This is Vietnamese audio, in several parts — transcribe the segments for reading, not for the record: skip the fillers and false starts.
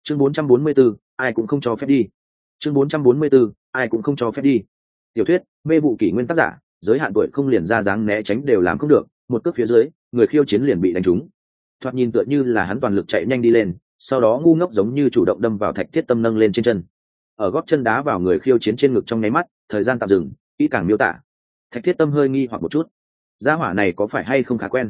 chương 444, ai cũng không cho phép đi. chương 444, ai cũng không cho phép đi. Tiểu thuyết mê vụ kỷ nguyên tác giả, giới hạn tuổi không liền ra dáng né tránh đều làm không được, một cước phía dưới người khiêu chiến liền bị đánh trúng. Thoạt nhìn tựa như là hắn toàn lực chạy nhanh đi lên, sau đó ngu ngốc giống như chủ động đâm vào Thạch Thiết Tâm nâng lên trên chân. Ở gót chân đá vào người khiêu chiến trên ngực trong nháy mắt, thời gian tạm dừng, kỹ càng miêu tả. Thạch Thiết Tâm hơi nghi hoặc một chút, gia hỏa này có phải hay không khá quen.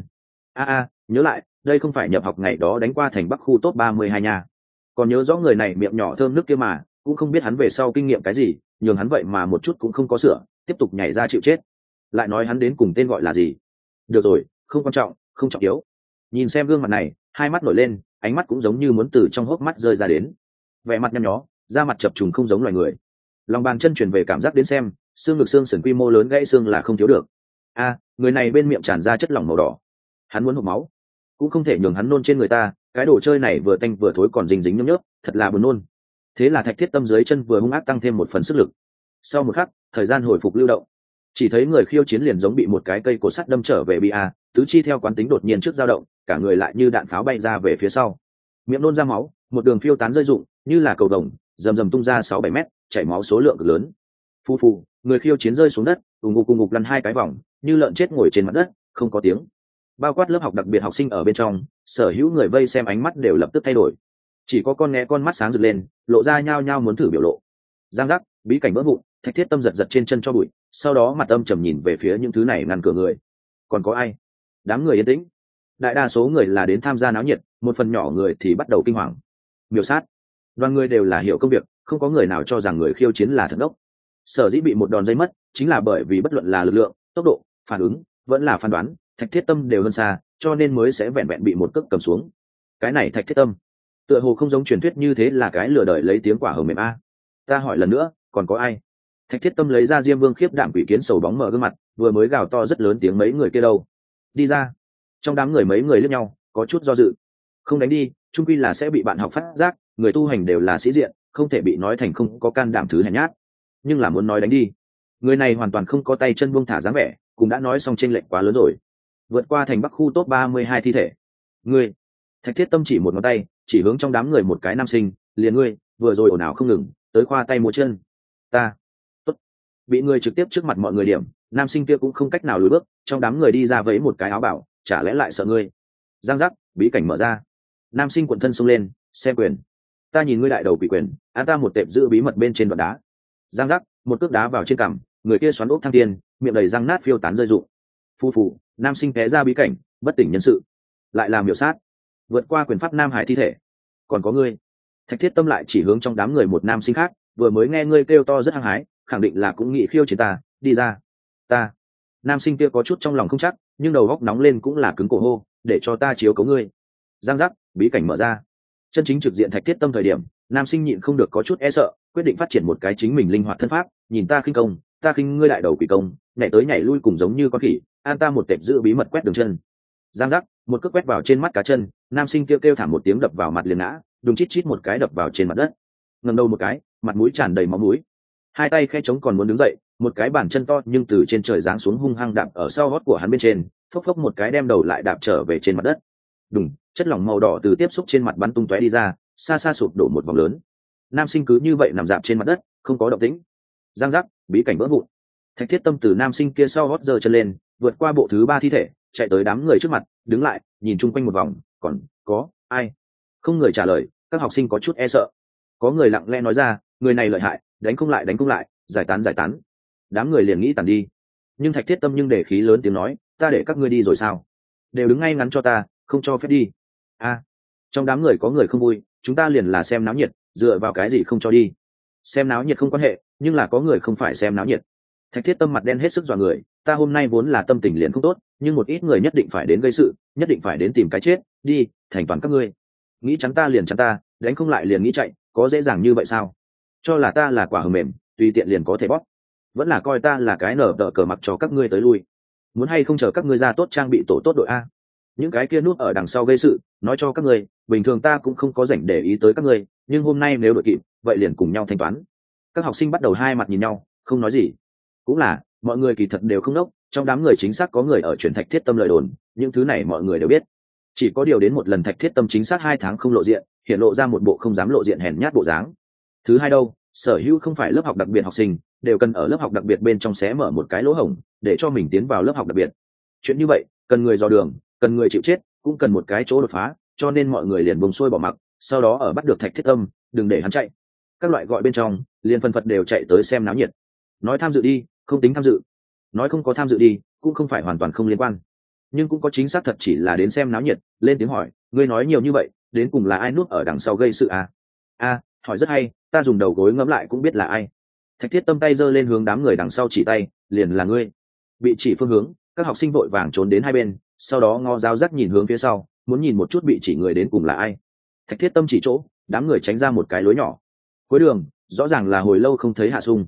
Nhớ lại, đây không phải nhập học ngày đó đánh qua thành Bắc khu top 32 nha. Còn nhớ rõ người này miệng nhỏ thơm nước kia mà, cũng không biết hắn về sau kinh nghiệm cái gì, nhường hắn vậy mà một chút cũng không có sửa, tiếp tục nhảy ra chịu chết. Lại nói hắn đến cùng tên gọi là gì? Được rồi, không quan trọng, không trọng yếu. Nhìn xem gương mặt này, hai mắt nổi lên, ánh mắt cũng giống như muốn từ trong hốc mắt rơi ra đến. Vẻ mặt nhăn nhó, da mặt chập trùng không giống loài người. Lòng bàn chân chuyển về cảm giác đến xem, xương ngực xương sườn quy mô lớn gãy xương là không thiếu được. Người này bên miệng tràn ra chất lỏng màu đỏ. Hắn muốn hộc máu, cũng không thể nhường hắn nôn trên người ta, cái đồ chơi này vừa tanh vừa thối còn dính dính nhớp nhớp, thật là buồn nôn. Thế là Thạch Thiết Tâm dưới chân vừa hung ác tăng thêm một phần sức lực. Sau một khắc, thời gian hồi phục lưu động, chỉ thấy người khiêu chiến liền giống bị một cái cây cột sắt đâm trở về bia, tứ chi theo quán tính đột nhiên trước dao động, cả người lại như đạn pháo bay ra về phía sau, miệng nôn ra máu, một đường phiêu tán rơi rụng như là cầu vồng, rầm rầm tung ra 6-7 mét, chảy máu số lượng cực lớn. Phu phu, người khiêu chiến rơi xuống đất, ùng ục lăn hai cái vòng, như lợn chết ngồi trên mặt đất, không có tiếng. Bao quát lớp học đặc biệt học sinh ở bên trong, sở hữu người vây xem ánh mắt đều lập tức thay đổi, chỉ có con nghe con mắt sáng rực lên, lộ ra nhao nhao muốn thử biểu lộ. Giang giác, bí cảnh vỡ vụn, Thạch Thiết Tâm giật giật trên chân cho bụi, sau đó mặt âm trầm nhìn về phía những thứ này ngăn cửa người. Còn có ai? Đám người yên tĩnh, đại đa số người là đến tham gia náo nhiệt, một phần nhỏ người thì bắt đầu kinh hoàng. Miêu sát, đoàn người đều là hiểu công việc, không có người nào cho rằng người khiêu chiến là thần đốc. Sở dĩ bị một đòn dây mất, chính là bởi vì bất luận là lực lượng, tốc độ, phản ứng, vẫn là phán đoán, Thạch Thiết Tâm đều hơn xa, cho nên mới sẽ vẹn vẹn bị một cước cầm xuống. Cái này Thạch Thiết Tâm, tựa hồ không giống truyền thuyết như thế là cái lừa đợi lấy tiếng quả hờ mềm a. Ta hỏi lần nữa, còn có ai? Thạch Thiết Tâm lấy ra Diêm Vương khiếp đảm quỷ kiến sầu bóng mở gương mặt, vừa mới gào to rất lớn tiếng mấy người kia đâu? Đi ra. Trong đám người mấy người liếc nhau, có chút do dự. Không đánh đi, chung quy là sẽ bị bạn học phát giác, người tu hành đều là sĩ diện, không thể bị nói thành không có can đảm thứ hèn nhát. Nhưng là muốn nói đánh đi, người này hoàn toàn không có tay chân buông thả dáng vẻ, cũng đã nói xong chênh lệch quá lớn rồi. Vượt qua thành Bắc khu top 32 thi thể. Ngươi. Thạch Thiết Tâm chỉ một ngón tay, chỉ hướng trong đám người một cái nam sinh, liền ngươi, vừa rồi ồn ào không ngừng, tới khoa tay múa chân. Ta. Tốt. Bị người trực tiếp trước mặt mọi người điểm, nam sinh kia cũng không cách nào lùi bước, trong đám người đi ra với một cái áo bảo, chả lẽ lại sợ ngươi? Giang giác, bí cảnh mở ra. Nam sinh quận thân xông lên, xem quyền. Ta nhìn ngươi đại đầu quỷ quyền, án ta một tệp giữ bí mật bên trên đoạn đá. Giang giác, một cước đá vào trên cằm, người kia xoắn ốc thăng tiên, miệng đầy răng nát phiêu tán rơi rụng. Phu phù, nam sinh té ra bí cảnh, bất tỉnh nhân sự. Lại làm miểu sát, vượt qua quyền pháp nam hải thi thể. Còn có ngươi. Thạch Thiết Tâm lại chỉ hướng trong đám người một nam sinh khác, vừa mới nghe ngươi kêu to rất hăng hái, khẳng định là cũng nghĩ khiêu chiến ta, đi ra. Ta. Nam sinh kia có chút trong lòng không chắc, nhưng đầu góc nóng lên cũng là cứng cổ hô, để cho ta chiếu cấu ngươi. Giang giác, bí cảnh mở ra. Chân chính trực diện Thạch Thiết Tâm thời điểm, nam sinh nhịn không được có chút e sợ, quyết định phát triển một cái chính mình linh hoạt thân pháp, nhìn ta khinh công, ta khinh ngươi đại đầu quỷ công, nhảy tới nhảy lui cùng giống như con khỉ, an ta một tệp giữ bí mật quét đường chân. Giang giác, một cước quét vào trên mắt cá chân, nam sinh kêu thảm một tiếng đập vào mặt liền ngã, đùng chít chít một cái đập vào trên mặt đất. Ngẩng đầu một cái, mặt mũi tràn đầy máu mũi. Hai tay khe trống còn muốn đứng dậy, một cái bàn chân to nhưng từ trên trời giáng xuống hung hăng đạp ở sau gót của hắn bên trên, phốc phốc một cái đem đầu lại đạp trở về trên mặt đất. Đùng, chất lỏng màu đỏ từ tiếp xúc trên mặt bắn tung tóe đi ra, xa xa sụp đổ một vòng lớn. Nam sinh cứ như vậy nằm dạp trên mặt đất, không có động tĩnh. Giang giác, bí cảnh vỡ vụn. Thạch Thiết Tâm từ nam sinh kia sau gót giơ chân lên, vượt qua bộ thứ 3 thi thể, chạy tới đám người trước mặt, đứng lại, nhìn chung quanh một vòng, còn có ai? Không người trả lời, các học sinh có chút e sợ. Có người lặng lẽ nói ra, người này lợi hại, đánh không lại, giải tán. Đám người liền nghĩ tàn đi. Nhưng Thạch Thiết Tâm nhưng để khí lớn tiếng nói, ta để các ngươi đi rồi sao? Đều đứng ngay ngắn cho ta, không cho phép đi. Trong đám người có người không vui, chúng ta liền là xem náo nhiệt, dựa vào cái gì không cho đi? Xem náo nhiệt không quan hệ, nhưng là có người không phải xem náo nhiệt. Thạch Thiết Tâm mặt đen hết sức dọa người, ta hôm nay vốn là tâm tình liền không tốt, nhưng một ít người nhất định phải đến gây sự, nhất định phải đến tìm cái chết, đi, thành toàn các ngươi. Nghĩ chắn ta liền chắn ta, đánh không lại liền nghĩ chạy, có dễ dàng như vậy sao? Cho là ta là quả hờ mềm, tùy tiện liền có thể bóp. Vẫn là coi ta là cái nở đỡ cờ mặc cho các ngươi tới lui. Muốn hay không chờ các ngươi ra tốt trang bị tổ tốt đội a? Những cái kia núp ở đằng sau gây sự, nói cho các ngươi, bình thường ta cũng không có rảnh để ý tới các ngươi, nhưng hôm nay nếu đội kịp, vậy liền cùng nhau thanh toán. Các học sinh bắt đầu hai mặt nhìn nhau, không nói gì. Cũng là, mọi người kỳ thật đều không đốc, trong đám người chính xác có người ở truyền Thạch Thiết Tâm lời đồn, những thứ này mọi người đều biết. Chỉ có điều đến một lần Thạch Thiết Tâm chính xác 2 tháng không lộ diện, hiện lộ ra một bộ không dám lộ diện hèn nhát bộ dáng. Thứ hai đâu, sở hữu không phải lớp học đặc biệt học sinh đều cần ở lớp học đặc biệt bên trong xé mở một cái lỗ hổng để cho mình tiến vào lớp học đặc biệt. Chuyện như vậy cần người dò đường, cần người chịu chết, cũng cần một cái chỗ đột phá, cho nên mọi người liền buông xuôi bỏ mặc, sau đó ở bắt được Thạch Thiết Tâm, đừng để hắn chạy. Các loại gọi bên trong liền phân phật đều chạy tới xem náo nhiệt. Nói tham dự đi không tính tham dự, nói không có tham dự đi cũng không phải hoàn toàn không liên quan, nhưng cũng có chính xác thật chỉ là đến xem náo nhiệt. Lên tiếng hỏi, ngươi nói nhiều như vậy đến cùng là ai nuốt ở đằng sau gây sự à? Hỏi rất hay, ta dùng đầu gối ngẫm lại cũng biết là ai. Thạch Thiết Tâm tay giơ lên hướng đám người đằng sau chỉ tay, liền là ngươi. Bị chỉ phương hướng, các học sinh vội vàng trốn đến hai bên, sau đó ngó giáo giác nhìn hướng phía sau, muốn nhìn một chút bị chỉ người đến cùng là ai. Thạch Thiết Tâm chỉ chỗ, đám người tránh ra một cái lối nhỏ. Cuối đường rõ ràng là hồi lâu không thấy Hạ Sung.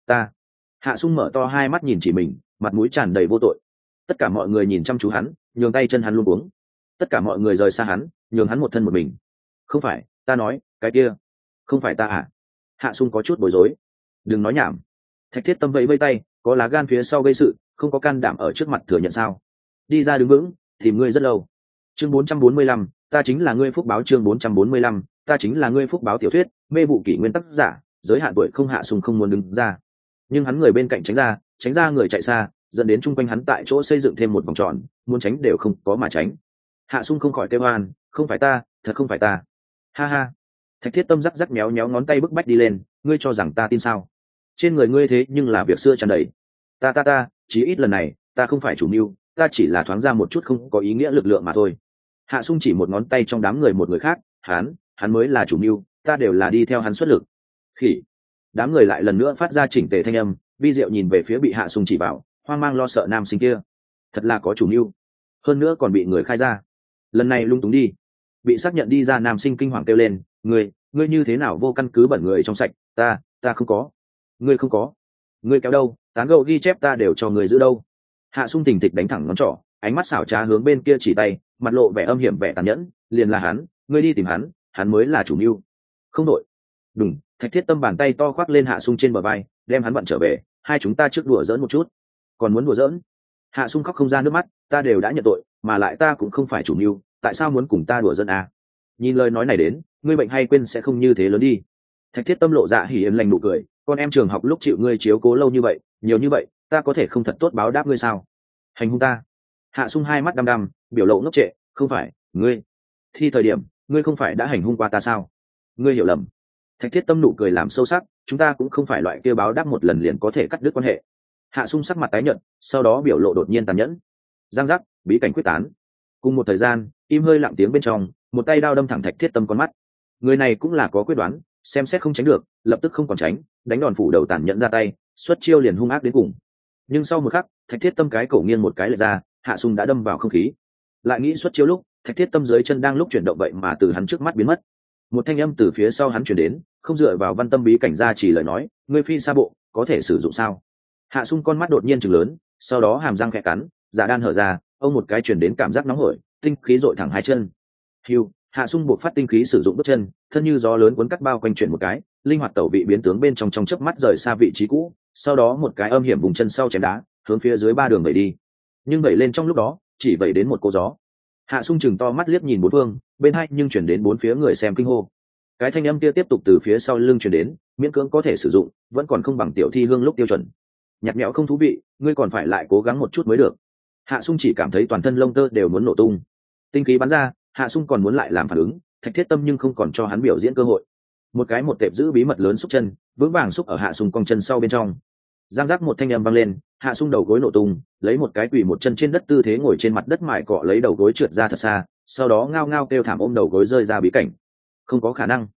Hạ Sung mở to hai mắt nhìn chỉ mình, mặt mũi tràn đầy vô tội. Tất cả mọi người nhìn chăm chú hắn, nhường tay chân hắn luôn uống. Tất cả mọi người rời xa hắn, nhường hắn một thân một mình. Không phải, ta nói, cái kia không phải ta à? Hạ Sung có chút bối rối. Đừng nói nhảm. Thạch Thiết Tâm vẫy vẫy tay, có lá gan phía sau gây sự, không có can đảm ở trước mặt thừa nhận sao? Đi ra đứng vững, tìm ngươi rất lâu. Chương 445, ta chính là ngươi phúc báo. Chương 445, ta chính là ngươi phúc báo. Tiểu thuyết, mê vụ kỷ nguyên tác giả, giới hạn tuổi không. Hạ Sung không muốn đứng ra, nhưng hắn người bên cạnh tránh ra người chạy xa, dẫn đến chung quanh hắn tại chỗ xây dựng thêm một vòng tròn, muốn tránh đều không có mà tránh. Hạ Sung không khỏi kêu oan, không phải ta, thật không phải ta. Ha ha. Thạch Thiết Tâm rắc rắc méo méo ngón tay bức bách đi lên, ngươi cho rằng ta tin sao? Trên người ngươi thế nhưng là việc xưa tràn đầy. Ta chí ít lần này ta không phải chủ mưu, ta chỉ là thoáng ra một chút không có ý nghĩa lực lượng mà thôi. Hạ Sung chỉ một ngón tay trong đám người một người khác, hắn mới là chủ mưu, ta đều là đi theo hắn xuất lực. Khỉ. Đám người lại lần nữa phát ra chỉnh tề thanh âm, Vi Diệu nhìn về phía bị Hạ Sung chỉ bảo, hoang mang lo sợ nam sinh kia. Thật là có chủ mưu, hơn nữa còn bị người khai ra. Lần này lung túng đi. Bị xác nhận đi ra nam sinh kinh hoàng kêu lên, ngươi như thế nào vô căn cứ bẩn người trong sạch? Ta không có. Ngươi không có? Ngươi kéo đâu? Tán gẫu ghi chép ta đều cho người giữ đâu? Hạ Sung thình thịch đánh thẳng ngón trỏ, ánh mắt xảo trá hướng bên kia chỉ tay, mặt lộ vẻ âm hiểm vẻ tàn nhẫn, liền là hắn, ngươi đi tìm hắn mới là chủ mưu. Không đội. Đùng. Thạch Thiết Tâm bàn tay to khoác lên Hạ Sung trên bờ vai, đem hắn vặn trở về, hai chúng ta trước đùa giỡn một chút. Còn muốn đùa giỡn? Hạ Sung khóc không ra nước mắt, ta đều đã nhận tội, mà lại ta cũng không phải chủ mưu, tại sao muốn cùng ta đùa giỡn à? Nhìn lời nói này đến, ngươi bệnh hay quên sẽ không như thế lớn đi. Thạch Thiết Tâm lộ dạ hỉ yên lành nụ cười, con em trường học lúc chịu ngươi chiếu cố lâu như vậy, nhiều như vậy, ta có thể không thật tốt báo đáp ngươi sao? Hành hung ta? Hạ Sung hai mắt đăm đăm, biểu lộ ngốc trệ, không phải, ngươi. Thi thời điểm, ngươi không phải đã hành hung qua ta sao? Ngươi hiểu lầm. Thạch Thiết Tâm nụ cười làm sâu sắc, chúng ta cũng không phải loại kia báo đáp một lần liền có thể cắt đứt quan hệ. Hạ Sung sắc mặt tái nhợt, sau đó biểu lộ đột nhiên tàn nhẫn. Giang giác, bí cảnh quyết tán. Cùng một thời gian, im hơi lặng tiếng bên trong, một tay đao đâm thẳng Thạch Thiết Tâm con mắt. Người này cũng là có quyết đoán, xem xét không tránh được, lập tức không còn tránh, đánh đòn phủ đầu tàn nhẫn ra tay, xuất chiêu liền hung ác đến cùng. Nhưng sau một khắc, Thạch Thiết Tâm cái cổ nghiêng một cái lệch ra, Hạ Sung đã đâm vào không khí. Lại nghĩ xuất chiêu lúc, Thạch Thiết Tâm dưới chân đang lúc chuyển động vậy mà từ hắn trước mắt biến mất. Một thanh âm từ phía sau hắn truyền đến, không dựa vào văn tâm bí cảnh ra chỉ lời nói, ngươi phi sa bộ có thể sử dụng sao? Hạ Sung con mắt đột nhiên trừng lớn, sau đó hàm răng khẽ cắn, dạ đan hở ra, ông một cái truyền đến cảm giác nóng hổi, tinh khí dội thẳng hai chân. Hiu, Hạ Sung buộc phát tinh khí sử dụng bước chân, thân như gió lớn cuốn cắt bao quanh chuyển một cái, linh hoạt tẩu vị biến tướng bên trong chớp mắt rời xa vị trí cũ, sau đó một cái âm hiểm vùng chân sau chém đá, hướng phía dưới ba đường vẩy đi. Nhưng vẩy lên trong lúc đó, chỉ vẩy đến một cô gió. Hạ Sung chừng to mắt liếc nhìn bốn phương, bên hai nhưng chuyển đến bốn phía người xem kinh hô. Cái thanh âm kia tiếp tục từ phía sau lưng chuyển đến, miễn cưỡng có thể sử dụng, vẫn còn không bằng tiểu thi hương lúc tiêu chuẩn. Nhạt nhẽo không thú vị, ngươi còn phải lại cố gắng một chút mới được. Hạ Sung chỉ cảm thấy toàn thân lông tơ đều muốn nổ tung. Tinh khí bắn ra, Hạ Sung còn muốn lại làm phản ứng, Thạch Thiết Tâm nhưng không còn cho hắn biểu diễn cơ hội. Một cái một tệp giữ bí mật lớn xúc chân, vững vàng xúc ở Hạ Sung cong chân sau bên trong. Giang giác một thanh âm vang lên, Hạ Sung đầu gối nổ tung, lấy một cái quỳ một chân trên đất tư thế ngồi trên mặt đất mải cọ lấy đầu gối trượt ra thật xa, sau đó ngao ngao kêu thảm ôm đầu gối rơi ra bí cảnh. Không có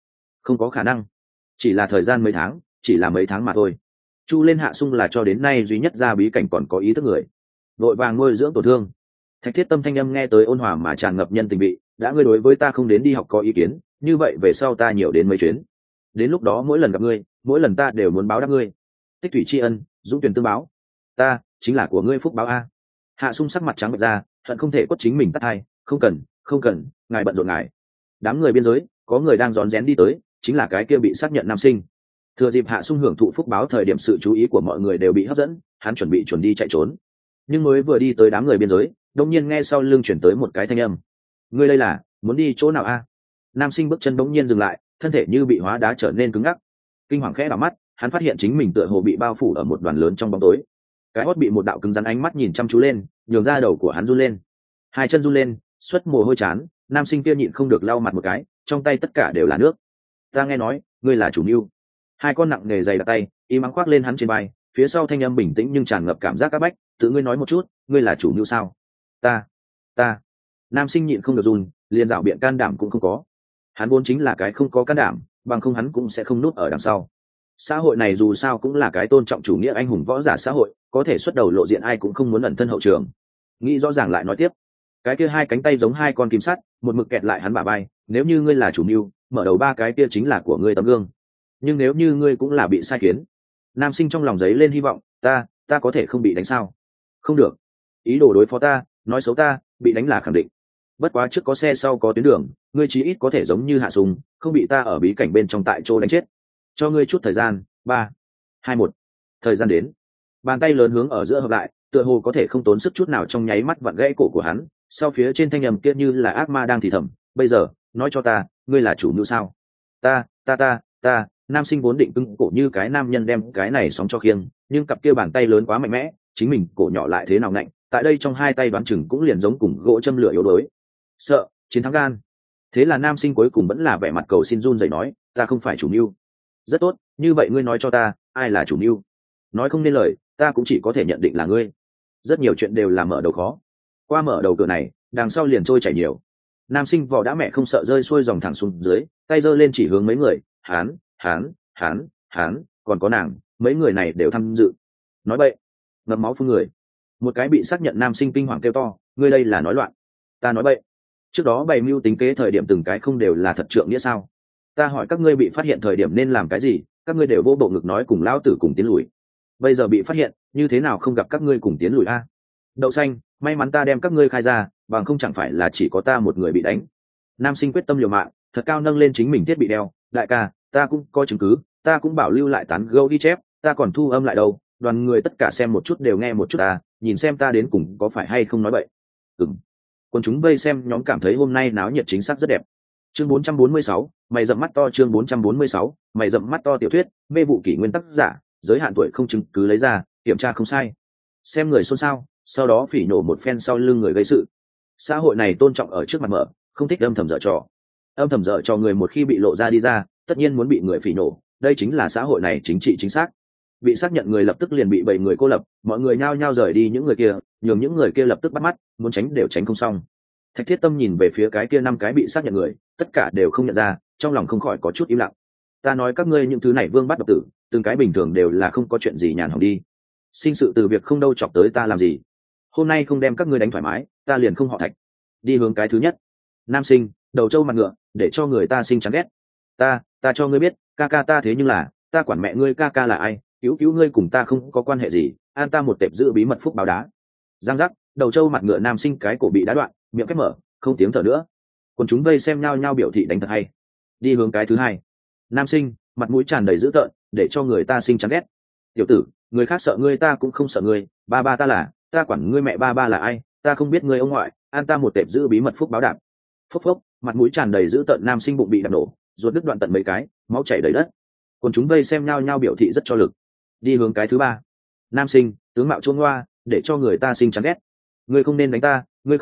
khả năng, chỉ là thời gian mấy tháng, chỉ là mấy tháng mà thôi. Chu lên Hạ Sung là cho đến nay duy nhất ra bí cảnh còn có ý thức người, vội vàng nuôi dưỡng tổn thương. Thạch Thiết Tâm thanh âm nghe tới ôn hòa mà tràn ngập nhân tình vị, đã ngươi đối với ta không đến đi học có ý kiến, như vậy về sau ta nhiều đến mấy chuyến, đến lúc đó mỗi lần gặp ngươi, mỗi lần ta đều muốn báo đáp ngươi. Tích thủy tri ân, dũng tuyển tương báo, ta chính là của ngươi phúc báo a. Hạ Sung sắc mặt trắng bệch ra, hận không thể quất chính mình tắt hai, không cần, ngài bận rộn ngài. Đám người biên giới có người đang rón rén đi tới, chính là cái kia bị xác nhận nam sinh. Thừa dịp Hạ Sung hưởng thụ phúc báo thời điểm, sự chú ý của mọi người đều bị hấp dẫn, hắn chuẩn bị chuẩn đi chạy trốn, nhưng mới vừa đi tới đám người biên giới, đột nhiên nghe sau lưng chuyển tới một cái thanh âm, ngươi đây là muốn đi chỗ nào a? Nam sinh bước chân bỗng nhiên dừng lại, thân thể như bị hóa đá trở nên cứng ngắc. Kinh hoàng khẽ đảo mắt, hắn phát hiện chính mình tựa hồ bị bao phủ ở một đoàn lớn trong bóng tối. Cái hót bị một đạo cứng rắn ánh mắt nhìn chăm chú lên, nhường ra đầu của hắn run lên. Hai chân run lên, xuất mồ hôi chán, nam sinh kia nhịn không được lau mặt một cái, trong tay tất cả đều là nước. Ta nghe nói, ngươi là chủ mưu. Hai con nặng nề dày đặc tay, im ắng khoác lên hắn trên vai, phía sau thanh âm bình tĩnh nhưng tràn ngập cảm giác áp bách, tự ngươi nói một chút, ngươi là chủ mưu sao? Ta. Nam sinh nhịn không được run, liền dạo biện can đảm cũng không có. Hắn vốn chính là cái không có can đảm, bằng không hắn cũng sẽ không núp ở đằng sau. Xã hội này dù sao cũng là cái tôn trọng chủ nghĩa anh hùng võ giả xã hội, có thể xuất đầu lộ diện ai cũng không muốn ẩn thân hậu trường. Nghĩ rõ ràng lại nói tiếp, cái kia hai cánh tay giống hai con kim sắt, một mực kẹt lại hắn bả vai, nếu như ngươi là chủ mưu, mở đầu ba cái kia chính là của ngươi tấm gương. Nhưng nếu như ngươi cũng là bị sai khiến. Nam sinh trong lòng giấy lên hy vọng, ta có thể không bị đánh sao? Không được. Ý đồ đối phó ta, nói xấu ta, bị đánh là khẳng định. Bất quá trước có xe sau có tuyến đường, ngươi chí ít có thể giống như hạ súng, không bị ta ở bí cảnh bên trong tại chỗ đánh chết. Cho ngươi chút thời gian, 3, 2, 1. Thời gian đến. Bàn tay lớn hướng ở giữa hợp lại, tựa hồ có thể không tốn sức chút nào trong nháy mắt vặn gãy cổ của hắn, sau phía trên thanh âm kia như là ác ma đang thì thầm, bây giờ, nói cho ta, ngươi là chủ mưu sao? Ta, nam sinh vốn định cứng cổ như cái nam nhân đem cái này sóng cho khiêng, nhưng cặp kia bàn tay lớn quá mạnh mẽ, chính mình cổ nhỏ lại thế nào nạnh, tại đây trong hai tay đoán chừng cũng liền giống cùng gỗ châm lửa yếu đuối. Sợ, chiến thắng gan. Thế là nam sinh cuối cùng vẫn là vẻ mặt cầu xin run rẩy nói, ta không phải chủ mưu. Rất tốt, như vậy ngươi nói cho ta, ai là chủ mưu? Nói không nên lời, ta cũng chỉ có thể nhận định là ngươi. Rất nhiều chuyện đều là mở đầu khó. Qua mở đầu cửa này, đằng sau liền trôi chảy nhiều. Nam sinh vò đã mẹ không sợ rơi xuôi dòng thẳng xuống dưới, tay giơ lên chỉ hướng mấy người, hán, còn có nàng, mấy người này đều tham dự. Nói bậy, ngập máu phun người. Một cái bị xác nhận nam sinh kinh hoàng kêu to, ngươi đây là nói loạn. Ta nói bậy. Trước đó bày mưu tính kế thời điểm từng cái không đều là thật trượng nghĩa sao? Ta hỏi các ngươi bị phát hiện thời điểm nên làm cái gì, các ngươi đều vô bộ ngực nói cùng lão tử cùng tiến lùi. Bây giờ bị phát hiện, như thế nào không gặp các ngươi cùng tiến lùi a? Đậu xanh, may mắn ta đem các ngươi khai ra, bằng không chẳng phải là chỉ có ta một người bị đánh. Nam sinh quyết tâm liều mạng, thật cao nâng lên chính mình thiết bị đeo, đại ca, ta cũng có chứng cứ, ta cũng bảo lưu lại tán gẫu ghi chép, ta còn thu âm lại đâu, đoàn người tất cả xem một chút đều nghe một chút ta, nhìn xem ta đến cùng có phải hay không nói bậy. Còn chúng vây xem nhóm cảm thấy hôm nay náo nhiệt chính xác rất đẹp. Chương 446, mày rậm mắt to. Chương 446, mày rậm mắt to. Tiểu thuyết, mê vụ kỷ nguyên tác giả, giới hạn tuổi không chứng cứ lấy ra, kiểm tra không sai. Xem người xôn xao, sau đó phỉ nhổ một phen sau lưng người gây sự. Xã hội này tôn trọng ở trước mặt mở, không thích âm thầm dở trò. Âm thầm dở trò người một khi bị lộ ra đi ra, tất nhiên muốn bị người phỉ nhổ, đây chính là xã hội này chính trị chính xác. Bị xác nhận người lập tức liền bị 7 người cô lập, mọi người nhao nhao rời đi những người kia, nhường những người kia lập tức bắt mắt, muốn tránh đều tránh không xong. Thạch Thiết Tâm nhìn về phía cái kia 5 cái bị xác nhận người, tất cả đều không nhận ra, trong lòng không khỏi có chút im lặng. Ta nói các ngươi những thứ này vương bắt độc tử, từng cái bình thường đều là không có chuyện gì nhàn hỏng đi. Sinh sự từ việc không đâu chọc tới ta làm gì. Hôm nay không đem các ngươi đánh thoải mái, ta liền không họ Thạch. Đi hướng cái thứ nhất. Nam sinh, đầu trâu mặt ngựa, để cho người ta sinh chán ghét. Ta cho ngươi biết, ca ca ta thế nhưng là, ta quản mẹ ngươi ca ca là ai, cứu ngươi cùng ta không có quan hệ gì, an ta một tệp giữ bí mật phúc báo đá. Giang giác, đầu trâu mặt ngựa nam sinh cái cổ bị đá đoạn, miệng khép mở, không tiếng thở nữa. Còn chúng vây xem nhau biểu thị đánh thật hay. Đi hướng cái thứ hai. Nam sinh, mặt mũi tràn đầy dữ tợn, để cho người ta sinh chán ghét. Tiểu tử, người khác sợ ngươi ta cũng không sợ ngươi, ba ta là, ta quản ngươi mẹ ba là ai, ta không biết ngươi ông ngoại, an ta một tệp giữ bí mật phúc báo đạp. Phốc, mặt mũi tràn đầy dữ tợn nam sinh bụng bị đạp nổ, ruột đứt đoạn tận mấy cái, máu chảy đầy đất. Còn chúng vây xem nhau biểu thị rất cho lực. Đi hướng cái thứ ba. Nam sinh, tướng mạo chuông hoa, để cho người ta sinh chán ghét. Ngươi không nên đánh ta,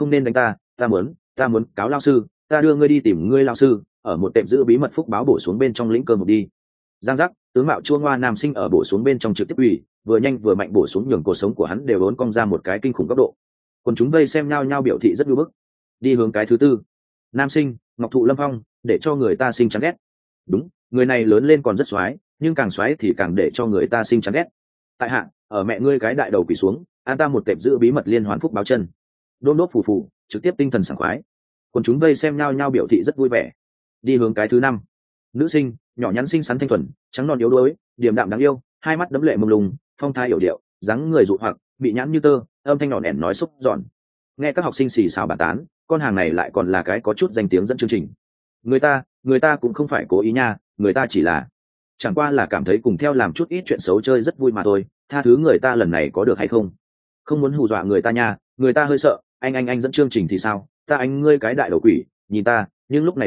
ta muốn cáo lao sư, ta đưa ngươi đi tìm ngươi lao sư, ở một tệp giữ bí mật phúc báo bổ xuống bên trong lĩnh cơm một đi. Giang giác, tướng mạo chuông hoa nam sinh ở bổ xuống bên trong trực tiếp ủy, vừa nhanh vừa mạnh bổ xuống nhường cuộc sống của hắn đều uốn cong ra một cái kinh khủng góc độ. Còn chúng vây xem nhau biểu thị rất nhu bức. Đi hướng cái thứ tư. Nam sinh, ngọc thụ lâm phong, để cho người ta sinh chán ghét. Đúng, người này lớn lên còn rất xoái, nhưng càng xoái thì càng để cho người ta sinh chán ghét. Tại hạ, ở mẹ ngươi cái đại đầu quỳ xuống, an ta một tệp giữ bí mật liên hoàn phúc báo chân. Đôn đốt phù trực tiếp tinh thần sảng khoái. Còn chúng vây xem nhau biểu thị rất vui vẻ. Đi hướng cái thứ năm. Nữ sinh, nhỏ nhắn xinh xắn thanh thuần, trắng non yếu đuối, điềm đạm đáng yêu, hai mắt đẫm lệ mông lung, phong thái hiểu điệu, dáng người dụ hoặc, bị nhãn như tơ, âm thanh nhỏ nẻn nói xúc giòn. Nghe các học sinh xì xào bàn tán, con hàng này lại còn là cái có chút danh tiếng dẫn chương trình. Người ta cũng không phải cố ý nha, người ta chỉ là chẳng qua là cảm thấy cùng theo làm chút ít chuyện xấu chơi rất vui mà thôi, tha thứ người ta lần này có được hay không? Không muốn hù dọa người ta nha, người ta hơi sợ, anh dẫn chương trình thì sao? Ta anh ngươi cái đại đầu quỷ, nhìn ta, nhưng lúc này đây,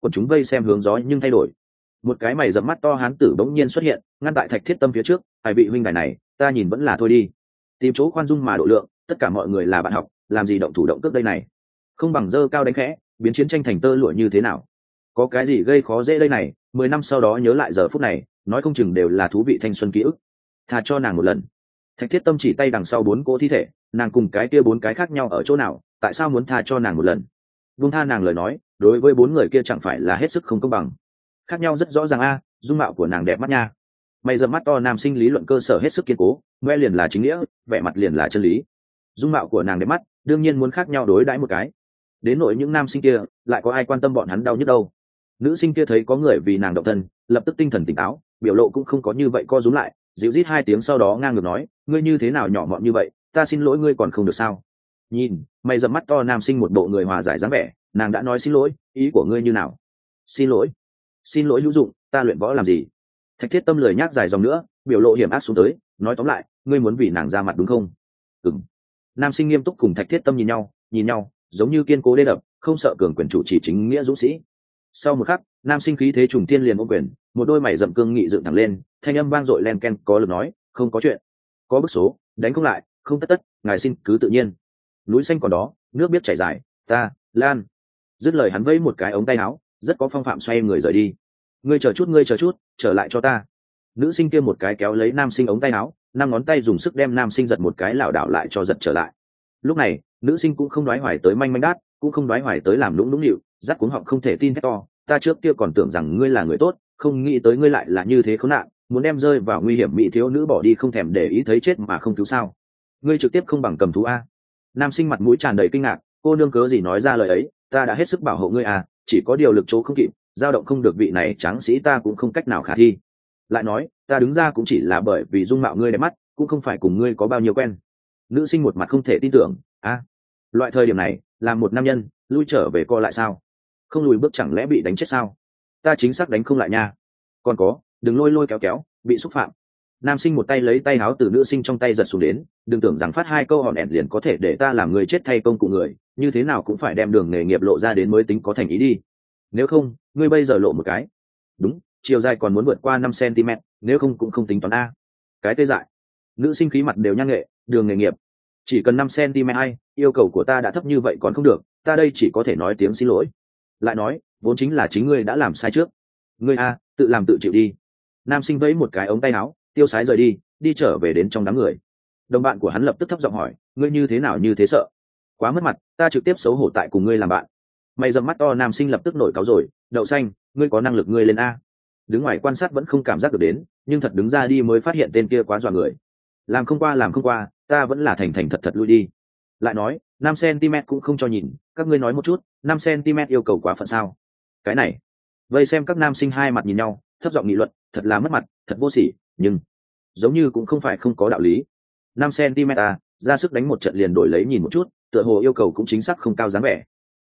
quần chúng vây xem hướng gió nhưng thay đổi. Một cái mày rậm mắt to hán tử bỗng nhiên xuất hiện, ngăn tại Thạch Thiết Tâm phía trước. Hai vị huynh đài này, ta nhìn vẫn là thôi đi, tìm chỗ khoan dung mà độ lượng, tất cả mọi người là bạn học, làm gì động thủ động cước đây này, không bằng dơ cao đánh khẽ, biến chiến tranh thành tơ lụa như thế nào, có cái gì gây khó dễ đây này, 10 năm sau đó nhớ lại giờ phút này, nói không chừng đều là thú vị thanh xuân ký ức. Tha cho nàng một lần. Thạch Thiết Tâm chỉ tay đằng sau 4 cỗ thi thể, nàng cùng cái kia 4 cái khác nhau ở chỗ nào, tại sao muốn tha cho nàng một lần? Buông tha nàng lời nói, đối với 4 người kia chẳng phải là hết sức không công bằng. Khác nhau rất rõ ràng a, dung mạo của nàng đẹp mắt nha. Mày dầm mắt to nam sinh lý luận cơ sở hết sức kiên cố, ngoe liền là chính nghĩa, vẻ mặt liền là chân lý. Dung mạo của nàng đẹp mắt, đương nhiên muốn khác nhau đối đãi một cái. Đến nỗi những nam sinh kia, lại có ai quan tâm bọn hắn đau nhức đâu. Nữ sinh kia thấy có người vì nàng động thân, lập tức tinh thần tỉnh táo, biểu lộ cũng không có như vậy co rúm lại, dịu rít 2 tiếng sau đó ngang ngược nói, ngươi như thế nào nhỏ mọn như vậy, ta xin lỗi ngươi còn không được sao? Nhìn, mày dầm mắt to nam sinh một bộ người hòa giải dáng vẻ, nàng đã nói xin lỗi, ý của ngươi như nào? Xin lỗi hữu dụng, ta luyện võ làm gì? Thạch Thiết Tâm lười nhác dài dòng nữa, biểu lộ hiểm ác xuống tới, nói tóm lại, ngươi muốn vì nàng ra mặt đúng không? Ừm. Nam sinh nghiêm túc cùng Thạch Thiết Tâm nhìn nhau, giống như kiên cố đê đập, không sợ cường quyền chủ chỉ chính nghĩa dũng sĩ. Sau một khắc, nam sinh khí thế trùng thiên liền ôm quyền, một đôi mày rậm cương nghị dựng thẳng lên, thanh âm vang dội len ken có lực nói, không có chuyện, có bức số, đánh không lại, không tất, ngài xin cứ tự nhiên. Núi xanh còn đó, nước biết chảy dài, ta, Lan. Dứt lời hắn vẫy một cái ống tay áo, rất có phong phạm xoay người rời đi. Ngươi chờ chút, trở lại cho ta. Nữ sinh kia một cái kéo lấy nam sinh ống tay áo, 5 ngón tay dùng sức đem nam sinh giật một cái lảo đảo lại cho giật trở lại. Lúc này, nữ sinh cũng không đoái hoài tới manh manh đát, cũng không đoái hoài tới làm lũng lũng nịu, rắc cuống họng không thể tin thét to, ta trước kia còn tưởng rằng ngươi là người tốt, không nghĩ tới ngươi lại là như thế khốn nạn, muốn đem rơi vào nguy hiểm mỹ thiếu nữ bỏ đi không thèm để ý thấy chết mà không cứu sao? Ngươi trực tiếp không bằng cầm thú a. Nam sinh mặt mũi tràn đầy kinh ngạc, cô nương cớ gì nói ra lời ấy, ta đã hết sức bảo hộ ngươi à, chỉ có điều lực chỗ không kịp, dao động không được vị này tráng sĩ ta cũng không cách nào khả thi. Lại nói, ta đứng ra cũng chỉ là bởi vì dung mạo ngươi đẹp mắt, cũng không phải cùng ngươi có bao nhiêu quen. Nữ sinh một mặt không thể tin tưởng, loại thời điểm này, làm một nam nhân, lui trở về co lại sao? Không lùi bước chẳng lẽ bị đánh chết sao? Ta chính xác đánh không lại nha. Còn có, đừng lôi kéo kéo, bị xúc phạm. Nam sinh một tay lấy tay áo từ nữ sinh trong tay giật xuống đến, đừng tưởng rằng phát 2 câu hòn ẻn liền có thể để ta làm người chết thay công cụ người, như thế nào cũng phải đem đường nghề nghiệp lộ ra đến mới tính có thành ý đi. Nếu không, ngươi bây giờ lộ một cái. Đúng, chiều dài còn muốn vượt qua 5 cm, nếu không cũng không tính toán a. Cái tê dại. Nữ sinh khí mặt đều nhăn nghệ, đường nghề nghiệp. Chỉ cần 5 cm ai, yêu cầu của ta đã thấp như vậy còn không được, ta đây chỉ có thể nói tiếng xin lỗi. Lại nói, vốn chính là chính ngươi đã làm sai trước. Ngươi tự làm tự chịu đi. Nam sinh vẫy một cái ống tay áo, tiêu sái rời đi trở về đến trong đám người. Đồng bạn của hắn lập tức thấp giọng hỏi, ngươi như thế nào như thế sợ? Quá mất mặt, ta trực tiếp xấu hổ tại cùng ngươi làm bạn. Mày dầm mắt to nam sinh lập tức nổi cáu rồi, đậu xanh, ngươi có năng lực ngươi lên a. Đứng ngoài quan sát vẫn không cảm giác được đến, nhưng thật đứng ra đi mới phát hiện tên kia quá dọa người. Làm không qua, ta vẫn là thành thật lui đi. Lại nói, 5 cm cũng không cho nhìn, các ngươi nói một chút, 5 cm yêu cầu quá phận sao? Cái này. Vây xem các nam sinh hai mặt nhìn nhau, thấp giọng nghị luận, thật là mất mặt, thật vô sỉ, nhưng giống như cũng không phải không có đạo lý. 5 cm ra sức đánh một trận liền đổi lấy nhìn một chút, tựa hồ yêu cầu cũng chính xác không cao dáng vẻ.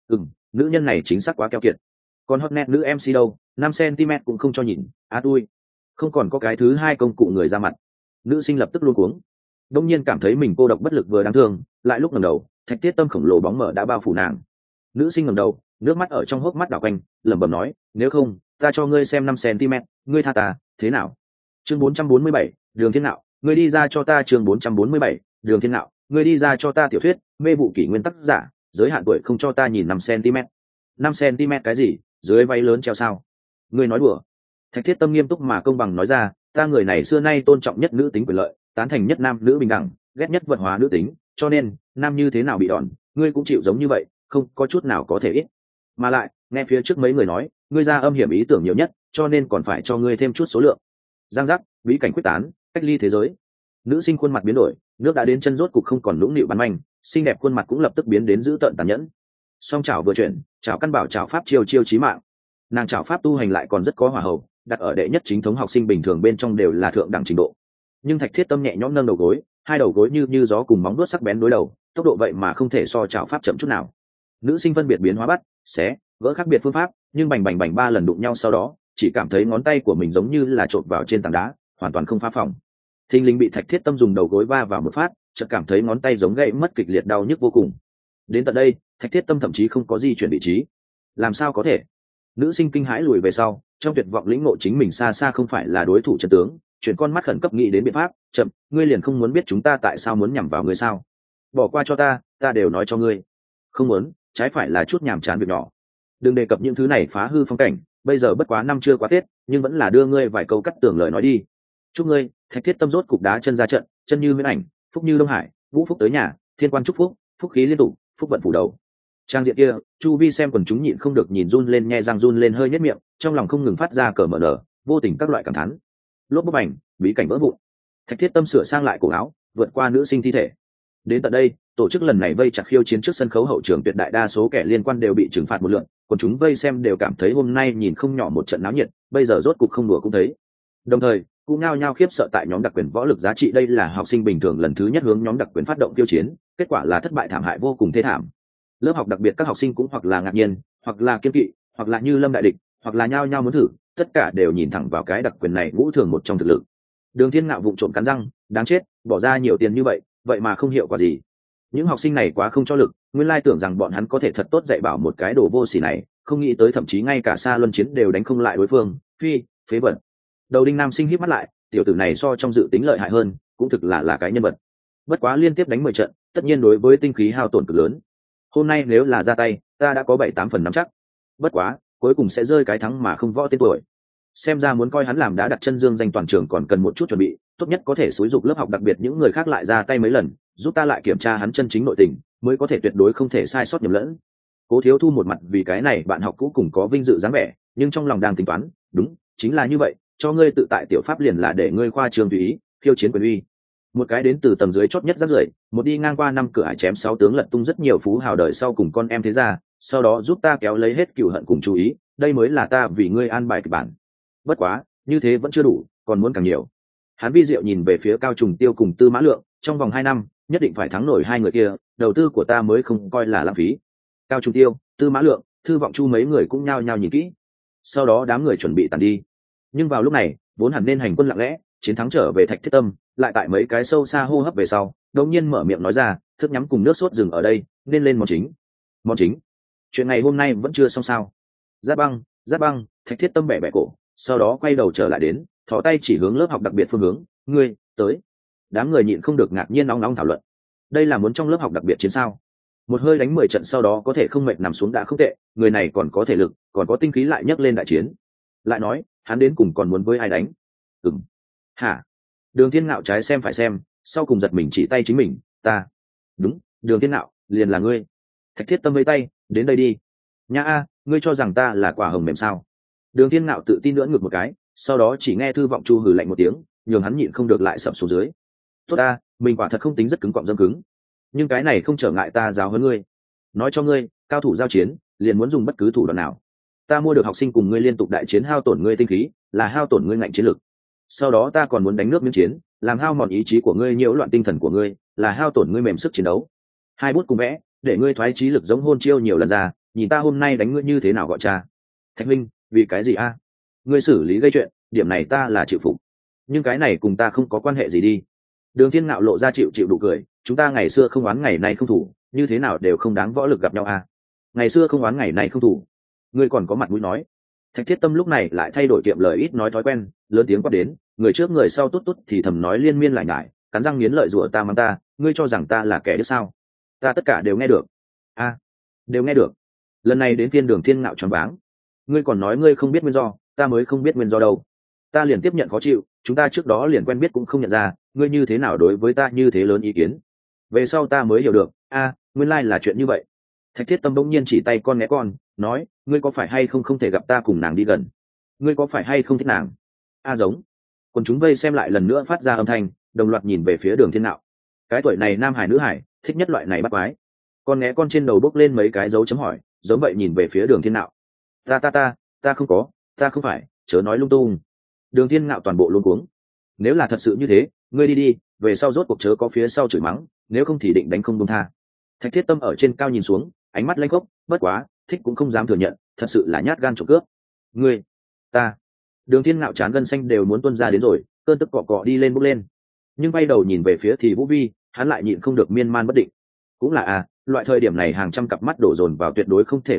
Nữ nhân này chính xác quá keo kiệt. Còn hot net nữ MC đâu, 5 cm cũng không cho nhìn, tui. Không còn có cái thứ 2 công cụ người ra mặt. Nữ sinh lập tức luống cuống. Đông nhiên cảm thấy mình cô độc bất lực vừa đáng thương, lại lúc ngẩng đầu, Thạch Tiết Tâm khổng lồ bóng mờ đã bao phủ nàng. Nữ sinh ngẩng đầu, nước mắt ở trong hốc mắt đảo quanh, lẩm bẩm nói, nếu không, ta cho ngươi xem 5 cm, ngươi tha ta, thế nào? Chương 447, Đường Thiên Nạo, ngươi đi ra cho ta. Chương 447, Đường Thiên Nạo, ngươi đi ra cho ta. Tiểu thuyết, mê vụ kỷ nguyên tác giả, giới hạn tuổi không cho ta nhìn 5 cm. 5 cm cái gì, dưới váy lớn treo sao? Ngươi nói đùa. Thạch Thiết Tâm nghiêm túc mà công bằng nói ra, ta người này xưa nay tôn trọng nhất nữ tính quyền lợi, tán thành nhất nam nữ bình đẳng, ghét nhất vật hóa nữ tính, cho nên, nam như thế nào bị đòn, ngươi cũng chịu giống như vậy, không có chút nào có thể ít. Mà lại, nghe phía trước mấy người nói, ngươi ra âm hiểm ý tưởng nhiều nhất, cho nên còn phải cho ngươi thêm chút số lượng. Giang giác, bí cảnh quyết tán, cách ly thế giới. Nữ sinh khuôn mặt biến đổi, nước đã đến chân rốt cục không còn lũng nịu bắn manh, xinh đẹp khuôn mặt cũng lập tức biến đến dữ tợn tàn nhẫn. Song chảo vừa chuyển, chảo căn bảo chảo pháp chiêu chí mạng. Nàng chảo pháp tu hành lại còn rất có hỏa hậu, đặt ở đệ nhất chính thống học sinh bình thường bên trong đều là thượng đẳng trình độ. Nhưng Thạch Thiết Tâm nhẹ nhõm nâng đầu gối, 2 đầu gối như gió cùng móng vuốt sắc bén đối đầu, tốc độ vậy mà không thể so chảo pháp chậm chút nào. Nữ sinh phân biệt biến hóa bắt, xé, gỡ khác biệt phương pháp, nhưng bành 3 lần đụng nhau sau đó, chỉ cảm thấy ngón tay của mình giống như là chộp vào trên tảng đá, hoàn toàn không phá phòng. Thình lình bị Thạch Thiết Tâm dùng đầu gối va vào một phát, chợt cảm thấy ngón tay giống gãy mất, kịch liệt đau nhức vô cùng. Đến tận đây, Thạch Thiết Tâm thậm chí không có di chuyển vị trí. Làm sao có thể? Nữ sinh kinh hãi lùi về sau, trong tuyệt vọng lĩnh ngộ chính mình xa xa không phải là đối thủ chân tướng, chuyển con mắt khẩn cấp nghĩ đến biện pháp. Chậm, ngươi liền không muốn biết chúng ta tại sao muốn nhằm vào ngươi sao? Bỏ qua cho ta đều nói cho ngươi. Không muốn, trái phải là chút nhàm chán việc nhỏ. Đừng đề cập những thứ này phá hư phong cảnh, bây giờ bất quá năm chưa qua Tết, nhưng vẫn là đưa ngươi vài câu cắt tường lời nói đi. Chúc ngươi, Thạch Thiết Tâm rốt cục đá chân ra trận, chân như huyễn ảnh, phúc như Đông Hải, ngũ phúc tới nhà, thiên quan chúc phúc, phúc khí liên tục, phúc vận phủ đầu. Trang diện kia, chu vi xem quần chúng nhịn không được nhìn run lên, nhe răng run lên hơi nhếch miệng, trong lòng không ngừng phát ra cờ mở nở, vô tình các loại cảm thán. Lốp bốp ảnh, bí cảnh vỡ vụn. Thạch Thiết Tâm sửa sang lại cổ áo, vượt qua nữ sinh thi thể. Đến tận đây, tổ chức lần này vây chặt khiêu chiến trước sân khấu hậu trường tuyệt đại đa số kẻ liên quan đều bị trừng phạt một lượt, quần chúng vây xem đều cảm thấy hôm nay nhìn không nhỏ một trận náo nhiệt, bây giờ rốt cục không đùa cũng thấy. Đồng thời, cũng nhao nhao khiếp sợ tại nhóm đặc quyền võ lực giá trị, đây là học sinh bình thường lần thứ nhất hướng nhóm đặc quyền phát động khiêu chiến, kết quả là thất bại thảm hại vô cùng thê thảm. Lớp học đặc biệt các học sinh cũng hoặc là ngạc nhiên, hoặc là kiên kỵ, hoặc là như lâm đại địch, hoặc là nhao nhao muốn thử, tất cả đều nhìn thẳng vào cái đặc quyền này ngũ thường một trong thực lực. Đường Thiên Ngạo vụng trộm cắn răng, đáng chết, bỏ ra nhiều tiền như vậy, vậy mà không hiệu quả gì. Những học sinh này quá không cho lực, nguyên lai tưởng rằng bọn hắn có thể thật tốt dạy bảo một cái đồ vô sỉ này, không nghĩ tới thậm chí ngay cả xa luân chiến đều đánh không lại đối phương. Phế vật. Đầu đinh nam sinh híp mắt lại, tiểu tử này so trong dự tính lợi hại hơn, cũng thực là cái nhân vật. Bất quá liên tiếp đánh 10 trận, tất nhiên đối với tinh khí hao tổn cực lớn. Hôm nay nếu là ra tay, ta đã có 7-8 phần nắm chắc. Bất quá, cuối cùng sẽ rơi cái thắng mà không võ tên tuổi. Xem ra muốn coi hắn làm đã đặt chân dương danh toàn trường còn cần một chút chuẩn bị, tốt nhất có thể xúi dục lớp học đặc biệt những người khác lại ra tay mấy lần, giúp ta lại kiểm tra hắn chân chính nội tình, mới có thể tuyệt đối không thể sai sót nhầm lẫn. Cố Thiếu Thu một mặt vì cái này bạn học cũ cùng có vinh dự dáng vẻ, nhưng trong lòng đang tính toán, đúng, chính là như vậy, cho ngươi tự tại tiểu pháp liền là để ngươi khoa trương tùy ý, khiêu chiến quyền uy. Một cái đến từ tầng dưới chót nhất rác rưởi, một đi ngang qua 5 cửa ải chém 6 tướng lật tung rất nhiều phú hào đời sau cùng con em thế gia, sau đó giúp ta kéo lấy hết cừu hận cùng chú ý, đây mới là ta vì ngươi an bài kịch bản. Bất quá, như thế vẫn chưa đủ, còn muốn càng nhiều. Hắn vi diệu nhìn về phía Cao Trùng Tiêu cùng Tư Mã Lượng, trong vòng 2 năm, nhất định phải thắng nổi hai người kia, đầu tư của ta mới không coi là lãng phí. Cao Trùng Tiêu, Tư Mã Lượng, Thư Vọng Chu mấy người cũng nhao nhao nhìn kỹ. Sau đó đám người chuẩn bị tản đi. Nhưng vào lúc này, vốn hẳn nên hành quân lặng lẽ, chiến thắng trở về Thạch Thiết Tâm, lại tại mấy cái sâu xa hô hấp về sau, đột nhiên mở miệng nói ra, thức nhắm cùng nước sốt dừng ở đây, nên lên món chính. Món chính? Chuyện ngày hôm nay vẫn chưa xong sao? Giáp băng, Thạch Thiết Tâm bẻ bẻ cổ, sau đó quay đầu trở lại đến, thò tay chỉ hướng lớp học đặc biệt phương hướng, ngươi tới. Đám người nhịn không được ngạc nhiên nóng nóng thảo luận, đây là muốn trong lớp học đặc biệt chiến sao? Một hơi đánh 10 trận sau đó có thể không mệt nằm xuống đã không tệ, người này còn có thể lực, còn có tinh khí lại nhấc lên đại chiến. Lại nói, hắn đến cùng còn muốn với ai đánh? Hả? Đường Thiên Ngạo trái xem phải xem, sau cùng giật mình chỉ tay chính mình, ta. Đúng, Đường Thiên Ngạo, liền là ngươi. Thạch Thiết Tâm vẫy tay, đến đây đi. Nha a, ngươi cho rằng ta là quả hồng mềm sao? Đường Thiên Ngạo tự tin nữa ngược một cái, sau đó chỉ nghe Thư Vọng Chu hừ lạnh một tiếng, nhường hắn nhịn không được lại sập xuống dưới. Tốt ta, mình quả thật không tính rất cứng cọm dâm cứng, nhưng cái này không trở ngại ta giáo huấn ngươi. Nói cho ngươi, cao thủ giao chiến, liền muốn dùng bất cứ thủ đoạn nào. Ta mua được học sinh cùng ngươi liên tục đại chiến hao tổn ngươi tinh khí, là hao tổn ngươi ngạnh chiến lực. Sau đó ta còn muốn đánh nước miếng chiến, làm hao mòn ý chí của ngươi, nhiễu loạn tinh thần của ngươi, là hao tổn ngươi mềm sức chiến đấu. Hai bút cùng vẽ, để ngươi thoái trí lực giống hôn chiêu nhiều lần ra, nhìn ta hôm nay đánh ngươi như thế nào gọi cha. Thạch minh, vì cái gì a? Ngươi xử lý gây chuyện, điểm này ta là chịu phục, nhưng cái này cùng ta không có quan hệ gì đi. Đường Thiên Ngạo lộ ra chịu đủ cười, chúng ta ngày xưa không oán ngày nay không thủ, như thế nào đều không đáng võ lực gặp nhau a. Ngày xưa không oán ngày nay không thủ, ngươi còn có mặt mũi nói. Thạch Thiết Tâm lúc này lại thay đổi kiệm lời ít nói thói quen, lớn tiếng quát đến, người trước người sau tốt thì thầm nói liên miên lại nhải, cắn răng nghiến lợi rủa ta mắng ta, ngươi cho rằng ta là kẻ điếc sao? Ta tất cả đều nghe được. Đều nghe được. Lần này đến phiên Đường Thiên Ngạo choáng váng. Ngươi còn nói ngươi không biết nguyên do, ta mới không biết nguyên do đâu. Ta liền tiếp nhận khó chịu, chúng ta trước đó liền quen biết cũng không nhận ra, ngươi như thế nào đối với ta như thế lớn ý kiến. Về sau ta mới hiểu được, nguyên lai là chuyện như vậy. Thạch Thiết Tâm bỗng nhiên chỉ tay con né con, nói, ngươi có phải hay không thể gặp ta cùng nàng đi gần? Ngươi có phải hay không thích nàng? Giống. Còn chúng vây xem lại lần nữa phát ra âm thanh, đồng loạt nhìn về phía Đường Thiên Nạo. Cái tuổi này nam hải nữ hải, thích nhất loại này bắt quái. Con né con trên đầu bốc lên mấy cái dấu chấm hỏi, giống vậy nhìn về phía Đường Thiên Nạo. Ta không có, ta không phải, chớ nói lung tung. Đường Thiên Nạo toàn bộ luống cuống. Nếu là thật sự như thế, ngươi đi, về sau rốt cuộc chớ có phía sau chửi mắng, nếu không thì định đánh không buông tha. Thạch Thiết Tâm ở trên cao nhìn xuống, ánh mắt lanh khốc, bất quá, thích cũng không dám thừa nhận, thật sự là nhát gan trộm cướp. Ngươi, ta. Đường Thiên Ngạo chán gân xanh đều muốn tuôn ra đến rồi, cơn tức cọ cọ đi lên bốc lên. Nhưng bay đầu nhìn về phía thì Vũ Vi, hắn lại nhịn không được miên man bất định. Cũng là loại thời điểm này hàng trăm cặp mắt đổ dồn vào tuyệt đối không thể lùi bước,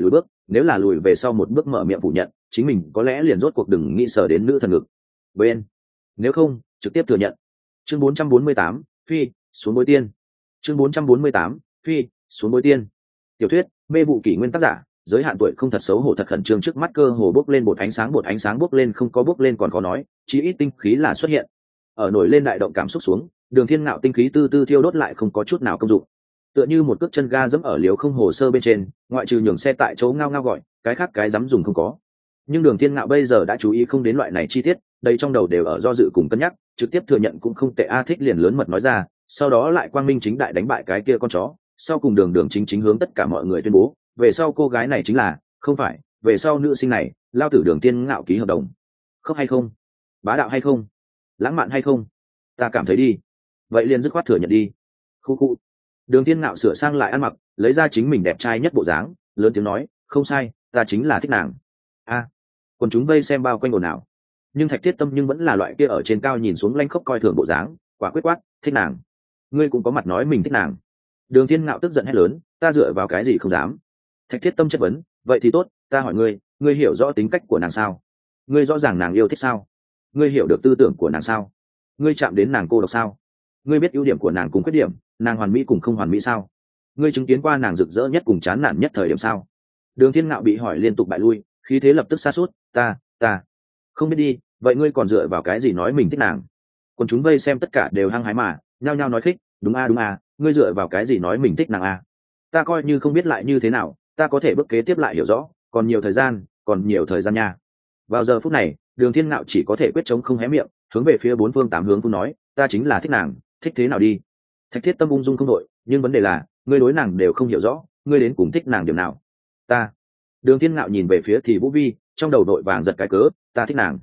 nếu là lùi về sau một bước mở miệng phủ nhận chính mình có lẽ liền rốt cuộc đừng nghĩ sờ đến nữ thần ngực bên, nếu không trực tiếp thừa nhận. Chương 448, phi xuống bối tiên. Chương 448, phi xuống bối tiên. Tiểu thuyết mê vụ kỷ nguyên tác giả, giới hạn tuổi không thật xấu hổ thật khẩn trương, trước mắt cơ hồ bốc lên bột ánh sáng bốc lên không có bốc lên còn khó nói, chí ít tinh khí là xuất hiện. Ở nổi lên đại động cảm xúc xuống, Đường Thiên Ngạo tinh khí tư tư thiêu đốt lại không có chút nào công dụng, tựa như một cước chân ga dẫm ở liếu không hồ sơ bên trên, ngoại trừ nhường xe tại chỗ ngao ngao gọi, cái khác cái dám dùng không có. Nhưng Đường Thiên Ngạo bây giờ đã chú ý không đến loại này chi tiết, đây trong đầu đều ở do dự cùng cân nhắc, trực tiếp thừa nhận cũng không tệ a, thích liền lớn mật nói ra, sau đó lại quang minh chính đại đánh bại cái kia con chó, sau cùng đường chính hướng tất cả mọi người tuyên bố, về sau cô gái này chính là, không phải, về sau nữ sinh này, lao tử Đường Thiên Ngạo ký hợp đồng. Không hay không? Bá đạo hay không? Lãng mạn hay không? Ta cảm thấy đi. Vậy liền dứt khoát thừa nhận đi. Khu. Đường Thiên Ngạo sửa sang lại ăn mặc, lấy ra chính mình đẹp trai nhất bộ dáng, lớn tiếng nói, không sai, ta chính là thích nàng. A. Còn chúng vây xem bao quanh ồn ào. Nhưng Thạch Thiết Tâm nhưng vẫn là loại kia ở trên cao nhìn xuống lanh khốc coi thường bộ dáng, quả quyết quát, thích nàng. Ngươi cũng có mặt nói mình thích nàng. Đường Thiên Ngạo tức giận hét lớn, ta dựa vào cái gì không dám? Thạch Thiết Tâm chất vấn, vậy thì tốt, ta hỏi ngươi, ngươi hiểu rõ tính cách của nàng sao? Ngươi rõ ràng nàng yêu thích sao? Ngươi hiểu được tư tưởng của nàng sao? Ngươi chạm đến nàng cô độc sao? Ngươi biết ưu điểm của nàng cùng khuyết điểm, nàng hoàn mỹ cùng không hoàn mỹ sao? Ngươi chứng kiến qua nàng rực rỡ nhất cùng chán nản nhất thời điểm sao? Đường Thiên Ngạo bị hỏi liên tục bại lui, khí thế lập tức sa sút, ta không biết đi, vậy ngươi còn dựa vào cái gì nói mình thích nàng? Còn chúng vây xem tất cả đều hăng hái mà, nhao nhao nói khích, đúng a, ngươi dựa vào cái gì nói mình thích nàng a? Ta coi như không biết lại như thế nào, ta có thể bước kế tiếp lại hiểu rõ, còn nhiều thời gian nha. Vào giờ phút này, Đường Thiên Ngạo chỉ có thể quyết chống không hé miệng, hướng về phía bốn phương tám hướng phun nói, ta chính là thích nàng, thích thế nào đi? Thạch Thiết Tâm ung dung không đội, nhưng vấn đề là, ngươi đối nàng đều không hiểu rõ, ngươi đến cùng thích nàng điểm nào? Ta. Đường Thiên Ngạo nhìn về phía thì Vũ Vi, trong đầu đội vàng giật cái cớ, ta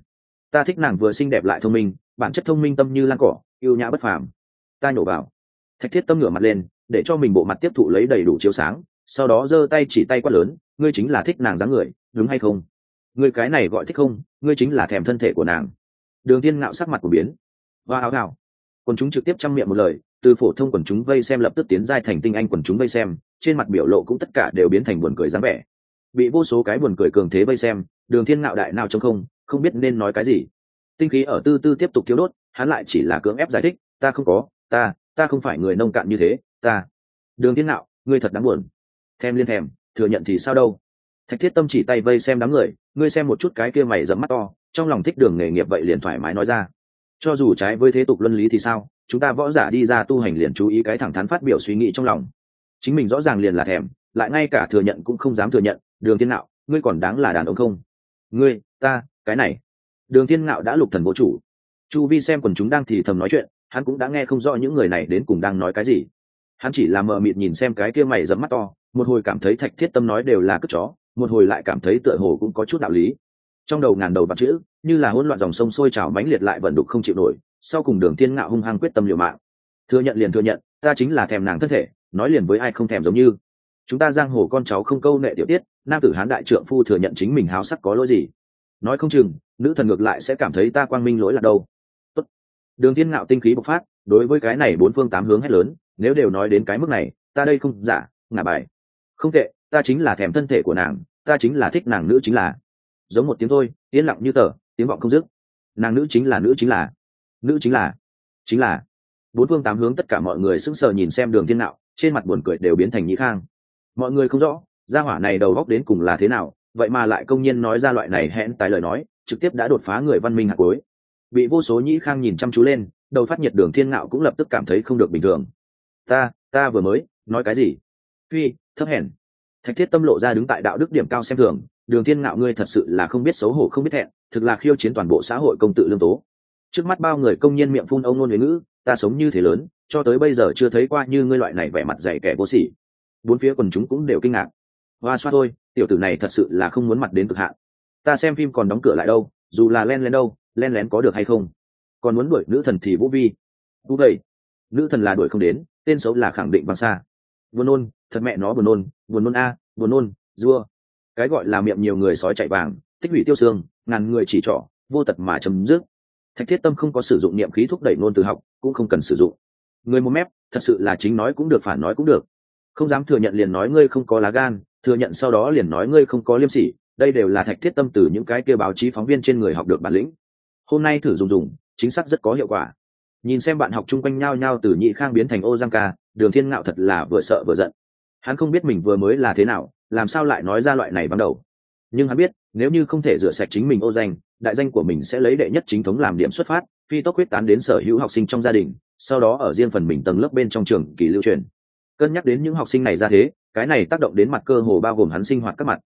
thích nàng vừa xinh đẹp lại thông minh, bản chất thông minh tâm như lan cỏ, yêu nhã bất phàm. Ta nhổ vào. Thạch Thiết Tâm ngửa mặt lên, để cho mình bộ mặt tiếp thụ lấy đầy đủ chiếu sáng, sau đó giơ tay chỉ tay quát lớn, ngươi chính là thích nàng dáng người, đúng hay không? Ngươi cái này gọi thích không, ngươi chính là thèm thân thể của nàng. Đường Thiên Ngạo sắc mặt của biến. Và áo gạo. Quần chúng trực tiếp trăm miệng một lời, từ phổ thông quần chúng vây xem lập tức tiến giai thành tinh anh quần chúng vây xem, trên mặt biểu lộ cũng tất cả đều biến thành buồn cười dáng vẻ. Bị vô số cái buồn cười cường thế vây xem, Đường Thiên Ngạo đại nào trong không biết nên nói cái gì. Tinh khí ở tư tư tiếp tục thiếu đốt, hắn lại chỉ là cưỡng ép giải thích, ta không có, ta không phải người nông cạn như thế, ta. Đường Thiên Ngạo, ngươi thật đáng buồn. Thèm liên thèm, thừa nhận thì sao đâu? Thạch Thiết Tâm chỉ tay vây xem đám người, ngươi xem một chút cái kia mày rậm mắt to, trong lòng thích Đường nghề nghiệp vậy liền thoải mái nói ra. Cho dù trái với thế tục luân lý thì sao, chúng ta võ giả đi ra tu hành liền chú ý cái thẳng thắn phát biểu suy nghĩ trong lòng. Chính mình rõ ràng liền là thèm, lại ngay cả thừa nhận cũng không dám thừa nhận. Đường Thiên Ngạo, ngươi còn đáng là đàn ông không? Ngươi, ta, cái này. Đường Thiên Ngạo đã lục thần vô chủ. Chu vi xem quần chúng đang thì thầm nói chuyện, hắn cũng đã nghe không rõ những người này đến cùng đang nói cái gì. Hắn chỉ là mờ mịt nhìn xem cái kia mày rậm mắt to, một hồi cảm thấy Thạch Thiết Tâm nói đều là cất chó, một hồi lại cảm thấy tựa hồ cũng có chút đạo lý. Trong đầu ngàn đầu vạn chữ, như là hỗn loạn dòng sông sôi trào mãnh liệt lại vận đục không chịu nổi. Sau cùng Đường Thiên Ngạo hung hăng quyết tâm liều mạng. Thừa nhận liền thừa nhận, ta chính là thèm nàng thân thể, nói liền với ai không thèm giống như. Chúng ta giang hồ con cháu không câu nệ tiểu tiết, nam tử hán đại trượng phu thừa nhận chính mình háo sắc có lỗi gì? Nói không chừng, nữ thần ngược lại sẽ cảm thấy ta quang minh lỗi là đâu. Tốt. Đường Thiên Ngạo tinh khí bộc phát, đối với cái này bốn phương tám hướng hét lớn, nếu đều nói đến cái mức này, ta đây không giả, ngả bài. Không tệ, ta chính là thèm thân thể của nàng, ta chính là thích nàng, nữ chính là. Giống một tiếng thôi, yên lặng như tờ, tiếng vọng không dứt. Nàng nữ chính là. Bốn phương tám hướng tất cả mọi người sững sờ nhìn xem Đường Thiên Ngạo, trên mặt buồn cười đều biến thành nhĩ khang. Mọi người không rõ, gia hỏa này đầu óc đến cùng là thế nào, vậy mà lại công nhiên nói ra loại này hẽn tài lời nói, trực tiếp đã đột phá người văn minh hạt cuối. Bị vô số nhĩ khang nhìn chăm chú lên, đầu phát nhiệt Đường Thiên Ngạo cũng lập tức cảm thấy không được bình thường. Ta vừa mới nói cái gì? Phi, thấp hèn. Thạch Thiết Tâm lộ ra đứng tại đạo đức điểm cao xem thường, Đường Thiên Ngạo ngươi thật sự là không biết xấu hổ không biết thẹn, thực là khiêu chiến toàn bộ xã hội công tự lương tố. Trước mắt bao người công nhân miệng phun ông ngôn huế ngữ, ta sống như thế lớn, cho tới bây giờ chưa thấy qua như ngươi loại này vẻ mặt dày kẻ vô sỉ. Bốn phía quần chúng cũng đều kinh ngạc. Hoa xoa thôi, tiểu tử này thật sự là không muốn mặt đến cực hạn. Ta xem phim còn đóng cửa lại đâu, dù là len lén có được hay không? Còn muốn đuổi nữ thần thì Vũ Vi. Vũ vậy, nữ thần là đuổi không đến, tên xấu là khẳng định bằng xa. Buồn nôn, thật mẹ nó buồn nôn a, buồn nôn, rua. Cái gọi là miệng nhiều người sói chạy vàng, tích hủy tiêu xương, ngàn người chỉ trỏ, vô tật mà chấm dứt. Thạch Thiết Tâm không có sử dụng niệm khí thúc đẩy ngôn từ học, cũng không cần sử dụng. Người một mép, thật sự là chính nói cũng được phản nói cũng được. Không dám thừa nhận liền nói ngươi không có lá gan, thừa nhận sau đó liền nói ngươi không có liêm sỉ. Đây đều là Thạch Thiết Tâm từ những cái kia báo chí phóng viên trên người học được bản lĩnh. Hôm nay thử dùng chính xác rất có hiệu quả. Nhìn xem bạn học chung quanh nhao nhao từ Nhị Khang biến thành Ô Giang Ca, Đường Thiên Ngạo thật là vừa sợ vừa giận. Hắn không biết mình vừa mới là thế nào, làm sao lại nói ra loại này ban đầu. Nhưng hắn biết, nếu như không thể rửa sạch chính mình ô danh, đại danh của mình sẽ lấy đệ nhất chính thống làm điểm xuất phát, phi tốc huyết tán đến sở hữu học sinh trong gia đình, sau đó ở riêng phần mình tầng lớp bên trong trường kỳ lưu truyền. Cân nhắc đến những học sinh này ra thế, cái này tác động đến mặt cơ hồ bao gồm hắn sinh hoạt các mặt.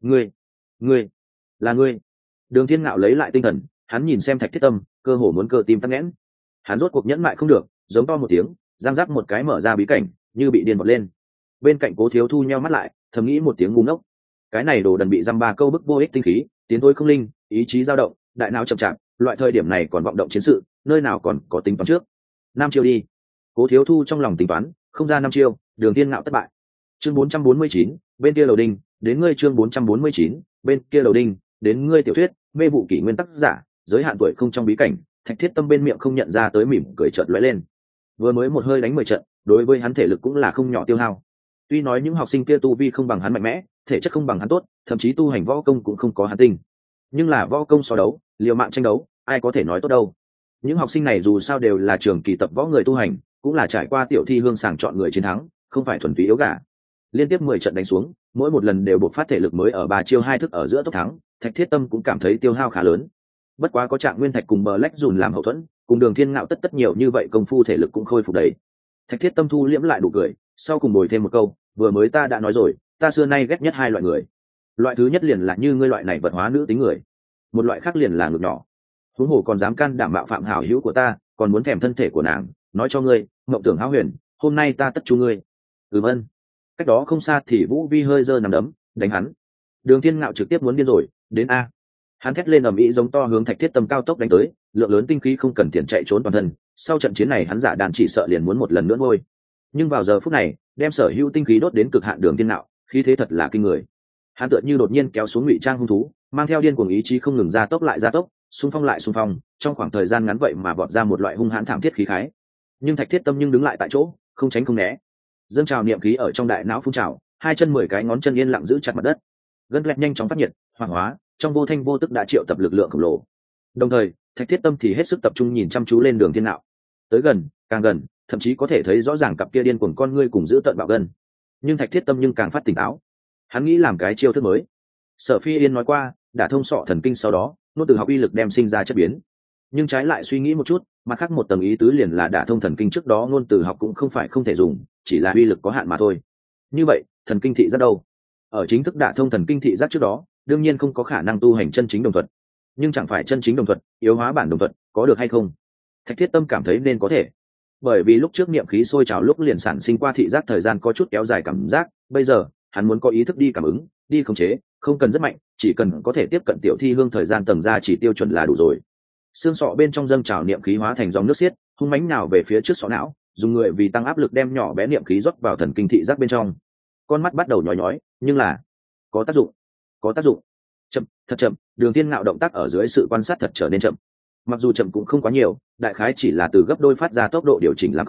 Ngươi, là ngươi. Đường Thiên Ngạo lấy lại tinh thần, hắn nhìn xem Thạch Thiết Tâm, cơ hồ muốn cơ tim tắc nghẽn. Hắn rốt cuộc nhẫn mại không được, giống to một tiếng, giang giác một cái mở ra bí cảnh, như bị điên bật lên. Bên cạnh Cố Thiếu Thu nheo mắt lại, thầm nghĩ một tiếng ngu ngốc. Cái này đồ đần bị dăm ba câu bức vô ích tinh khí, tiến thôi không linh, ý chí dao động, đại não chậm chạp, loại thời điểm này còn vọng động chiến sự, nơi nào còn có tính toán trước. Năm chiêu đi. Cố Thiếu Thu trong lòng tính toán, không ra năm chiêu, Đường Thiên Ngạo thất bại. Chương 449, bên kia lầu đinh, đến ngươi. Chương 449, bên kia lầu đinh, đến ngươi. Tiểu thuyết, mê vụ kỷ nguyên tác giả, giới hạn tuổi không trong bí cảnh. Thạch Thiết Tâm bên miệng không nhận ra tới mỉm cười chợt lóe lên. Vừa mới một hơi đánh 10 trận, đối với hắn thể lực cũng là không nhỏ tiêu hao. Tuy nói những học sinh kia tu vi không bằng hắn mạnh mẽ, thể chất không bằng hắn tốt, thậm chí tu hành võ công cũng không có hắn tinh, nhưng là võ công so đấu, liều mạng tranh đấu, ai có thể nói tốt đâu. Những học sinh này dù sao đều là trường kỳ tập võ người tu hành, cũng là trải qua tiểu thi hương sàng chọn người chiến thắng, không phải thuần túy yếu gà. Liên tiếp 10 trận đánh xuống, mỗi một lần đều bộc phát thể lực mới ở 3 chiêu 2 thức ở giữa tốc thắng, Thạch Thiết Tâm cũng cảm thấy tiêu hao khá lớn. Bất quá có Trạng Nguyên Thạch cùng Bờ Lách Dùn làm hậu thuẫn, cùng Đường Thiên Ngạo tất nhiều như vậy công phu thể lực cũng khôi phục đấy. Thạch Thiết Tâm thu liễm lại đủ cười, sau cùng bồi thêm một câu, vừa mới ta đã nói rồi, ta xưa nay ghét nhất hai loại người. Loại thứ nhất liền là như ngươi loại này vật hóa nữ tính người, một loại khác liền là ngực nhỏ. Huống hồ còn dám can đảm mạo phạm hảo hữu của ta, còn muốn thèm thân thể của nàng, nói cho ngươi, mộng tưởng hão huyền, hôm nay ta tất chu ngươi. Ân. Cách đó không xa thì Vũ Vi hơi giơ nằm đấm, đánh hắn. Đường Thiên Ngạo trực tiếp muốn điên rồi, đến a. Hắn thét lên ầm ĩ giống to hướng Thạch Thiết Tâm cao tốc đánh tới, lượng lớn tinh khí không cần tiền chạy trốn toàn thân. Sau trận chiến này hắn giả đàn chỉ sợ liền muốn một lần nữa ngôi. Nhưng vào giờ phút này, đem sở hữu tinh khí đốt đến cực hạn Đường Thiên Ngạo, khí thế thật là kinh người. Hắn tựa như đột nhiên kéo xuống ngụy trang hung thú, mang theo điên cuồng ý chí không ngừng gia tốc lại gia tốc, xung phong lại xung phong, trong khoảng thời gian ngắn vậy mà vọt ra một loại hung hãn thảm thiết khí khái. Nhưng Thạch Thiết Tâm nhưng đứng lại tại chỗ, không tránh không né. Dâng trào niệm khí ở trong đại não phun trào, hai chân 10 cái ngón chân yên lặng giữ chặt mặt đất. Gân lẹt nhanh chóng phát nhiệt, hoàng hóa, trong vô thanh vô tức đã triệu tập lực lượng khổng lồ. Đồng thời, Thạch Thiết Tâm thì hết sức tập trung nhìn chăm chú lên Đường Thiên Ngạo. Tới gần, càng gần, thậm chí có thể thấy rõ ràng cặp kia điên cuồng con ngươi cùng giữ tận bạo gân. Nhưng Thạch Thiết Tâm nhưng càng phát tỉnh táo. Hắn nghĩ làm cái chiêu thức mới. Sở Phi Yên nói qua, đả thông sọ thần kinh sau đó, nốt từ học uy lực đem sinh ra chất biến. Nhưng trái lại suy nghĩ một chút, mặt khác một tầng ý tứ liền là đả thông thần kinh trước đó ngôn từ học cũng không phải không thể dùng, chỉ là uy lực có hạn mà thôi. Như vậy, thần kinh thị giác đâu? Ở chính thức đả thông thần kinh thị giác trước đó, đương nhiên không có khả năng tu hành chân chính đồng thuật. Nhưng chẳng phải chân chính đồng thuật, yếu hóa bản đồng thuật, có được hay không? Thạch Thiết Tâm cảm thấy nên có thể. Bởi vì lúc trước niệm khí sôi trào lúc liền sản sinh qua thị giác thời gian có chút kéo dài cảm giác, bây giờ, hắn muốn có ý thức đi cảm ứng, đi khống chế, không cần rất mạnh, chỉ cần có thể tiếp cận tiểu thi hương thời gian tầng ra chỉ tiêu chuẩn là đủ rồi. Xương sọ bên trong dâng trào niệm khí hóa thành dòng nước xiết, hung mãnh nào về phía trước sọ não, dùng người vì tăng áp lực đem nhỏ bé niệm khí rót vào thần kinh thị giác bên trong. Con mắt bắt đầu nhói nhói, nhưng là có tác dụng, có tác dụng. Chậm, thật chậm, Đường Thiên Ngạo động tác ở dưới sự quan sát thật trở nên chậm. Mặc dù chậm cũng không quá nhiều, đại khái chỉ là từ gấp đôi phát ra tốc độ điều chỉnh làm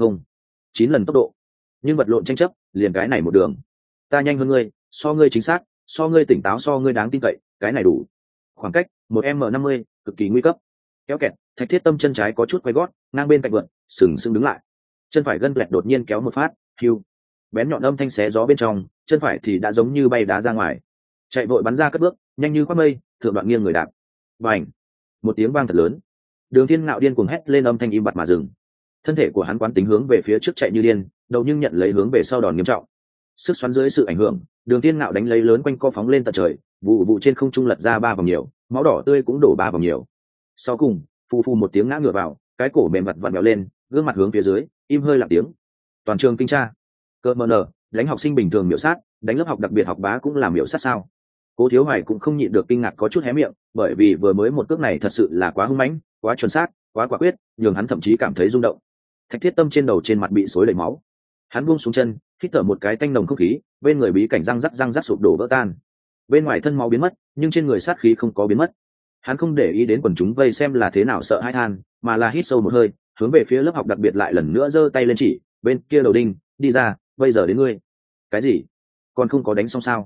9 lần tốc độ. Nhưng vật lộn tranh chấp, liền cái này một đường. Ta nhanh hơn ngươi, so ngươi chính xác, so ngươi tỉnh táo, so ngươi đáng tin cậy, cái này đủ. Khoảng cách 1m50, cực kỳ nguy cấp. Kéo kẹt, Thạch Thiết Tâm chân trái có chút quay gót, ngang bên cạnh vượn, sừng sững đứng lại. Chân phải gân lẹt đột nhiên kéo một phát, hưu. Bén nhọn âm thanh xé gió bên trong, chân phải thì đã giống như bay đá ra ngoài. Chạy vội bắn ra cất bước, nhanh như khoác mây, thượng đoạn nghiêng người đạp. Bành! Một tiếng vang thật lớn. Đường Thiên Ngạo điên cuồng hét lên âm thanh im bặt mà dừng. Thân thể của hắn quán tính hướng về phía trước chạy như điên, đầu nhưng nhận lấy hướng về sau đòn nghiêm trọng. Sức xoắn dưới sự ảnh hưởng, Đường Thiên Ngạo đánh lấy lớn quanh co phóng lên tận trời, vụ vụ trên không trung lật ra 3 vòng nhiều, máu đỏ tươi cũng đổ 3 vòng nhiều. Sau cùng, phù phù một tiếng ngã ngửa vào, cái cổ mềm mặt vặn vẹo lên, gương mặt hướng phía dưới, im hơi lặng tiếng. Toàn trường kinh tra. Cơ mờ nở, đánh học sinh bình thường miểu sát, đánh lớp học đặc biệt học bá cũng làm miểu sát sao? Cố Thiếu Hoài cũng không nhịn được kinh ngạc có chút hé miệng, bởi vì vừa mới một cước này thật sự là quá hung mãnh, quá chuẩn xác, quá quả quyết, nhường hắn thậm chí cảm thấy rung động. Thạch Thiết Tâm trên đầu trên mặt bị xối đầy máu. Hắn buông xuống chân, hít thở một cái tanh nồng không khí, bên người bí cảnh răng rắc sụp đổ vỡ tan. Bên ngoài thân máu biến mất, nhưng trên người sát khí không có biến mất. Hắn không để ý đến quần chúng vây xem là thế nào sợ hãi than, mà là hít sâu một hơi, hướng về phía lớp học đặc biệt lại lần nữa giơ tay lên chỉ, bên kia đầu đinh, đi ra, bây giờ đến ngươi. Cái gì? Còn không có đánh xong sao?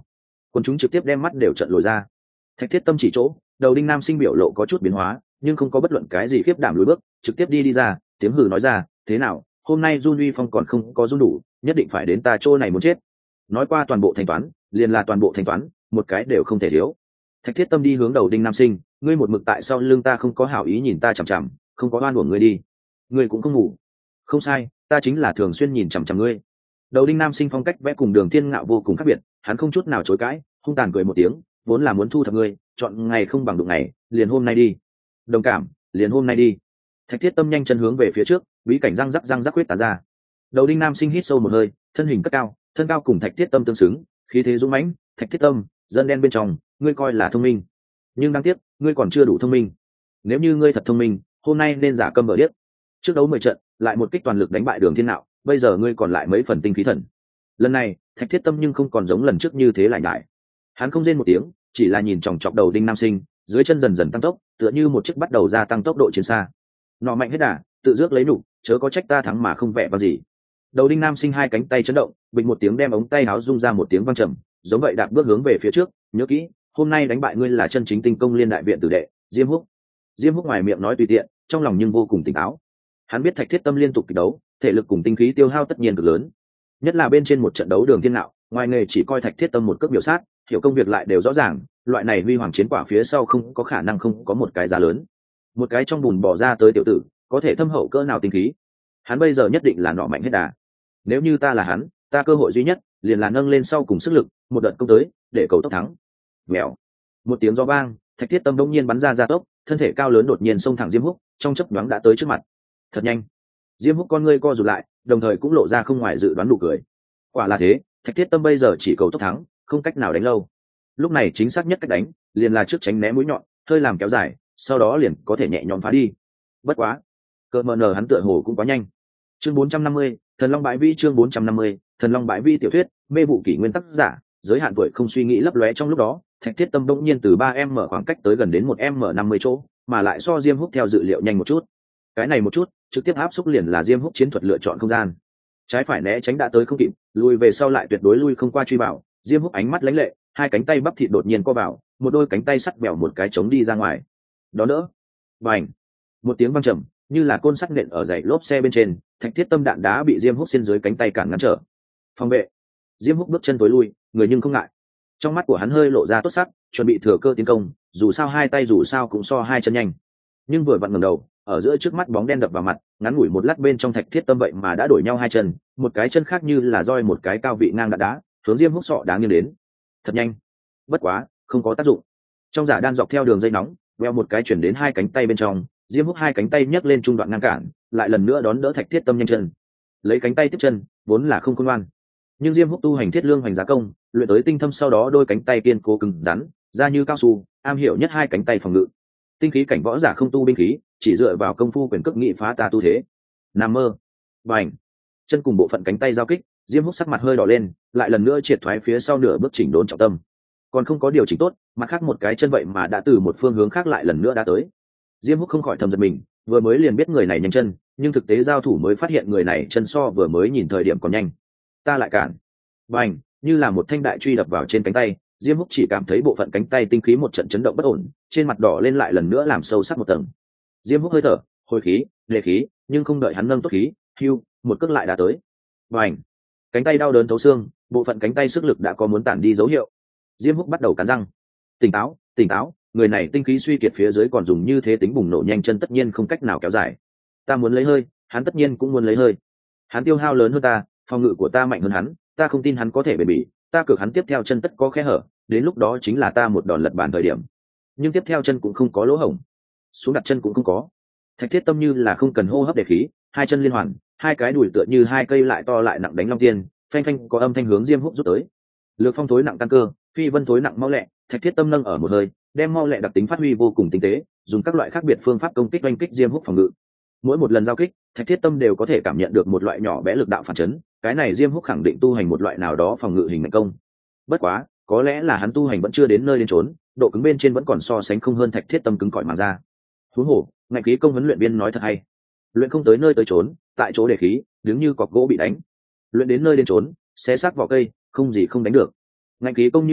Quân chúng trực tiếp đem mắt đều trợn lồi ra. Thạch Thiết Tâm chỉ chỗ, đầu đinh nam sinh biểu lộ có chút biến hóa, nhưng không có bất luận cái gì khiếp đảm lùi bước, trực tiếp đi ra, tiếng hừ nói ra, thế nào, hôm nay Jun Uy Phong còn không có Jun đủ, nhất định phải đến ta chỗ này muốn chết. Nói qua toàn bộ thanh toán, liền là toàn bộ thanh toán, một cái đều không thể thiếu. Thạch Thiết Tâm đi hướng đầu đinh nam sinh, ngươi một mực tại sau lưng ta không có hảo ý nhìn ta chằm chằm, không có oan uổng ngươi đi, ngươi cũng không ngủ. Không sai, ta chính là thường xuyên nhìn chằm chằm ngươi. Đầu đinh nam sinh phong cách vẽ cùng Đường Thiên Ngạo vô cùng khác biệt, hắn không chút nào chối cãi, hung tàn cười một tiếng, vốn là muốn thu thập ngươi, chọn ngày không bằng đụng ngày, liền hôm nay đi. Đồng cảm, liền hôm nay đi. Thạch Thiết Tâm nhanh chân hướng về phía trước, bí cảnh răng rắc quyết tán ra. Đầu đinh nam sinh hít sâu một hơi, thân hình cất cao, thân cao cùng Thạch Thiết Tâm tương xứng, khí thế dũng mãnh. Thạch Thiết Tâm, dân đen bên trong, ngươi coi là thông minh, nhưng đáng tiếc, ngươi còn chưa đủ thông minh. Nếu như ngươi thật thông minh, hôm nay nên giả câm vờ điếc. Trước đấu 10 trận, lại một kích toàn lực đánh bại Đường Thiên Nạo, bây giờ ngươi còn lại mấy phần tinh khí thần. Lần này, Thạch Thiết Tâm nhưng không còn giống lần trước như thế lại ngại. Hắn không rên một tiếng, chỉ là nhìn chòng chọc đầu đinh nam sinh, dưới chân dần dần tăng tốc, tựa như một chiếc bắt đầu gia tăng tốc độ chiến xa. Nọ mạnh hết đà, tự dước lấy nụ, chớ có trách ta thắng mà không vẻ vào gì. Đầu đinh nam sinh hai cánh tay chấn động, bình một tiếng đem ống tay áo rung ra một tiếng vang trầm, giống vậy đạp bước hướng về phía trước, nhớ kỹ, hôm nay đánh bại ngươi là chân chính tinh công liên đại viện tử đệ, Diêm Húc. Diêm Húc ngoài miệng nói tùy tiện, trong lòng nhưng vô cùng tỉnh táo. Hắn biết Thạch Thiết Tâm liên tục kịch đấu, thể lực cùng tinh khí tiêu hao tất nhiên cực lớn. Nhất là bên trên một trận đấu Đường Thiên Nạo, ngoài nghề chỉ coi Thạch Thiết Tâm một cước biểu sát, hiểu công việc lại đều rõ ràng, loại này huy hoàng chiến quả phía sau không có khả năng không có một cái giá lớn. Một cái trong bùn bỏ ra tới tiểu tử, có thể thâm hậu cỡ nào tinh khí. Hắn bây giờ nhất định là nọ mạnh hết đà. Nếu như ta là hắn, ta cơ hội duy nhất liền là nâng lên sau cùng sức lực, một đợt công tới, để cầu tốc thắng. Mèo. Một tiếng gió vang, Thạch Thiết Tâm đống nhiên bắn ra tốc, thân thể cao lớn đột nhiên xông thẳng Diêm Húc, trong chớp nhoáng đã tới trước mặt. Thật nhanh. Diêm Húc con ngươi co rụt lại, đồng thời cũng lộ ra không ngoài dự đoán nụ cười. Quả là thế, Thạch Thiết Tâm bây giờ chỉ cầu tốc thắng, không cách nào đánh lâu. Lúc này chính xác nhất cách đánh, liền là trước tránh né mũi nhọn, hơi làm kéo dài, sau đó liền có thể nhẹ nhõm phá đi. Bất quá, cơ mờ nở hắn tựa hồ cũng quá nhanh. Chương 450, Thần Long Bãi Vi. Chương 450, Thần Long Bãi Vi tiểu thuyết, mê vụ kỷ nguyên tác giả, giới hạn tuổi không suy nghĩ lấp lóe trong lúc đó, Thạch Thiết Tâm bỗng nhiên từ 3m khoảng cách tới gần đến 1m50 chỗ, mà lại so Diêm Húc theo dự liệu nhanh một chút. Cái này một chút, trực tiếp áp xúc liền là Diêm Húc chiến thuật lựa chọn không gian. Trái phải né tránh đã tới không kịp, lùi về sau lại tuyệt đối lui không qua truy bảo, Diêm Húc ánh mắt lánh lệ, hai cánh tay bắp thịt đột nhiên co vào, một đôi cánh tay sắt bèo một cái chống đi ra ngoài. Đó đỡ. Bành. Một tiếng vang trầm, như là côn sắt nện ở dãy lốp xe bên trên, Thạch Thiết Tâm đạn đá bị Diêm Húc xuyên dưới cánh tay cản ngăn trở. Phòng vệ. Diêm Húc bước chân tối lui, người nhưng không ngại. Trong mắt của hắn hơi lộ ra tốt sắc, chuẩn bị thừa cơ tiến công, dù sao hai tay dù sao cũng so hai chân nhanh. Nhưng vừa vặn ngẩng đầu, ở giữa trước mắt bóng đen đập vào mặt, ngắn ngủi một lát bên trong Thạch Thiết Tâm vậy mà đã đổi nhau hai chân, một cái chân khác như là roi một cái cao vị ngang đạn đá, hướng Diêm Húc sọ đá nghiêng đến. Thật nhanh. Bất quá, không có tác dụng. Trong giả đan dọc theo đường dây nóng, veo một cái chuyển đến hai cánh tay bên trong, Diêm Húc hai cánh tay nhấc lên trung đoạn ngăn cản, lại lần nữa đón đỡ Thạch Thiết Tâm nhanh chân. Lấy cánh tay tiếp chân, vốn là không khôn ngoan. Nhưng Diêm Húc tu hành Thiết Lương Hoành Giá Công, luyện tới tinh thâm sau đó đôi cánh tay kiên cố cứng rắn, da như cao su, am hiểu nhất hai cánh tay phòng ngự. Tinh khí cảnh võ giả không tu binh khí, chỉ dựa vào công phu quyền cước nghị phá ta tu thế. Nam mơ. Bành. Chân cùng bộ phận cánh tay giao kích, Diêm Húc sắc mặt hơi đỏ lên, lại lần nữa triệt thoái phía sau nửa bước chỉnh đốn trọng tâm. Còn không có điều chỉnh tốt, mặt khác một cái chân vậy mà đã từ một phương hướng khác lại lần nữa đã tới. Diêm Húc không khỏi thầm giật mình, vừa mới liền biết người này nhanh chân, nhưng thực tế giao thủ mới phát hiện người này chân so vừa mới nhìn thời điểm còn nhanh. Ta lại cản. Bành, như là một thanh đại truy đập vào trên cánh tay, Diêm Húc chỉ cảm thấy bộ phận cánh tay tinh khí một trận chấn động bất ổn, trên mặt đỏ lên lại lần nữa làm sâu sắc một tầng. Diêm Húc hơi thở, hồi khí, lệ khí, nhưng không đợi hắn nâng tốt khí, hưu, một cước lại đã tới. Bành, cánh tay đau đớn thấu xương, bộ phận cánh tay sức lực đã có muốn tản đi dấu hiệu. Diêm Húc bắt đầu cắn răng. Tỉnh táo, tỉnh táo, người này tinh khí suy kiệt phía dưới còn dùng như thế tính bùng nổ nhanh chân tất nhiên không cách nào kéo dài. Ta muốn lấy hơi, hắn tất nhiên cũng muốn lấy hơi. Hắn tiêu hao lớn hơn ta, phòng ngự của ta mạnh hơn hắn, ta không tin hắn có thể bền bỉ, ta cược hắn tiếp theo chân tất có khe hở, đến lúc đó chính là ta một đòn lật bàn thời điểm. Nhưng tiếp theo chân cũng không có lỗ hổng, xuống đặt chân cũng không có. Thạch Thiết Tâm như là không cần hô hấp để khí, hai chân liên hoàn, hai cái đùi tựa như hai cây lại to lại nặng đánh long tiên, phanh phanh có âm thanh hướng Diêm Húc rút tới. Lược phong thối nặng tăng cơ, phi vân thối nặng mau lẹ, Thạch Thiết Tâm nâng ở một hơi, đem mau lẹ đặc tính phát huy vô cùng tinh tế, dùng các loại khác biệt phương pháp công kích oanh kích Diêm Húc phòng ngự. Mỗi một lần giao kích, Thạch Thiết Tâm đều có thể cảm nhận được một loại nhỏ bé lực đạo phản chấn, cái này Diêm Húc khẳng định tu hành một loại nào đó phòng ngự hình mạnh công. Bất quá, có lẽ là hắn tu hành vẫn chưa đến nơi đến chốn, độ cứng bên trên vẫn còn so sánh không hơn Thạch Thiết Tâm cứng cỏi mà ra. Huống hồ, ngạnh khí công huấn luyện viên nói thật hay, luyện không tới nơi tới chốn, tại chỗ để khí, đứng như cọc gỗ bị đánh. Luyện đến nơi đến chốn, xé xác vỏ cây, không gì không đánh được. Ngạnh khí công như thế,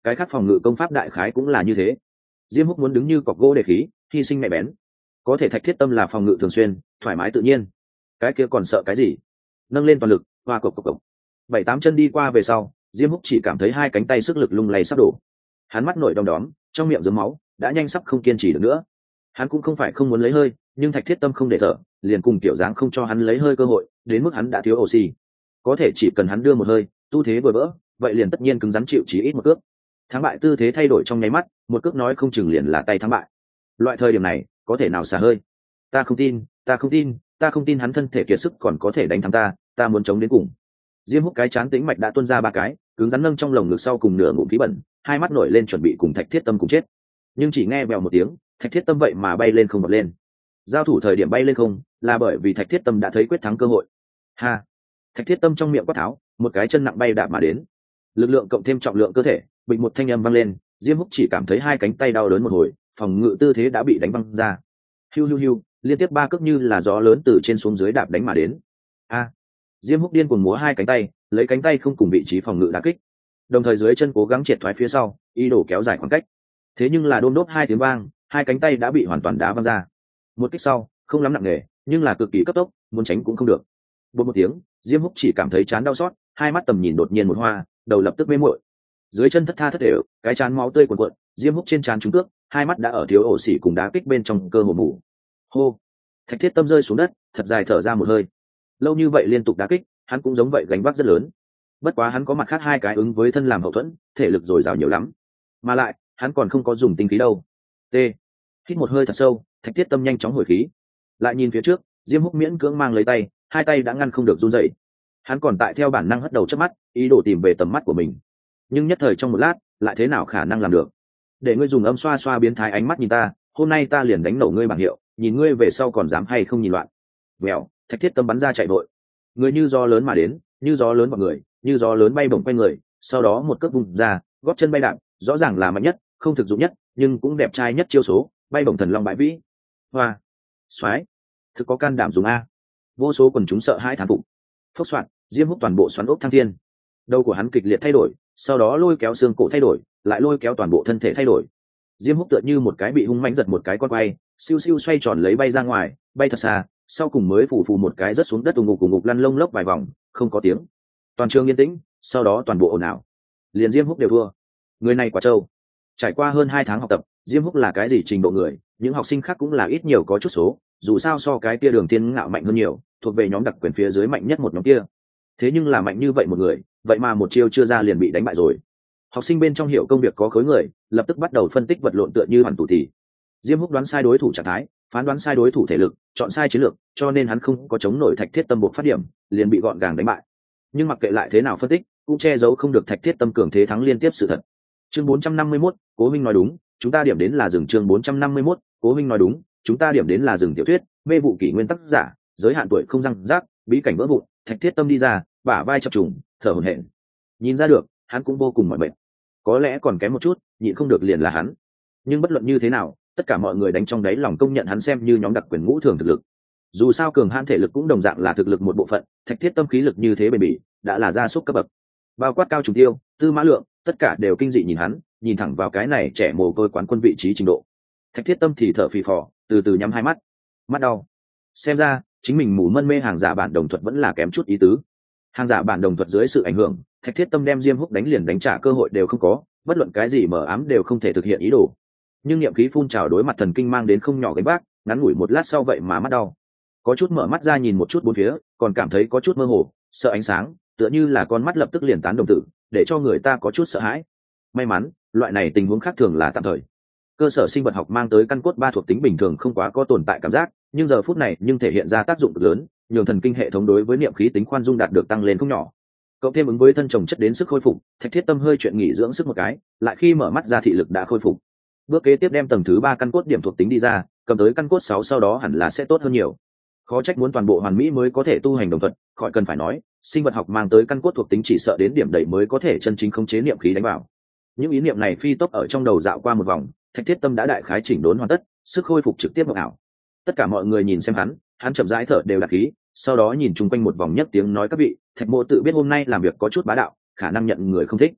cái khác phòng ngự công pháp đại khái cũng là như thế. Diêm Húc muốn đứng như cọc gỗ để khí, hy sinh mẹ bén. Có thể Thạch Thiết Tâm là phòng ngự thường xuyên, thoải mái tự nhiên. Cái kia còn sợ cái gì? Nâng lên toàn lực, hoa cộc cộc cộc. 7-8 chân đi qua về sau, Diêm Húc chỉ cảm thấy hai cánh tay sức lực lung lay sắp đổ. Hắn mắt nổi đom đóm, trong miệng rớm máu, đã nhanh sắp không kiên trì được nữa. Hắn cũng không phải không muốn lấy hơi, nhưng Thạch Thiết Tâm không để thở, liền cùng tiểu dáng không cho hắn lấy hơi cơ hội, đến mức hắn đã thiếu oxy. Có thể chỉ cần hắn đưa một hơi, tu thế vừa vỡ, vậy liền tất nhiên cứng rắn chịu chí ít một cước. Thắng bại tư thế thay đổi trong nháy mắt, một cước nói không chừng liền là tay thắng bại. Loại thời điểm này, có thể nào xả hơi? Ta không tin, ta không tin, ta không tin hắn thân thể kiệt sức còn có thể đánh thắng ta, ta muốn chống đến cùng. Diêm Húc cái chán tĩnh mạch đã tuôn ra 3 cái, cứng rắn nâng trong lồng ngực sau cùng nửa ngụm khí bẩn, hai mắt nổi lên chuẩn bị cùng Thạch Thiết Tâm cùng chết. Nhưng chỉ nghe vèo một tiếng, Thạch Thiết Tâm vậy mà bay lên không bật lên. Giao thủ thời điểm bay lên không, là bởi vì Thạch Thiết Tâm đã thấy quyết thắng cơ hội. Ha! Thạch Thiết Tâm trong miệng quát tháo, một cái chân nặng bay đạp mà đến. Lực lượng cộng thêm trọng lượng cơ thể, bịch một thanh âm vang lên, Diêm Húc chỉ cảm thấy hai cánh tay đau đớn một hồi, phòng ngự tư thế đã bị đánh văng ra. Hiu hiu hiu, liên tiếp 3 cước như là gió lớn từ trên xuống dưới đạp đánh mà đến. A! Diêm Húc điên cuồng múa hai cánh tay, lấy cánh tay không cùng vị trí phòng ngự đả kích, đồng thời dưới chân cố gắng triệt thoái phía sau, ý đồ kéo dài khoảng cách. Thế nhưng là đôm đốp 2 tiếng vang, hai cánh tay đã bị hoàn toàn đá văng ra. Một kích sau, không lắm nặng nề, nhưng là cực kỳ cấp tốc, muốn tránh cũng không được. Bột một tiếng, Diêm Húc chỉ cảm thấy chán đau xót, hai mắt tầm nhìn đột nhiên một hoa, đầu lập tức mê muội. Dưới chân thất tha thất đều, cái chán máu tươi cuồn cuộn, Diêm Húc trên trán trúng cước, hai mắt đã ở thiếu ổ xỉ cùng đá kích bên trong cơ hồ mù. Hô! Thạch Thiết Tâm rơi xuống đất, thật dài thở ra một hơi. Lâu như vậy liên tục đá kích, hắn cũng giống vậy gánh vác rất lớn. Bất quá hắn có mặt khác 2 cái ứng với thân làm hậu thuẫn, thể lực dồi dào nhiều lắm. Mà lại, hắn còn không có dùng tinh khí đâu. T. Hít một hơi thật sâu, Thạch Thiết Tâm nhanh chóng hồi khí. Lại nhìn phía trước, Diêm Húc miễn cưỡng mang lấy tay, hai tay đã ngăn không được run rẩy. Hắn còn tại theo bản năng hất đầu chớp mắt, ý đồ tìm về tầm mắt của mình. Nhưng nhất thời trong một lát, lại thế nào khả năng làm được? Để ngươi dùng âm xoa xoa biến thái ánh mắt nhìn ta, hôm nay ta liền đánh nổ ngươi bảng hiệu, nhìn ngươi về sau còn dám hay không nhìn loạn. Vèo, Thạch Thiết Tâm bắn ra chạy vội. Người như gió lớn mà đến, như gió lớn vào người, như gió lớn bay bổng quanh người, sau đó một cước vùng ra, gót chân bay đạp, rõ ràng là mạnh nhất, không thực dụng nhất, nhưng cũng đẹp trai nhất chiêu số, bay bổng thần long bãi vĩ. Hoa, xoái, thực có can đảm dùng a. Vô số quần chúng sợ hãi thán phục. Phốc soạn, Diêm Húc toàn bộ xoắn ốc thăng thiên. Đầu của hắn kịch liệt thay đổi, sau đó lôi kéo xương cổ thay đổi, lại lôi kéo toàn bộ thân thể thay đổi. Diêm Húc tựa như một cái bị hung mãnh giật một cái con quay, siêu siêu xoay tròn lấy bay ra ngoài, bay thật xa, sau cùng mới phủ một cái rớt xuống đất ùng ục lăn lông lốc vài vòng, không có tiếng. Toàn trường yên tĩnh, sau đó toàn bộ ồn ào. Liền Diêm Húc đều thua. Người này quá trâu. Trải qua hơn 2 tháng học tập, Diêm Húc là cái gì trình độ người, những học sinh khác cũng là ít nhiều có chút số, dù sao so cái kia Đường Thiên Ngạo mạnh hơn nhiều, thuộc về nhóm đặc quyền phía dưới mạnh nhất một nhóm kia. Thế nhưng là mạnh như vậy một người, vậy mà một chiêu chưa ra liền bị đánh bại rồi. Học sinh bên trong hiểu công việc có khối người, lập tức bắt đầu phân tích vật lộn tựa như hoàn tủ tỉ. Diêm Húc đoán sai đối thủ trạng thái, phán đoán sai đối thủ thể lực, chọn sai chiến lược, cho nên hắn không có chống nổi Thạch Thiết Tâm buộc phát điểm, liền bị gọn gàng đánh bại. Nhưng mặc kệ lại thế nào phân tích, cũng che giấu không được Thạch Thiết Tâm cường thế thắng liên tiếp sự thật. Chương 451, Cố Minh nói đúng, chúng ta điểm đến là rừng. Chương 451, Cố Minh nói đúng, chúng ta điểm đến là rừng. Tiểu thuyết, mê vụ kỷ nguyên tác giả, giới hạn tuổi không răng rác, bí cảnh vỡ vụn, Thạch Thiết Tâm đi ra, bả vai chập trùng, thở hổn hển. Nhìn ra được, hắn cũng vô cùng mỏi mệt. Có lẽ còn kém một chút, nhịn không được liền là hắn. Nhưng bất luận như thế nào, tất cả mọi người đánh trong đáy lòng công nhận hắn xem như nhóm đặc quyền ngũ thường thực lực. Dù sao cường hãn thể lực cũng đồng dạng là thực lực một bộ phận, Thạch Thiết Tâm khí lực như thế bền bỉ, đã là gia súc cấp bậc. Bao quát Cao Trùng Tiêu, Tư Mã Lượng, tất cả đều kinh dị nhìn hắn, nhìn thẳng vào cái này trẻ mồ côi quán quân vị trí trình độ. Thạch Thiết Tâm thì thở phì phò, từ từ nhắm hai mắt. Mắt đau. Xem ra, chính mình mù mân mê hàng giả bản đồng thuật vẫn là kém chút ý tứ. Hàng giả bản đồng thuật dưới sự ảnh hưởng, Thạch Thiết Tâm đem Diêm Húc đánh liền đánh trả cơ hội đều không có, bất luận cái gì mờ ám đều không thể thực hiện ý đồ. Nhưng niệm khí phun trào đối mặt thần kinh mang đến không nhỏ gánh vác, ngắn ngủi một lát sau vậy mà mắt đau. Có chút mở mắt ra nhìn một chút bốn phía, còn cảm thấy có chút mơ hồ, sợ ánh sáng, tựa như là con mắt lập tức liền tán đồng tử, để cho người ta có chút sợ hãi. May mắn, loại này tình huống khác thường là tạm thời. Cơ sở sinh vật học mang tới căn cốt 3 thuộc tính bình thường không quá có tồn tại cảm giác, nhưng giờ phút này nhưng thể hiện ra tác dụng cực lớn, nhường thần kinh hệ thống đối với niệm khí tính khoan dung đạt được tăng lên không nhỏ. Cộng thêm ứng với thân trồng chất đến sức khôi phục, Thạch Thiết Tâm hơi chuyện nghỉ dưỡng sức một cái, lại khi mở mắt ra thị lực đã khôi phục. Bước kế tiếp đem tầng thứ 3 căn cốt điểm thuộc tính đi ra, cầm tới căn cốt 6 sau đó hẳn là sẽ tốt hơn nhiều. Khó trách muốn toàn bộ hoàn mỹ mới có thể tu hành đồng thuật, khỏi cần phải nói, sinh vật học mang tới căn cốt thuộc tính chỉ sợ đến điểm đầy mới có thể chân chính khống chế niệm khí đánh vào. Những ý niệm này phi tốc ở trong đầu dạo qua một vòng, Thạch Thiết Tâm đã đại khái chỉnh đốn hoàn tất, sức khôi phục trực tiếp mộng ảo. Tất cả mọi người nhìn xem hắn chậm rãi thở đều đạt khí, sau đó nhìn chung quanh một vòng nhất tiếng nói các vị, Thạch Mộ tự biết hôm nay làm việc có chút bá đạo, khả năng nhận người không thích.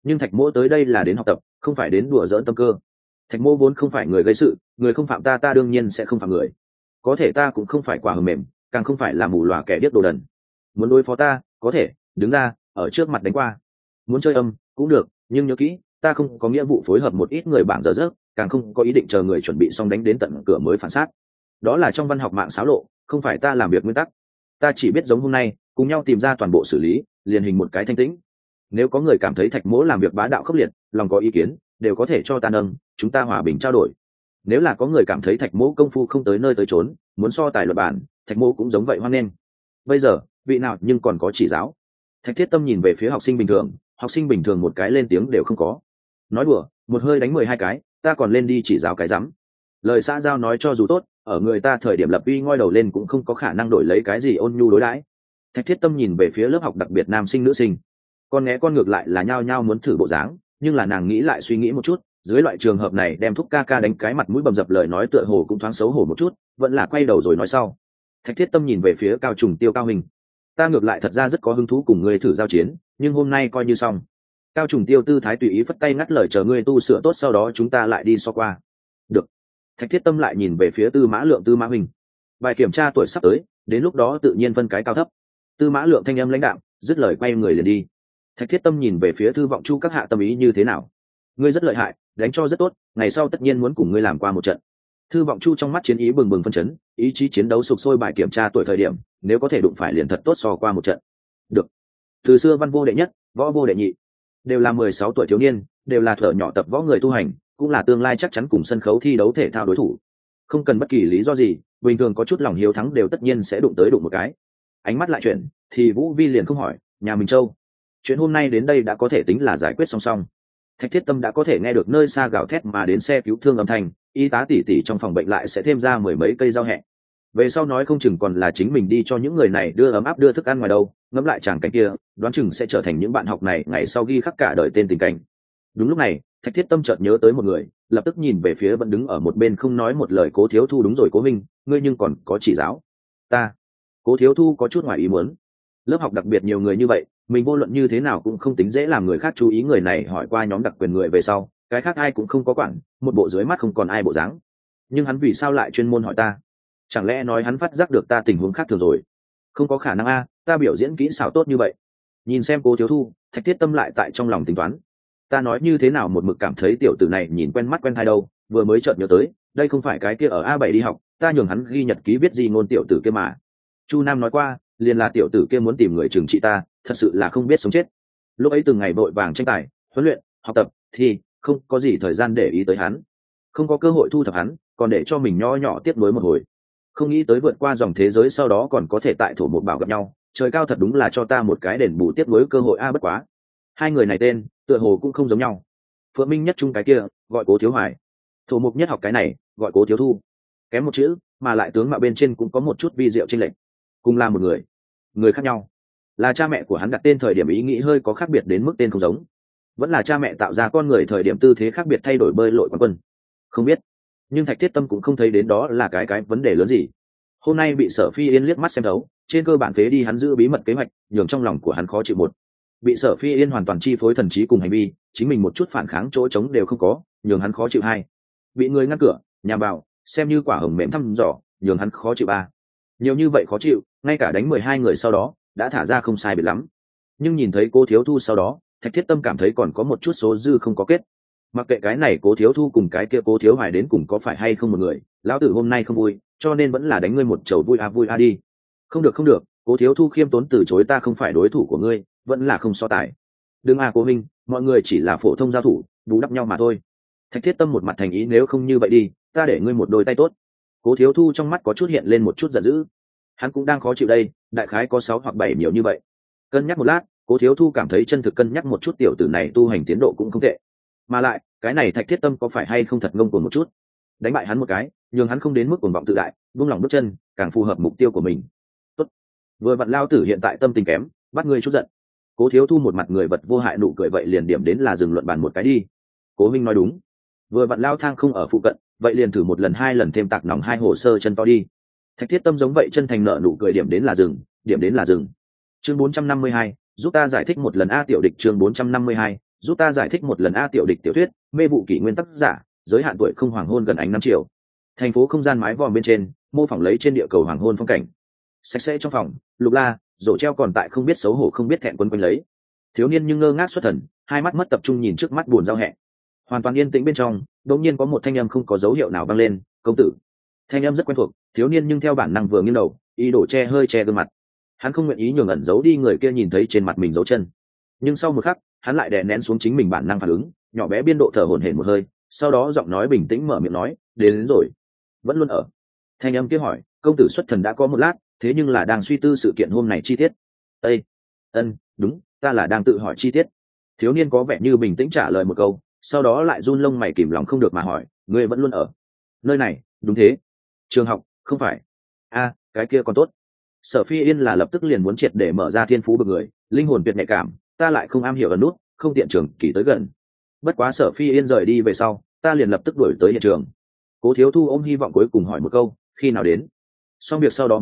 nhưng thạch mỗ tới đây là đến học tập, không phải đến đùa giỡn tâm cơ. Thạch mỗ vốn không phải người gây sự, người không phạm ta, ta đương nhiên sẽ không phạm người. Có thể ta cũng không phải quả hờm mềm, càng không phải là mù lòa kẻ điếc đồ đần. Muốn đối phó ta, có thể đứng ra ở trước mặt đánh qua. Muốn chơi âm cũng được, nhưng nhớ kỹ, ta không có nghĩa vụ phối hợp một ít người bảng dở dớt, càng không có ý định chờ người chuẩn bị xong đánh đến tận cửa mới phản sát. Đó là trong văn học mạng xáo lộ, không phải ta làm việc nguyên tắc. Ta chỉ biết giống hôm nay, cùng nhau tìm ra toàn bộ xử lý, liền hình một cái thanh tĩnh. Nếu có người cảm thấy thạch mỗ làm việc bá đạo khốc liệt, lòng có ý kiến đều có thể cho ta nâng, chúng ta hòa bình trao đổi. Nếu là có người cảm thấy thạch mỗ công phu không tới nơi tới chốn, muốn so tài luật bản, thạch mỗ cũng giống vậy hoan nghênh. Bây giờ vị nào nhưng còn có chỉ giáo. Thạch Thiết Tâm nhìn về phía học sinh bình thường một cái lên tiếng đều không có. Nói đùa, một hơi đánh 12 cái, ta còn lên đi chỉ giáo cái rắm. Lời xã giao nói cho dù tốt, ở người ta thời điểm lập uy ngoi đầu lên cũng không có khả năng đổi lấy cái gì ôn nhu đối đãi. Thạch Thiết Tâm nhìn về phía lớp học đặc biệt nam sinh nữ sinh, con nghe con ngược lại là nhao nhao muốn thử bộ dáng, nhưng là nàng nghĩ lại suy nghĩ một chút, dưới loại trường hợp này đem thúc ca ca đánh cái mặt mũi bầm dập lời nói tựa hồ cũng thoáng xấu hổ một chút, vẫn là quay đầu rồi nói sau. Thạch Thiết Tâm nhìn về phía Cao Trùng Tiêu Cao Hình, ta ngược lại thật ra rất có hứng thú cùng ngươi thử giao chiến, nhưng hôm nay coi như xong. Cao Trùng Tiêu tư thái tùy ý phất tay ngắt lời, chờ ngươi tu sửa tốt sau đó chúng ta lại đi so qua. Được. Thạch Thiết Tâm lại nhìn về phía Tư Mã Lượng Tư Mã Huynh, bài kiểm tra tuổi sắp tới, đến lúc đó tự nhiên phân cái cao thấp. Tư Mã Lượng thanh âm lãnh đạm, dứt lời quay người liền đi. Thạch Thiết Tâm nhìn về phía Thư Vọng Chu các hạ tâm ý như thế nào? Ngươi rất lợi hại, đánh cho rất tốt, ngày sau tất nhiên muốn cùng ngươi làm qua một trận. Thư Vọng Chu trong mắt chiến ý bừng bừng phân chấn, ý chí chiến đấu sục sôi, bài kiểm tra tuổi thời điểm, nếu có thể đụng phải liền thật tốt so qua một trận. Được. Từ xưa văn vô đệ nhất, võ vô đệ nhị, đều là 16 tuổi thiếu niên, đều là thở nhỏ tập võ người tu hành, cũng là tương lai chắc chắn cùng sân khấu thi đấu thể thao đối thủ. Không cần bất kỳ lý do gì, bình thường có chút lòng hiếu thắng đều tất nhiên sẽ đụng một cái. Ánh mắt lại chuyển, thì Vũ Vi liền không hỏi, nhà mình Châu, chuyện hôm nay đến đây đã có thể tính là giải quyết song song. Thạch Thiết Tâm đã có thể nghe được nơi xa gào thét mà đến xe cứu thương âm thanh, y tá tỷ tỷ trong phòng bệnh lại sẽ thêm ra 10 mấy cây dao hẹ. Về sau nói không chừng còn là chính mình đi cho những người này đưa ấm áp đưa thức ăn ngoài đâu, ngẫm lại chàng cảnh kia, đoán chừng sẽ trở thành những bạn học này ngày sau ghi khắc cả đời tên tình cảnh. Đúng lúc này, Thạch Thiết Tâm chợt nhớ tới một người, lập tức nhìn về phía vẫn đứng ở một bên không nói một lời Cố Thiếu Thu. Đúng rồi Cố Minh, ngươi nhưng còn có chỉ giáo ta. Cố Thiếu Thu có chút ngoài ý muốn, lớp học đặc biệt nhiều người như vậy, mình vô luận như thế nào cũng không tính dễ làm người khác chú ý. Người này hỏi qua nhóm đặc quyền người về sau, cái khác ai cũng không có quản, một bộ dưới mắt không còn ai bộ dáng. Nhưng hắn vì sao lại chuyên môn hỏi ta? Chẳng lẽ nói hắn phát giác được ta tình huống khác thường rồi? Không có khả năng a, ta biểu diễn kỹ xảo tốt như vậy. Nhìn xem Cố Thiếu Thu, Thạch Thiết Tâm lại tại trong lòng tính toán, ta nói như thế nào một mực cảm thấy tiểu tử này nhìn quen mắt quen tai đâu, vừa mới chợt nhớ tới, đây không phải cái kia ở A7 đi học, ta nhường hắn ghi nhật ký viết gì ngôn tiểu tử kia mà. Chu Nam nói qua, liền là tiểu tử kia muốn tìm người trừng trị ta, thật sự là không biết sống chết. Lúc ấy từng ngày vội vàng tranh tài, huấn luyện, học tập, thì không có gì thời gian để ý tới hắn, không có cơ hội thu thập hắn, còn để cho mình nho nhỏ tiếp nối một hồi. Không nghĩ tới vượt qua dòng thế giới sau đó còn có thể tại thổ một bảo gặp nhau, trời cao thật đúng là cho ta một cái đền bù tiếp nối cơ hội a. Bất quá hai người này tên tựa hồ cũng không giống nhau. Phượng Minh nhất trung cái kia gọi Cố Thiếu Hoài, thổ mục nhất học cái này gọi Cố Thiếu Thu, kém một chữ mà lại tướng mạo bên trên cũng có một chút vi diệu chênh lệch. Cùng là một người khác nhau, là cha mẹ của hắn đặt tên thời điểm ý nghĩ hơi có khác biệt đến mức tên không giống, vẫn là cha mẹ tạo ra con người thời điểm tư thế khác biệt thay đổi bơi lội quán quân, không biết. Nhưng Thạch Thiết Tâm cũng không thấy đến đó là cái vấn đề lớn gì. Hôm nay bị Sở Phi Yên liếc mắt xem thấu, trên cơ bản phế đi hắn giữ bí mật kế hoạch, nhường trong lòng của hắn khó chịu. Bị Sở Phi Yên hoàn toàn chi phối thần trí cùng hành vi, chính mình một chút phản kháng chỗ trống đều không có, nhường hắn khó chịu. Hai, bị người ngăn cửa nhằm vào, xem như quả hồng mềm thăm dò, nhường hắn khó chịu. Ba, nhiều như vậy khó chịu, ngay cả đánh 12 người sau đó đã thả ra không sai biệt lắm. Nhưng nhìn thấy Cố Thiếu Thu sau đó, Thạch Thiết Tâm cảm thấy còn có một chút số dư không có kết. Mặc kệ cái này Cố Thiếu Thu cùng cái kia Cố Thiếu Hoài đến cùng có phải hay không một người, lão tử hôm nay không vui, cho nên vẫn là đánh ngươi một chầu vui a đi. Không được, Cố Thiếu Thu khiêm tốn từ chối, ta không phải đối thủ của ngươi, vẫn là không so tài. Đừng Cố Minh, mọi người chỉ là phổ thông giao thủ, bù đắp nhau mà thôi. Thạch Thiết Tâm một mặt thành ý, nếu không như vậy đi, ta để ngươi một đôi tay tốt. Cố Thiếu Thu trong mắt có chút hiện lên một chút giận dữ, hắn cũng đang khó chịu đây, đại khái có 6 hoặc 7 nhiều như vậy. Cân nhắc một lát, Cố Thiếu Thu cảm thấy chân thực cân nhắc một chút, tiểu tử này tu hành tiến độ cũng không tệ, mà lại cái này Thạch Thiết Tâm có phải hay không thật ngông cuồng một chút, đánh bại hắn một cái, nhường hắn không đến mức cuồng vọng tự đại, buông lòng bước chân, càng phù hợp mục tiêu của mình. Tốt, vừa vặn lao tử hiện tại tâm tình kém, bắt ngươi chút giận. Cố Thiếu Thu một mặt người vật vô hại nụ cười, vậy liền điểm đến là dừng luận bàn một cái đi. Cố Minh nói đúng, vừa vặn lao thang không ở phụ cận, vậy liền thử một lần 2 lần thêm tạc nòng 2 hồ sơ chân to đi. Thạch Thiết Tâm giống vậy chân thành nợ nụ cười, điểm đến là dừng. Chương 452, giúp ta giải thích một lần a tiểu địch. Chương 452, giúp ta giải thích một lần a. Tiểu địch tiểu thuyết mê vụ kỷ nguyên tác giả, giới hạn tuổi không hoàng hôn gần ánh năm chiều. Thành phố không gian mái vòm bên trên, mô phỏng lấy trên địa cầu hoàng hôn phong cảnh. Sạch sẽ trong phòng, Lục La, rổ treo còn tại không biết xấu hổ không biết thẹn quấn quanh lấy. Thiếu niên nhưng ngơ ngác xuất thần, hai mắt mất tập trung nhìn trước mắt buồn giao hẹ. Hoàn toàn yên tĩnh bên trong, đột nhiên có một thanh âm không có dấu hiệu nào vang lên, "Công tử." Thanh âm rất quen thuộc, thiếu niên nhưng theo bản năng vừa nghiêng đầu, ý đồ hơi che gương mặt. Hắn không nguyện ý nhường ẩn giấu đi người kia nhìn thấy trên mặt mình dấu chân. Nhưng sau một khắc, hắn lại đè nén xuống chính mình bản năng phản ứng, nhỏ bé biên độ thở hổn hển một hơi, sau đó giọng nói bình tĩnh mở miệng nói, đến rồi. Vẫn luôn ở. Thanh âm kia hỏi, công tử xuất thần đã có một lát, thế nhưng là đang suy tư sự kiện hôm nay chi tiết. Ê! Đúng, ta là đang tự hỏi chi tiết. Thiếu niên có vẻ như bình tĩnh trả lời một câu, sau đó lại run lông mày kìm lòng không được mà hỏi, ngươi vẫn luôn ở nơi này? Đúng thế. Trường học? Không phải. A, cái kia còn tốt. Sở Phi Yên là lập tức liền muốn triệt để mở ra thiên phú bậc người, linh hồn tuyệt nhạy cảm, ta lại không am hiểu ẩn nút, không tiện trường kỳ tới gần. Bất quá Sở Phi Yên rời đi về sau, ta liền lập tức đuổi tới hiện trường. Cố Thiếu Thu ôm hy vọng cuối cùng hỏi một câu, khi nào đến? Xong việc sau đó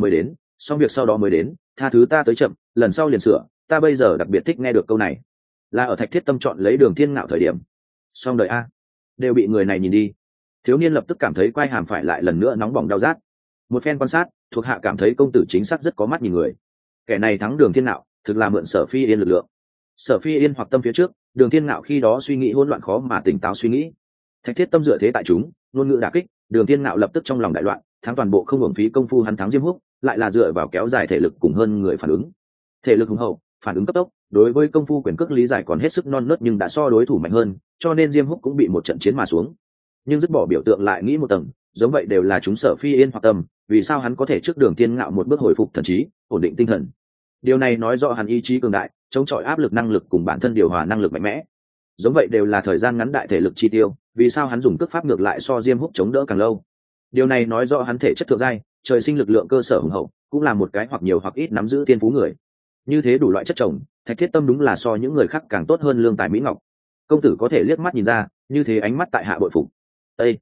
mới đến, tha thứ ta tới chậm, lần sau liền sửa, ta bây giờ đặc biệt thích nghe được câu này. Là ở Thạch Thiết Tâm chọn lấy Đường Thiên Ngạo thời điểm. Xong đời a, đều bị người này nhìn đi. Thiếu niên lập tức cảm thấy quai hàm phải lại lần nữa nóng bỏng đau rát. Một phen quan sát, thuộc hạ cảm thấy công tử chính xác rất có mắt nhìn người. Kẻ này thắng Đường Thiên Ngạo, thực là mượn Sở Phi Yên lực lượng. Sở Phi Yên hoặc tâm phía trước, Đường Thiên Ngạo khi đó suy nghĩ hỗn loạn khó mà tỉnh táo suy nghĩ. Thạch Thiết Tâm dựa thế tại chúng, ngôn ngữ đả kích, Đường Thiên Ngạo lập tức trong lòng đại loạn, thắng toàn bộ không hưởng phí công phu hắn thắng Diêm Húc, lại là dựa vào kéo dài thể lực cùng hơn người phản ứng. Thể lực hùng hậu, phản ứng cấp tốc, đối với công phu quyền cước lý giải còn hết sức non nớt nhưng đã so đối thủ mạnh hơn, cho nên Diêm Húc cũng bị một trận chiến mà xuống. Nhưng dứt bỏ biểu tượng lại nghĩ một tầng, giống vậy đều là chúng Sở Phi Yên hoặc tâm, vì sao hắn có thể trước Đường Thiên Ngạo một bước hồi phục thần trí, ổn định tinh thần. Điều này nói rõ hắn ý chí cường đại, chống chọi áp lực năng lực cùng bản thân điều hòa năng lực mạnh mẽ. Giống vậy đều là thời gian ngắn đại thể lực chi tiêu, vì sao hắn dùng cước pháp ngược lại so Diêm Húc chống đỡ càng lâu. Điều này nói rõ hắn thể chất thượng giai, trời sinh lực lượng cơ sở hùng hậu, cũng là một cái hoặc nhiều hoặc ít nắm giữ thiên phú người. Như thế đủ loại chất chồng, Thạch Thiết Tâm đúng là so những người khác càng tốt hơn lương tài mỹ ngọc. Công tử có thể liếc mắt nhìn ra, như thế ánh mắt tại hạ bội phục. Ê!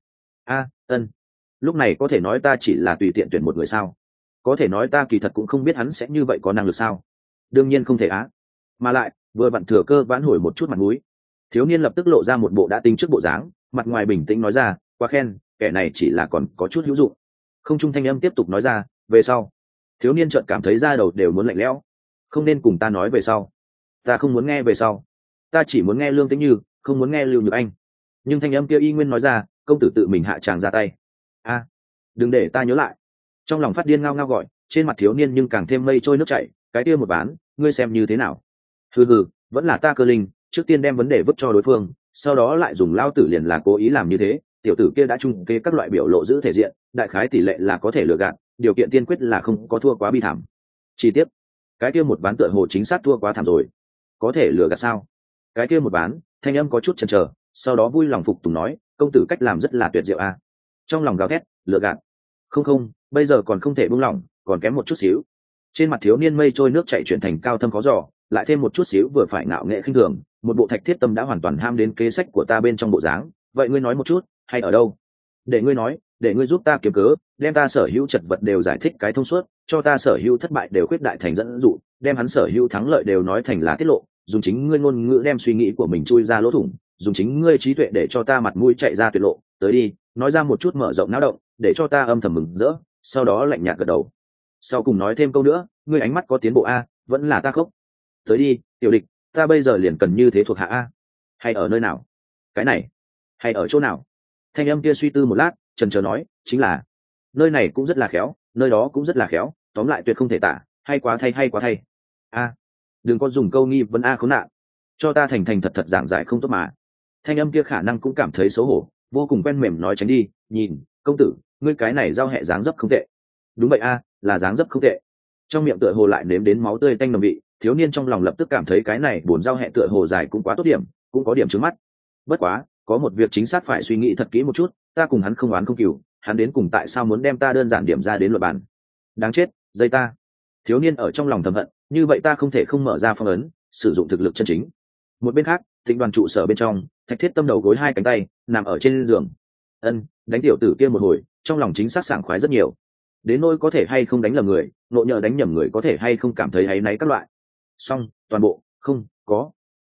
Lúc này có thể nói ta chỉ là tùy tiện tuyển một người sao? Có thể nói ta kỳ thật cũng không biết hắn sẽ như vậy có năng lực sao? Đương nhiên không thể á. Mà lại, vừa vặn thừa cơ vãn hồi một chút mặt mũi. Thiếu niên lập tức lộ ra một bộ đã tính trước bộ dáng, mặt ngoài bình tĩnh nói ra, quá khen, kẻ này chỉ là còn có chút hữu dụng. Không trung thanh âm tiếp tục nói ra, về sau. Thiếu niên chợt cảm thấy da đầu đều muốn lạnh lẽo. Không nên cùng ta nói về sau. Ta không muốn nghe về sau. Ta chỉ muốn nghe Lương Tĩnh Như, không muốn nghe Lưu Nhược Anh. Nhưng thanh âm kia y nguyên nói ra, công tử tự mình hạ tràng ra tay. A, đừng để ta nhớ lại. Trong lòng phát điên ngao ngao gọi, trên mặt thiếu niên nhưng càng thêm mây trôi nước chảy, cái kia một bán, ngươi xem như thế nào? Hừ, vẫn là ta Cơ Linh, trước tiên đem vấn đề vứt cho đối phương, sau đó lại dùng lao tử liền là cố ý làm như thế. Tiểu tử kia đã trung kê các loại biểu lộ giữ thể diện, đại khái tỷ lệ là có thể lừa gạt, điều kiện tiên quyết là không có thua quá bi thảm. Chi tiết, cái kia một bán tựa hồ chính xác thua quá thảm rồi. Có thể lừa gạt sao? Cái kia một bán, thanh âm có chút chần chờ, sau đó vui lòng phục tùng nói, công tử cách làm rất là tuyệt diệu a. Trong lòng gào thét, lừa gạt. Không, bây giờ còn không thể buông lỏng, còn kém một chút xíu. Trên mặt thiếu niên mây trôi nước chảy chuyển thành cao thâm khó dò, lại thêm một chút xíu vừa phải ngạo nghệ khinh thường, một bộ Thạch Thiết Tâm đã hoàn toàn ham đến kế sách của ta bên trong bộ dáng. Vậy ngươi nói một chút, hay ở đâu? Để ngươi nói, để ngươi giúp ta kiếm cớ, đem ta sở hữu chật vật đều giải thích cái thông suốt, cho ta sở hữu thất bại đều khuyết đại thành dẫn dụ, đem hắn sở hữu thắng lợi đều nói thành là tiết lộ, dùng chính ngươi ngôn ngữ đem suy nghĩ của mình chui ra lỗ thủng, dùng chính ngươi trí tuệ để cho ta mặt mũi chạy ra tuyệt lộ, tới đi, nói ra một chút mở rộng não động, để cho ta âm thầm mừng rỡ, sau đó lạnh nhạt gật đầu. Sau cùng nói thêm câu nữa, ngươi ánh mắt có tiến bộ a, vẫn là ta khóc. Tới đi, tiểu địch, ta bây giờ liền cần như thế thuộc hạ a. Hay ở nơi nào? Cái này, hay ở chỗ nào? Thanh âm kia suy tư một lát, chần chờ nói, chính là nơi này cũng rất là khéo, nơi đó cũng rất là khéo, tóm lại tuyệt không thể tả, hay quá thay. A, đừng có dùng câu nghi vấn a khốn nạn, cho ta thành thành thật thật giảng giải không tốt mà. Thanh âm kia khả năng cũng cảm thấy xấu hổ, vô cùng quen mềm nói tránh đi, nhìn, công tử, ngươi cái này giao hẹ dáng dấp không tệ. Đúng vậy a, là dáng dấp không tệ. Trong miệng tựa hồ lại nếm đến máu tươi tanh nồng vị, thiếu niên trong lòng lập tức cảm thấy cái này buồn giao hẹ tựa hồ dài cũng quá tốt điểm, cũng có điểm trướng mắt. Bất quá, có một việc chính xác phải suy nghĩ thật kỹ một chút, ta cùng hắn không oán không cừu, hắn đến cùng tại sao muốn đem ta đơn giản điểm ra đến luật bản. Đáng chết, dây ta. Thiếu niên ở trong lòng thầm hận, như vậy ta không thể không mở ra phong ấn, sử dụng thực lực chân chính. Một bên khác, Thịnh Đoàn trụ sở bên trong, Thạch Thiết Tâm đầu gối hai cánh tay, nằm ở trên giường. Đánh tiểu tử kia một hồi, trong lòng chính xác sảng khoái rất nhiều. Đến nỗi có thể hay không đánh lầm người, nộ nhỡ đánh nhầm người có thể hay không cảm thấy áy náy các loại. Xong, toàn bộ không có.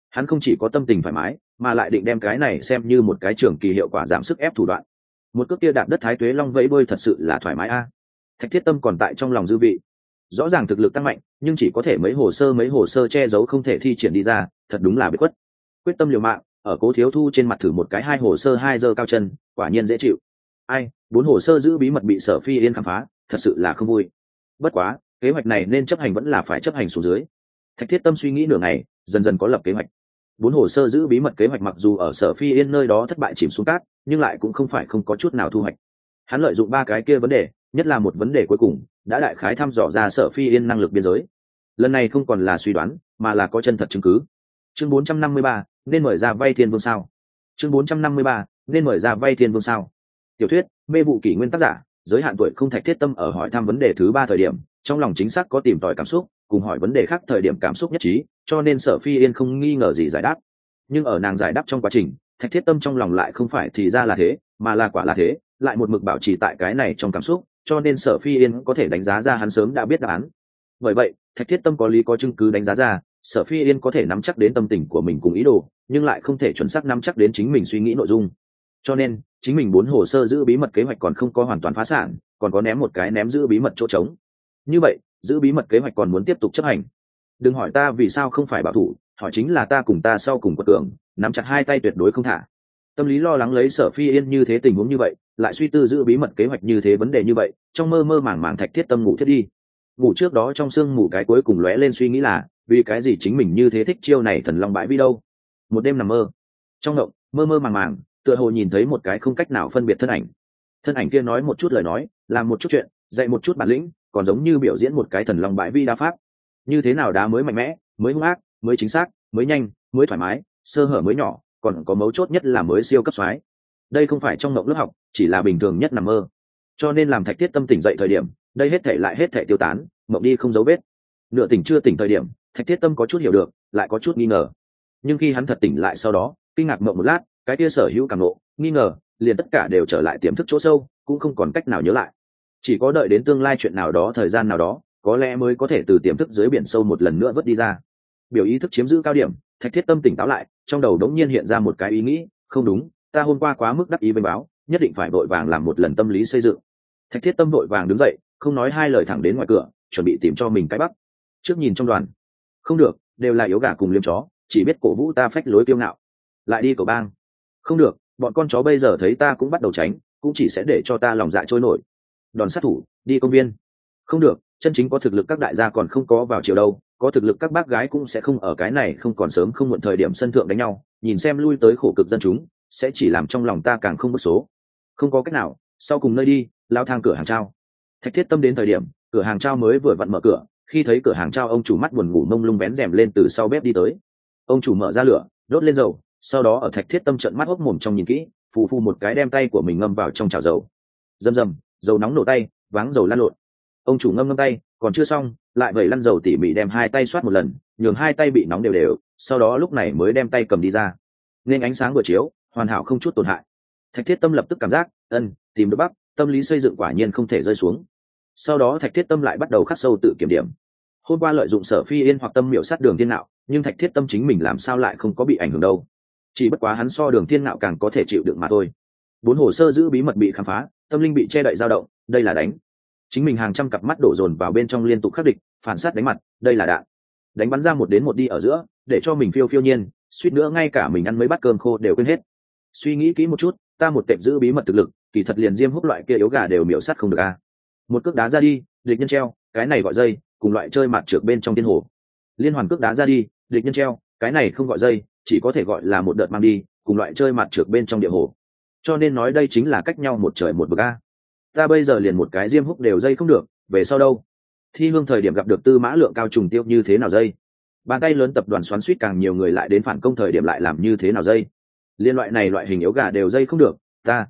Hắn không chỉ có tâm tình thoải mái, mà lại định đem cái này xem như một cái trường kỳ hiệu quả giảm sức ép thủ đoạn. Một cước kia đạp đất Thái Tuế Long vẫy bơi thật sự là thoải mái a. Thạch Thiết Tâm còn tại trong lòng dư vị, rõ ràng thực lực tăng mạnh, nhưng chỉ có thể mấy hồ sơ che giấu không thể thi triển đi ra, thật đúng là bị quất. Quyết tâm liều mạng, ở Cố Thiếu Thu trên mặt thử một cái 2 hồ sơ 2 giơ cao chân, quả nhiên dễ chịu. Ai, 4 hồ sơ giữ bí mật bị Sở Phi Yên khám phá, thật sự là không vui. Bất quá, kế hoạch này nên chấp hành vẫn là phải chấp hành xuống dưới. Thạch Thiết Tâm suy nghĩ nửa ngày, dần dần có lập kế hoạch. 4 hồ sơ giữ bí mật kế hoạch mặc dù ở Sở Phi Yên nơi đó thất bại chìm xuống cát, nhưng lại cũng không phải không có chút nào thu hoạch. Hắn lợi dụng 3 cái kia vấn đề, nhất là một vấn đề cuối cùng, đã đại khái thăm dò ra Sở Phi Yên năng lực biên giới. Lần này không còn là suy đoán, mà là có chân thật chứng cứ. Chương 453, nên mời ra vay Thiên Vương sao? Chương 453, nên mời ra vay Thiên Vương sao? Tiểu thuyết, mê vụ kỷ nguyên tác giả, giới hạn tuổi không. Thạch Thiết Tâm ở hỏi thăm vấn đề thứ 3 thời điểm, trong lòng chính xác có tìm tòi cảm xúc, cùng hỏi vấn đề khác thời điểm cảm xúc nhất trí, cho nên Sở Phi Yên không nghi ngờ gì giải đáp. Nhưng ở nàng giải đáp trong quá trình, Thạch Thiết Tâm trong lòng lại không phải thì ra là thế, mà là quả là thế, lại một mực bảo trì tại cái này trong cảm xúc, cho nên Sở Phi Yên có thể đánh giá ra hắn sớm đã biết đáp án. Bởi vậy, Thạch Thiết Tâm có lý có chứng cứ đánh giá ra, Sở Phi Yên có thể nắm chắc đến tâm tình của mình cùng ý đồ, nhưng lại không thể chuẩn xác nắm chắc đến chính mình suy nghĩ nội dung. Cho nên, chính mình 4 hồ sơ giữ bí mật kế hoạch còn không có hoàn toàn phá sản, còn có ném một cái ném giữ bí mật chỗ trống. Như vậy, giữ bí mật kế hoạch còn muốn tiếp tục chấp hành. Đừng hỏi ta vì sao không phải bảo thủ, hỏi chính là ta cùng ta sau cùng quật cường, nắm chặt 2 tay tuyệt đối không thả. Tâm lý lo lắng lấy Sở Phi Yên như thế tình huống như vậy, lại suy tư giữ bí mật kế hoạch như thế vấn đề như vậy, trong mơ mơ màng màng Thạch Thiết Tâm ngủ thiết đi. Ngủ trước đó trong sương mù cái cuối cùng lóe lên suy nghĩ là, vì cái gì chính mình như thế thích chiêu này thần long bãi vi đâu. Một đêm nằm mơ, trong động mơ mơ màng màng, tựa hồ nhìn thấy một cái không cách nào phân biệt thân ảnh. Thân ảnh kia nói một chút lời nói, làm một chút chuyện, dạy một chút bản lĩnh, còn giống như biểu diễn một cái thần long bãi vi đa pháp. Như thế nào đá mới mạnh mẽ, mới hung ác, mới chính xác, mới nhanh, mới thoải mái, sơ hở mới nhỏ, còn có mấu chốt nhất là mới siêu cấp soái. Đây không phải trong mộng lớp học, chỉ là bình thường nhất nằm mơ. Cho nên làm Thạch Thiết Tâm tỉnh dậy thời điểm, đây hết thể lại hết thể tiêu tán, mộng đi không dấu vết. Nửa tỉnh chưa tỉnh thời điểm, Thạch Thiết Tâm có chút hiểu được, lại có chút nghi ngờ. Nhưng khi hắn thật tỉnh lại sau đó, kinh ngạc mộng một lát, cái kia sở hữu cảm nộ, nghi ngờ, liền tất cả đều trở lại tiềm thức chỗ sâu, cũng không còn cách nào nhớ lại. Chỉ có đợi đến tương lai chuyện nào đó, thời gian nào đó, có lẽ mới có thể từ tiềm thức dưới biển sâu một lần nữa vớt đi ra. Biểu ý thức chiếm giữ cao điểm, Thạch Thiết Tâm tỉnh táo lại, trong đầu đống nhiên hiện ra một cái ý nghĩ, không đúng, ta hôm qua quá mức đắc ý bênh báo, nhất định phải vội vàng làm một lần tâm lý xây dựng. Thạch Thiết Tâm vội vàng đứng dậy, không nói hai lời thẳng đến ngoài cửa, chuẩn bị tìm cho mình cái bắp. Trước nhìn trong đoàn, không được, đều là yếu gà cùng liêm chó, chỉ biết cổ vũ ta phách lối kiêu ngạo. Lại đi cầu bang, không được, bọn con chó bây giờ thấy ta cũng bắt đầu tránh, cũng chỉ sẽ để cho ta lòng dạ trôi nổi. Đòn sát thủ, đi công viên, không được, chân chính có thực lực các đại gia còn không có vào chiều đâu, có thực lực các bác gái cũng sẽ không ở cái này không còn sớm không muộn thời điểm sân thượng đánh nhau, nhìn xem lui tới khổ cực dân chúng, sẽ chỉ làm trong lòng ta càng không bức số. Không có cách nào, sau cùng nơi đi, lao thang cửa hàng trao. Thạch Thiết Tâm đến thời điểm, cửa hàng trao mới vừa vặn mở cửa, khi thấy cửa hàng trao ông chủ mắt buồn ngủ mông lung vén rèm lên từ sau bếp đi tới. Ông chủ mở ra lửa, đốt lên dầu, sau đó ở Thạch Thiết Tâm trợn mắt hốc mồm trong nhìn kỹ, phù phù một cái đem tay của mình ngâm vào trong chảo dầu. Rầm rầm, dầu nóng nổ tay, váng dầu lan lộn. Ông chủ ngâm tay, còn chưa xong, lại vẩy lăn dầu tỉ mỉ đem 2 tay xoát một lần, nhường 2 tay bị nóng đều đều, sau đó lúc này mới đem tay cầm đi ra. Nên ánh sáng vừa chiếu, hoàn hảo không chút tổn hại. Thạch Thiết Tâm lập tức cảm giác, tìm được bắc, tâm lý xây dựng quả nhiên không thể rơi xuống. Sau đó Thạch Thiết Tâm lại bắt đầu khắc sâu tự kiểm điểm. Hôm qua lợi dụng Sở Phi Yên hoặc Tâm Miểu sát Đường Thiên Nạo, nhưng Thạch Thiết Tâm chính mình làm sao lại không có bị ảnh hưởng đâu? Chỉ bất quá hắn so Đường Thiên Nạo càng có thể chịu đựng mà thôi. 4 hồ sơ giữ bí mật bị khám phá, tâm linh bị che đậy dao động, đây là đánh. Chính mình hàng trăm cặp mắt đổ dồn vào bên trong liên tục khắc địch, phản sát đánh mặt, đây là đạn. Đánh bắn ra một đến một đi ở giữa, để cho mình phiêu phiêu nhiên, suýt nữa ngay cả mình ăn mấy bát cơm khô đều quên hết. Suy nghĩ kỹ một chút, ta một tệp giữ bí mật thực lực, kỳ thật liền Diêm Húc loại kia yếu gà đều miểu sát không được a. Một cước đá ra đi, địch nhân treo, cái này gọi dây, cùng loại chơi mặt trượt bên trong tiên hồ. Liên hoàn cước đá ra đi, địch nhân treo, cái này không gọi dây, chỉ có thể gọi là một đợt mang đi, cùng loại chơi mặt trượt bên trong địa hồ. Cho nên nói đây chính là cách nhau một trời một vực a. Ta bây giờ liền một cái Diêm Húc đều dây không được, về sau đâu? Thi hương thời điểm gặp được Tư Mã Lượng cao trùng tiêu như thế nào dây? Bàn tay lớn tập đoàn xoắn suýt càng nhiều người lại đến phản công thời điểm lại làm như thế nào dây? Liên loại này loại hình yếu gà đều dây không được, ta,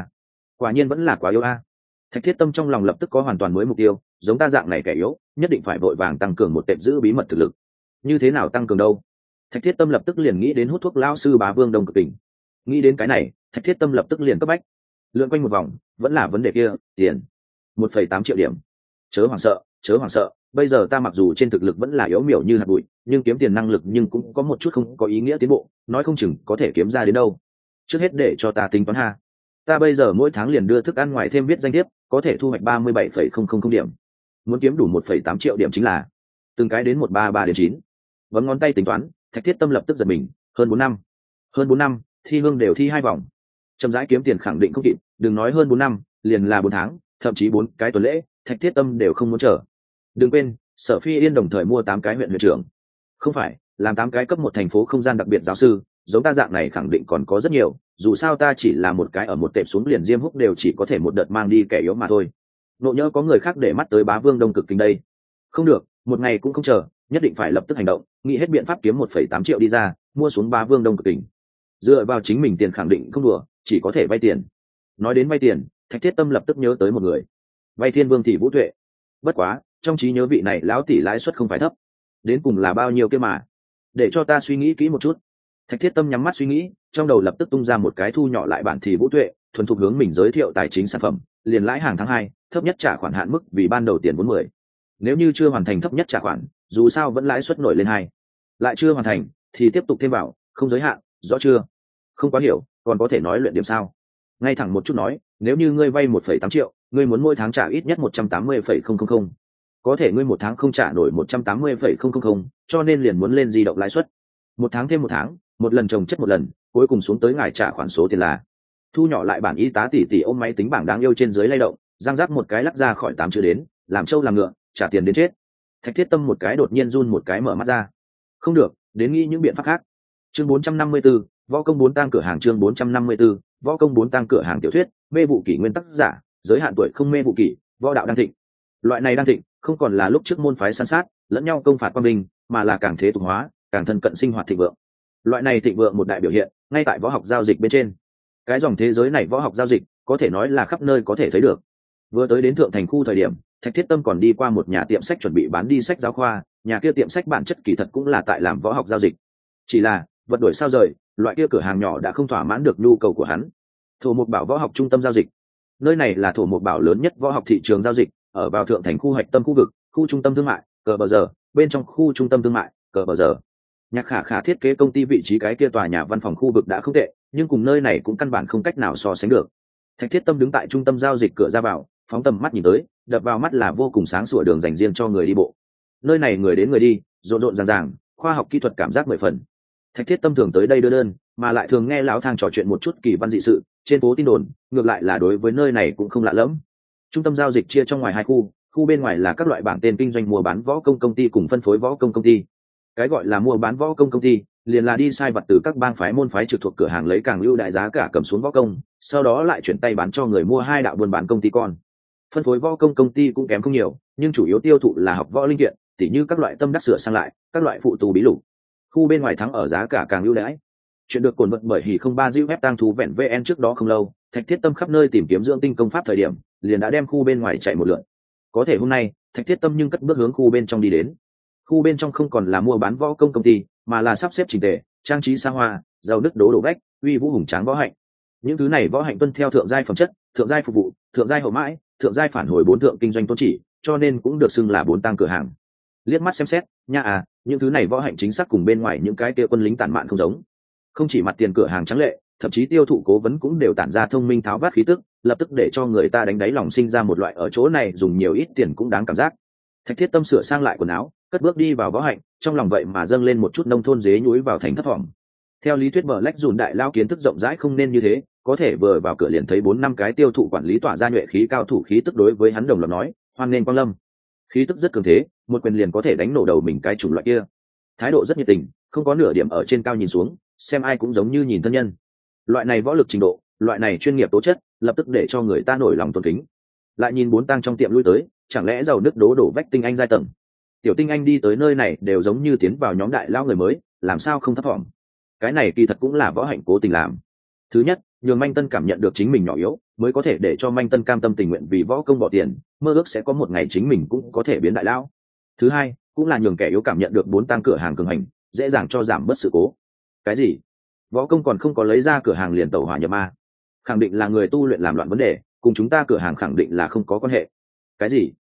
quả nhiên vẫn là quá yếu a. Thạch Thiết Tâm trong lòng lập tức có hoàn toàn mới mục tiêu, giống ta dạng này kẻ yếu, nhất định phải vội vàng tăng cường một tệp giữ bí mật thực lực. Như thế nào tăng cường đâu? Thạch Thiết Tâm lập tức liền nghĩ đến hút thuốc lão sư Bá Vương Đông Cực Tỉnh. Nghĩ đến cái này, Thạch Thiết Tâm lập tức liền cấp bách. Lượn quanh một vòng, vẫn là vấn đề kia, tiền. 1,8 triệu điểm. Chớ hoảng sợ, bây giờ ta mặc dù trên thực lực vẫn là yếu miểu như hạt bụi, nhưng kiếm tiền năng lực nhưng cũng có một chút không có ý nghĩa tiến bộ, nói không chừng có thể kiếm ra đến đâu. Trước hết để cho ta tính toán ha. Ta bây giờ mỗi tháng liền đưa thức ăn ngoài thêm viết danh thiếp, có thể thu hoạch 37,000 điểm. Muốn kiếm đủ 1,8 triệu điểm chính là từng cái đến 133 đến 9. Bấm ngón tay tính toán, Thạch Thiết Tâm lập tức giật mình, hơn 4 năm, thi hương đều thi 2 vòng. Chậm rãi kiếm tiền khẳng định không kịp, đừng nói hơn 4 năm, liền là 4 tháng, thậm chí 4 cái tuần lễ, Thạch Thiết Tâm đều không muốn chờ. Đừng quên, Sở Phi Yên đồng thời mua 8 cái huyện trưởng. Không phải, làm 8 cái cấp một thành phố không gian đặc biệt giáo sư, giống ta dạng này khẳng định còn có rất nhiều, dù sao ta chỉ là một cái ở một tệp xuống liền Diêm Húc đều chỉ có thể một đợt mang đi kẻ yếu mà thôi. Nộ nhỡ có người khác để mắt tới Bá Vương Đông Cực Kinh đây. Không được, một ngày cũng không chờ, nhất định phải lập tức hành động, nghĩ hết biện pháp kiếm 1,8 triệu đi ra, mua xuống Bá Vương Đông Cực Kinh. Dựa vào chính mình tiền khẳng định không đùa, chỉ có thể vay tiền. Nói đến vay tiền, Thạch Thiết Tâm lập tức nhớ tới một người. Vay Thiên Vương Thị Vũ Tuệ. Bất quá, trong trí nhớ vị này lão tỷ lãi suất không phải thấp. Đến cùng là bao nhiêu kia mà? Để cho ta suy nghĩ kỹ một chút. Thạch Thiết Tâm nhắm mắt suy nghĩ, trong đầu lập tức tung ra một cái thu nhỏ lại bản Thị Vũ Tuệ, thuần thục hướng mình giới thiệu tài chính sản phẩm, liền lãi hàng tháng 2, thấp nhất trả khoản hạn mức vì ban đầu tiền 40. Nếu như chưa hoàn thành thấp nhất trả khoản, dù sao vẫn lãi suất nổi lên 2. Lại chưa hoàn thành thì tiếp tục thêm vào, không giới hạn, rõ chưa? Không quá hiểu, còn có thể nói luyện điểm sao? Ngay thẳng một chút nói, nếu như ngươi vay 1,8 triệu, ngươi muốn mỗi tháng trả ít nhất 180,000. Có thể ngươi một tháng không trả nổi 180,000, cho nên liền muốn lên di động lãi suất. Một tháng thêm một tháng, một lần chồng chất một lần, cuối cùng xuống tới ngài trả khoản số tiền là. Thu nhỏ lại bản y tá tỷ ôm máy tính bảng đáng yêu trên dưới lay động, giang rắc một cái lắc ra khỏi 8 chữ đến, làm trâu làm ngựa, trả tiền đến chết. Thạch Thiết Tâm một cái đột nhiên run một cái mở mắt ra. Không được, đến nghĩ những biện pháp khác. Chương 454, Võ Công 4 tang cửa hàng. Chương 454, Võ Công 4 tang cửa hàng. Tiểu thuyết, mê vụ kỷ nguyên tác giả, giới hạn tuổi không mê vụ kỷ, võ đạo đang thịnh. Loại này đang thịnh, không còn là lúc trước môn phái san sát, lẫn nhau công phạt quang minh, mà là càng thế tục hóa, càng thân cận sinh hoạt thịnh vượng. Loại này thịnh vượng một đại biểu hiện, ngay tại võ học giao dịch bên trên. Cái dòng thế giới này võ học giao dịch, có thể nói là khắp nơi có thể thấy được. Vừa tới đến thượng thành khu thời điểm, Thạch Thiết Tâm còn đi qua một nhà tiệm sách chuẩn bị bán đi sách giáo khoa, nhà kia tiệm sách bản chất kỳ thật cũng là tại làm võ học giao dịch. Chỉ là, vật đổi sao rời, loại kia cửa hàng nhỏ đã không thỏa mãn được nhu cầu của hắn. Thổ Mục Bảo võ học trung tâm giao dịch. Nơi này là Thổ Mục Bảo lớn nhất võ học thị trường giao dịch, ở vào thượng thành khu hoạch tâm khu vực, khu trung tâm thương mại, cờ bờ giờ, bên trong khu trung tâm thương mại, cờ bờ giờ. Nhạc Khả thiết kế công ty vị trí cái kia tòa nhà văn phòng khu vực đã không tệ, nhưng cùng nơi này cũng căn bản không cách nào so sánh được. Thạch Thiết Tâm đứng tại trung tâm giao dịch cửa ra vào, phóng tầm mắt nhìn tới, đập vào mắt là vô cùng sáng sủa đường dành riêng cho người đi bộ. Nơi này người đến người đi, rộn rộn ràng ràng, khoa học kỹ thuật cảm giác 10 phần. Thạch Thiết Tâm thường tới đây đưa đơn, mà lại thường nghe lão thang trò chuyện một chút kỳ văn dị sự, trên phố tin đồn, ngược lại là đối với nơi này cũng không lạ lẫm. Trung tâm giao dịch chia trong ngoài 2 khu, khu bên ngoài là các loại bảng tên kinh doanh mua bán võ công công ty cùng phân phối võ công công ty. Cái gọi là mua bán võ công công ty, liền là đi sai vật từ các bang phái môn phái trực thuộc cửa hàng lấy càng ưu đại giá cả cầm xuống võ công, sau đó lại chuyển tay bán cho người mua 2 đạo buôn bán công ty con. Phân phối võ công công ty cũng kém không nhiều, nhưng chủ yếu tiêu thụ là học võ linh kiện, tỉ như các loại tâm đắc sửa sang lại, các loại phụ tù bí lục. Khu bên ngoài thắng ở giá cả càng ưu đãi. Chuyện được cuốn vật bởi Hỉ 03 Diu Web tăng thú vẹn VN trước đó không lâu, Thạch Thiết Tâm khắp nơi tìm kiếm dưỡng tinh công pháp thời điểm, liền đã đem khu bên ngoài chạy một lượt. Có thể hôm nay, Thạch Thiết Tâm nhưng cất bước hướng khu bên trong đi đến. Khu bên trong không còn là mua bán võ công công ty, mà là sắp xếp chỉnh tề, trang trí xa hoa, giàu nứt đố đổ vách, uy vũ hùng tráng võ hạnh. Những thứ này võ hạnh tuân theo thượng giai phẩm chất, thượng giai phục vụ, thượng giai hậu mãi, thượng giai phản hồi 4 thượng kinh doanh tôn chỉ, cho nên cũng được xưng là 4 tang cửa hàng. Liếc mắt xem xét, nha những thứ này võ hạnh chính xác cùng bên ngoài những cái kia quân lính tản mạn không giống. Không chỉ mặt tiền cửa hàng trắng lệ, thậm chí tiêu thụ cố vấn cũng đều tản ra thông minh tháo vát khí tức, lập tức để cho người ta đánh đáy lòng sinh ra một loại ở chỗ này dùng nhiều ít tiền cũng đáng cảm giác. Thạch Thiết Tâm sửa sang lại quần áo, cất bước đi vào võ hạnh, trong lòng vậy mà dâng lên một chút nông thôn dế nhúi vào thành thấp thỏm. Theo lý thuyết Black dùn đại lao kiến thức rộng rãi không nên như thế, có thể vừa vào cửa liền thấy 4-5 cái tiêu thụ quản lý tỏa ra nhuệ khí cao thủ khí tức đối với hắn đồng loạt nói, hoan nghênh quang lâm. Khí tức rất cường thế, một quyền liền có thể đánh nổ đầu mình cái chủng loại kia. Thái độ rất nhiệt tình, không có nửa điểm ở trên cao nhìn xuống, xem ai cũng giống như nhìn thân nhân. Loại này võ lực trình độ, loại này chuyên nghiệp tố chất, lập tức để cho người ta nổi lòng tôn kính. Lại nhìn 4 tang trong tiệm lui tới, chẳng lẽ giàu nước đố đổ vách tinh anh giai tầng. Tiểu tinh anh đi tới nơi này đều giống như tiến vào nhóm đại lao người mới, làm sao không thấp thỏm. Cái này kỳ thật cũng là võ hạnh cố tình làm. Thứ nhất, nhường Manh Tân cảm nhận được chính mình nhỏ yếu, mới có thể để cho Manh Tân cam tâm tình nguyện vì võ công bỏ tiền, mơ ước sẽ có một ngày chính mình cũng có thể biến đại lao. Thứ hai, cũng là nhường kẻ yếu cảm nhận được 4 tang cửa hàng cường hành, dễ dàng cho giảm bớt sự cố. Cái gì? Võ công còn không có lấy ra cửa hàng liền tẩu hỏa nhập ma? Khẳng định là người tu luyện làm loạn vấn đề, cùng chúng ta cửa hàng khẳng định là không có quan hệ. Cái gì?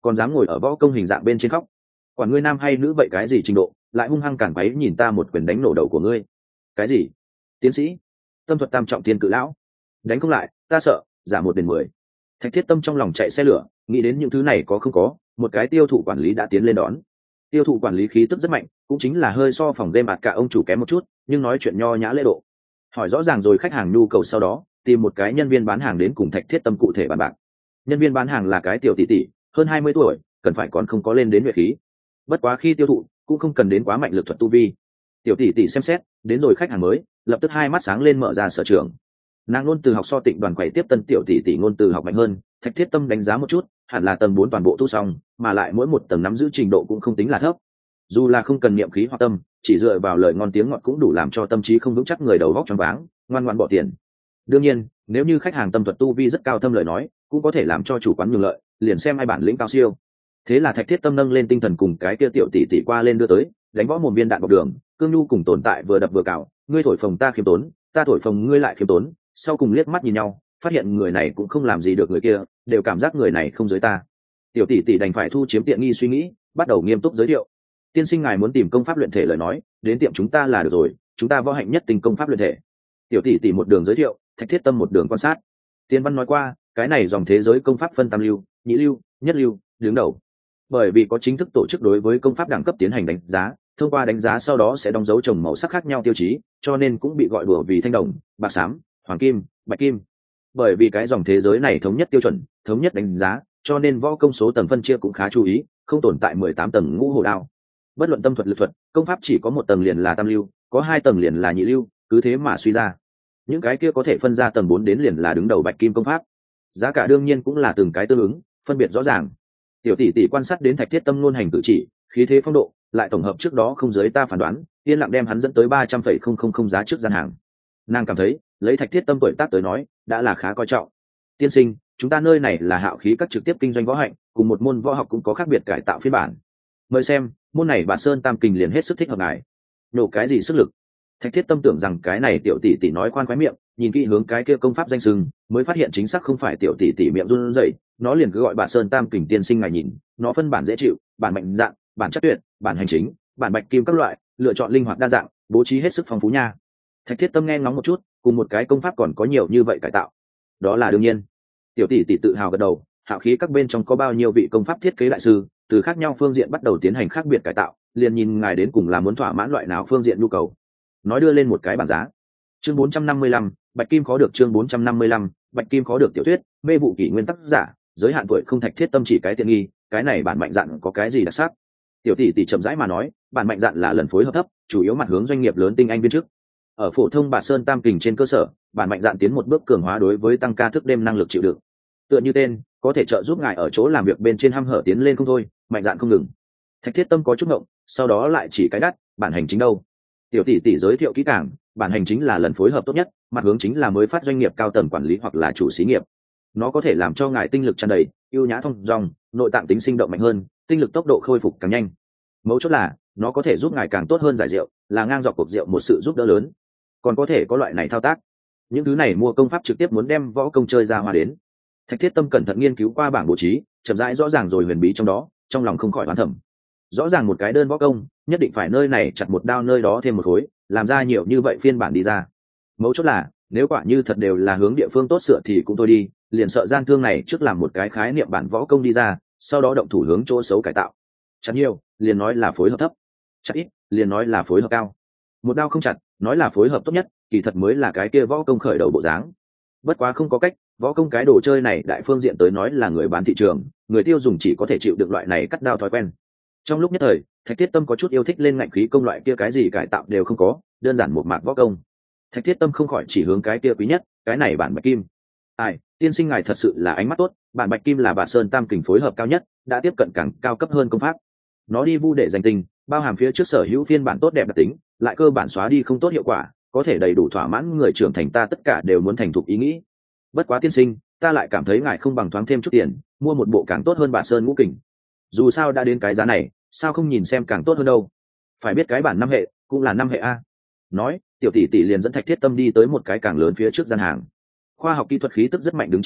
còn dám ngồi ở võ công hình dạng bên trên khóc. Quản ngươi nam hay nữ vậy cái gì trình độ, lại hung hăng cản quấy nhìn ta một quyền đánh nổ đầu của ngươi. Cái gì? Tiến sĩ tâm thuật tam trọng thiên cự lão, đánh không lại ta sợ giả 1 đến 10. Thạch Thiết Tâm trong lòng chạy xe lửa, nghĩ đến những thứ này có không có, một cái tiêu thụ quản lý đã tiến lên đón. Tiêu thụ quản lý khí tức rất mạnh, cũng chính là hơi so phòng game bạt cả ông chủ kém một chút, nhưng nói chuyện nho nhã lễ độ. Hỏi rõ ràng rồi khách hàng nhu cầu sau đó, tìm một cái nhân viên bán hàng đến cùng Thạch Thiết Tâm cụ thể bàn bạc. Nhân viên bán hàng là cái tiểu tỷ tỷ, hơn 20 tuổi, cần phải còn không có lên đến nhuệ khí. Bất quá khi tiêu thụ, cũng không cần đến quá mạnh lực thuật tu vi. Tiểu tỷ tỷ xem xét, đến rồi khách hàng mới, lập tức hai mắt sáng lên mở ra sở trường. Nàng ngôn từ học so Tịnh Đoàn quầy tiếp tân tiểu tỷ tỷ ngôn từ học mạnh hơn. Thạch Thiết Tâm đánh giá một chút, hẳn là tầng 4 toàn bộ tu xong, mà lại mỗi một tầng nắm giữ trình độ cũng không tính là thấp. Dù là không cần niệm khí hoặc tâm, chỉ dựa vào lời ngon tiếng ngọt cũng đủ làm cho tâm trí không vững chắc người đầu óc choáng váng, ngoan ngoãn bỏ tiền. Đương nhiên, nếu như khách hàng tâm thuật tu vi rất cao thâm lời nói, cũng có thể làm cho chủ quán nhường lợi, liền xem ai bản lĩnh cao siêu. Thế là Thạch Thiết Tâm nâng lên tinh thần cùng cái kia tiểu tỷ tỷ qua lên đưa tới, đánh võ một viên đạn bọc đường, cương nhu cùng tồn tại vừa đập vừa cào, ngươi thổi phồng ta khiêm tốn, ta thổi phồng ngươi lại khiêm tốn, sau cùng liếc mắt nhìn nhau, phát hiện người này cũng không làm gì được người kia, đều cảm giác người này không giới ta. Tiểu tỷ tỷ đành phải thu chiếm tiện nghi suy nghĩ, bắt đầu nghiêm túc giới thiệu. Tiên sinh ngài muốn tìm công pháp luyện thể lời nói, đến tiệm chúng ta là được rồi, chúng ta võ hạnh nhất tình công pháp luyện thể. Tiểu tỷ tỷ một đường giới thiệu, Thạch Thiết Tâm một đường quan sát. Tiên văn nói qua, cái này dòng thế giới công pháp phân tam lưu, nhị lưu, nhất lưu, đứng đầu. Bởi vì có chính thức tổ chức đối với công pháp đẳng cấp tiến hành đánh giá, thông qua đánh giá sau đó sẽ đóng dấu trồng màu sắc khác nhau tiêu chí, cho nên cũng bị gọi đùa vì thanh đồng, bạc xám, hoàng kim, bạch kim. Bởi vì cái dòng thế giới này thống nhất tiêu chuẩn, thống nhất đánh giá, cho nên võ công số tầng phân chia cũng khá chú ý, không tồn tại 18 tầng ngũ hồ đao. Bất luận tâm thuật lực thuật, công pháp chỉ có một tầng liền là tam lưu, có 2 tầng liền là nhị lưu, cứ thế mà suy ra. Những cái kia có thể phân ra tầng 4 đến liền là đứng đầu bạch kim công pháp. Giá cả đương nhiên cũng là từng cái tương ứng, phân biệt rõ ràng. Tiểu tỷ tỷ quan sát đến Thạch Thiết Tâm luôn hành cử chỉ, khí thế phong độ, lại tổng hợp trước đó không giới ta phán đoán, yên lặng đem hắn dẫn tới 300,000 giá trước gian hàng. Nàng cảm thấy, lấy Thạch Thiết Tâm tuổi tác tới nói, đã là khá coi trọng. Tiên sinh, chúng ta nơi này là Hạo Khí các trực tiếp kinh doanh võ hạnh, cùng một môn võ học cũng có khác biệt cải tạo phiên bản. Mời xem, môn này Bản Sơn Tam Kình liền hết sức thích hợp ngài. Nổ cái gì sức lực? Thạch Thiết Tâm tưởng rằng cái này tiểu tỷ tỷ nói khoan khoái miệng, nhìn kỹ hướng cái kia công pháp danh sừng, mới phát hiện chính xác không phải tiểu tỷ tỷ miệng run rẩy, nó liền cứ gọi Bản Sơn Tam Kình tiên sinh ngài nhìn, nó phân bản dễ chịu, bản mạnh dạng, bản chất tuyệt, bản hành chính, bản bạch kim các loại, lựa chọn linh hoạt đa dạng, bố trí hết sức phong phú nha. Thạch Thiết Tâm nghe ngóng một chút, cùng một cái công pháp còn có nhiều như vậy cải tạo, đó là đương nhiên. Tiểu tỷ tỷ tự hào gật đầu, Hạo Khí các bên trong có bao nhiêu vị công pháp thiết kế đại sư, từ khác nhau phương diện bắt đầu tiến hành khác biệt cải tạo, liền nhìn ngài đến cùng là muốn thỏa mãn loại nào phương diện nhu cầu. Nói đưa lên một cái bảng giá. Chương 455, bạch kim khó được. Chương 455, bạch kim khó được. Tiểu thuyết, mê vụ kỷ nguyên tác giả, giới hạn tuổi không. Thạch Thiết Tâm chỉ cái tiện nghi, cái này bản mạnh dạn có cái gì đặc sắc? Tiểu tỷ tỷ chậm rãi mà nói, bản mạnh dạn là lần phối hợp thấp, chủ yếu mặt hướng doanh nghiệp lớn tinh anh viên trước. Ở phổ thông Bản Sơn Tam Kình trên cơ sở, bản mạnh dạn tiến một bước cường hóa đối với tăng ca thức đêm năng lực chịu đựng. Tựa như tên, có thể trợ giúp ngài ở chỗ làm việc bên trên hăm hở tiến lên không thôi, mạnh dạn không ngừng. Thạch Thiết Tâm có chút ngộng, sau đó lại chỉ cái đắt, bản hành chính đâu? Tiểu tỷ tỷ giới thiệu kỹ càng, bản hành chính là lần phối hợp tốt nhất, mặt hướng chính là mới phát doanh nghiệp cao tầng quản lý hoặc là chủ xí nghiệp. Nó có thể làm cho ngài tinh lực tràn đầy, ưu nhã thông dong, nội tạng tính sinh động mạnh hơn, tinh lực tốc độ khôi phục càng nhanh. Mấu chốt là, nó có thể giúp ngài càng tốt hơn giải rượu, là ngang dọc cuộc rượu một sự giúp đỡ lớn. Còn có thể có loại này thao tác. Những thứ này mua công pháp trực tiếp muốn đem võ công chơi ra hoa đến. Thạch Thiết Tâm cẩn thận nghiên cứu qua bảng bố trí, chậm rãi rõ ràng rồi huyền bí trong đó, trong lòng không khỏi oán thầm. Rõ ràng một cái đơn võ công, nhất định phải nơi này chặt một đao nơi đó thêm một khối, làm ra nhiều như vậy phiên bản đi ra. Mấu chốt là, nếu quả như thật đều là hướng địa phương tốt sửa thì cũng thôi đi, liền sợ gian thương này trước làm một cái khái niệm bản võ công đi ra, sau đó động thủ hướng chỗ xấu cải tạo. Chặt nhiều, liền nói là phối hợp thấp; chặt ít, liền nói là phối hợp cao. Một đao không chặt, nói là phối hợp tốt nhất, kỳ thật mới là cái kia võ công khởi đầu bộ dáng. Bất quá không có cách, võ công cái đồ chơi này đại phương diện tới nói là người bán thị trường, người tiêu dùng chỉ có thể chịu được loại này cắt đao thói quen. Trong lúc nhất thời, Thạch Thiết Tâm có chút yêu thích lên ngạnh khí công loại kia cái gì cải tạo đều không có, đơn giản một mạc võ công. Thạch Thiết Tâm không khỏi chỉ hướng cái kia quý nhất, cái này bản bạch kim. Ai, tiên sinh ngài thật sự là ánh mắt tốt, bản bạch kim là Bản Sơn Tam Kình phối hợp cao nhất, đã tiếp cận càng cao cấp hơn công pháp. Nó đi vu để danh tình, bao hàm phía trước sở hữu phiên bản tốt đẹp đặc tính, lại cơ bản xóa đi không tốt hiệu quả, có thể đầy đủ thỏa mãn người trưởng thành ta tất cả đều muốn thành thục ý nghĩ. Bất quá tiên sinh, ta lại cảm thấy ngài không bằng thoáng thêm chút tiền, mua một bộ càng tốt hơn Bản Sơn Ngũ Kình. Dù sao đã đến cái giá này, sao không nhìn xem càng tốt hơn đâu? Phải biết cái bản 5 hệ cũng là 5 hệ a. Nói, tiểu tỷ tỷ liền dẫn Thạch Thiết Tâm đi tới một cái càng lớn phía trước gian hàng. Khoa học kỹ thuật khí tức rất mạnh đứng trên đài,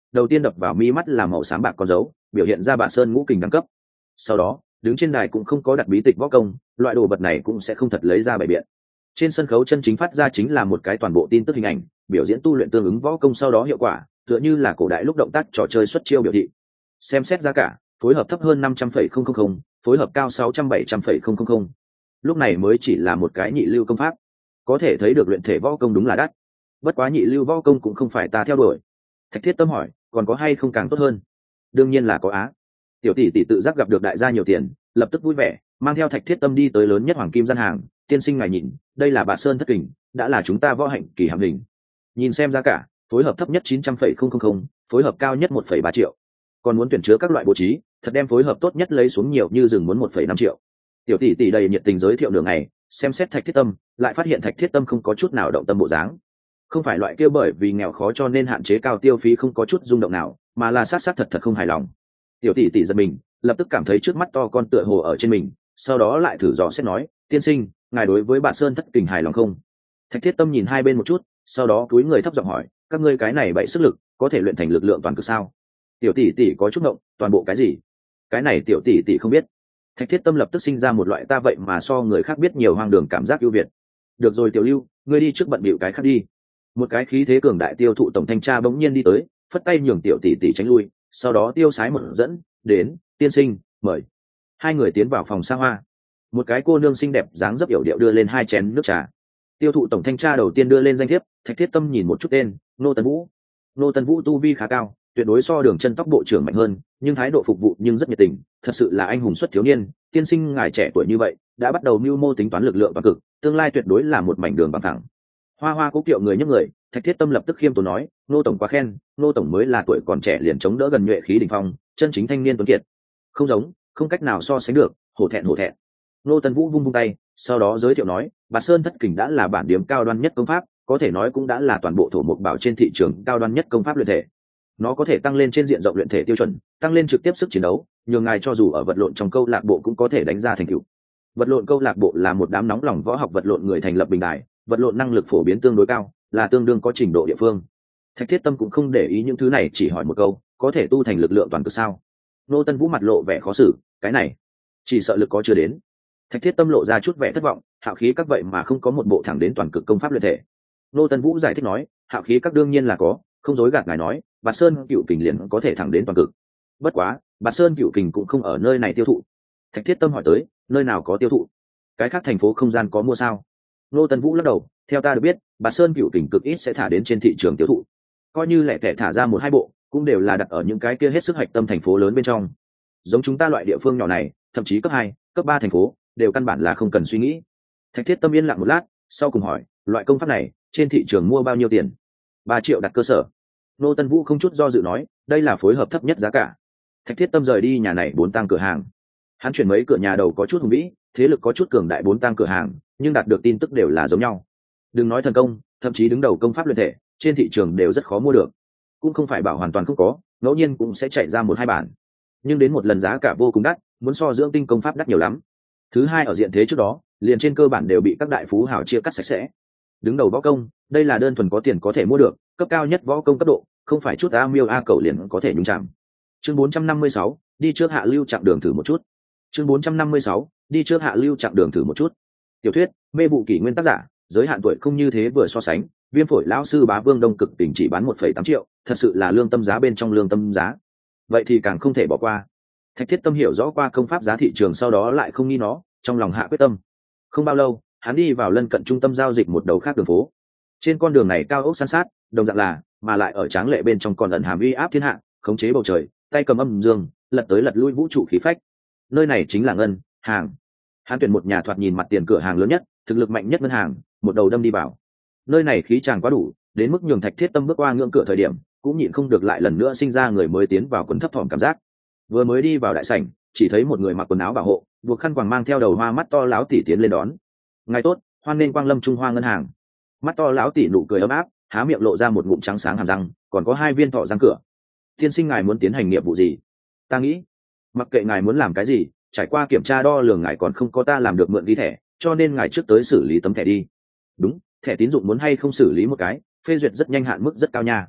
đầu tiên đập vào mi mắt là màu xám bạc con dấu, biểu hiện ra bản sơn ngũ kình đẳng cấp. Sau đó đứng trên đài cũng không có đặt bí tịch võ công, loại đồ vật này cũng sẽ không thật lấy ra bày biện. Trên sân khấu chân chính phát ra chính là một cái toàn bộ tin tức hình ảnh, biểu diễn tu luyện tương ứng võ công sau đó hiệu quả, tựa như là cổ đại lúc động tác trò chơi xuất chiêu biểu thị. Xem xét giá cả, phối hợp thấp hơn 500,000, phối hợp cao 600-700,000. Lúc này mới chỉ là một cái nhị lưu công pháp, có thể thấy được luyện thể võ công đúng là đắt. Bất quá nhị lưu võ công cũng không phải ta theo đuổi. Thạch Thiết Tâm hỏi, còn có hay không càng tốt hơn? Đương nhiên là có á. Tiểu tỷ tỷ tự giác gặp được đại gia nhiều tiền, lập tức vui vẻ, mang theo Thạch Thiết Tâm đi tới lớn nhất hoàng kim gian hàng. Tiên sinh ngài nhìn, đây là Bạt Sơn thất kình, đã là chúng ta võ hạnh kỳ hàm hình. Nhìn xem giá cả, phối hợp thấp nhất 900,000, phối hợp cao nhất 1,3 triệu. Còn muốn tuyển chứa các loại bố trí, thật đem phối hợp tốt nhất lấy xuống nhiều như rừng muốn 1,5 triệu. Tiểu tỷ tỷ đầy nhiệt tình giới thiệu đường này, xem xét Thạch Thiết Tâm, lại phát hiện Thạch Thiết Tâm không có chút nào động tâm bộ dáng. Không phải loại kia bởi vì nghèo khó cho nên hạn chế cao tiêu phí không có chút rung động nào, mà là sát thật không hài lòng. Tiểu tỷ tỷ giật mình, lập tức cảm thấy trước mắt to con tựa hồ ở trên mình, sau đó lại thử dò xét nói, tiên sinh, ngài đối với Bạt Sơn thất kình hài lòng không? Thạch Thiết Tâm nhìn hai bên một chút, sau đó cúi người thấp giọng hỏi, các ngươi cái này bậy sức lực, có thể luyện thành lực lượng toàn cực sao? Tiểu tỷ tỷ có chút ngộng, toàn bộ cái gì? Cái này tiểu tỷ tỷ không biết. Thạch Thiết Tâm lập tức sinh ra một loại ta vậy mà so người khác biết nhiều hoang đường cảm giác ưu việt. Được rồi Tiểu Lưu, ngươi đi trước bận bịu cái khác đi. Một cái khí thế cường đại tiêu thụ tổng thanh tra bỗng nhiên đi tới, phất tay nhường tiểu tỷ tỷ tránh lui, sau đó tiêu sái một dẫn đến, tiên sinh mời. Hai người tiến vào phòng xa hoa. Một cái cô nương xinh đẹp dáng dấp yểu điệu đưa lên hai chén nước trà. Tiêu thụ tổng thanh tra đầu tiên đưa lên danh thiếp. Thạch Thiết Tâm nhìn một chút tên, Nô Tấn Vũ. Nô Tấn Vũ tu vi khá cao, tuyệt đối so Đường Chân Tóc bộ trưởng mạnh hơn, nhưng thái độ phục vụ nhưng rất nhiệt tình, thật sự là anh hùng xuất thiếu niên. Tiên sinh ngài trẻ tuổi như vậy đã bắt đầu mưu mô tính toán lực lượng toàn cực, tương lai tuyệt đối là một mảnh đường bằng thẳng. Hoa hoa cố kiệu người nhấc người, Thạch Thiết Tâm lập tức khiêm tốn nói, Nô tổng quá khen, Nô tổng mới là tuổi còn trẻ liền chống đỡ gần nhuệ khí đỉnh phong, chân chính thanh niên tuấn kiệt. Không giống, không cách nào so sánh được, hổ thẹn hổ thẹn. Nô Tấn Vũ vung vung tay, sau đó giới thiệu nói, Bạt Sơn thất kình đã là bản điểm cao đoan nhất công pháp, có thể nói cũng đã là toàn bộ thổ mục bảo trên thị trường cao đoan nhất công pháp luyện thể. Nó có thể tăng lên trên diện rộng luyện thể tiêu chuẩn, tăng lên trực tiếp sức chiến đấu, nhường ngài cho dù ở vật lộn trong câu lạc bộ cũng có thể đánh ra thành tựu. Vật lộn câu lạc bộ là một đám nóng lòng võ học vật lộn người thành lập bình đại, vật lộn năng lực phổ biến tương đối cao, là tương đương có trình độ địa phương. Thạch Thiết Tâm cũng không để ý những thứ này, chỉ hỏi một câu, có thể tu thành lực lượng toàn cực sao? Nô Tân Vũ mặt lộ vẻ khó xử, cái này chỉ sợ lực có chưa đến. Thạch Thiết Tâm lộ ra chút vẻ thất vọng, hạo khí các vậy mà không có một bộ thẳng đến toàn cực công pháp luyện thể. Nô Tân Vũ giải thích nói, hạo khí các đương nhiên là có, không dối gạt ngài nói, Bạt Sơn Cựu Kình liền có thể thẳng đến toàn cực. Bất quá, Bạt Sơn Cựu Kình cũng không ở nơi này tiêu thụ. Thạch Thiết Tâm hỏi tới, nơi nào có tiêu thụ? Cái khác thành phố không gian có mua sao? Nô Tân Vũ lắc đầu, theo ta được biết, Bạt Sơn Cựu Kình cực ít sẽ thả đến trên thị trường tiêu thụ. Coi như lẻ tẻ thả ra một hai bộ, cũng đều là đặt ở những cái kia hết sức hạch tâm thành phố lớn bên trong. Giống chúng ta loại địa phương nhỏ này, thậm chí cấp 2, cấp 3 thành phố, đều căn bản là không cần suy nghĩ. Thạch Thiết Tâm yên lặng một lát, sau cùng hỏi, loại công pháp này trên thị trường mua bao nhiêu tiền? 3 triệu đặt cơ sở. Nô Tân Vũ không chút do dự nói, đây là phối hợp thấp nhất giá cả. Thạch Thiết Tâm rời đi nhà này 4 tang cửa hàng. Hắn chuyển mấy cửa nhà đầu có chút hùng vĩ, thế lực có chút cường đại 4 tang cửa hàng, nhưng đạt được tin tức đều là giống nhau. Đừng nói thần công, thậm chí đứng đầu công pháp luyện thể, trên thị trường đều rất khó mua được. Cũng không phải bảo hoàn toàn không có, ngẫu nhiên cũng sẽ chạy ra một hai bản. Nhưng đến một lần giá cả vô cùng đắt, muốn so dưỡng tinh công pháp đắt nhiều lắm. Thứ hai ở diện thế trước đó, liền trên cơ bản đều bị các đại phú hào chia cắt sạch sẽ. Đứng đầu võ công, đây là đơn thuần có tiền có thể mua được, cấp cao nhất võ công cấp độ, không phải chút a miêu a cầu liền có thể nhúng chạm. Chương 456, đi trước hạ lưu chặng đường thử một chút. Chương 456, đi trước hạ lưu chặng đường thử một chút. Tiểu thuyết, mê vụ kỷ nguyên tác giả, giới hạn tuổi không như thế vừa so sánh, Viêm phổi lão sư Bá Vương Đông Cực tỉnh chỉ bán 1,8 triệu, thật sự là lương tâm giá bên trong lương tâm giá. Vậy thì càng không thể bỏ qua. Thạch Thiết Tâm hiểu rõ qua công pháp giá thị trường sau đó lại không nghi nó, trong lòng hạ quyết tâm. Không bao lâu, hắn đi vào lân cận trung tâm giao dịch một đầu khác đường phố. Trên con đường này cao ốc san sát, đồng dạng là, mà lại ở tráng lệ bên trong còn ẩn hàm uy áp thiên hạ, khống chế bầu trời, tay cầm âm dương, lật tới lật lui vũ trụ khí phách. Nơi này chính là ngân hàng. Hắn tuyển một nhà thoạt nhìn mặt tiền cửa hàng lớn nhất, thực lực mạnh nhất ngân hàng, một đầu đâm đi vào. Nơi này khí tràng quá đủ, đến mức nhường Thạch Thiết Tâm bước qua ngưỡng cửa thời điểm, cũng nhịn không được lại lần nữa sinh ra người mới tiến vào quần thấp thỏm cảm giác. Vừa mới đi vào đại sảnh, chỉ thấy một người mặc quần áo bảo hộ, buộc khăn quàng mang theo đầu hoa mắt to láo tỉ tiến lên đón. Ngài tốt, hoan nên quang lâm Trung Hoa ngân hàng. Mắt to láo tỉ nụ cười ấm áp, há miệng lộ ra một ngụm trắng sáng hàm răng, còn có 2 viên thọ răng cửa. Tiên sinh ngài muốn tiến hành nghiệp vụ gì? Ta nghĩ, mặc kệ ngài muốn làm cái gì, trải qua kiểm tra đo lường ngài còn không có ta làm được mượn ghi thẻ, cho nên ngài trước tới xử lý tấm thẻ đi. Đúng, thẻ tín dụng muốn hay không xử lý một cái, phê duyệt rất nhanh hạn mức rất cao nha.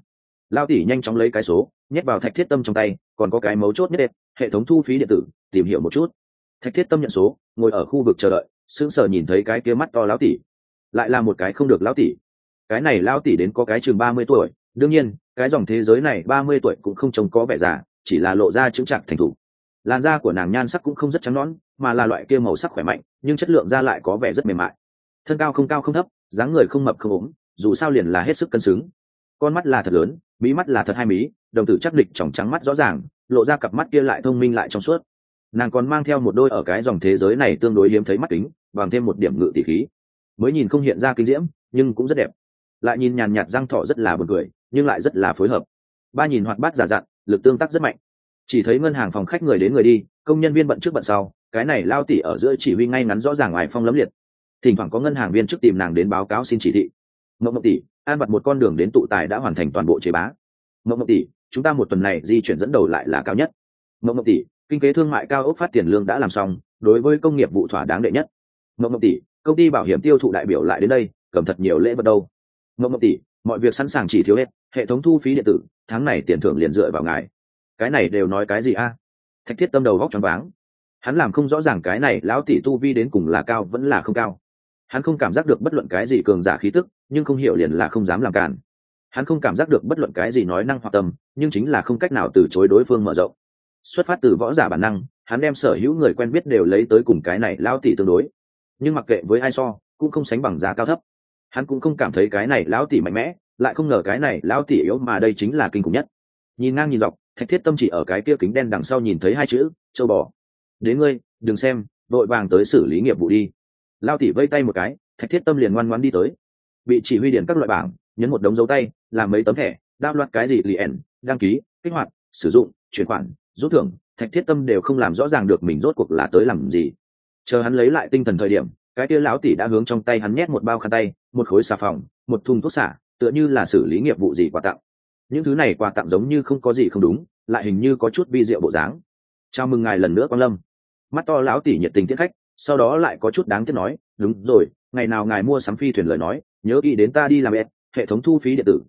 Lao tỷ nhanh chóng lấy cái số nhét vào Thạch Thiết Tâm trong tay, còn có cái mấu chốt nhất định, hệ thống thu phí điện tử, tìm hiểu một chút. Thạch Thiết Tâm nhận số, ngồi ở khu vực chờ đợi, sững sờ nhìn thấy cái kia mắt to lão tỷ, lại là một cái không được lão tỷ. Cái này lão tỷ đến có cái chừng 30 tuổi, đương nhiên cái dòng thế giới này 30 tuổi cũng không trông có vẻ già, chỉ là lộ ra chững chạc thành thục. Làn da của nàng nhan sắc cũng không rất trắng nõn, mà là loại kia màu sắc khỏe mạnh, nhưng chất lượng da lại có vẻ rất mềm mại. Thân cao không thấp, dáng người không mập không ốm, dù sao liền là hết sức cân xứng. Con mắt là thật lớn, mí mắt là thật hai mí, đồng tử chắc địch tròng trắng mắt rõ ràng, lộ ra cặp mắt kia lại thông minh lại trong suốt. Nàng còn mang theo một đôi ở cái dòng thế giới này tương đối hiếm thấy mắt kính, bằng thêm một điểm ngự tỷ khí, mới nhìn không hiện ra kinh diễm nhưng cũng rất đẹp. Lại nhìn nhàn nhạt răng thọ rất là buồn cười, nhưng lại rất là phối hợp. Ba nhìn hoạt bát giả dặn, lực tương tác rất mạnh. Chỉ thấy ngân hàng phòng khách người đến người đi, công nhân viên bận trước bận sau, cái này lao tỷ ở giữa chỉ huy ngay ngắn rõ ràng, ngoài phong lấm liệt. Thỉnh thoảng có ngân hàng viên trước tìm nàng đến báo cáo xin chỉ thị. Mộng tỷ, an vặt một con đường đến tụ tài đã hoàn thành toàn bộ chế bá. Mộng tỷ, chúng ta một tuần này di chuyển dẫn đầu lại là cao nhất. Mộng tỷ, kinh tế thương mại cao ốc phát tiền lương đã làm xong, đối với công nghiệp vụ thỏa đáng đệ nhất. Mộng tỷ, công ty bảo hiểm tiêu thụ đại biểu lại đến đây, cầm thật nhiều lễ vật đâu. Mộng tỷ, mọi việc sẵn sàng chỉ thiếu hết, hệ thống thu phí điện tử, tháng này tiền thưởng liền dựa vào ngài. Cái này đều nói cái gì a? Thạch Thiết Tâm đầu góc choáng váng. Hắn làm không rõ ràng cái này lão tỷ tu vi đến cùng là cao vẫn là không cao. Hắn không cảm giác được bất luận cái gì cường giả khí tức, nhưng không hiểu liền là không dám làm cản. Hắn không cảm giác được bất luận cái gì nói năng hoặc tâm, nhưng chính là không cách nào từ chối đối phương mở rộng. Xuất phát từ võ giả bản năng, hắn đem sở hữu người quen biết đều lấy tới cùng cái này lão tỷ tương đối. Nhưng mặc kệ với ai so, cũng không sánh bằng giá cao thấp. Hắn cũng không cảm thấy cái này lão tỷ mạnh mẽ, lại không ngờ cái này lão tỷ yếu, mà đây chính là kinh khủng nhất. Nhìn ngang nhìn dọc, Thạch Thiết Tâm chỉ ở cái kia kính đen đằng sau nhìn thấy hai chữ châu bò. Đến ngươi, đừng xem, vội vàng tới xử lý nghiệp vụ đi. Lão tỷ vây tay một cái, Thạch Thiết Tâm liền ngoan ngoãn đi tới. Bị chỉ huy điền các loại bảng, nhấn một đống dấu tay, làm mấy tấm thẻ, đáp loạt cái gì liền, đăng ký, kích hoạt, sử dụng, chuyển khoản, rút thưởng, Thạch Thiết Tâm đều không làm rõ ràng được mình rốt cuộc là tới làm gì. Chờ hắn lấy lại tinh thần thời điểm, cái kia lão tỷ đã hướng trong tay hắn nhét một bao khăn tay, một khối xà phòng, một thùng thuốc xả, tựa như là xử lý nghiệp vụ gì quà tặng. Những thứ này quà tặng giống như không có gì không đúng, lại hình như có chút vi diệu bộ dáng. Chào mừng ngài lần nữa quang lâm. Mắt to lão tỷ nhiệt tình tiễn khách, sau đó lại có chút đáng tiếc nói, đúng rồi, ngày nào ngài mua sắm phi thuyền lời nói, nhớ kỹ đến ta đi làm hệ thống thu phí điện tử.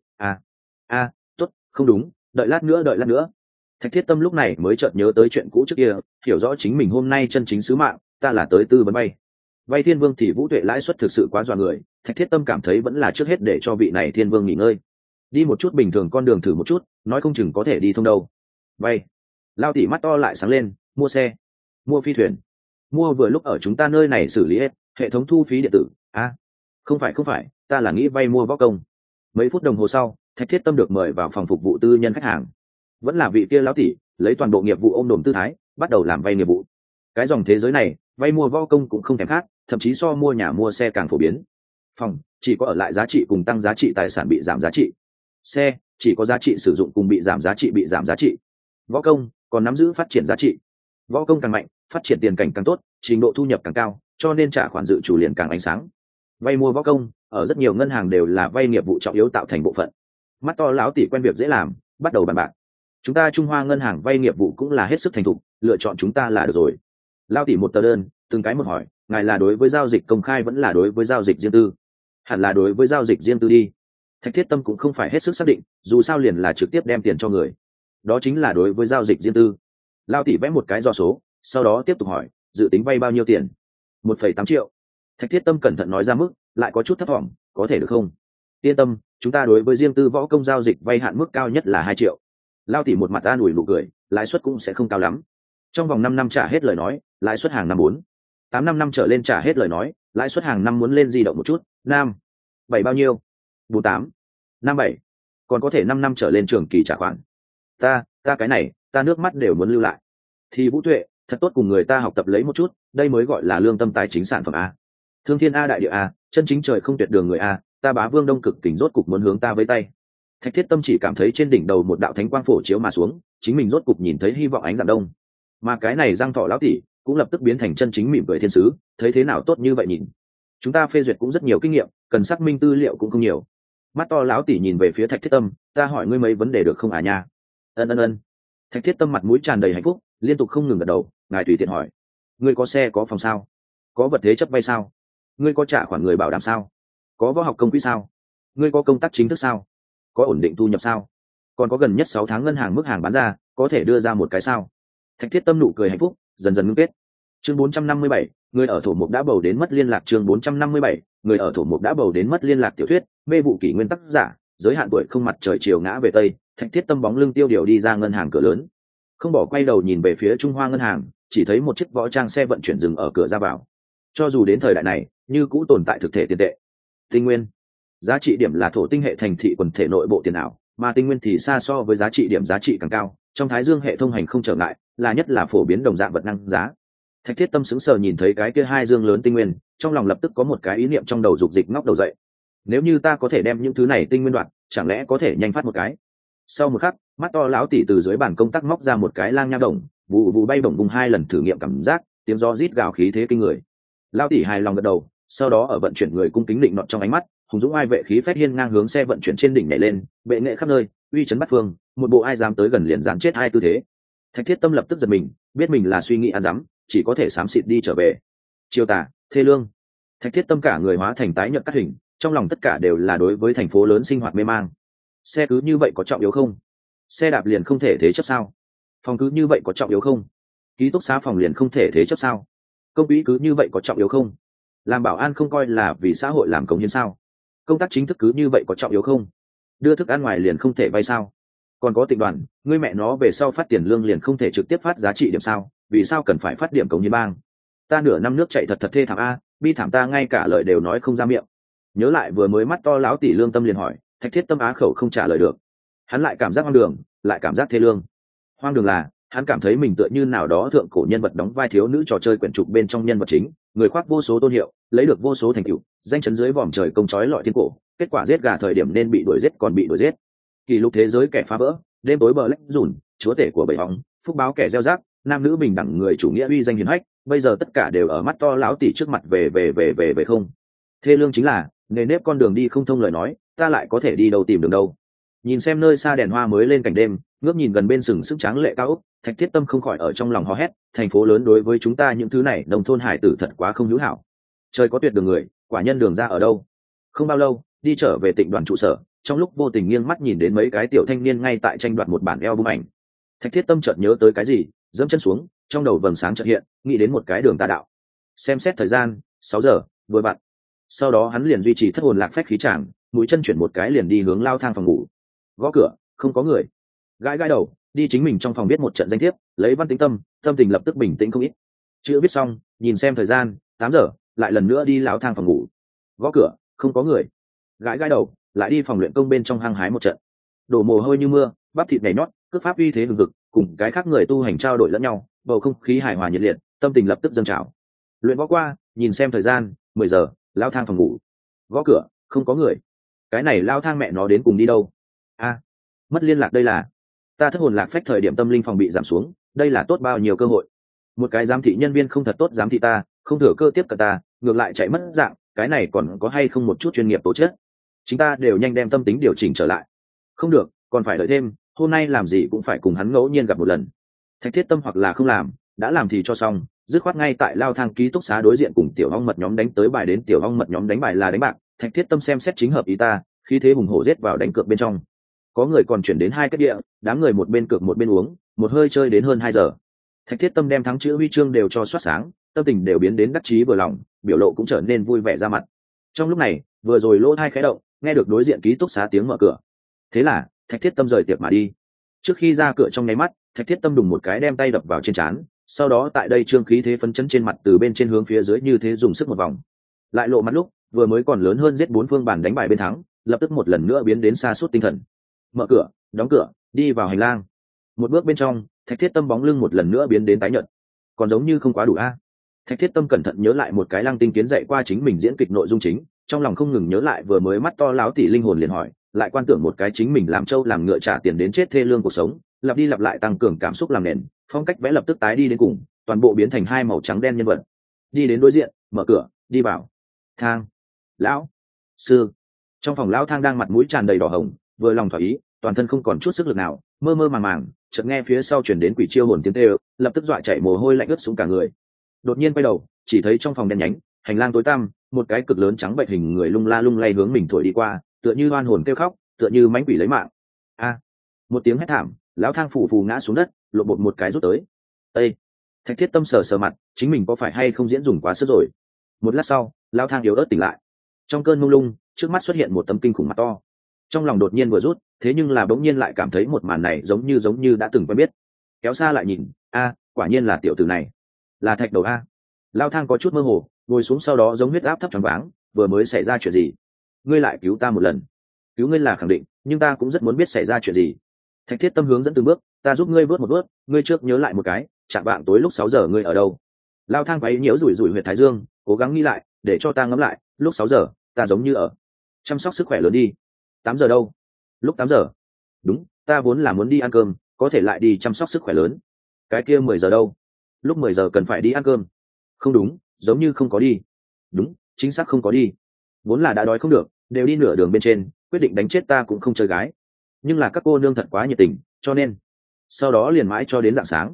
Tốt, không đúng, đợi lát nữa. Thạch Thiết Tâm lúc này mới chợt nhớ tới chuyện cũ trước kia, hiểu rõ chính mình hôm nay chân chính sứ mạng, ta là tới tư vấn vay Thiên Vương thì Vũ Tuệ lãi suất thực sự quá dọa người. Thạch Thiết Tâm cảm thấy vẫn là trước hết để cho vị này Thiên Vương nghỉ ngơi, đi một chút bình thường con đường thử một chút, nói không chừng có thể đi thông đâu. Vay. Lao tỷ mắt to lại sáng lên, mua xe, mua phi thuyền, mua vừa lúc ở chúng ta nơi này xử lý hết hệ thống thu phí điện tử. Không phải, ta là nghĩ vay mua võ công. Mấy phút đồng hồ sau, Thạch Thiết Tâm được mời vào phòng phục vụ tư nhân khách hàng. Vẫn là vị kia lão tỷ, lấy toàn bộ nghiệp vụ ôm đồm tư thái, bắt đầu làm vay nghiệp vụ. Cái dòng thế giới này, vay mua võ công cũng không thèm khác, thậm chí so mua nhà mua xe càng phổ biến. Phòng chỉ có ở lại giá trị cùng tăng giá trị tài sản bị giảm giá trị, xe chỉ có giá trị sử dụng cùng bị giảm giá trị. Võ công còn nắm giữ phát triển giá trị, võ công càng mạnh, phát triển tiền cảnh càng tốt, trình độ thu nhập càng cao, cho nên trả khoản dự trù liền càng ánh sáng. Vay mua võ công ở rất nhiều ngân hàng đều là vay nghiệp vụ trọng yếu tạo thành bộ phận. Mắt to lão tỷ quen việc dễ làm, bắt đầu bàn bạc. Chúng ta Trung Hoa ngân hàng vay nghiệp vụ cũng là hết sức thành thục, lựa chọn chúng ta là được rồi. Lão tỷ một tờ đơn, từng cái một hỏi, ngài là đối với giao dịch công khai vẫn là đối với giao dịch riêng tư? Hẳn là đối với giao dịch riêng tư đi. Thạch Thiết Tâm cũng không phải hết sức xác định, dù sao liền là trực tiếp đem tiền cho người, đó chính là đối với giao dịch riêng tư. Lão tỷ vẽ một cái do số, sau đó tiếp tục hỏi, dự tính vay bao nhiêu tiền? 1,8 triệu. Thạch Thiết Tâm cẩn thận nói ra mức, lại có chút thấp thỏm, có thể được không? Yên tâm, chúng ta đối với riêng tư võ công giao dịch vay hạn mức cao nhất là 2 triệu. Lão tỷ một mặt an ủi nụ cười, lãi suất cũng sẽ không cao lắm. Trong vòng 5 năm trả hết lời nói, lãi suất hàng năm 4, 8 năm trở lên trả hết lời nói, lãi suất hàng năm muốn lên di động một chút, 7 bao nhiêu? 48, 57. Còn có thể 5 năm trở lên trường kỳ trả khoản. Ta cái này, ta nước mắt đều muốn lưu lại. Thì Vũ Tuệ, thật tốt cùng người ta học tập lấy một chút, đây mới gọi là lương tâm tài chính sản phẩm a. Thương thiên a, đại địa a, chân chính trời không tuyệt đường người a, ta Bá Vương Đông Cực Kình rốt cục muốn hướng ta với tay. Thạch Thiết Tâm chỉ cảm thấy trên đỉnh đầu một đạo thánh quang phổ chiếu mà xuống, chính mình rốt cục nhìn thấy hy vọng ánh dạng đông. Mà cái này Giang Thọ lão tỷ cũng lập tức biến thành chân chính mỉm cười thiên sứ, thấy thế nào tốt như vậy nhìn. Chúng ta phê duyệt cũng rất nhiều kinh nghiệm, cần xác minh tư liệu cũng không nhiều. Mắt to lão tỷ nhìn về phía Thạch Thiết Tâm, ta hỏi ngươi mấy vấn đề được không à nha? Ân. Thạch Thiết Tâm mặt mũi tràn đầy hạnh phúc, liên tục không ngừng gật đầu. Ngài tùy tiện hỏi. Ngươi có xe có phòng sao? Có vật thế chấp vay sao? Ngươi có trả khoản người bảo đảm sao? Có võ học công quỹ sao? Ngươi có công tác chính thức sao? Có ổn định thu nhập sao? còn có gần nhất 6 tháng ngân hàng mức hàng bán ra, có thể đưa ra một cái sao? Thạch Thiết Tâm nụ cười hạnh phúc dần dần ngưng kết. Chương 457, người ở thổ mục đã bầu đến mất liên lạc. Chương 457, người ở thổ mục đã bầu đến mất liên lạc. Tiểu thuyết mê vụ kỷ nguyên tác giả, giới hạn tuổi không mặt trời chiều ngã về tây. Thạch Thiết Tâm bóng lưng tiêu điều đi ra ngân hàng cửa lớn, không bỏ quay đầu nhìn về phía Trung Hoa ngân hàng, chỉ thấy một chiếc võ trang xe vận chuyển dừng ở cửa ra vào. Cho dù đến thời đại này, như cũ tồn tại thực thể tiền tệ. Tinh nguyên, giá trị điểm là thổ tinh hệ thành thị quần thể nội bộ tiền ảo, mà tinh nguyên thì xa so với giá trị điểm giá trị càng cao. Trong Thái Dương hệ thông hành không trở ngại, là nhất là phổ biến đồng dạng vật năng giá. Thạch Thiết Tâm sững sờ nhìn thấy cái kia hai dương lớn tinh nguyên, trong lòng lập tức có một cái ý niệm trong đầu dục dịch ngóc đầu dậy. Nếu như ta có thể đem những thứ này tinh nguyên đoạt, chẳng lẽ có thể nhanh phát một cái? Sau một khắc, mắt to lão tỷ từ dưới bàn công tác móc ra một cái lang nha đồng, vụ vụ bay bổng bùng 2 lần thử nghiệm cảm giác, tiếng gió rít gào khí thế kinh người. Lão tỷ hài lòng gật đầu, sau đó ở vận chuyển người cung kính định nọt trong ánh mắt, hùng dũng ai vệ khí phách hiên ngang hướng xe vận chuyển trên đỉnh nhảy lên, bệ nghệ khắp nơi, uy chấn bát phương, một bộ ai dám tới gần liền dán chết hai tư thế. Thạch Thiết Tâm lập tức giật mình, biết mình là suy nghĩ ăn dám, chỉ có thể xám xịt đi trở về. Chiêu tả, thê lương. Thạch Thiết Tâm cả người hóa thành tái nhợt cắt hình, trong lòng tất cả đều là đối với thành phố lớn sinh hoạt mê mang. Xe cứ như vậy có trọng yếu không? Xe đạp liền không thể thế chấp sao? Phòng cứ như vậy có trọng yếu không? Ký túc xá phòng liền không thể thế chấp sao? Công quỹ cứ như vậy có trọng yếu không? Làm bảo an không coi là vì xã hội làm công hiến sao? Công tác chính thức cứ như vậy có trọng yếu không? Đưa thức ăn ngoài liền không thể vay sao? Còn có tịnh đoàn, ngươi mẹ nó về sau phát tiền lương liền không thể trực tiếp phát giá trị điểm sao? Vì sao cần phải phát điểm cống hiến bang? Ta nửa năm nước chạy thật thật thê thảm a, bi thảm ta ngay cả lời đều nói không ra miệng. Nhớ lại vừa mới mắt to lão tỷ lương tâm liền hỏi, Thạch Thiết Tâm á khẩu không trả lời được. Hắn lại cảm giác hoang đường, lại cảm giác thê lương. Hoang đường là hắn cảm thấy mình tựa như nào đó thượng cổ nhân vật đóng vai thiếu nữ trò chơi quyển trục bên trong nhân vật chính, người khoác vô số tôn hiệu, lấy được vô số thành tựu, danh chấn dưới vòm trời công chói lọi thiên cổ, kết quả giết gà thời điểm nên bị đuổi giết còn bị đuổi giết. Kỷ lục thế giới kẻ phá vỡ, đêm tối bờ lách dùn, chúa tể của bảy bóng, phúc báo kẻ gieo rắc, nam nữ bình đẳng người chủ nghĩa uy danh hiển hách, bây giờ tất cả đều ở mắt to lão tỷ trước mặt về không. Thê lương chính là, nề nếp con đường đi không thông lời nói, ta lại có thể đi đâu tìm đường đâu. Nhìn xem nơi xa đèn hoa mới lên cảnh đêm, ngước nhìn gần bên sừng sức tráng lệ cao ốc, Thạch Thiết Tâm không khỏi ở trong lòng hò hét, thành phố lớn đối với chúng ta những thứ này nông thôn hải tử thật quá không hữu hảo. Trời có tuyệt đường người, quả nhân đường ra ở đâu? Không bao lâu, đi trở về Tịnh đoàn trụ sở, trong lúc vô tình nghiêng mắt nhìn đến mấy cái tiểu thanh niên ngay tại tranh đoạt một bản album ảnh. Thạch Thiết Tâm chợt nhớ tới cái gì, giẫm chân xuống, trong đầu vầng sáng chợt hiện, nghĩ đến một cái đường tà đạo. Xem xét thời gian, 6 giờ, vừa vặn. Sau đó hắn liền duy trì thất hồn lạc phách khí tràng, mũi chân chuyển một cái liền đi hướng lao thang phòng ngủ. Gõ cửa, không có người. Gãi gãi đầu, đi chính mình trong phòng viết một trận danh thiếp, lấy văn tính tâm, tâm tình lập tức bình tĩnh không ít. Chữ viết xong, nhìn xem thời gian, 8 giờ, lại lần nữa đi lao thang phòng ngủ. Gõ cửa, không có người. Gãi gãi đầu, lại đi phòng luyện công bên trong hăng hái một trận. Đổ mồ hôi như mưa, bắp thịt nhảy nhót, cước pháp uy thế hừng hực, cùng cái khác người tu hành trao đổi lẫn nhau, bầu không khí hài hòa nhiệt liệt, tâm tình lập tức dâng trào. Luyện võ qua, nhìn xem thời gian, 10 giờ, lao thang phòng ngủ. Gõ cửa, không có người. Cái này lao thang mẹ nó đến cùng đi đâu? A, mất liên lạc đây là. Ta thất hồn lạc phách thời điểm tâm linh phòng bị giảm xuống, đây là tốt bao nhiêu cơ hội. Một cái giám thị nhân viên không thật tốt giám thị ta, không thừa cơ tiếp cận ta, ngược lại chạy mất dạng, cái này còn có hay không một chút chuyên nghiệp tổ chức? Chúng ta đều nhanh đem tâm tính điều chỉnh trở lại. Không được, còn phải đợi thêm, hôm nay làm gì cũng phải cùng hắn ngẫu nhiên gặp một lần. Thạch Thiết Tâm hoặc là không làm, đã làm thì cho xong, dứt khoát ngay tại lao thang ký túc xá đối diện cùng tiểu ong mật nhóm đánh tới bài đến tiểu ong mật nhóm đánh bài là đánh bạc. Thạch Thiết Tâm xem xét chính hợp ý ta, khí thế hùng hổ giết vào đánh cược bên trong. Có người còn chuyển đến 2 cái địa, đám người một bên cược một bên uống, một hơi chơi đến hơn 2 giờ. Thạch Thiết Tâm đem thắng chữ huy chương đều cho soát sáng, tâm tình đều biến đến đắc chí vừa lòng, biểu lộ cũng trở nên vui vẻ ra mặt. Trong lúc này, vừa rồi lỗ tai khẽ động, nghe được đối diện ký túc xá tiếng mở cửa. Thế là, Thạch Thiết Tâm rời tiệc mà đi. Trước khi ra cửa trong nháy mắt, Thạch Thiết Tâm đùng một cái đem tay đập vào trên trán, sau đó tại đây trương khí thế phấn chấn trên mặt từ bên trên hướng phía dưới như thế dùng sức một vòng. Lại lộ mặt lúc, vừa mới còn lớn hơn giết 4 phương bàn đánh bài bên thắng, lập tức một lần nữa biến đến sa sút tinh thần. Mở cửa, đóng cửa, đi vào hành lang. Một bước bên trong, Thạch Thiết Tâm bóng lưng một lần nữa biến đến tái nhợt. Còn giống như không quá đủ a. Thạch Thiết Tâm cẩn thận nhớ lại một cái Lăng Tinh Kiến dạy qua chính mình diễn kịch nội dung chính, trong lòng không ngừng nhớ lại vừa mới mắt to láo tỉ linh hồn liền hỏi, lại quan tưởng một cái chính mình làm trâu làm ngựa trả tiền đến chết thê lương cuộc sống, lặp đi lặp lại tăng cường cảm xúc làm nền, phong cách vẽ lập tức tái đi đến cùng, toàn bộ biến thành 2 màu trắng đen nhân vật. Đi đến đối diện, mở cửa, đi vào. Thang. Lão. Sư. Trong phòng lão thang đang mặt mũi tràn đầy đỏ hồng, vừa lòng thỏa ý, toàn thân không còn chút sức lực nào, mơ mơ màng màng, chợt nghe phía sau truyền đến quỷ chiêu hồn tiếng kêu, lập tức dọa chạy mồ hôi lạnh ướt xuống cả người. Đột nhiên quay đầu, chỉ thấy trong phòng đen nhánh, hành lang tối tăm, một cái cực lớn trắng bệch hình người lung la lung lay hướng mình thổi đi qua, tựa như oan hồn kêu khóc, tựa như mãnh quỷ lấy mạng. A. Một tiếng hét thảm, lão thang phù phù ngã xuống đất, lộ bột một cái rút tới. Ê! Thạch Thiết Tâm sờ sờ mặt, chính mình có phải hay không diễn dùng quá sức rồi. Một lát sau, lão thang yếu ớt tỉnh lại. Trong cơn mông lung, trước mắt xuất hiện một tấm kinh khủng mặt to. Trong lòng đột nhiên vừa rút, thế nhưng là bỗng nhiên lại cảm thấy một màn này giống như đã từng quen biết. Kéo xa lại nhìn, quả nhiên là tiểu tử này, là Thạch Đầu a. Lão thang có chút mơ hồ, ngồi xuống sau đó giống huyết áp thấp choáng váng, vừa mới xảy ra chuyện gì? Ngươi lại cứu ta một lần. Cứu ngươi là khẳng định, nhưng ta cũng rất muốn biết xảy ra chuyện gì. Thạch Thiết Tâm hướng dẫn từng bước, ta giúp ngươi vớt một bước, ngươi trước nhớ lại một cái, chạm vạng tối lúc 6 giờ ngươi ở đâu? Lao thang quấy nhiễu rủi huyệt thái dương, cố gắng nghĩ lại, để cho ta ngẫm lại, lúc 6 giờ, ta giống như ở chăm sóc sức khỏe lớn đi. 8 giờ đâu? Lúc 8 giờ. Đúng, ta vốn là muốn đi ăn cơm, có thể lại đi chăm sóc sức khỏe lớn. Cái kia 10 giờ đâu? Lúc 10 giờ cần phải đi ăn cơm. Không đúng, giống như không có đi. Đúng, chính xác không có đi. Vốn là đã đói không được, đều đi nửa đường bên trên, quyết định đánh chết ta cũng không chơi gái. Nhưng là các cô nương thật quá nhiệt tình, cho nên sau đó liền mãi cho đến